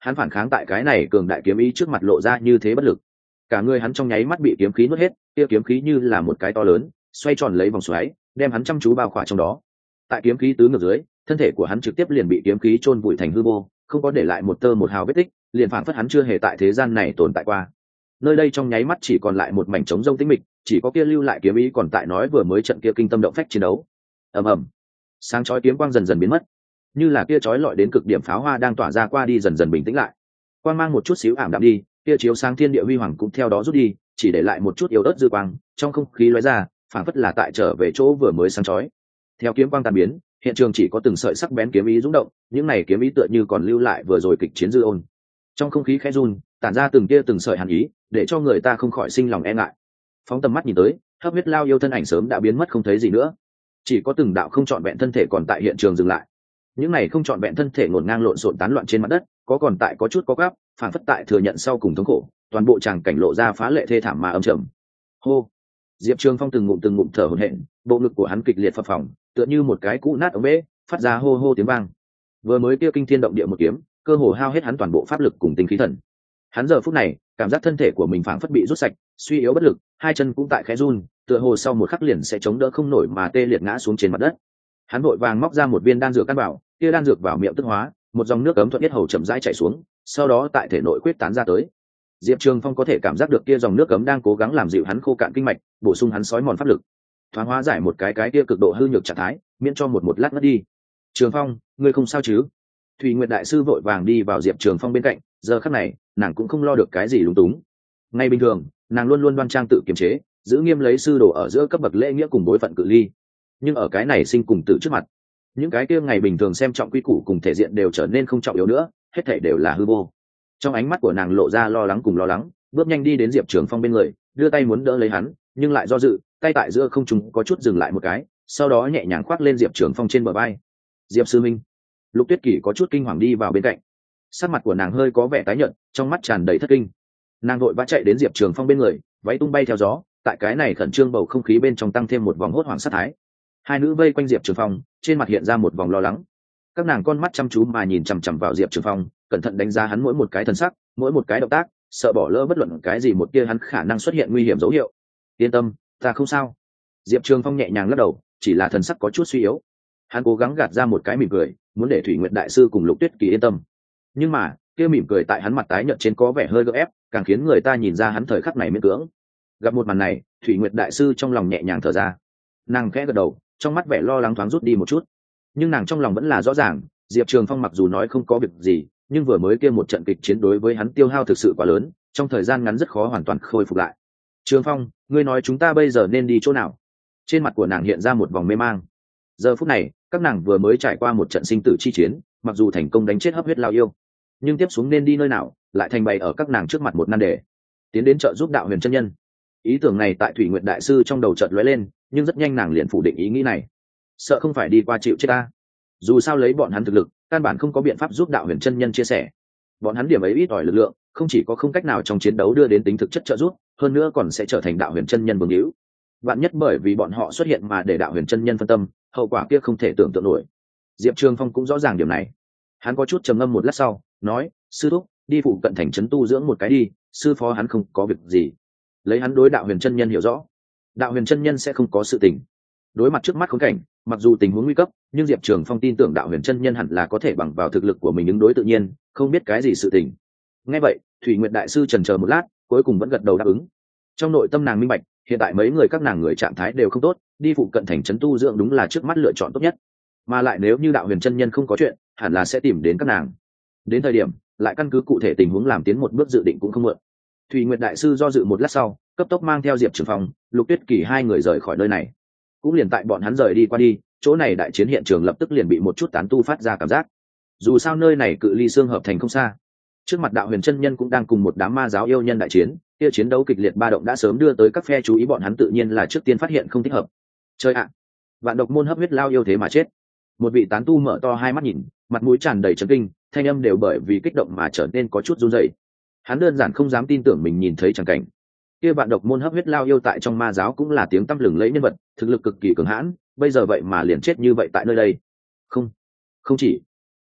A: hắn phản kháng tại cái này cường đại kiếm ý trước mặt lộ ra như thế bất lực. Cả người hắn trong nháy mắt bị kiếm khí nuốt hết, kia kiếm khí như là một cái to lớn xoay tròn lấy vòng xoáy, đem hắn chăm chú bao khỏa trong đó. Tại kiếm khí tứ ngược dưới, thân thể của hắn trực tiếp liền bị kiếm khí chôn vùi thành hư vô, không có để lại một tơ một hào vết tích, liền phảng phất hắn chưa hề tại thế gian này tồn tại qua. Nơi đây trong nháy mắt chỉ còn lại một mảnh trống rông tĩnh mịch, chỉ có kia lưu lại kiếm ý còn tại nói vừa mới trận kia kinh tâm động phách chiến đấu. Ầm ầm, sáng chói kiếm quang dần dần biến mất, như là kia chói lọi đến cực điểm pháo hoa đang tỏa ra qua đi dần dần bình tĩnh lại. Quang mang một chút xíu ảm đạm đi, kia chiếu sáng thiên địa huy hoàng cũng theo đó rút đi, chỉ để lại một chút yếu ớt dư quang, trong không khí lóe ra, phảng phất là tại trở về chỗ vừa mới sáng chói. Theo kiếm quang tan biến, hiện trường chỉ có từng sợi sắc bén kiếm ý rung động, những này kiếm ý tựa như còn lưu lại vừa rồi kịch chiến dư ôn. Trong không khí khẽ run, tản ra từng tia từng sợi hàn ý, để cho người ta không khỏi sinh lòng e ngại. Phóng tầm mắt nhìn tới, Hấp Huyết Lao yêu thân ảnh sớm đã biến mất không thấy gì nữa, chỉ có từng đạo không trọn vẹn thân thể còn tại hiện trường dừng lại. Những này không trọn vẹn thân thể ngổn ngang lộn xộn tán loạn trên mặt đất, có còn tại có chút có gáp, phản phất tại thừa nhận sau cùng thống khổ, toàn bộ tràng cảnh lộ ra phá lệ thê thảm mà âm trầm. Hô. Diệp Trường Phong từng ngụm từng ngụm thở hổn hển, bộ ngực của hắn kịch liệt phập phồng, tựa như một cái cũ nát ống bể, phát ra hô hô tiếng vang. Vừa mới kia kinh thiên động địa một kiếm, cơ hồ hao hết hắn toàn bộ pháp lực cùng tinh khí thần. Hắn giờ phút này, cảm giác thân thể của mình phảng phất bị rút sạch, suy yếu bất lực, hai chân cũng tại khẽ run, tựa hồ sau một khắc liền sẽ chống đỡ không nổi mà tê liệt ngã xuống trên mặt đất. Hắn vội vàng móc ra một viên đan dược căn bảo, kia đan dược vào miệng tức hóa, một dòng nước ấm thuận tiết hầu chậm rãi chảy xuống, sau đó tại thể nội quyết tán ra tới. Diệp Trường Phong có thể cảm giác được kia dòng nước ấm đang cố gắng làm dịu hắn khô cạn kinh mạch, bổ sung hắn sói mòn pháp lực, thoáng hóa giải một cái cái kia cực độ hư nhược trạng thái, miễn cho một một lát mất đi. Trường Phong, ngươi không sao chứ? Thủy Nguyệt đại sư vội vàng đi vào Diệp Trường Phong bên cạnh, giờ khắc này, nàng cũng không lo được cái gì lúng túng. Ngay bình thường, nàng luôn luôn đoan trang tự kiềm chế, giữ nghiêm lấy sư đồ ở giữa cấp bậc lễ nghĩa cùng bối phận cự ly. Nhưng ở cái này sinh cùng tử trước mặt, những cái kia ngày bình thường xem trọng quy củ cùng thể diện đều trở nên không trọng yếu nữa, hết thảy đều là hư vô. Trong ánh mắt của nàng lộ ra lo lắng cùng lo lắng, bước nhanh đi đến Diệp Trường Phong bên người, đưa tay muốn đỡ lấy hắn, nhưng lại do dự, tay tại giữa không trung có chút dừng lại một cái, sau đó nhẹ nhàng khoác lên Diệp Trường Phong trên bờ vai. Diệp sư minh. Lục Tuyết Kỳ có chút kinh hoàng đi vào bên cạnh, sắc mặt của nàng hơi có vẻ tái nhợt, trong mắt tràn đầy thất kinh. Nàng vội vã chạy đến Diệp Trường Phong bên người, váy tung bay theo gió, tại cái này khẩn trương bầu không khí bên trong tăng thêm một vòng hốt hoảng sát thái. Hai nữ vây quanh Diệp Trường Phong, trên mặt hiện ra một vòng lo lắng. Các nàng con mắt chăm chú mà nhìn chằm chằm vào Diệp Trường Phong, cẩn thận đánh giá hắn mỗi một cái thần sắc, mỗi một cái động tác, sợ bỏ lỡ bất luận cái gì một tia hắn khả năng xuất hiện nguy hiểm dấu hiệu. Yên tâm, ta không sao. Diệp Trường Phong nhẹ nhàng lắc đầu, chỉ là thần sắc có chút suy yếu. Hắn cố gắng gạt ra một cái mỉm cười, muốn để Thủy Nguyệt đại sư cùng Lục Tuyết Kỳ yên tâm. Nhưng mà, kia mỉm cười tại hắn mặt tái nhợt trên có vẻ hơi gượng ép, càng khiến người ta nhìn ra hắn thời khắc này miễn cưỡng. Gặp một màn này, Thủy Nguyệt đại sư trong lòng nhẹ nhàng thở ra. Nàng khẽ gật đầu, trong mắt vẻ lo lắng thoáng rút đi một chút. Nhưng nàng trong lòng vẫn là rõ ràng, Diệp Trường Phong mặc dù nói không có việc gì, nhưng vừa mới kia một trận kịch chiến đối với hắn tiêu hao thực sự quá lớn, trong thời gian ngắn rất khó hoàn toàn khôi phục lại. Trường Phong, ngươi nói chúng ta bây giờ nên đi chỗ nào? Trên mặt của nàng hiện ra một vòng mê mang. Giờ phút này, các nàng vừa mới trải qua một trận sinh tử chi chiến, mặc dù thành công đánh chết Hấp Huyết Lao yêu, nhưng tiếp xuống nên đi nơi nào, lại thành bày ở các nàng trước mặt một nan đề. Tiến đến trợ giúp Đạo Huyền chân nhân. Ý tưởng này tại Thủy Nguyệt đại sư trong đầu chợt lóe lên, nhưng rất nhanh nàng liền phủ định ý nghĩ này. Sợ không phải đi qua chịu chết ta. Dù sao lấy bọn hắn thực lực, căn bản không có biện pháp giúp Đạo Huyền chân nhân chia sẻ. Bọn hắn điểm ấy ít ỏi lực lượng, không chỉ có không cách nào trong chiến đấu đưa đến tính thực chất trợ giúp, hơn nữa còn sẽ trở thành Đạo Huyền chân nhân vương hữu. Vạn nhất bởi vì bọn họ xuất hiện mà để Đạo Huyền chân nhân phân tâm, hậu quả kia không thể tưởng tượng nổi. Diệp Trường Phong cũng rõ ràng điểm này. Hắn có chút trầm ngâm một lát sau, nói: "Sư thúc, đi phụ cận thành trấn tu dưỡng một cái đi, sư phó hắn không có việc gì." Lấy hắn đối Đạo Huyền chân nhân hiểu rõ, Đạo Huyền chân nhân sẽ không có sự tình. Đối mặt trước mắt khốn cảnh, mặc dù tình huống nguy cấp, nhưng Diệp Trường Phong tin tưởng Đạo Huyền chân nhân hẳn là có thể bằng vào thực lực của mình ứng đối tự nhiên, không biết cái gì sự tình. Nghe vậy, Thủy Nguyệt đại sư chần chờ một lát, cuối cùng vẫn gật đầu đáp ứng. Trong nội tâm nàng minh bạch, hiện tại mấy người các nàng người trạng thái đều không tốt, đi phụ cận thành trấn tu dưỡng đúng là trước mắt lựa chọn tốt nhất. Mà lại nếu như Đạo Huyền chân nhân không có chuyện, hẳn là sẽ tìm đến các nàng. Đến thời điểm, lại căn cứ cụ thể tình huống làm tiến một bước dự định cũng không muộn. Thủy Nguyệt đại sư do dự một lát sau, cấp tốc mang theo Diệp Trường Phong, Lục Tuyết Kỳ hai người rời khỏi nơi này. Cũng liền tại bọn hắn rời đi qua đi, chỗ này đại chiến hiện trường lập tức liền bị một chút tán tu phát ra cảm giác. Dù sao nơi này cự ly Xương Hợp thành không xa, trước mặt Đạo Huyền chân nhân cũng đang cùng một đám ma giáo yêu nhân đại chiến, kia chiến đấu kịch liệt ba động đã sớm đưa tới các phe chú ý, bọn hắn tự nhiên là trước tiên phát hiện không thích hợp. Chơi ạ, vạn độc môn Hấp Huyết Lao yêu thế mà chết. Một vị tán tu mở to hai mắt nhìn, mặt mũi tràn đầy chấn kinh, thanh âm đều bởi vì kích động mà trở nên có chút run rẩy. Hắn đơn giản không dám tin tưởng mình nhìn thấy chẳng cảnh. Kia vạn độc môn Hấp Huyết Lao yêu tại trong ma giáo cũng là tiếng tăm lừng lẫy nhân vật, thực lực cực kỳ cường hãn, bây giờ vậy mà liền chết như vậy tại nơi đây. Không, không chỉ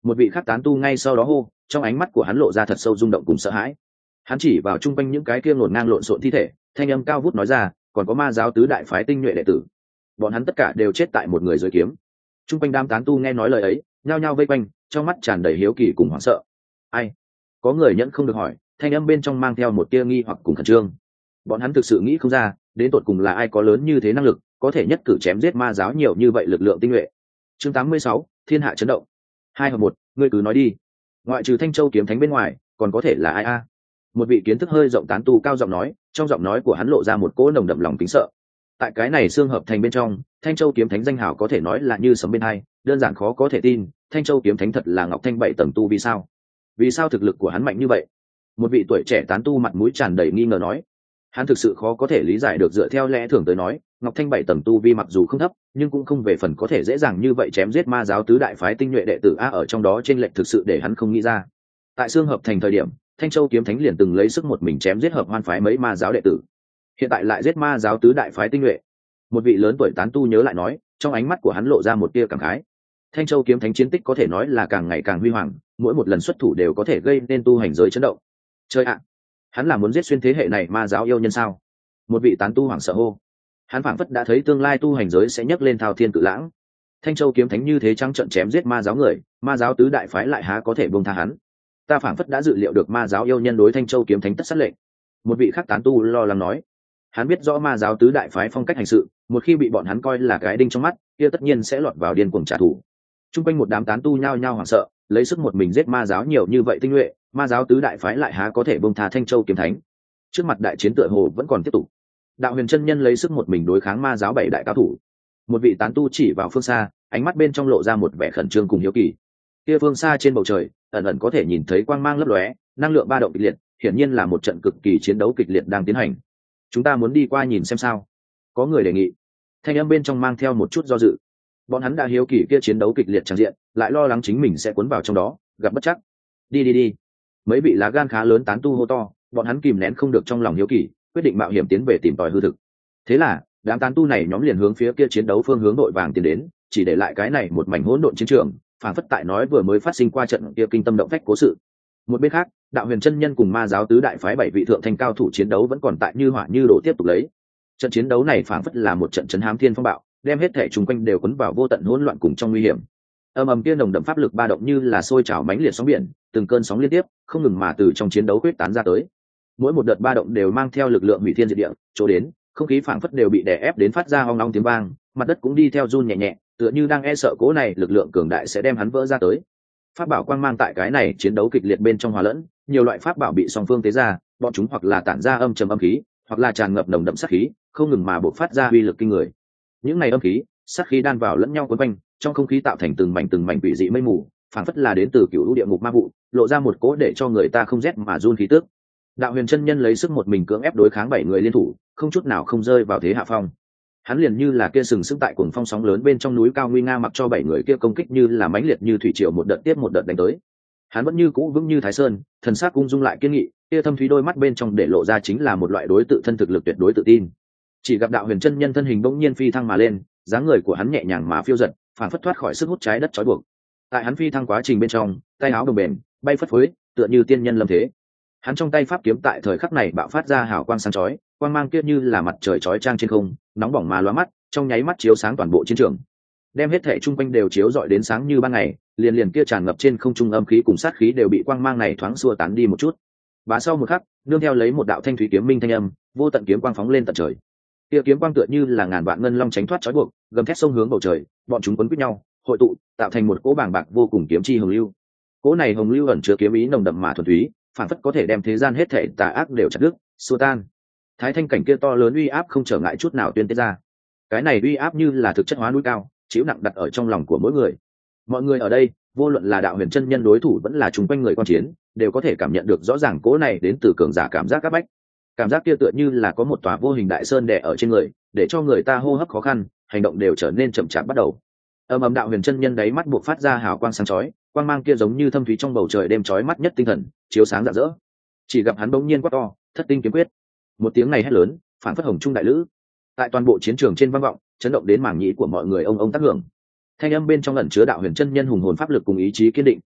A: Một vị khác tán tu ngay sau đó hô, trong ánh mắt của hắn lộ ra thật sâu rung động cùng sợ hãi. Hắn chỉ vào chung quanh những cái kia ngổn ngang lộn xộn thi thể, thanh âm cao vút nói ra, còn có ma giáo tứ đại phái tinh nhuệ đệ tử, bọn hắn tất cả đều chết tại một người dưới kiếm. Chung quanh đám tán tu nghe nói lời ấy, nhao nhao vây quanh, trong mắt tràn đầy hiếu kỳ cùng hoảng sợ. Ai? Có người nhẫn không được hỏi, thanh âm bên trong mang theo một tia nghi hoặc cùng khẩn trương. Bọn hắn thực sự nghĩ không ra, đến tột cùng là ai có lớn như thế năng lực, có thể nhất cử chém giết ma giáo nhiều như vậy lực lượng tinh nhuệ. Chương tám mươi sáu, thiên hạ chấn động. Hai hợp một, ngươi cứ nói đi. Ngoại trừ Thanh Châu kiếm thánh bên ngoài, còn có thể là ai a? Một vị kiến thức hơi rộng tán tu cao giọng nói, trong giọng nói của hắn lộ ra một cỗ nồng đậm lòng kính sợ. Tại cái này xương hợp thành bên trong, Thanh Châu kiếm thánh danh hào có thể nói là như sấm bên hai, đơn giản khó có thể tin, Thanh Châu kiếm thánh thật là Ngọc Thanh bảy tầng tu vì sao? Vì sao thực lực của hắn mạnh như vậy? Một vị tuổi trẻ tán tu mặt mũi tràn đầy nghi ngờ nói. Hắn thực sự khó có thể lý giải được, dựa theo lẽ thường tới nói, Ngọc Thanh bảy tầng tu vi mặc dù không thấp, nhưng cũng không về phần có thể dễ dàng như vậy chém giết ma giáo tứ đại phái tinh nhuệ đệ tử a, ở trong đó trên lệch thực sự để hắn không nghĩ ra. Tại xương hợp thành thời điểm, Thanh Châu kiếm thánh liền từng lấy sức một mình chém giết hợp hoan phái mấy ma giáo đệ tử, hiện tại lại giết ma giáo tứ đại phái tinh nhuệ. Một vị lớn tuổi tán tu nhớ lại nói, trong ánh mắt của hắn lộ ra một tia cảm khái. Thanh Châu kiếm thánh chiến tích có thể nói là càng ngày càng huy hoàng, mỗi một lần xuất thủ đều có thể gây nên tu hành giới chấn động. Chơi ạ, hắn là muốn giết xuyên thế hệ này ma giáo yêu nhân sao? Một vị tán tu hoảng sợ hô. Hắn phảng phất đã thấy tương lai tu hành giới sẽ nhấc lên thao thiên cự lãng. Thanh Châu kiếm thánh như thế trắng trợn chém giết ma giáo người, ma giáo tứ đại phái lại há có thể buông tha hắn? Ta phảng phất đã dự liệu được ma giáo yêu nhân đối Thanh Châu kiếm thánh tất sát lệnh. Một vị khác tán tu lo lắng nói. Hắn biết rõ ma giáo tứ đại phái phong cách hành sự, một khi bị bọn hắn coi là cái đinh trong mắt, kia tất nhiên sẽ lọt vào điên cuồng trả thù. Trung quanh một đám tán tu nhao nhao hoảng sợ, lấy sức một mình giết ma giáo nhiều như vậy tinh nhuệ, ma giáo tứ đại phái lại há có thể buông tha Thanh Châu kiếm thánh? Trước mặt đại chiến tựa hồ vẫn còn tiếp tục. Đạo Huyền chân nhân lấy sức một mình đối kháng ma giáo bảy đại cao thủ. Một vị tán tu chỉ vào phương xa, ánh mắt bên trong lộ ra một vẻ khẩn trương cùng hiếu kỳ. Kia phương xa trên bầu trời, ẩn ẩn có thể nhìn thấy quang mang lấp lóe, năng lượng ba động kịch liệt, hiển nhiên là một trận cực kỳ chiến đấu kịch liệt đang tiến hành. Chúng ta muốn đi qua nhìn xem sao? Có người đề nghị. Thanh âm bên trong mang theo một chút do dự. Bọn hắn đã hiếu kỳ kia chiến đấu kịch liệt tràn diện, lại lo lắng chính mình sẽ cuốn vào trong đó, gặp bất chắc. Đi đi đi. Mấy vị lá gan khá lớn tán tu hô to, bọn hắn kìm nén không được trong lòng hiếu kỳ, quyết định mạo hiểm tiến về tìm tòi hư thực. Thế là, đám tán tu này nhóm liền hướng phía kia chiến đấu phương hướng đội vàng tiến đến, chỉ để lại cái này một mảnh hỗn độn chiến trường, phản phất tại nói vừa mới phát sinh qua trận kia kinh tâm động phách cố sự. Một bên khác, Đạo Huyền chân nhân cùng ma giáo tứ đại phái bảy vị thượng thanh cao thủ chiến đấu vẫn còn tại như hỏa như đổ tiếp tục lấy. Trận chiến đấu này phản phất là một trận chấn hám thiên phong bạo, đem hết thể chung quanh đều cuốn vào vô tận hỗn loạn cùng trong nguy hiểm. Ầm ầm kia nồng đậm pháp lực ba động như là sôi trào mãnh liệt sóng biển, từng cơn sóng liên tiếp, không ngừng mà từ trong chiến đấu quyết tán ra tới. Mỗi một đợt ba động đều mang theo lực lượng hủy thiên diệt địa, chỗ đến, không khí phảng phất đều bị đè ép đến phát ra ong ong tiếng vang, mặt đất cũng đi theo run nhẹ nhẹ, tựa như đang e sợ cỗ này lực lượng cường đại sẽ đem hắn vỡ ra tới. Pháp bảo quang mang tại cái này chiến đấu kịch liệt bên trong hòa lẫn, nhiều loại pháp bảo bị song phương tế ra, bọn chúng hoặc là tản ra âm trầm âm khí, hoặc là tràn ngập nồng đậm sát khí, không ngừng mà bộc phát ra uy lực kinh người. Những này âm khí, sát khí đan vào lẫn nhau quấn quanh, trong không khí tạo thành từng mảnh từng mảnh quỷ dị mây mù, phảng phất là đến từ cựu lũ địa ngục ma vụ, lộ ra một cỗ để cho người ta không rét mà run khí tức. Đạo Huyền chân nhân lấy sức một mình cưỡng ép đối kháng bảy người liên thủ, không chút nào không rơi vào thế hạ phong. Hắn liền như là kia sừng sững tại cuồng phong sóng lớn bên trong núi cao nguy nga, mặc cho bảy người kia công kích như là mãnh liệt như thủy triều một đợt tiếp một đợt đánh tới. Hắn vẫn như cũ vững như Thái Sơn, thần sắc ung dung lại kiên nghị, kia thâm thúy đôi mắt bên trong để lộ ra chính là một loại đối tự thân thực lực tuyệt đối tự tin. Chỉ gặp Đạo Huyền chân nhân thân hình bỗng nhiên phi thăng mà lên, dáng người của hắn nhẹ nhàng mà phiêu dật, phản phất thoát khỏi sức hút trái đất trói buộc. Tại hắn phi thăng quá trình bên trong, tay áo đồng bền, bay phất phới, tựa như tiên nhân lâm thế. Hắn trong tay pháp kiếm tại thời khắc này bạo phát ra hào quang sáng chói, quang mang kia như là mặt trời chói chang trên không, nóng bỏng mà lóa mắt, trong nháy mắt chiếu sáng toàn bộ chiến trường, đem hết thảy chung quanh đều chiếu rọi đến sáng như ban ngày, liền liền kia tràn ngập trên không trung âm khí cùng sát khí đều bị quang mang này thoáng xua tán đi một chút. Và sau một khắc, nương theo lấy một đạo thanh thúy kiếm minh thanh âm, vô tận kiếm quang phóng lên tận trời. Kia kiếm quang tựa như là ngàn vạn ngân long tránh thoát trói buộc, gầm thét sông hướng bầu trời, bọn chúng quấn quýt nhau, hội tụ, tạo thành một cỗ bàng bạc vô cùng kiếm chi hồng lưu. Cỗ này hồng lưu ẩn chứa kiếm ý nồng đậm mà thuần túy, phản phất có thể đem thế gian hết thảy tà ác đều chặt đứt, xua tan. Thái thanh cảnh kia to lớn uy áp không trở ngại chút nào tuyên tiết ra. Cái này uy áp như là thực chất hóa núi cao, chịu nặng đặt ở trong lòng của mỗi người. Mọi người ở đây, vô luận là Đạo Huyền chân nhân đối thủ vẫn là chung quanh người quan chiến, đều có thể cảm nhận được rõ ràng cỗ này đến từ cường giả cảm giác áp bách. Cảm giác kia tựa như là có một tòa vô hình đại sơn đè ở trên người, để cho người ta hô hấp khó khăn, hành động đều trở nên chậm chạp bắt đầu. Ầm ầm, Đạo Huyền chân nhân đáy mắt buộc phát ra hào quang sáng chói, quang mang kia giống như thâm thúy trong bầu trời đêm chói mắt nhất tinh thần, chiếu sáng rạng rỡ. Chỉ gặp hắn bỗng nhiên quát to, thất tinh kiếm quyết. Một tiếng này hét lớn, phản phất hồng trung đại lữ, tại toàn bộ chiến trường trên vang vọng, chấn động đến màng nhĩ của mọi người ông ông tác hưởng. Thanh âm bên trong ẩn chứa Đạo Huyền chân nhân hùng hồn pháp lực cùng ý chí kiên định,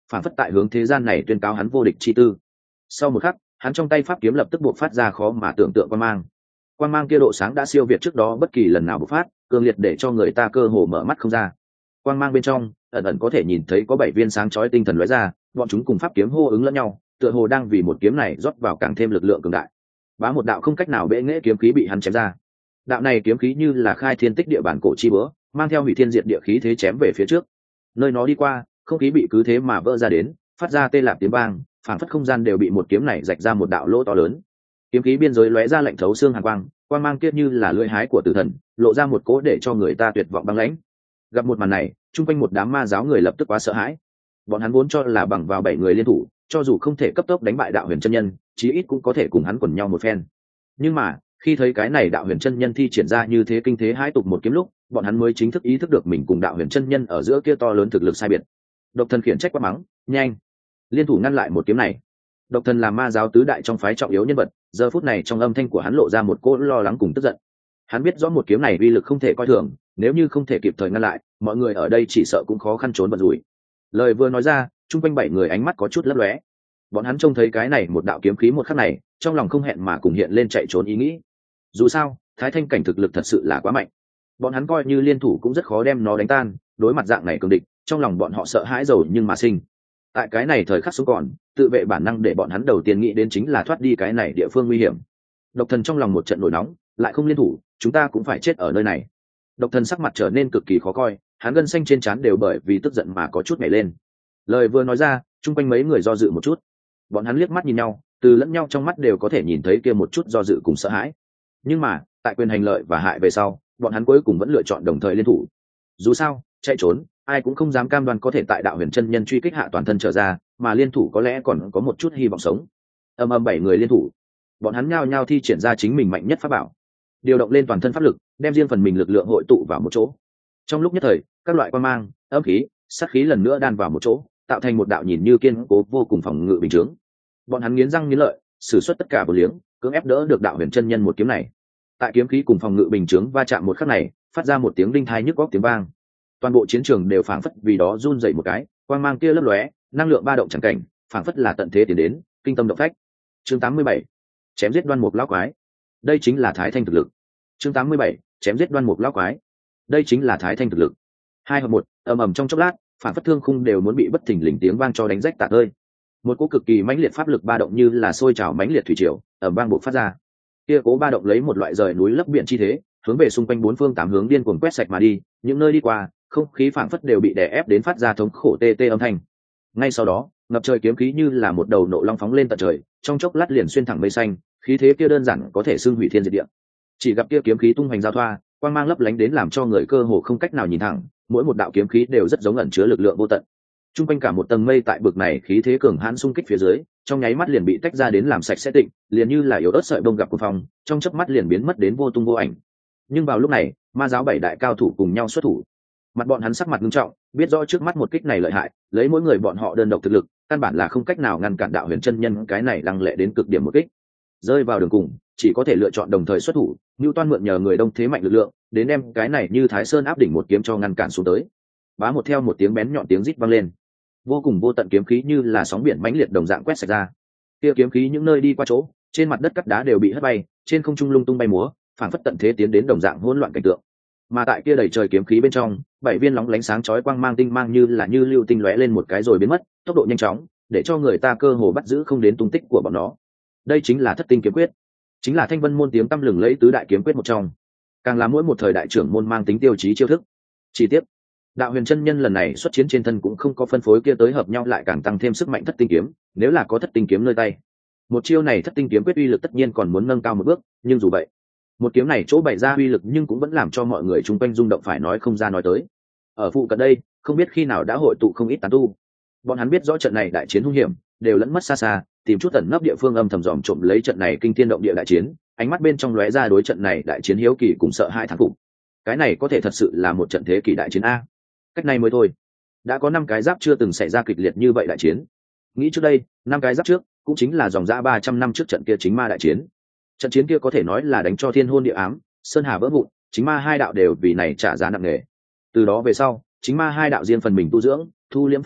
A: phản phất tại hướng thế gian này tuyên cáo hắn vô địch chi tư. Sau một khắc, hắn trong tay pháp kiếm lập tức buộc phát ra khó mà tưởng tượng quang mang. Quang mang kia độ sáng đã siêu việt trước đó bất kỳ lần nào bộc phát, cường liệt để cho người ta cơ hồ mở mắt không ra. Quang mang bên trong ẩn ẩn có thể nhìn thấy có bảy viên sáng chói tinh thần lóe ra, bọn chúng cùng pháp kiếm hô ứng lẫn nhau, tựa hồ đang vì một kiếm này rót vào càng thêm lực lượng cường đại. Bá một đạo không cách nào bẽ nghệ kiếm khí bị hắn chém ra. Đạo này kiếm khí như là khai thiên tích địa bản cổ chi bữa, mang theo hủy thiên diệt địa khí thế chém về phía trước. Nơi nó đi qua, không khí bị cứ thế mà vỡ ra đến, phát ra tê lạp tiếng vang, phảng phất không gian đều bị một kiếm này rạch ra một đạo lỗ to lớn. Kiếm khí biên giới lóe ra lạnh thấu xương hàn quang, quang mang kiết như là lưỡi hái của tử thần, lộ ra một cố để cho người ta tuyệt vọng băng lãnh. Gặp một màn này, chung quanh một đám ma giáo người lập tức quá sợ hãi. Bọn hắn vốn cho là bằng vào bảy người liên thủ, cho dù không thể cấp tốc đánh bại đạo huyền chân nhân, chí ít cũng có thể cùng hắn quần nhau một phen. Nhưng mà khi thấy cái này đạo huyền chân nhân thi triển ra như thế kinh thế hãi tục một kiếm lúc, bọn hắn mới chính thức ý thức được mình cùng đạo huyền chân nhân ở giữa kia to lớn thực lực sai biệt. Độc Thần khiển trách quát mắng, nhanh liên thủ ngăn lại một kiếm này. Độc Thần là ma giáo tứ đại trong phái trọng yếu nhân vật, giờ phút này trong âm thanh của hắn lộ ra một cỗ lo lắng cùng tức giận. Hắn biết rõ một kiếm này uy lực không thể coi thường, nếu như không thể kịp thời ngăn lại, mọi người ở đây chỉ sợ cũng khó khăn trốn vận rủi. Lời vừa nói ra, chung quanh bảy người ánh mắt có chút lấp lóe. Bọn hắn trông thấy cái này một đạo kiếm khí một khắc này, trong lòng không hẹn mà cùng hiện lên chạy trốn ý nghĩ. Dù sao, Thái Thanh cảnh thực lực thật sự là quá mạnh. Bọn hắn coi như liên thủ cũng rất khó đem nó đánh tan, đối mặt dạng này cường địch, trong lòng bọn họ sợ hãi rồi nhưng mà sinh. Tại cái này thời khắc sống còn, tự vệ bản năng để bọn hắn đầu tiên nghĩ đến chính là thoát đi cái này địa phương nguy hiểm. Độc Thần trong lòng một trận nổi nóng, lại không liên thủ, chúng ta cũng phải chết ở nơi này. Độc Thần sắc mặt trở nên cực kỳ khó coi, hắn gân xanh trên trán đều bởi vì tức giận mà có chút nhảy lên. Lời vừa nói ra, chung quanh mấy người do dự một chút. Bọn hắn liếc mắt nhìn nhau, từ lẫn nhau trong mắt đều có thể nhìn thấy kia một chút do dự cùng sợ hãi. Nhưng mà, tại quyền hành lợi và hại về sau, bọn hắn cuối cùng vẫn lựa chọn đồng thời liên thủ. Dù sao, chạy trốn, ai cũng không dám cam đoan có thể tại đạo huyền chân nhân truy kích hạ toàn thân trở ra, mà liên thủ có lẽ còn có một chút hy vọng sống. Âm âm bảy người liên thủ, bọn hắn nhao nhao thi triển ra chính mình mạnh nhất pháp bảo, điều động lên toàn thân pháp lực, đem riêng phần mình lực lượng hội tụ vào một chỗ. Trong lúc nhất thời, các loại quang mang, âm khí, sát khí lần nữa đan vào một chỗ, tạo thành một đạo nhìn như kiên cố vô cùng phòng ngự bình chướng. Bọn hắn nghiến răng nghiến lợi, sử xuất tất cả vô liếng, cưỡng ép đỡ được đạo huyền chân nhân một kiếm này. Tại kiếm khí cùng phòng ngự bình chướng va chạm một khắc này, phát ra một tiếng đinh thai nhức góc tiếng vang. Toàn bộ chiến trường đều phảng phất vì đó run dậy một cái, quang mang kia lấp lóe, năng lượng ba động chẳng cảnh, phảng phất là tận thế tiến đến, kinh tâm động phách. Chương tám mươi bảy, chém giết Đoan Mục lão quái. Đây chính là Thái Thanh thực lực. Chương tám mươi bảy, chém giết Đoan Mục lão quái. Đây chính là Thái Thanh thực lực. Hai hợp một, ầm ầm trong chốc lát, phảng phất thương khung đều muốn bị bất thình lình tiếng vang cho đánh rách tạc ơi. Một cỗ cực kỳ mãnh liệt pháp lực ba động như là sôi trào mãnh liệt thủy triều, ầm vang bộc phát ra. Kia cố ba động lấy một loại rời núi lấp biển chi thế, hướng về xung quanh bốn phương tám hướng điên cuồng quét sạch mà đi, những nơi đi qua, không khí phảng phất đều bị đè ép đến phát ra thống khổ tê tê âm thanh. Ngay sau đó, ngập trời kiếm khí như là một đầu nộ long phóng lên tận trời, trong chốc lát liền xuyên thẳng mây xanh, khí thế kia đơn giản có thể xưng hủy thiên diệt địa. Chỉ gặp kia kiếm khí tung hoành giao thoa, quang mang lấp lánh đến làm cho người cơ hồ không cách nào nhìn thẳng, mỗi một đạo kiếm khí đều rất giống ẩn chứa lực lượng vô tận. Trung quanh cả một tầng mây tại bực này khí thế cường hãn xung kích phía dưới, trong nháy mắt liền bị tách ra đến làm sạch sẽ tịnh, liền như là yếu ớt sợi bông gặp cuồng phong, trong chớp mắt liền biến mất đến vô tung vô ảnh. Nhưng vào lúc này, ma giáo bảy đại cao thủ cùng nhau xuất thủ. Mặt bọn hắn sắc mặt nghiêm trọng, biết rõ trước mắt một kích này lợi hại, lấy mỗi người bọn họ đơn độc thực lực, căn bản là không cách nào ngăn cản đạo huyền chân nhân cái này lăng lệ đến cực điểm một kích. Rơi vào đường cùng, chỉ có thể lựa chọn đồng thời xuất thủ, Nưu Toan mượn nhờ người đông thế mạnh lực lượng, đến đem cái này như Thái Sơn áp đỉnh một kiếm cho ngăn cản xuống tới. Bá một theo một tiếng bén nhọn tiếng rít vang lên, vô cùng vô tận kiếm khí như là sóng biển mãnh liệt đồng dạng quét sạch ra. Kia kiếm khí những nơi đi qua chỗ, trên mặt đất cắt đá đều bị hất bay, trên không trung lung tung bay múa, phảng phất tận thế tiến đến đồng dạng hỗn loạn cảnh tượng. Mà tại kia đầy trời kiếm khí bên trong, bảy viên lóng lánh sáng chói quang mang tinh mang như là như lưu tinh lóe lên một cái rồi biến mất, tốc độ nhanh chóng, để cho người ta cơ hồ bắt giữ không đến tung tích của bọn nó. Đây chính là Thất Tinh kiếm quyết, chính là Thanh Vân môn tiếng tăm lừng lẫy tứ đại kiếm quyết một trong, càng là mỗi một thời đại trưởng môn mang tính tiêu chí chiêu thức. Chi tiết, đạo huyền chân nhân lần này xuất chiến trên thân cũng không có phân phối kia tới hợp nhau lại càng tăng thêm sức mạnh Thất Tinh kiếm, nếu là có Thất Tinh kiếm nơi tay, một chiêu này Thất Tinh kiếm quyết uy lực tất nhiên còn muốn nâng cao một bước, nhưng dù vậy, một kiếm này chỗ bày ra uy lực nhưng cũng vẫn làm cho mọi người chung quanh rung động phải nói không ra nói tới. Ở phụ cận đây, không biết khi nào đã hội tụ không ít tán tu. Bọn hắn biết rõ trận này đại chiến hung hiểm, đều lẫn mất xa xa, tìm chút tận nấp địa phương âm thầm dòm trộm lấy trận này kinh thiên động địa đại chiến, ánh mắt bên trong lóe ra đối trận này đại chiến hiếu kỳ cùng sợ hãi thán phục. Cái này có thể thật sự là một trận thế kỷ đại chiến a. Cách này mới thôi, đã có năm cái giáp chưa từng xảy ra kịch liệt như vậy đại chiến. Nghĩ trước đây, năm cái giáp trước, cũng chính là dòng dã ba trăm năm trước trận kia chính ma đại chiến. Trận chiến kia có thể nói là đánh cho thiên hôn địa ám, sơn hà vỡ vụn, chính ma hai đạo đều vì này trả giá nặng nề. Từ đó về sau, chính ma hai đạo riêng phần mình tu dưỡng, thu liễm phong mang,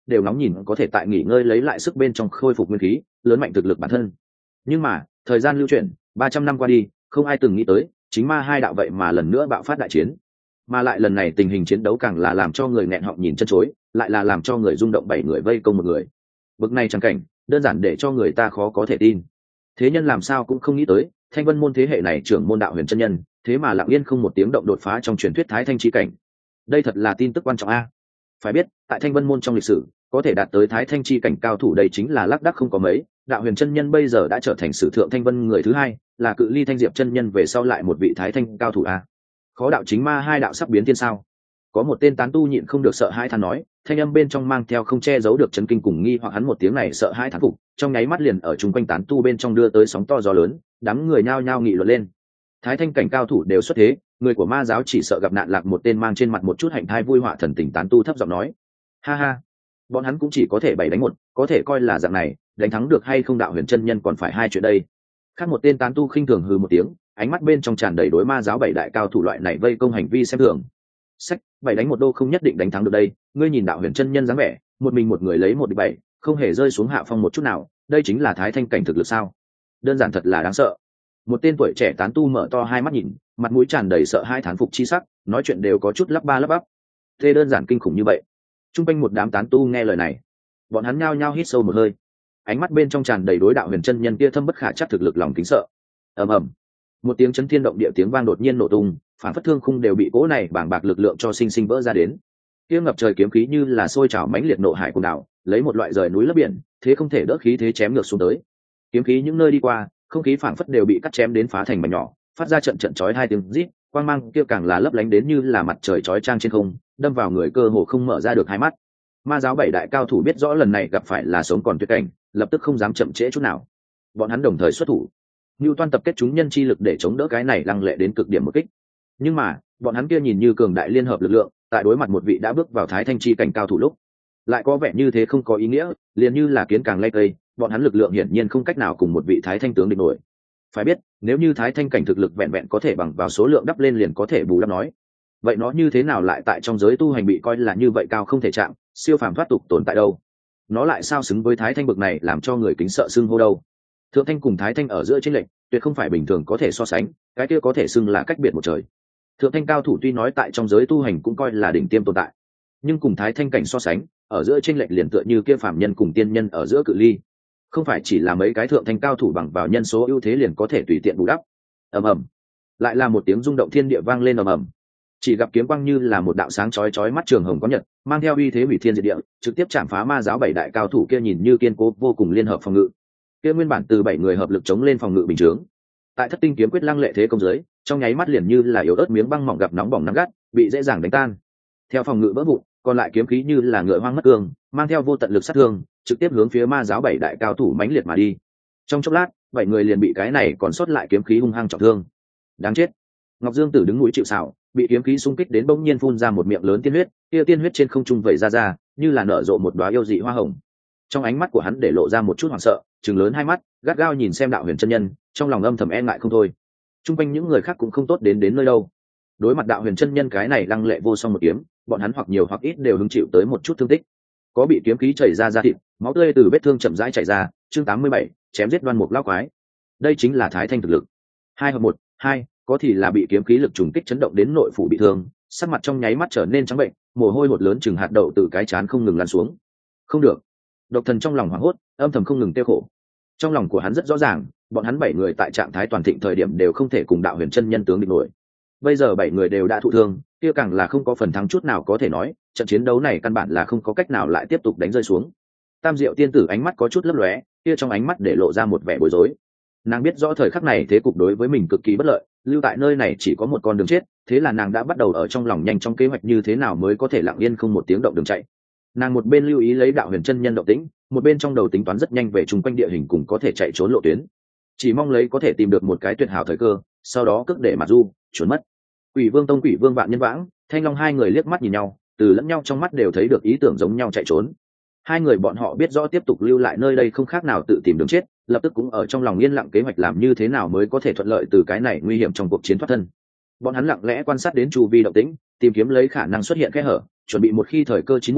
A: đều nóng nhìn có thể tại nghỉ ngơi lấy lại sức bên trong khôi phục nguyên khí, lớn mạnh thực lực bản thân. Nhưng mà thời gian lưu chuyển, ba trăm năm qua đi, không ai từng nghĩ tới chính ma hai đạo vậy mà lần nữa bạo phát đại chiến, mà lại lần này tình hình chiến đấu càng là làm cho người nghẹn họng nhìn chân chối, lại là làm cho người rung động, bảy người vây công một người. Bực này chẳng cảnh đơn giản để cho người ta khó có thể tin. Thế nhân làm sao cũng không nghĩ tới Thanh Vân môn thế hệ này trưởng môn đạo huyền chân nhân thế mà lặng yên không một tiếng động đột phá trong truyền thuyết thái thanh chi cảnh. Đây thật là tin tức quan trọng a. Phải biết tại Thanh Vân môn trong lịch sử có thể đạt tới thái thanh chi cảnh cao thủ đây chính là lác đác không có mấy, đạo huyền chân nhân bây giờ đã trở thành sử thượng Thanh Vân người thứ hai, là cự ly Thanh Diệp chân nhân về sau lại một vị thái thanh cao thủ a. Khó đạo chính ma hai đạo sắp biến thiên sao? Có một tên tán tu nhịn không được sợ hãi than nói, thanh âm bên trong mang theo không che giấu được chấn kinh cùng nghi hoặc, hắn một tiếng này sợ hãi thán phục trong nháy mắt liền ở chung quanh tán tu bên trong đưa tới sóng to gió lớn, đám người nhao nhao nghị luận lên. Thái thanh cảnh cao thủ đều xuất thế, người của ma giáo chỉ sợ gặp nạn lạc, một tên mang trên mặt một chút hạnh thai vui họa thần tình tán tu thấp giọng nói, ha ha, bọn hắn cũng chỉ có thể bảy đánh một, có thể coi là dạng này, đánh thắng được hay không đạo huyền chân nhân còn phải hai chuyện đây. Khác một tên tán tu khinh thường hừ một tiếng, ánh mắt bên trong tràn đầy đối ma giáo bảy đại cao thủ loại này vây công hành vi xem thường. Sách, bảy đánh một đô không nhất định đánh thắng được đây, ngươi nhìn đạo huyền chân nhân dáng vẻ, một mình một người lấy một địch bảy, không hề rơi xuống hạ phong một chút nào, đây chính là thái thanh cảnh thực lực sao? Đơn giản thật là đáng sợ. Một tên tuổi trẻ tán tu mở to hai mắt nhìn, mặt mũi tràn đầy sợ hai thán phục chi sắc, nói chuyện đều có chút lắp ba lắp bắp. Thế đơn giản kinh khủng như vậy. Trung quanh một đám tán tu nghe lời này, bọn hắn nhao nhao hít sâu một hơi, ánh mắt bên trong tràn đầy đối đạo huyền chân nhân kia thâm bất khả chắc thực lực lòng kính sợ. Ầm ầm, một tiếng chấn thiên động địa tiếng vang đột nhiên nổ tung, phản phất thương khung đều bị cỗ này bàng bạc lực lượng cho sinh sinh vỡ ra đến. Kia ngập trời kiếm khí như là sôi trào mãnh liệt nộ hải cùng đảo, lấy một loại rời núi lấp biển, thế không thể đỡ khí thế chém ngược xuống tới. Kiếm khí những nơi đi qua, không khí phản phất đều bị cắt chém đến phá thành mảnh nhỏ, phát ra trận trận chói hai tiếng rít, quang mang kia càng là lấp lánh đến như là mặt trời chói chang trên không, đâm vào người cơ hồ không mở ra được hai mắt. Ma giáo bảy đại cao thủ biết rõ lần này gặp phải là sống còn tuyệt cảnh, lập tức không dám chậm trễ chút nào. Bọn hắn đồng thời xuất thủ, Nưu Toan tập kết chúng nhân chi lực để chống đỡ cái này lăng lệ đến cực điểm một kích. Nhưng mà, bọn hắn kia nhìn như cường đại liên hợp lực lượng, tại đối mặt một vị đã bước vào thái thanh chi cảnh cao thủ lúc, lại có vẻ như thế không có ý nghĩa, liền như là kiến càng lay cây, bọn hắn lực lượng hiển nhiên không cách nào cùng một vị thái thanh tướng địch nổi. Phải biết, nếu như thái thanh cảnh thực lực vẹn vẹn có thể bằng vào số lượng đắp lên liền có thể bù đắp nói, vậy nó như thế nào lại tại trong giới tu hành bị coi là như vậy cao không thể chạm, siêu phàm thoát tục tồn tại đâu? Nó lại sao xứng với thái thanh bực này làm cho người kính sợ xưng hô đâu? Thượng thanh cùng thái thanh ở giữa chênh lệch, tuyệt không phải bình thường có thể so sánh, cái kia có thể xưng là cách biệt một trời. Thượng thanh cao thủ tuy nói tại trong giới tu hành cũng coi là đỉnh tiêm tồn tại, nhưng cùng thái thanh cảnh so sánh, ở giữa chênh lệch liền tựa như kia phàm nhân cùng tiên nhân ở giữa cự ly, không phải chỉ là mấy cái thượng thanh cao thủ bằng vào nhân số ưu thế liền có thể tùy tiện bù đắp. Ầm ầm, lại là một tiếng rung động thiên địa vang lên ầm ầm. Chỉ gặp kiếm quang như là một đạo sáng chói chói mắt trường hồng có nhật, mang theo uy thế hủy thiên diệt địa, trực tiếp chạm phá ma giáo bảy đại cao thủ kia nhìn như kiên cố vô cùng liên hợp phòng ngự. Kia nguyên bản từ bảy người hợp lực chống lên phòng ngự bình chướng, tại thất tinh kiếm quyết lăng lệ thế công giới, trong nháy mắt liền như là yếu ớt miếng băng mỏng gặp nóng bỏng nắng gắt, bị dễ dàng đánh tan. Theo phòng ngự vỡ vụn, còn lại kiếm khí như là ngựa hoang mất cương, mang theo vô tận lực sát thương, trực tiếp hướng phía ma giáo bảy đại cao thủ mãnh liệt mà đi. Trong chốc lát, bảy người liền bị cái này còn sót lại kiếm khí hung hăng trọng thương. Đáng chết! Ngọc Dương Tử đứng núi chịu sào, bị kiếm khí xung kích đến bỗng nhiên phun ra một miệng lớn tiên huyết, kia tiên huyết trên không trung vẩy ra ra, như là nở rộ một đóa yêu dị hoa hồng. Trong ánh mắt của hắn để lộ ra một chút hoảng sợ, trừng lớn hai mắt, gắt gao nhìn xem đạo huyền chân nhân, trong lòng âm thầm e ngại không thôi. Trung quanh những người khác cũng không tốt đến đến nơi đâu. Đối mặt đạo huyền chân nhân cái này lăng lệ vô song một kiếm, bọn hắn hoặc nhiều hoặc ít đều hứng chịu tới một chút thương tích. Có bị kiếm khí chảy ra da thịt, máu tươi từ vết thương chậm rãi chảy ra. Chương tám mươi bảy, chém giết đoan mục lão quái. Đây chính là thái thanh thực lực. Hai hợp một, hai, có thì là bị kiếm khí lực trùng kích chấn động đến nội phủ bị thương, sắc mặt trong nháy mắt trở nên trắng bệnh, mồ hôi hột lớn chừng hạt đậu từ cái trán không ngừng lăn xuống. Không được. Độc Thần trong lòng hoảng hốt, âm thầm không ngừng tiêu khổ. Trong lòng của hắn rất rõ ràng, bọn hắn bảy người tại trạng thái toàn thịnh thời điểm đều không thể cùng đạo huyền chân nhân tướng địch nổi. Bây giờ bảy người đều đã thụ thương, kia càng là không có phần thắng chút nào có thể nói, trận chiến đấu này căn bản là không có cách nào lại tiếp tục đánh rơi xuống. Tam Diệu tiên tử ánh mắt có chút lấp lóe, kia trong ánh mắt để lộ ra một vẻ bối rối. Nàng biết rõ thời khắc này thế cục đối với mình cực kỳ bất lợi, lưu tại nơi này chỉ có một con đường chết, thế là nàng đã bắt đầu ở trong lòng nhanh trong kế hoạch như thế nào mới có thể lặng yên không một tiếng động đường chạy. Nàng một bên lưu ý lấy đạo huyền chân nhân động tĩnh, một bên trong đầu tính toán rất nhanh về chung quanh địa hình cùng có thể chạy trốn lộ tuyến, chỉ mong lấy có thể tìm được một cái tuyệt hảo thời cơ, sau đó cước để mà du trốn mất. Quỷ Vương Tông, Quỷ Vương Vạn Nhân Vãng, Thanh Long hai người liếc mắt nhìn nhau, từ lẫn nhau trong mắt đều thấy được ý tưởng giống nhau chạy trốn. Hai người bọn họ biết rõ tiếp tục lưu lại nơi đây không khác nào tự tìm đường chết, lập tức cũng ở trong lòng yên lặng kế hoạch làm như thế nào mới có thể thuận lợi từ cái này nguy hiểm trong cuộc chiến thoát thân. Bọn hắn lặng lẽ quan sát đến chu vi động tĩnh, tìm kiếm lấy khả năng xuất hiện kẽ hở, chuẩn bị một khi thời cơ chín muồi,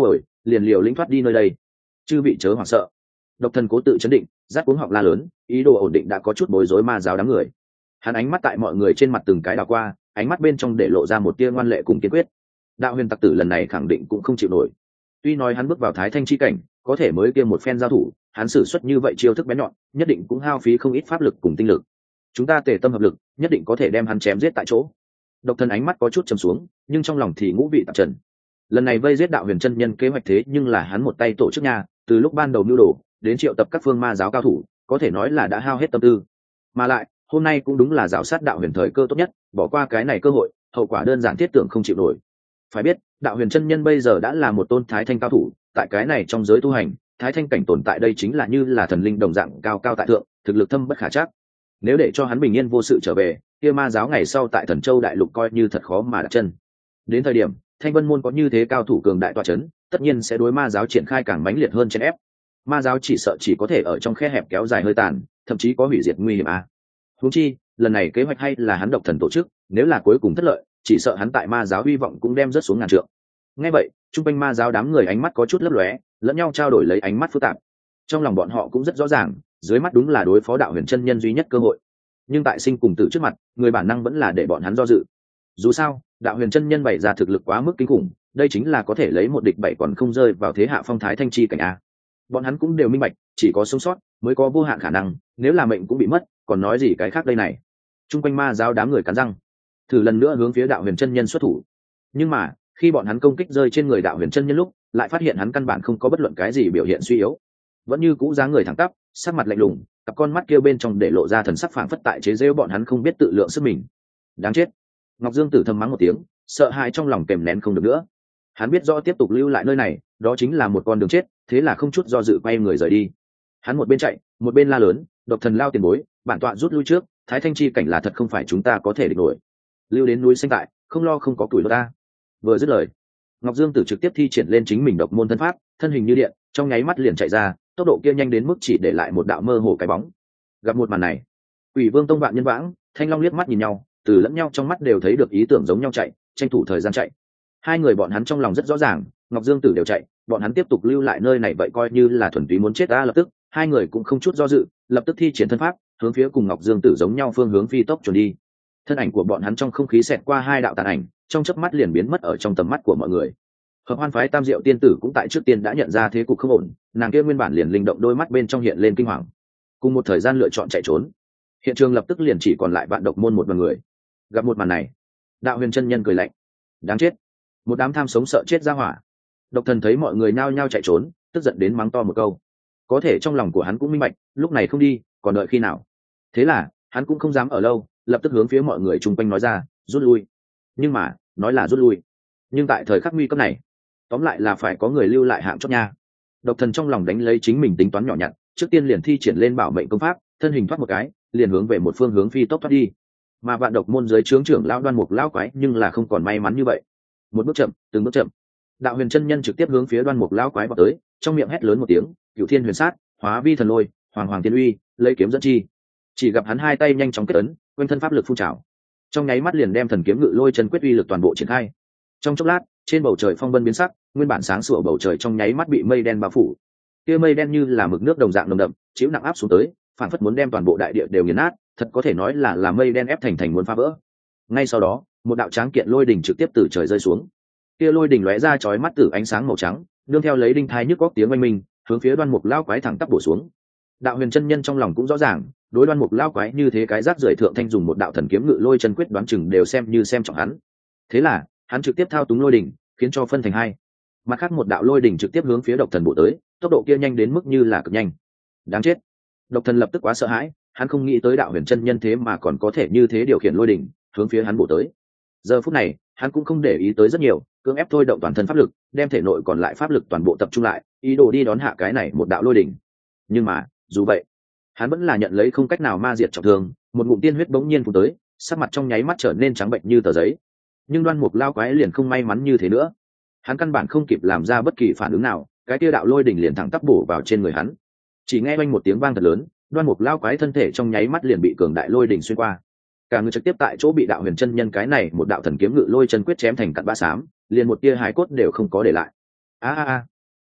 A: liền liều lĩnh thoát đi nơi đây. Chư vị chớ hoảng sợ. Độc Thần cố tự chấn định, rát cuống họng la lớn, ý đồ ổn định đã có chút bối rối ma giáo đám người. Hắn ánh mắt tại mọi người trên mặt từng cái đảo qua, ánh mắt bên trong để lộ ra một tia ngoan lệ cùng kiên quyết. Đạo huyền tặc tử lần này khẳng định cũng không chịu nổi. Tuy nói hắn bước vào thái thanh chi cảnh, có thể mới kia một phen giao thủ, hắn sử xuất như vậy chiêu thức bén nhọn, nhất định cũng hao phí không ít pháp lực cùng tinh lực. Chúng ta tề tâm hợp lực, nhất định có thể đem hắn chém giết tại chỗ. Độc Thần ánh mắt có chút trầm xuống, nhưng trong lòng thì ngũ vị tạp trần. Lần này vây giết đạo huyền chân nhân kế hoạch thế nhưng là hắn một tay tổ chức nha, từ lúc ban đầu mưu đồ đến triệu tập các phương ma giáo cao thủ, có thể nói là đã hao hết tâm tư. Mà lại, hôm nay cũng đúng là rào sát đạo huyền thời cơ tốt nhất, bỏ qua cái này cơ hội, hậu quả đơn giản thiết tưởng không chịu nổi. Phải biết, đạo huyền chân nhân bây giờ đã là một tôn thái thanh cao thủ, tại cái này trong giới tu hành, thái thanh cảnh tồn tại đây chính là như là thần linh đồng dạng cao cao tại thượng, thực lực thâm bất khả trắc. Nếu để cho hắn bình yên vô sự trở về, kia ma giáo ngày sau tại Thần Châu đại lục coi như thật khó mà đặt chân. Đến thời điểm Thanh Vân môn có như thế cao thủ cường đại tọa chấn, tất nhiên sẽ đối ma giáo triển khai càng mãnh liệt hơn trên ép. Ma giáo chỉ sợ chỉ có thể ở trong khe hẹp kéo dài hơi tàn, thậm chí có hủy diệt nguy hiểm à. Huống chi, lần này kế hoạch hay là hắn Độc Thần tổ chức, nếu là cuối cùng thất lợi, chỉ sợ hắn tại ma giáo hy vọng cũng đem rớt xuống ngàn trượng. Nghe vậy, trung quanh ma giáo đám người ánh mắt có chút lấp lóe, lẫn nhau trao đổi lấy ánh mắt phức tạp. Trong lòng bọn họ cũng rất rõ ràng, dưới mắt đúng là đối phó đạo huyền chân nhân duy nhất cơ hội. Nhưng tại sinh cùng tử trước mặt, người bản năng vẫn là để bọn hắn do dự. Dù sao, đạo huyền chân nhân bày ra thực lực quá mức kinh khủng, đây chính là có thể lấy một địch bảy còn không rơi vào thế hạ phong thái thanh chi cảnh a. Bọn hắn cũng đều minh bạch, chỉ có sống sót mới có vô hạn khả năng, nếu là mệnh cũng bị mất, còn nói gì cái khác đây này. Trung quanh ma giáo đám người cắn răng, thử lần nữa hướng phía đạo huyền chân nhân xuất thủ. Nhưng mà, khi bọn hắn công kích rơi trên người đạo huyền chân nhân lúc, lại phát hiện hắn căn bản không có bất luận cái gì biểu hiện suy yếu, vẫn như cũ dáng người thẳng tắp, sắc mặt lạnh lùng, cặp con mắt kia bên trong để lộ ra thần sắc phảng phất tại chế giễu bọn hắn không biết tự lượng sức mình. Đáng chết. Ngọc Dương Tử thầm mắng một tiếng, sợ hãi trong lòng kèm nén không được nữa. Hắn biết rõ tiếp tục lưu lại nơi này, đó chính là một con đường chết, thế là không chút do dự quay người rời đi. Hắn một bên chạy, một bên la lớn, Độc Thần lao tiền bối, bản tọa rút lui trước, thái thanh chi cảnh là thật không phải chúng ta có thể địch nổi. Lưu đến núi xanh tại, không lo không có củi đốt ta. Vừa dứt lời, Ngọc Dương Tử trực tiếp thi triển lên chính mình độc môn thân pháp, thân hình như điện, trong nháy mắt liền chạy ra, tốc độ kia nhanh đến mức chỉ để lại một đạo mơ hồ cái bóng. Gặp một màn này, Quỷ Vương Tông vạn nhân vãng, Thanh Long liếc mắt nhìn nhau, từ lẫn nhau trong mắt đều thấy được ý tưởng giống nhau chạy, tranh thủ thời gian chạy. Hai người bọn hắn trong lòng rất rõ ràng, Ngọc Dương Tử đều chạy, bọn hắn tiếp tục lưu lại nơi này vậy coi như là thuần túy muốn chết ta. Lập tức, hai người cũng không chút do dự, lập tức thi triển thân pháp, hướng phía cùng Ngọc Dương Tử giống nhau phương hướng phi tốc chuẩn đi. Thân ảnh của bọn hắn trong không khí xẹt qua hai đạo tàn ảnh, trong chớp mắt liền biến mất ở trong tầm mắt của mọi người. Hợp Hoan phái Tam Diệu tiên tử cũng tại trước tiên đã nhận ra thế cục không ổn, nàng kia nguyên bản liền linh động đôi mắt bên trong hiện lên kinh hoàng. Cùng một thời gian lựa chọn chạy trốn. Hiện trường lập tức liền chỉ còn lại Vạn Độc môn một người. Gặp một màn này, Đạo Huyền chân nhân cười lạnh, đáng chết, một đám tham sống sợ chết ra hỏa. Độc Thần thấy mọi người nao nhao chạy trốn, tức giận đến mắng to một câu. Có thể trong lòng của hắn cũng minh bạch, lúc này không đi, còn đợi khi nào? Thế là, hắn cũng không dám ở lâu, lập tức hướng phía mọi người chung quanh nói ra, rút lui. Nhưng mà, nói là rút lui, nhưng tại thời khắc nguy cấp này, tóm lại là phải có người lưu lại hạng chót nha. Độc Thần trong lòng đánh lấy chính mình tính toán nhỏ nhặt, trước tiên liền thi triển lên bảo mệnh công pháp, thân hình thoát một cái, liền hướng về một phương hướng phi tốc thoát đi. Mà Vạn Độc môn dưới trướng trưởng lão Đoan Mục lão quái nhưng là không còn may mắn như vậy. Một bước chậm, từng bước chậm, Đạo Huyền chân nhân trực tiếp hướng phía Đoan Mục lão quái vào tới, trong miệng hét lớn một tiếng, Cửu Thiên Huyền Sát, Hóa Vi Thần Lôi, Hoàng Hoàng Tiên Uy, lấy kiếm dẫn chi. Chỉ gặp hắn hai tay nhanh chóng kết ấn, quanh thân pháp lực phun trào, trong nháy mắt liền đem thần kiếm ngự lôi chân quyết uy lực toàn bộ triển khai. Trong chốc lát, trên bầu trời phong vân biến sắc, nguyên bản sáng sủa bầu trời trong nháy mắt bị mây đen bao phủ. Kia mây đen như là mực nước đồng dạng nồng đậm, chiếu nặng áp xuống tới, phản phất muốn đem toàn bộ đại địa đều nghiền nát, thật có thể nói là là mây đen ép thành thành muốn phá vỡ. Ngay sau đó, một đạo tráng kiện lôi đỉnh trực tiếp từ trời rơi xuống. Kia lôi đỉnh lóe ra chói mắt tử ánh sáng màu trắng, nương theo lấy đinh thai nhức góc tiếng oanh minh, hướng phía Đoan Mục lão quái thẳng tắp bổ xuống. Đạo Huyền chân nhân trong lòng cũng rõ ràng, đối Đoan Mục lão quái như thế cái rác rưởi thượng thanh dùng một đạo thần kiếm ngự lôi chân quyết đoán chừng đều xem như xem trọng hắn. Thế là, hắn trực tiếp thao túng lôi đỉnh, khiến cho phân thành hai. Mặt khác một đạo lôi đỉnh trực tiếp hướng phía Độc Thần bổ tới, tốc độ kia nhanh đến mức như là cực nhanh. Đáng chết. Độc Thần lập tức quá sợ hãi, hắn không nghĩ tới Đạo Huyền chân nhân thế mà còn có thể như thế điều khiển lôi đỉnh, hướng phía hắn bổ tới. Giờ phút này, hắn cũng không để ý tới rất nhiều, cưỡng ép thôi động toàn thân pháp lực, đem thể nội còn lại pháp lực toàn bộ tập trung lại, ý đồ đi đón hạ cái này một đạo lôi đỉnh. Nhưng mà, dù vậy, hắn vẫn là nhận lấy không cách nào ma diệt trọng thương, một ngụm tiên huyết bỗng nhiên phun tới, sắc mặt trong nháy mắt trở nên trắng bệnh như tờ giấy. Nhưng Đoan Mục lão quái liền không may mắn như thế nữa, hắn căn bản không kịp làm ra bất kỳ phản ứng nào, cái kia đạo lôi đỉnh liền thẳng tắp bổ vào trên người hắn. Chỉ nghe oanh một tiếng vang thật lớn, Đoan Mục lão quái thân thể trong nháy mắt liền bị cường đại lôi đỉnh xuyên qua, cả người trực tiếp tại chỗ bị Đạo Huyền chân nhân cái này một đạo thần kiếm ngự lôi chân quyết chém thành cặn bã xám, liền một tia hài cốt đều không có để lại. A a a,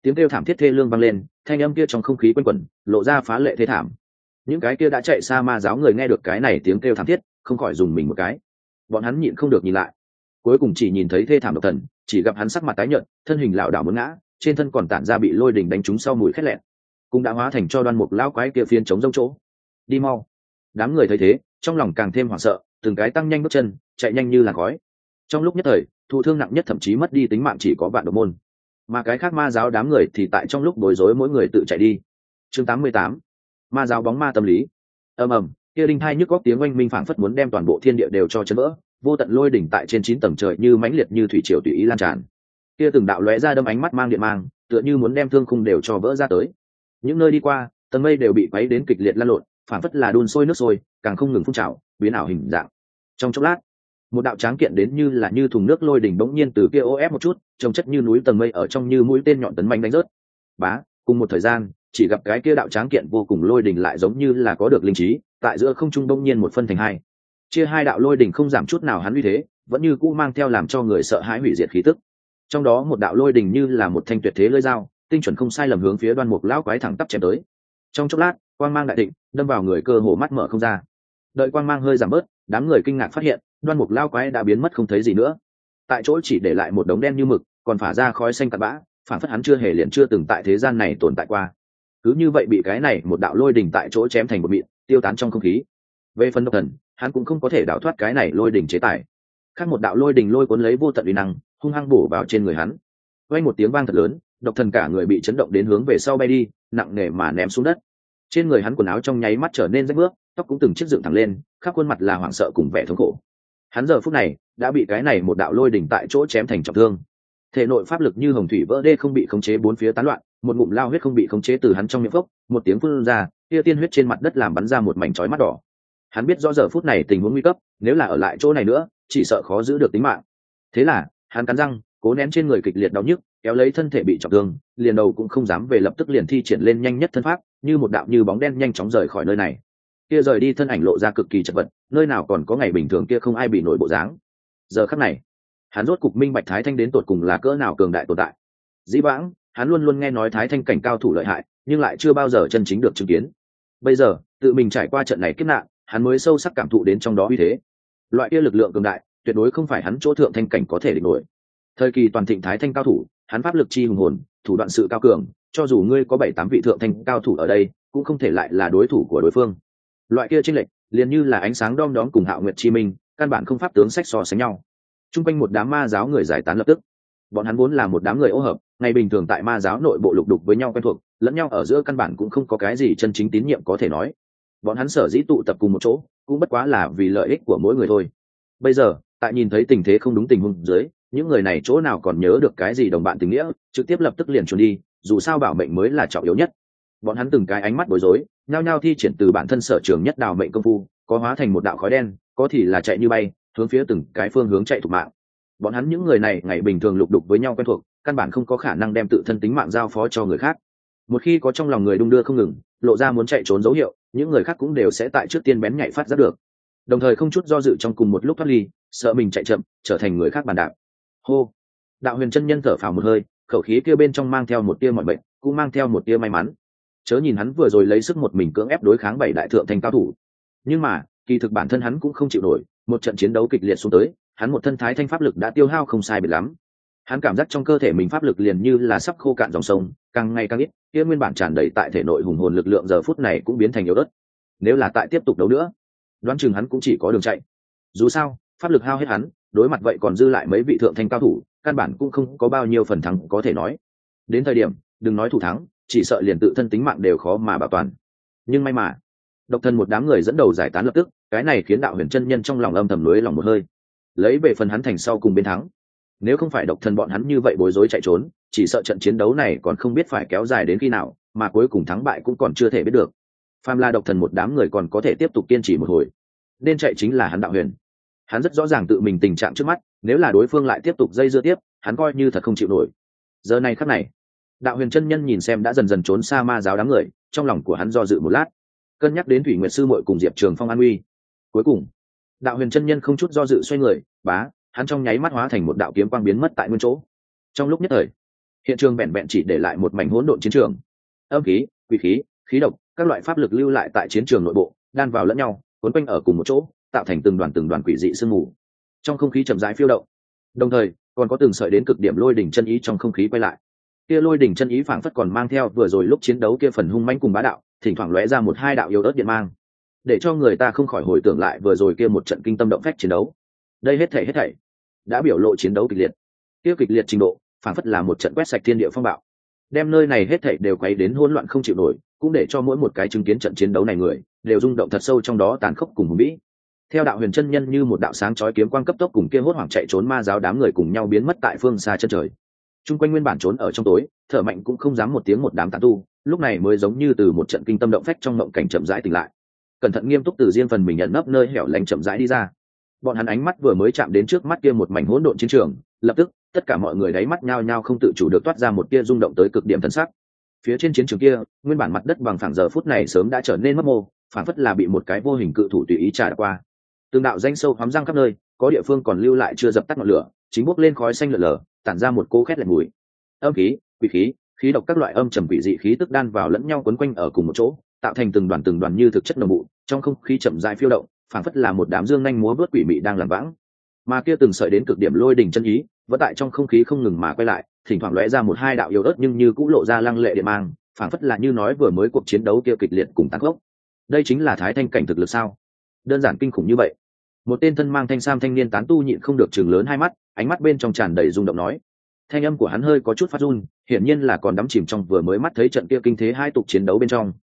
A: Tiếng kêu thảm thiết thê lương vang lên, thanh âm kia trong không khí quanh quẩn, lộ ra phá lệ thế thảm. Những cái kia đã chạy xa ma giáo người nghe được cái này tiếng kêu thảm thiết, không khỏi dùng mình một cái. Bọn hắn nhịn không được nhìn lại, cuối cùng chỉ nhìn thấy thê thảm độc thần, chỉ gặp hắn sắc mặt tái nhợt, thân hình lảo đảo muốn ngã, trên thân còn tản ra bị lôi đình đánh trúng sau mùi khét lẹn, cũng đã hóa thành cho đoan mục lão quái kia phiến chống rông chỗ. Đi mau! Đám người thấy thế, trong lòng càng thêm hoảng sợ, từng cái tăng nhanh bước chân, chạy nhanh như là khói. Trong lúc nhất thời, thụ thương nặng nhất thậm chí mất đi tính mạng chỉ có vạn độc môn, mà cái khác ma giáo đám người thì tại trong lúc bối rối mỗi người tự chạy đi. Chương tám mươi tám, ma giáo bóng ma tâm lý. Ầm ầm, kia đinh thai nhức góc tiếng oanh minh phảng phất muốn đem toàn bộ thiên địa đều cho chấn vỡ, vô tận lôi đỉnh tại trên chín tầng trời như mãnh liệt như thủy triều tùy ý lan tràn. Kia từng đạo lóe ra đâm ánh mắt mang điện mang, tựa như muốn đem thương khung đều cho vỡ ra tới. Những nơi đi qua, tầng mây đều bị quấy đến kịch liệt lan lộn, phảng phất là đun sôi nước sôi, càng không ngừng phun trào, biến ảo hình dạng. Trong chốc lát, một đạo tráng kiện đến như là như thùng nước lôi đỉnh bỗng nhiên từ kia ô ép một chút, trông chất như núi tầng mây ở trong như mũi tên nhọn tấn manh đánh rớt. Bá, cùng một thời gian, chỉ gặp cái kia đạo tráng kiện vô cùng lôi đỉnh lại giống như là có được linh trí, tại giữa không trung bỗng nhiên một phân thành hai. Chia hai đạo lôi đỉnh không giảm chút nào hắn uy thế, vẫn như cũ mang theo làm cho người sợ hãi hủy diệt khí tức. Trong đó một đạo lôi đỉnh như là một thanh tuyệt thế lưỡi dao, tinh chuẩn không sai lầm hướng phía Đoan Mục lão quái thẳng tắp chém tới. Trong chốc lát, quang mang đại thịnh, đâm vào người cơ hồ mắt mở không ra. Đợi quang mang hơi giảm bớt, đám người kinh ngạc phát hiện, Đoan Mục lão quái đã biến mất không thấy gì nữa. Tại chỗ chỉ để lại một đống đen như mực, còn phả ra khói xanh cặn bã, phản phất hắn chưa hề liền chưa từng tại thế gian này tồn tại qua. Cứ như vậy bị cái này một đạo lôi đỉnh tại chỗ chém thành một mịn, tiêu tán trong không khí. Về phần độc thần, hắn cũng không có thể đào thoát cái này lôi đỉnh chế tài. Khác một đạo lôi đỉnh lôi cuốn lấy vô tận uy năng, hung hăng bổ vào trên người hắn. Vang một tiếng vang thật lớn, độc thần cả người bị chấn động đến hướng về sau bay đi, nặng nề mà ném xuống đất. Trên người hắn quần áo trong nháy mắt trở nên rách rưới, tóc cũng từng chiếc dựng thẳng lên, khắp khuôn mặt là hoảng sợ cùng vẻ thống khổ. Hắn giờ phút này đã bị cái này một đạo lôi đỉnh tại chỗ chém thành trọng thương. Thể nội pháp lực như hồng thủy vỡ đê không bị khống chế bốn phía tán loạn, một ngụm lao huyết không bị khống chế từ hắn trong miệng phốc, một tiếng phun ra, kia tiên huyết trên mặt đất làm bắn ra một mảnh chói mắt đỏ. Hắn biết rõ giờ phút này tình huống nguy cấp, nếu là ở lại chỗ này nữa, chỉ sợ khó giữ được tính mạng. Thế là, hắn cắn răng, cố nén trên người kịch liệt đau nhức, kéo lấy thân thể bị trọng thương, liền đầu cũng không dám về lập tức liền thi triển lên nhanh nhất thân pháp, như một đạo như bóng đen nhanh chóng rời khỏi nơi này. Kia rời đi thân ảnh lộ ra cực kỳ chật vật, nơi nào còn có ngày bình thường kia không ai bị nổi bộ dáng. Giờ khắc này, hắn rốt cục minh bạch Thái Thanh đến tột cùng là cỡ nào cường đại tồn tại. Dĩ vãng, hắn luôn luôn nghe nói Thái Thanh cảnh cao thủ lợi hại, nhưng lại chưa bao giờ chân chính được chứng kiến. Bây giờ, tự mình trải qua trận này kiếp nạn, hắn mới sâu sắc cảm thụ đến trong đó uy thế. Loại kia lực lượng cường đại, tuyệt đối không phải hắn chỗ thượng thanh cảnh có thể địch nổi. Thời kỳ toàn thịnh Thái Thanh cao thủ, hắn pháp lực chi hùng hồn, thủ đoạn sự cao cường, cho dù ngươi có bảy tám vị thượng thanh cao thủ ở đây, cũng không thể lại là đối thủ của đối phương. Loại kia chênh lệch, liền như là ánh sáng đom đóm cùng Hạo Nguyệt chi minh, căn bản không pháp tướng sách so sánh nhau. Trung quanh một đám ma giáo người giải tán lập tức. Bọn hắn vốn là một đám người ô hợp, ngày bình thường tại ma giáo nội bộ lục đục với nhau quen thuộc, lẫn nhau ở giữa căn bản cũng không có cái gì chân chính tín nhiệm có thể nói. Bọn hắn sở dĩ tụ tập cùng một chỗ, cũng bất quá là vì lợi ích của mỗi người thôi. Bây giờ, tại nhìn thấy tình thế không đúng tình huống dưới, những người này chỗ nào còn nhớ được cái gì đồng bạn tình nghĩa, trực tiếp lập tức liền trốn đi, dù sao bảo mệnh mới là trọng yếu nhất. Bọn hắn từng cái ánh mắt bối rối, nhao nhao thi triển từ bản thân sở trường nhất đào mệnh công phu, có hóa thành một đạo khói đen, có thì là chạy như bay, hướng phía từng cái phương hướng chạy thục mạng. Bọn hắn những người này ngày bình thường lục đục với nhau quen thuộc, căn bản không có khả năng đem tự thân tính mạng giao phó cho người khác. Một khi có trong lòng người đung đưa không ngừng, lộ ra muốn chạy trốn dấu hiệu, những người khác cũng đều sẽ tại trước tiên bén nhạy phát giác được, đồng thời không chút do dự trong cùng một lúc thoát ly, sợ mình chạy chậm trở thành người khác bàn đạp. Hô! Đạo Huyền chân nhân thở phào một hơi, khẩu khí kia bên trong mang theo một tia mọi bệnh, cũng mang theo một tia may mắn. Chớ nhìn hắn vừa rồi lấy sức một mình cưỡng ép đối kháng bảy đại thượng thành cao thủ, nhưng mà kỳ thực bản thân hắn cũng không chịu nổi, một trận chiến đấu kịch liệt xuống tới, hắn một thân thái thanh pháp lực đã tiêu hao không sai biệt lắm. Hắn cảm giác trong cơ thể mình pháp lực liền như là sắp khô cạn dòng sông, càng ngày càng ít, kia nguyên bản tràn đầy tại thể nội hùng hồn lực lượng giờ phút này cũng biến thành yếu ớt. Nếu là tại tiếp tục đấu nữa, đoán chừng hắn cũng chỉ có đường chạy. Dù sao, pháp lực hao hết hắn, đối mặt vậy còn dư lại mấy vị thượng thanh cao thủ, căn bản cũng không có bao nhiêu phần thắng có thể nói. Đến thời điểm, đừng nói thủ thắng, chỉ sợ liền tự thân tính mạng đều khó mà bảo toàn. Nhưng may mà, độc thân một đám người dẫn đầu giải tán lập tức, cái này khiến Đạo Huyền chân nhân trong lòng âm thầm lưới lòng một hơi, lấy về phần hắn thành sau cùng bên thắng. Nếu không phải độc thân bọn hắn như vậy bối rối chạy trốn, chỉ sợ trận chiến đấu này còn không biết phải kéo dài đến khi nào, mà cuối cùng thắng bại cũng còn chưa thể biết được. Phàm là độc thần một đám người còn có thể tiếp tục kiên trì một hồi, nên chạy chính là hắn Đạo Huyền. Hắn rất rõ ràng tự mình tình trạng trước mắt, nếu là đối phương lại tiếp tục dây dưa tiếp, hắn coi như thật không chịu nổi. Giờ này khắc này, Đạo Huyền chân nhân nhìn xem đã dần dần trốn xa ma giáo đám người, trong lòng của hắn do dự một lát, cân nhắc đến Thủy Nguyệt sư muội cùng Diệp Trường Phong an nguy. Cuối cùng, Đạo Huyền chân nhân không chút do dự xoay người, bá, hắn trong nháy mắt hóa thành một đạo kiếm quang biến mất tại nguyên chỗ. Trong lúc nhất thời, hiện trường vẹn vẹn chỉ để lại một mảnh hỗn độn chiến trường. Âm khí, quỷ khí, khí độc, các loại pháp lực lưu lại tại chiến trường nội bộ, đan vào lẫn nhau, cuốn quanh ở cùng một chỗ, tạo thành từng đoàn từng đoàn quỷ dị sương mù. Trong không khí chậm rãi phiêu động, đồng thời còn có từng sợi đến cực điểm lôi đỉnh chân ý trong không khí quay lại. Kia lôi đỉnh chân ý phảng phất còn mang theo vừa rồi lúc chiến đấu kia phần hung mãnh cùng bá đạo, thỉnh thoảng lóe ra một hai đạo yếu ớt điện mang, để cho người ta không khỏi hồi tưởng lại vừa rồi kia một trận kinh tâm động phách chiến đấu. Đây hết thảy hết thảy đã biểu lộ chiến đấu kịch liệt. Kia kịch liệt trình độ, phảng phất là một trận quét sạch thiên địa phong bạo, đem nơi này hết thảy đều quấy đến hỗn loạn không chịu nổi, cũng để cho mỗi một cái chứng kiến trận chiến đấu này người đều rung động thật sâu trong đó tàn khốc cùng hùng vĩ. Theo đạo huyền chân nhân như một đạo sáng chói kiếm quang cấp tốc cùng kia hốt hoảng chạy trốn ma giáo đám người cùng nhau biến mất tại phương xa chân trời. Trung quanh nguyên bản trốn ở trong tối, thở mạnh cũng không dám một tiếng một đám tán tu, lúc này mới giống như từ một trận kinh tâm động phách trong mộng cảnh chậm rãi tỉnh lại. Cẩn thận nghiêm túc từ riêng phần mình nhận nấp nơi hẻo lánh chậm rãi đi ra. Bọn hắn ánh mắt vừa mới chạm đến trước mắt kia một mảnh hỗn độn chiến trường, lập tức tất cả mọi người đáy mắt nhao nhao không tự chủ được toát ra một tia rung động tới cực điểm thân sắc. Phía trên chiến trường kia, nguyên bản mặt đất bằng phẳng giờ phút này sớm đã trở nên mất mô, phản phất là bị một cái vô hình cự thủ tùy ý trải qua. Từng đạo danh sâu hoắm răng khắp nơi, có địa phương còn lưu lại chưa dập tắt ngọn lửa, chính bốc lên khói xanh lờ lờ, tản ra một cỗ khét lẹt mùi. Âm khí, quỷ khí, khí độc các loại âm trầm quỷ dị khí tức đan vào lẫn nhau quấn quanh ở cùng một chỗ, tạo thành từng đoàn từng đoàn như thực chất nồng mụ, trong không khí chậm rãi phiêu động, phản phất là một đám dương nhanh múa vớt quỷ mị đang làm vãng. Mà kia từng sợi đến cực điểm lôi đỉnh chân ý, vẫn tại trong không khí không ngừng mà quay lại, thỉnh thoảng lóe ra một hai đạo yếu ớt nhưng như cũng lộ ra lăng lệ điện mang, phản phất là như nói vừa mới cuộc chiến đấu kia kịch liệt cùng tàn khốc. Đây chính là thái thanh cảnh thực lực sao? Đơn giản kinh khủng như vậy. Một tên thân mang thanh sam thanh niên tán tu nhịn không được chừng lớn hai mắt, ánh mắt bên trong tràn đầy rung động nói. Thanh âm của hắn hơi có chút phát run, hiển nhiên là còn đắm chìm trong vừa mới mắt thấy trận kia kinh thế hai tục chiến đấu bên trong.